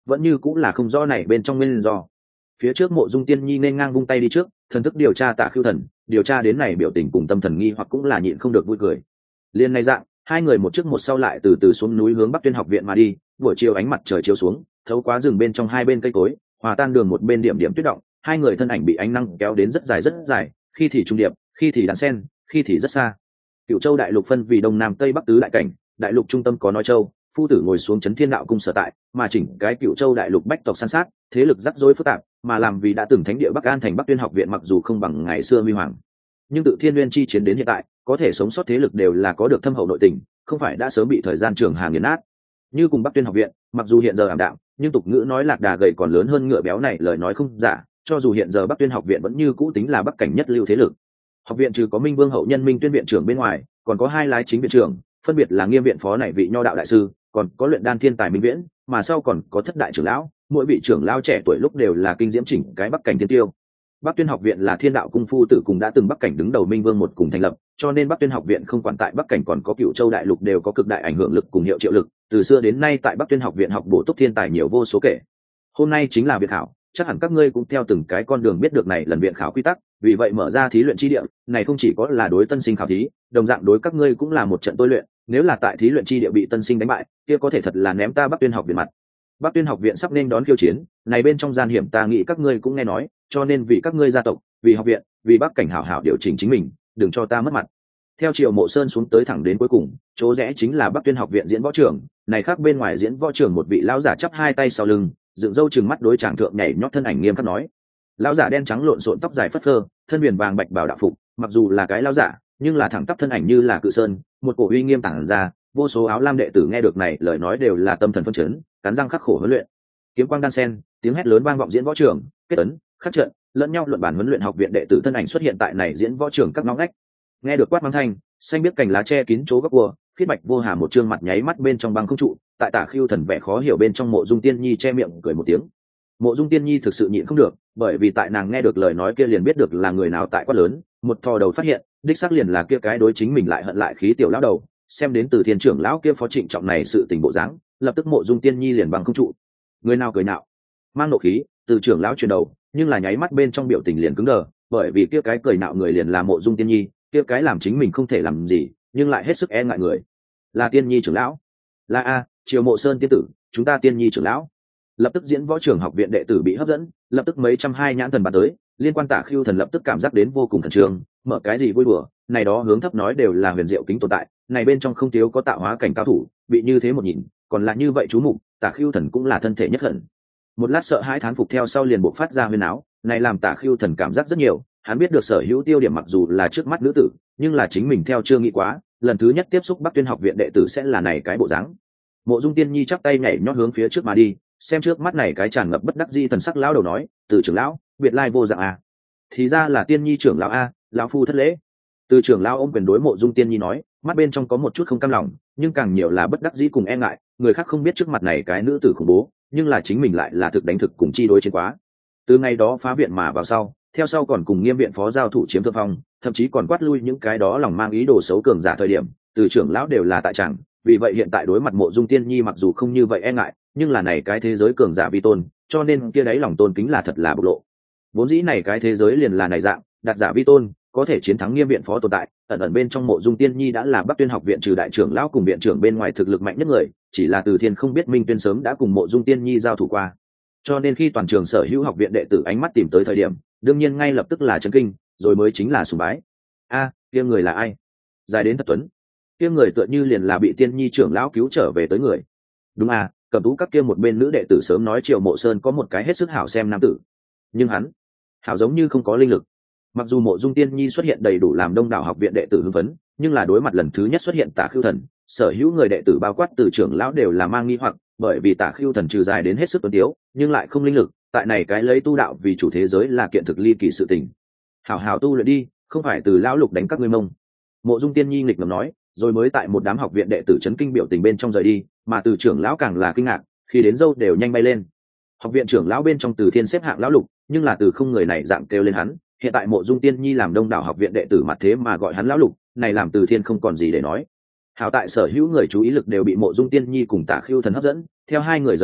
vẫn như cũng là không rõ này bên trong nguyên do. Phía trước Mộ Dung Tiên Nhi nên ngang vung tay đi trước, thần thức điều tra Tạ Khưu Thần, điều tra đến này biểu tình cùng tâm thần nghi hoặc cũng là nhịn không được vui cười. Liên này dạng, hai người một trước một sau lại từ từ xuống núi hướng Bắc Tuyên học viện mà đi, buổi chiều ánh mặt trời chiếu xuống, thấu qua rừng bên trong hai bên cây cối, hòa tan đường một bên điểm điểm tuyết động, hai người thân ảnh bị ánh nắng kéo đến rất dài rất dài, khi thì trung điệp, khi thì đan sen, khi thì rất xa. Cửu Châu đại lục phân vì đông nam tây bắc tứ đại cảnh, đại lục trung tâm có Nói Châu, phu tử ngồi xuống chấn thiên đạo cung sở tại, mà chỉnh cái Cửu Châu đại lục bách tộc san sát, thế lực rắc rối phức tạp, mà làm vì đã từng thánh địa Bắc An thành Bắc Tuyên học viện mặc dù không bằng ngày xưa huy hoàng, nhưng tự Thiên Nguyên chi chiến đến hiện tại, có thể sống sót thế lực đều là có được thâm hậu nội tình, không phải đã sớm bị thời gian trường hà nghiền nát. Như cùng Bắc Tuyên học viện, mặc dù hiện giờ ảm đạm, nhưng tục ngữ nói lạc đà gầy còn lớn hơn ngựa béo này lời nói không giả, cho dù hiện giờ Bắc Tuyên học viện vẫn như cũ tính là bắc cảnh nhất lưu thế lực. Học viện trừ có Minh Vương hậu nhân Minh Tuyên viện trưởng bên ngoài, còn có hai lái chính viện trưởng, phân biệt là Nghiêm viện phó này vị nho đạo đại sư, còn có luyện đan thiên tài Minh Viễn, mà sau còn có thất đại trưởng lão, mỗi vị trưởng lão trẻ tuổi lúc đều là kinh diễm chỉnh cái bắc cảnh thiên tiêu. Bắc Tuyên học viện là Thiên đạo cung phu tử cùng đã từng bắc cảnh đứng đầu Minh Vương một cùng thành lập, cho nên Bắc Tuyên học viện không quản tại bắc cảnh còn có Cửu Châu đại lục đều có cực đại ảnh hưởng lực cùng hiệu triệu lực, từ xưa đến nay tại Bắc Tuyên học viện học bổ túc thiên tài nhiều vô số kể. Hôm nay chính là viện khảo, chắc hẳn các ngươi cũng theo từng cái con đường biết được này lần viện khảo quy tắc, vì vậy mở ra thí luyện chi địa, này không chỉ có là đối tân sinh khảo thí, đồng dạng đối các ngươi cũng là một trận tôi luyện, nếu là tại thí luyện chi địa bị tân sinh đánh bại, kia có thể thật là ném ta Bắc Tuyên học viện mặt. Bắc Tuyên học viện sắp nên đón khiêu chiến, này bên trong gian hiểm ta nghĩ các ngươi cũng nghe nói, cho nên vì các ngươi gia tộc, vì học viện, vì Bắc cảnh hảo hảo điều chỉnh chính mình, đừng cho ta mất mặt. Theo Triệu Mộ Sơn xuống tới thẳng đến cuối cùng, chỗ rẽ chính là Bắc Tuyên học viện diễn võ trường, này khác bên ngoài diễn võ trường một vị lão giả chắp hai tay sau lưng, dựng râu trừng mắt đối tràng thượng nhảy nhót thân ảnh nghiêm khắc nói. Lão giả đen trắng lộn xộn tóc dài phất phơ, thân viền vàng bạch bảo đạo phục, mặc dù là cái lão giả, nhưng là thẳng tắp thân ảnh như là cự sơn, một cổ uy nghiêm tản ra, vô số áo lam đệ tử nghe được này lời nói đều là tâm thần phân chấn, cắn răng khắc khổ huấn luyện. Kiếm quang đan sen, tiếng hét lớn vang vọng diễn võ trường, kết ấn, khắc trận, lẫn nhau luận bản huấn luyện học viện đệ tử thân ảnh xuất hiện tại này diễn võ trường các ngõ ngách. Nghe được quát mắng thanh, xanh biết cành lá che kín chỗ góc cua, khiết bạch vô hà một trương mặt nháy mắt bên trong băng không trụ, tại Tả Khưu Thần vẻ khó hiểu bên trong Mộ Dung Tiên Nhi che miệng cười một tiếng. Mộ Dung Tiên Nhi thực sự nhịn không được, bởi vì tại nàng nghe được lời nói kia liền biết được là người nào tại quát lớn, một thò đầu phát hiện, đích xác liền là kia cái đối chính mình lại hận lại khí tiểu lão đầu, xem đến từ Thiên trưởng lão kia phó trịnh trọng này sự tình bộ dáng, lập tức Mộ Dung Tiên Nhi liền băng không trụ. Người nào cười nào, mang nộ khí, từ trưởng lão chuyển đầu, nhưng là nháy mắt bên trong biểu tình liền cứng đờ, bởi vì kia cái cười nạo người liền là Mộ Dung Tiên Nhi, kia cái làm chính mình không thể làm gì, nhưng lại hết sức e ngại người, là Tiên Nhi trưởng lão, là a, Triều Mộ Sơn tiên tử, chúng ta Tiên Nhi trưởng lão. Lập tức diễn võ trường học viện đệ tử bị hấp dẫn, lập tức mấy trăm hai nhãn thần bắn tới, liên quan Tả Khưu Thần lập tức cảm giác đến vô cùng khẩn trương, mở cái gì vui đùa, này đó hướng thấp nói đều là huyền diệu kính tồn tại, này bên trong không thiếu có tạo hóa cảnh cao thủ, bị như thế một nhìn, còn là như vậy chú mục, Tả Khưu Thần cũng là thân thể nhất hận. Một lát sợ hãi thán phục theo sau liền bộc phát ra huyên áo, này làm Tả Khưu Thần cảm giác rất nhiều, hắn biết được sở hữu tiêu điểm mặc dù là trước mắt nữ tử, nhưng là chính mình theo chưa nghĩ quá, lần thứ nhất tiếp xúc Bắc Tuyên học viện đệ tử sẽ là này cái bộ dáng. Mộ Dung Tiên Nhi chắp tay nhảy nhót hướng phía trước mà đi, xem trước mắt này cái tràn ngập bất đắc dĩ thần sắc lão đầu nói, từ trưởng lão, biệt lai vô dạng à. Thì ra là Tiên Nhi trưởng lão a, lão phu thất lễ. Từ trưởng lão ôm quyền đối Mộ Dung Tiên Nhi nói, mắt bên trong có một chút không cam lòng, nhưng càng nhiều là bất đắc dĩ cùng e ngại, người khác không biết trước mặt này cái nữ tử khủng bố, nhưng là chính mình lại là thực đánh thực cùng chi đối chiến quá. Từ ngày đó phá viện mà vào sau, theo sau còn cùng Nghiêm viện phó giao thủ chiếm thượng phong, thậm chí còn quát lui những cái đó lòng mang ý đồ xấu cường giả thời điểm, từ trưởng lão đều là tại chẳng, vì vậy hiện tại đối mặt Mộ Dung Tiên Nhi mặc dù không như vậy e ngại, nhưng là này cái thế giới cường giả vi tôn, cho nên kia đấy lòng tôn kính là thật là bộc lộ. Vốn dĩ này cái thế giới liền là này dạng, đạt giả vi tôn, có thể chiến thắng Nghiêm viện phó tồn tại, ẩn ẩn bên trong Mộ Dung Tiên Nhi đã là Bắc Tuyên học viện trừ đại trưởng lão cùng viện trưởng bên ngoài thực lực mạnh nhất người, chỉ là Từ Thiên không biết Minh Tuyên sớm đã cùng Mộ Dung Tiên Nhi giao thủ qua. Cho nên khi toàn trường sở hữu học viện đệ tử ánh mắt tìm tới thời điểm, đương nhiên ngay lập tức là chấn kinh, rồi mới chính là sùng bái. A, kia người là ai? Dài đến thật tuấn. Kia người tựa như liền là bị Tiên Nhi trưởng lão cứu trở về tới người. Đúng à, Cẩm Tú các kia một bên nữ đệ tử sớm nói Triệu Mộ Sơn có một cái hết sức hảo xem nam tử, nhưng hắn hảo giống như không có linh lực. Mặc dù Mộ Dung Tiên Nhi xuất hiện đầy đủ làm đông đảo học viện đệ tử hưng phấn, nhưng là đối mặt lần thứ nhất xuất hiện Tả Khưu Thần, sở hữu người đệ tử bao quát từ trưởng lão đều là mang nghi hoặc, bởi vì Tả Khưu Thần trừ dài đến hết sức tuấn tiếu, nhưng lại không linh lực, tại này cái lấy tu đạo vì chủ thế giới là kiện thực ly kỳ sự tình. Hảo hảo tu luyện đi, không phải từ lão lục đánh các ngươi mông. Mộ Dung Tiên Nhi nghịch ngầm nói, rồi mới tại một đám học viện đệ tử chấn kinh biểu tình bên trong rời đi, mà từ trưởng lão càng là kinh ngạc, khi đến dâu đều nhanh bay lên. Học viện trưởng lão bên trong Từ Thiên xếp hạng lão lục, nhưng là từ không người này dạng kêu lên hắn, hiện tại Mộ Dung Tiên Nhi làm đông đảo học viện đệ tử mặt thế mà gọi hắn lão lục, này làm Từ Thiên không còn gì để nói. Hảo tại sở hữu người chú ý lực đều bị Mộ Dung Tiên Nhi cùng Tả Khưu Thần hấp dẫn, theo hai người rời đi,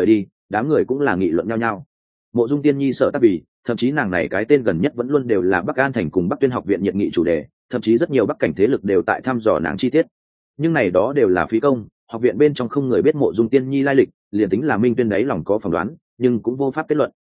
đám người cũng là nghị luận nhau nhau. Mộ Dung Tiên Nhi sở tác vì, thậm chí nàng này cái tên gần nhất vẫn luôn đều là Bắc An thành cùng Bắc Tuyên học viện nhiệt nghị chủ đề, thậm chí rất nhiều bắc cảnh thế lực đều tại thăm dò nàng chi tiết. Nhưng này đó đều là phí công, học viện bên trong không người biết Mộ Dung Tiên Nhi lai lịch, liền tính là Minh Tuyên đấy lòng có phỏng đoán, nhưng cũng vô pháp kết luận.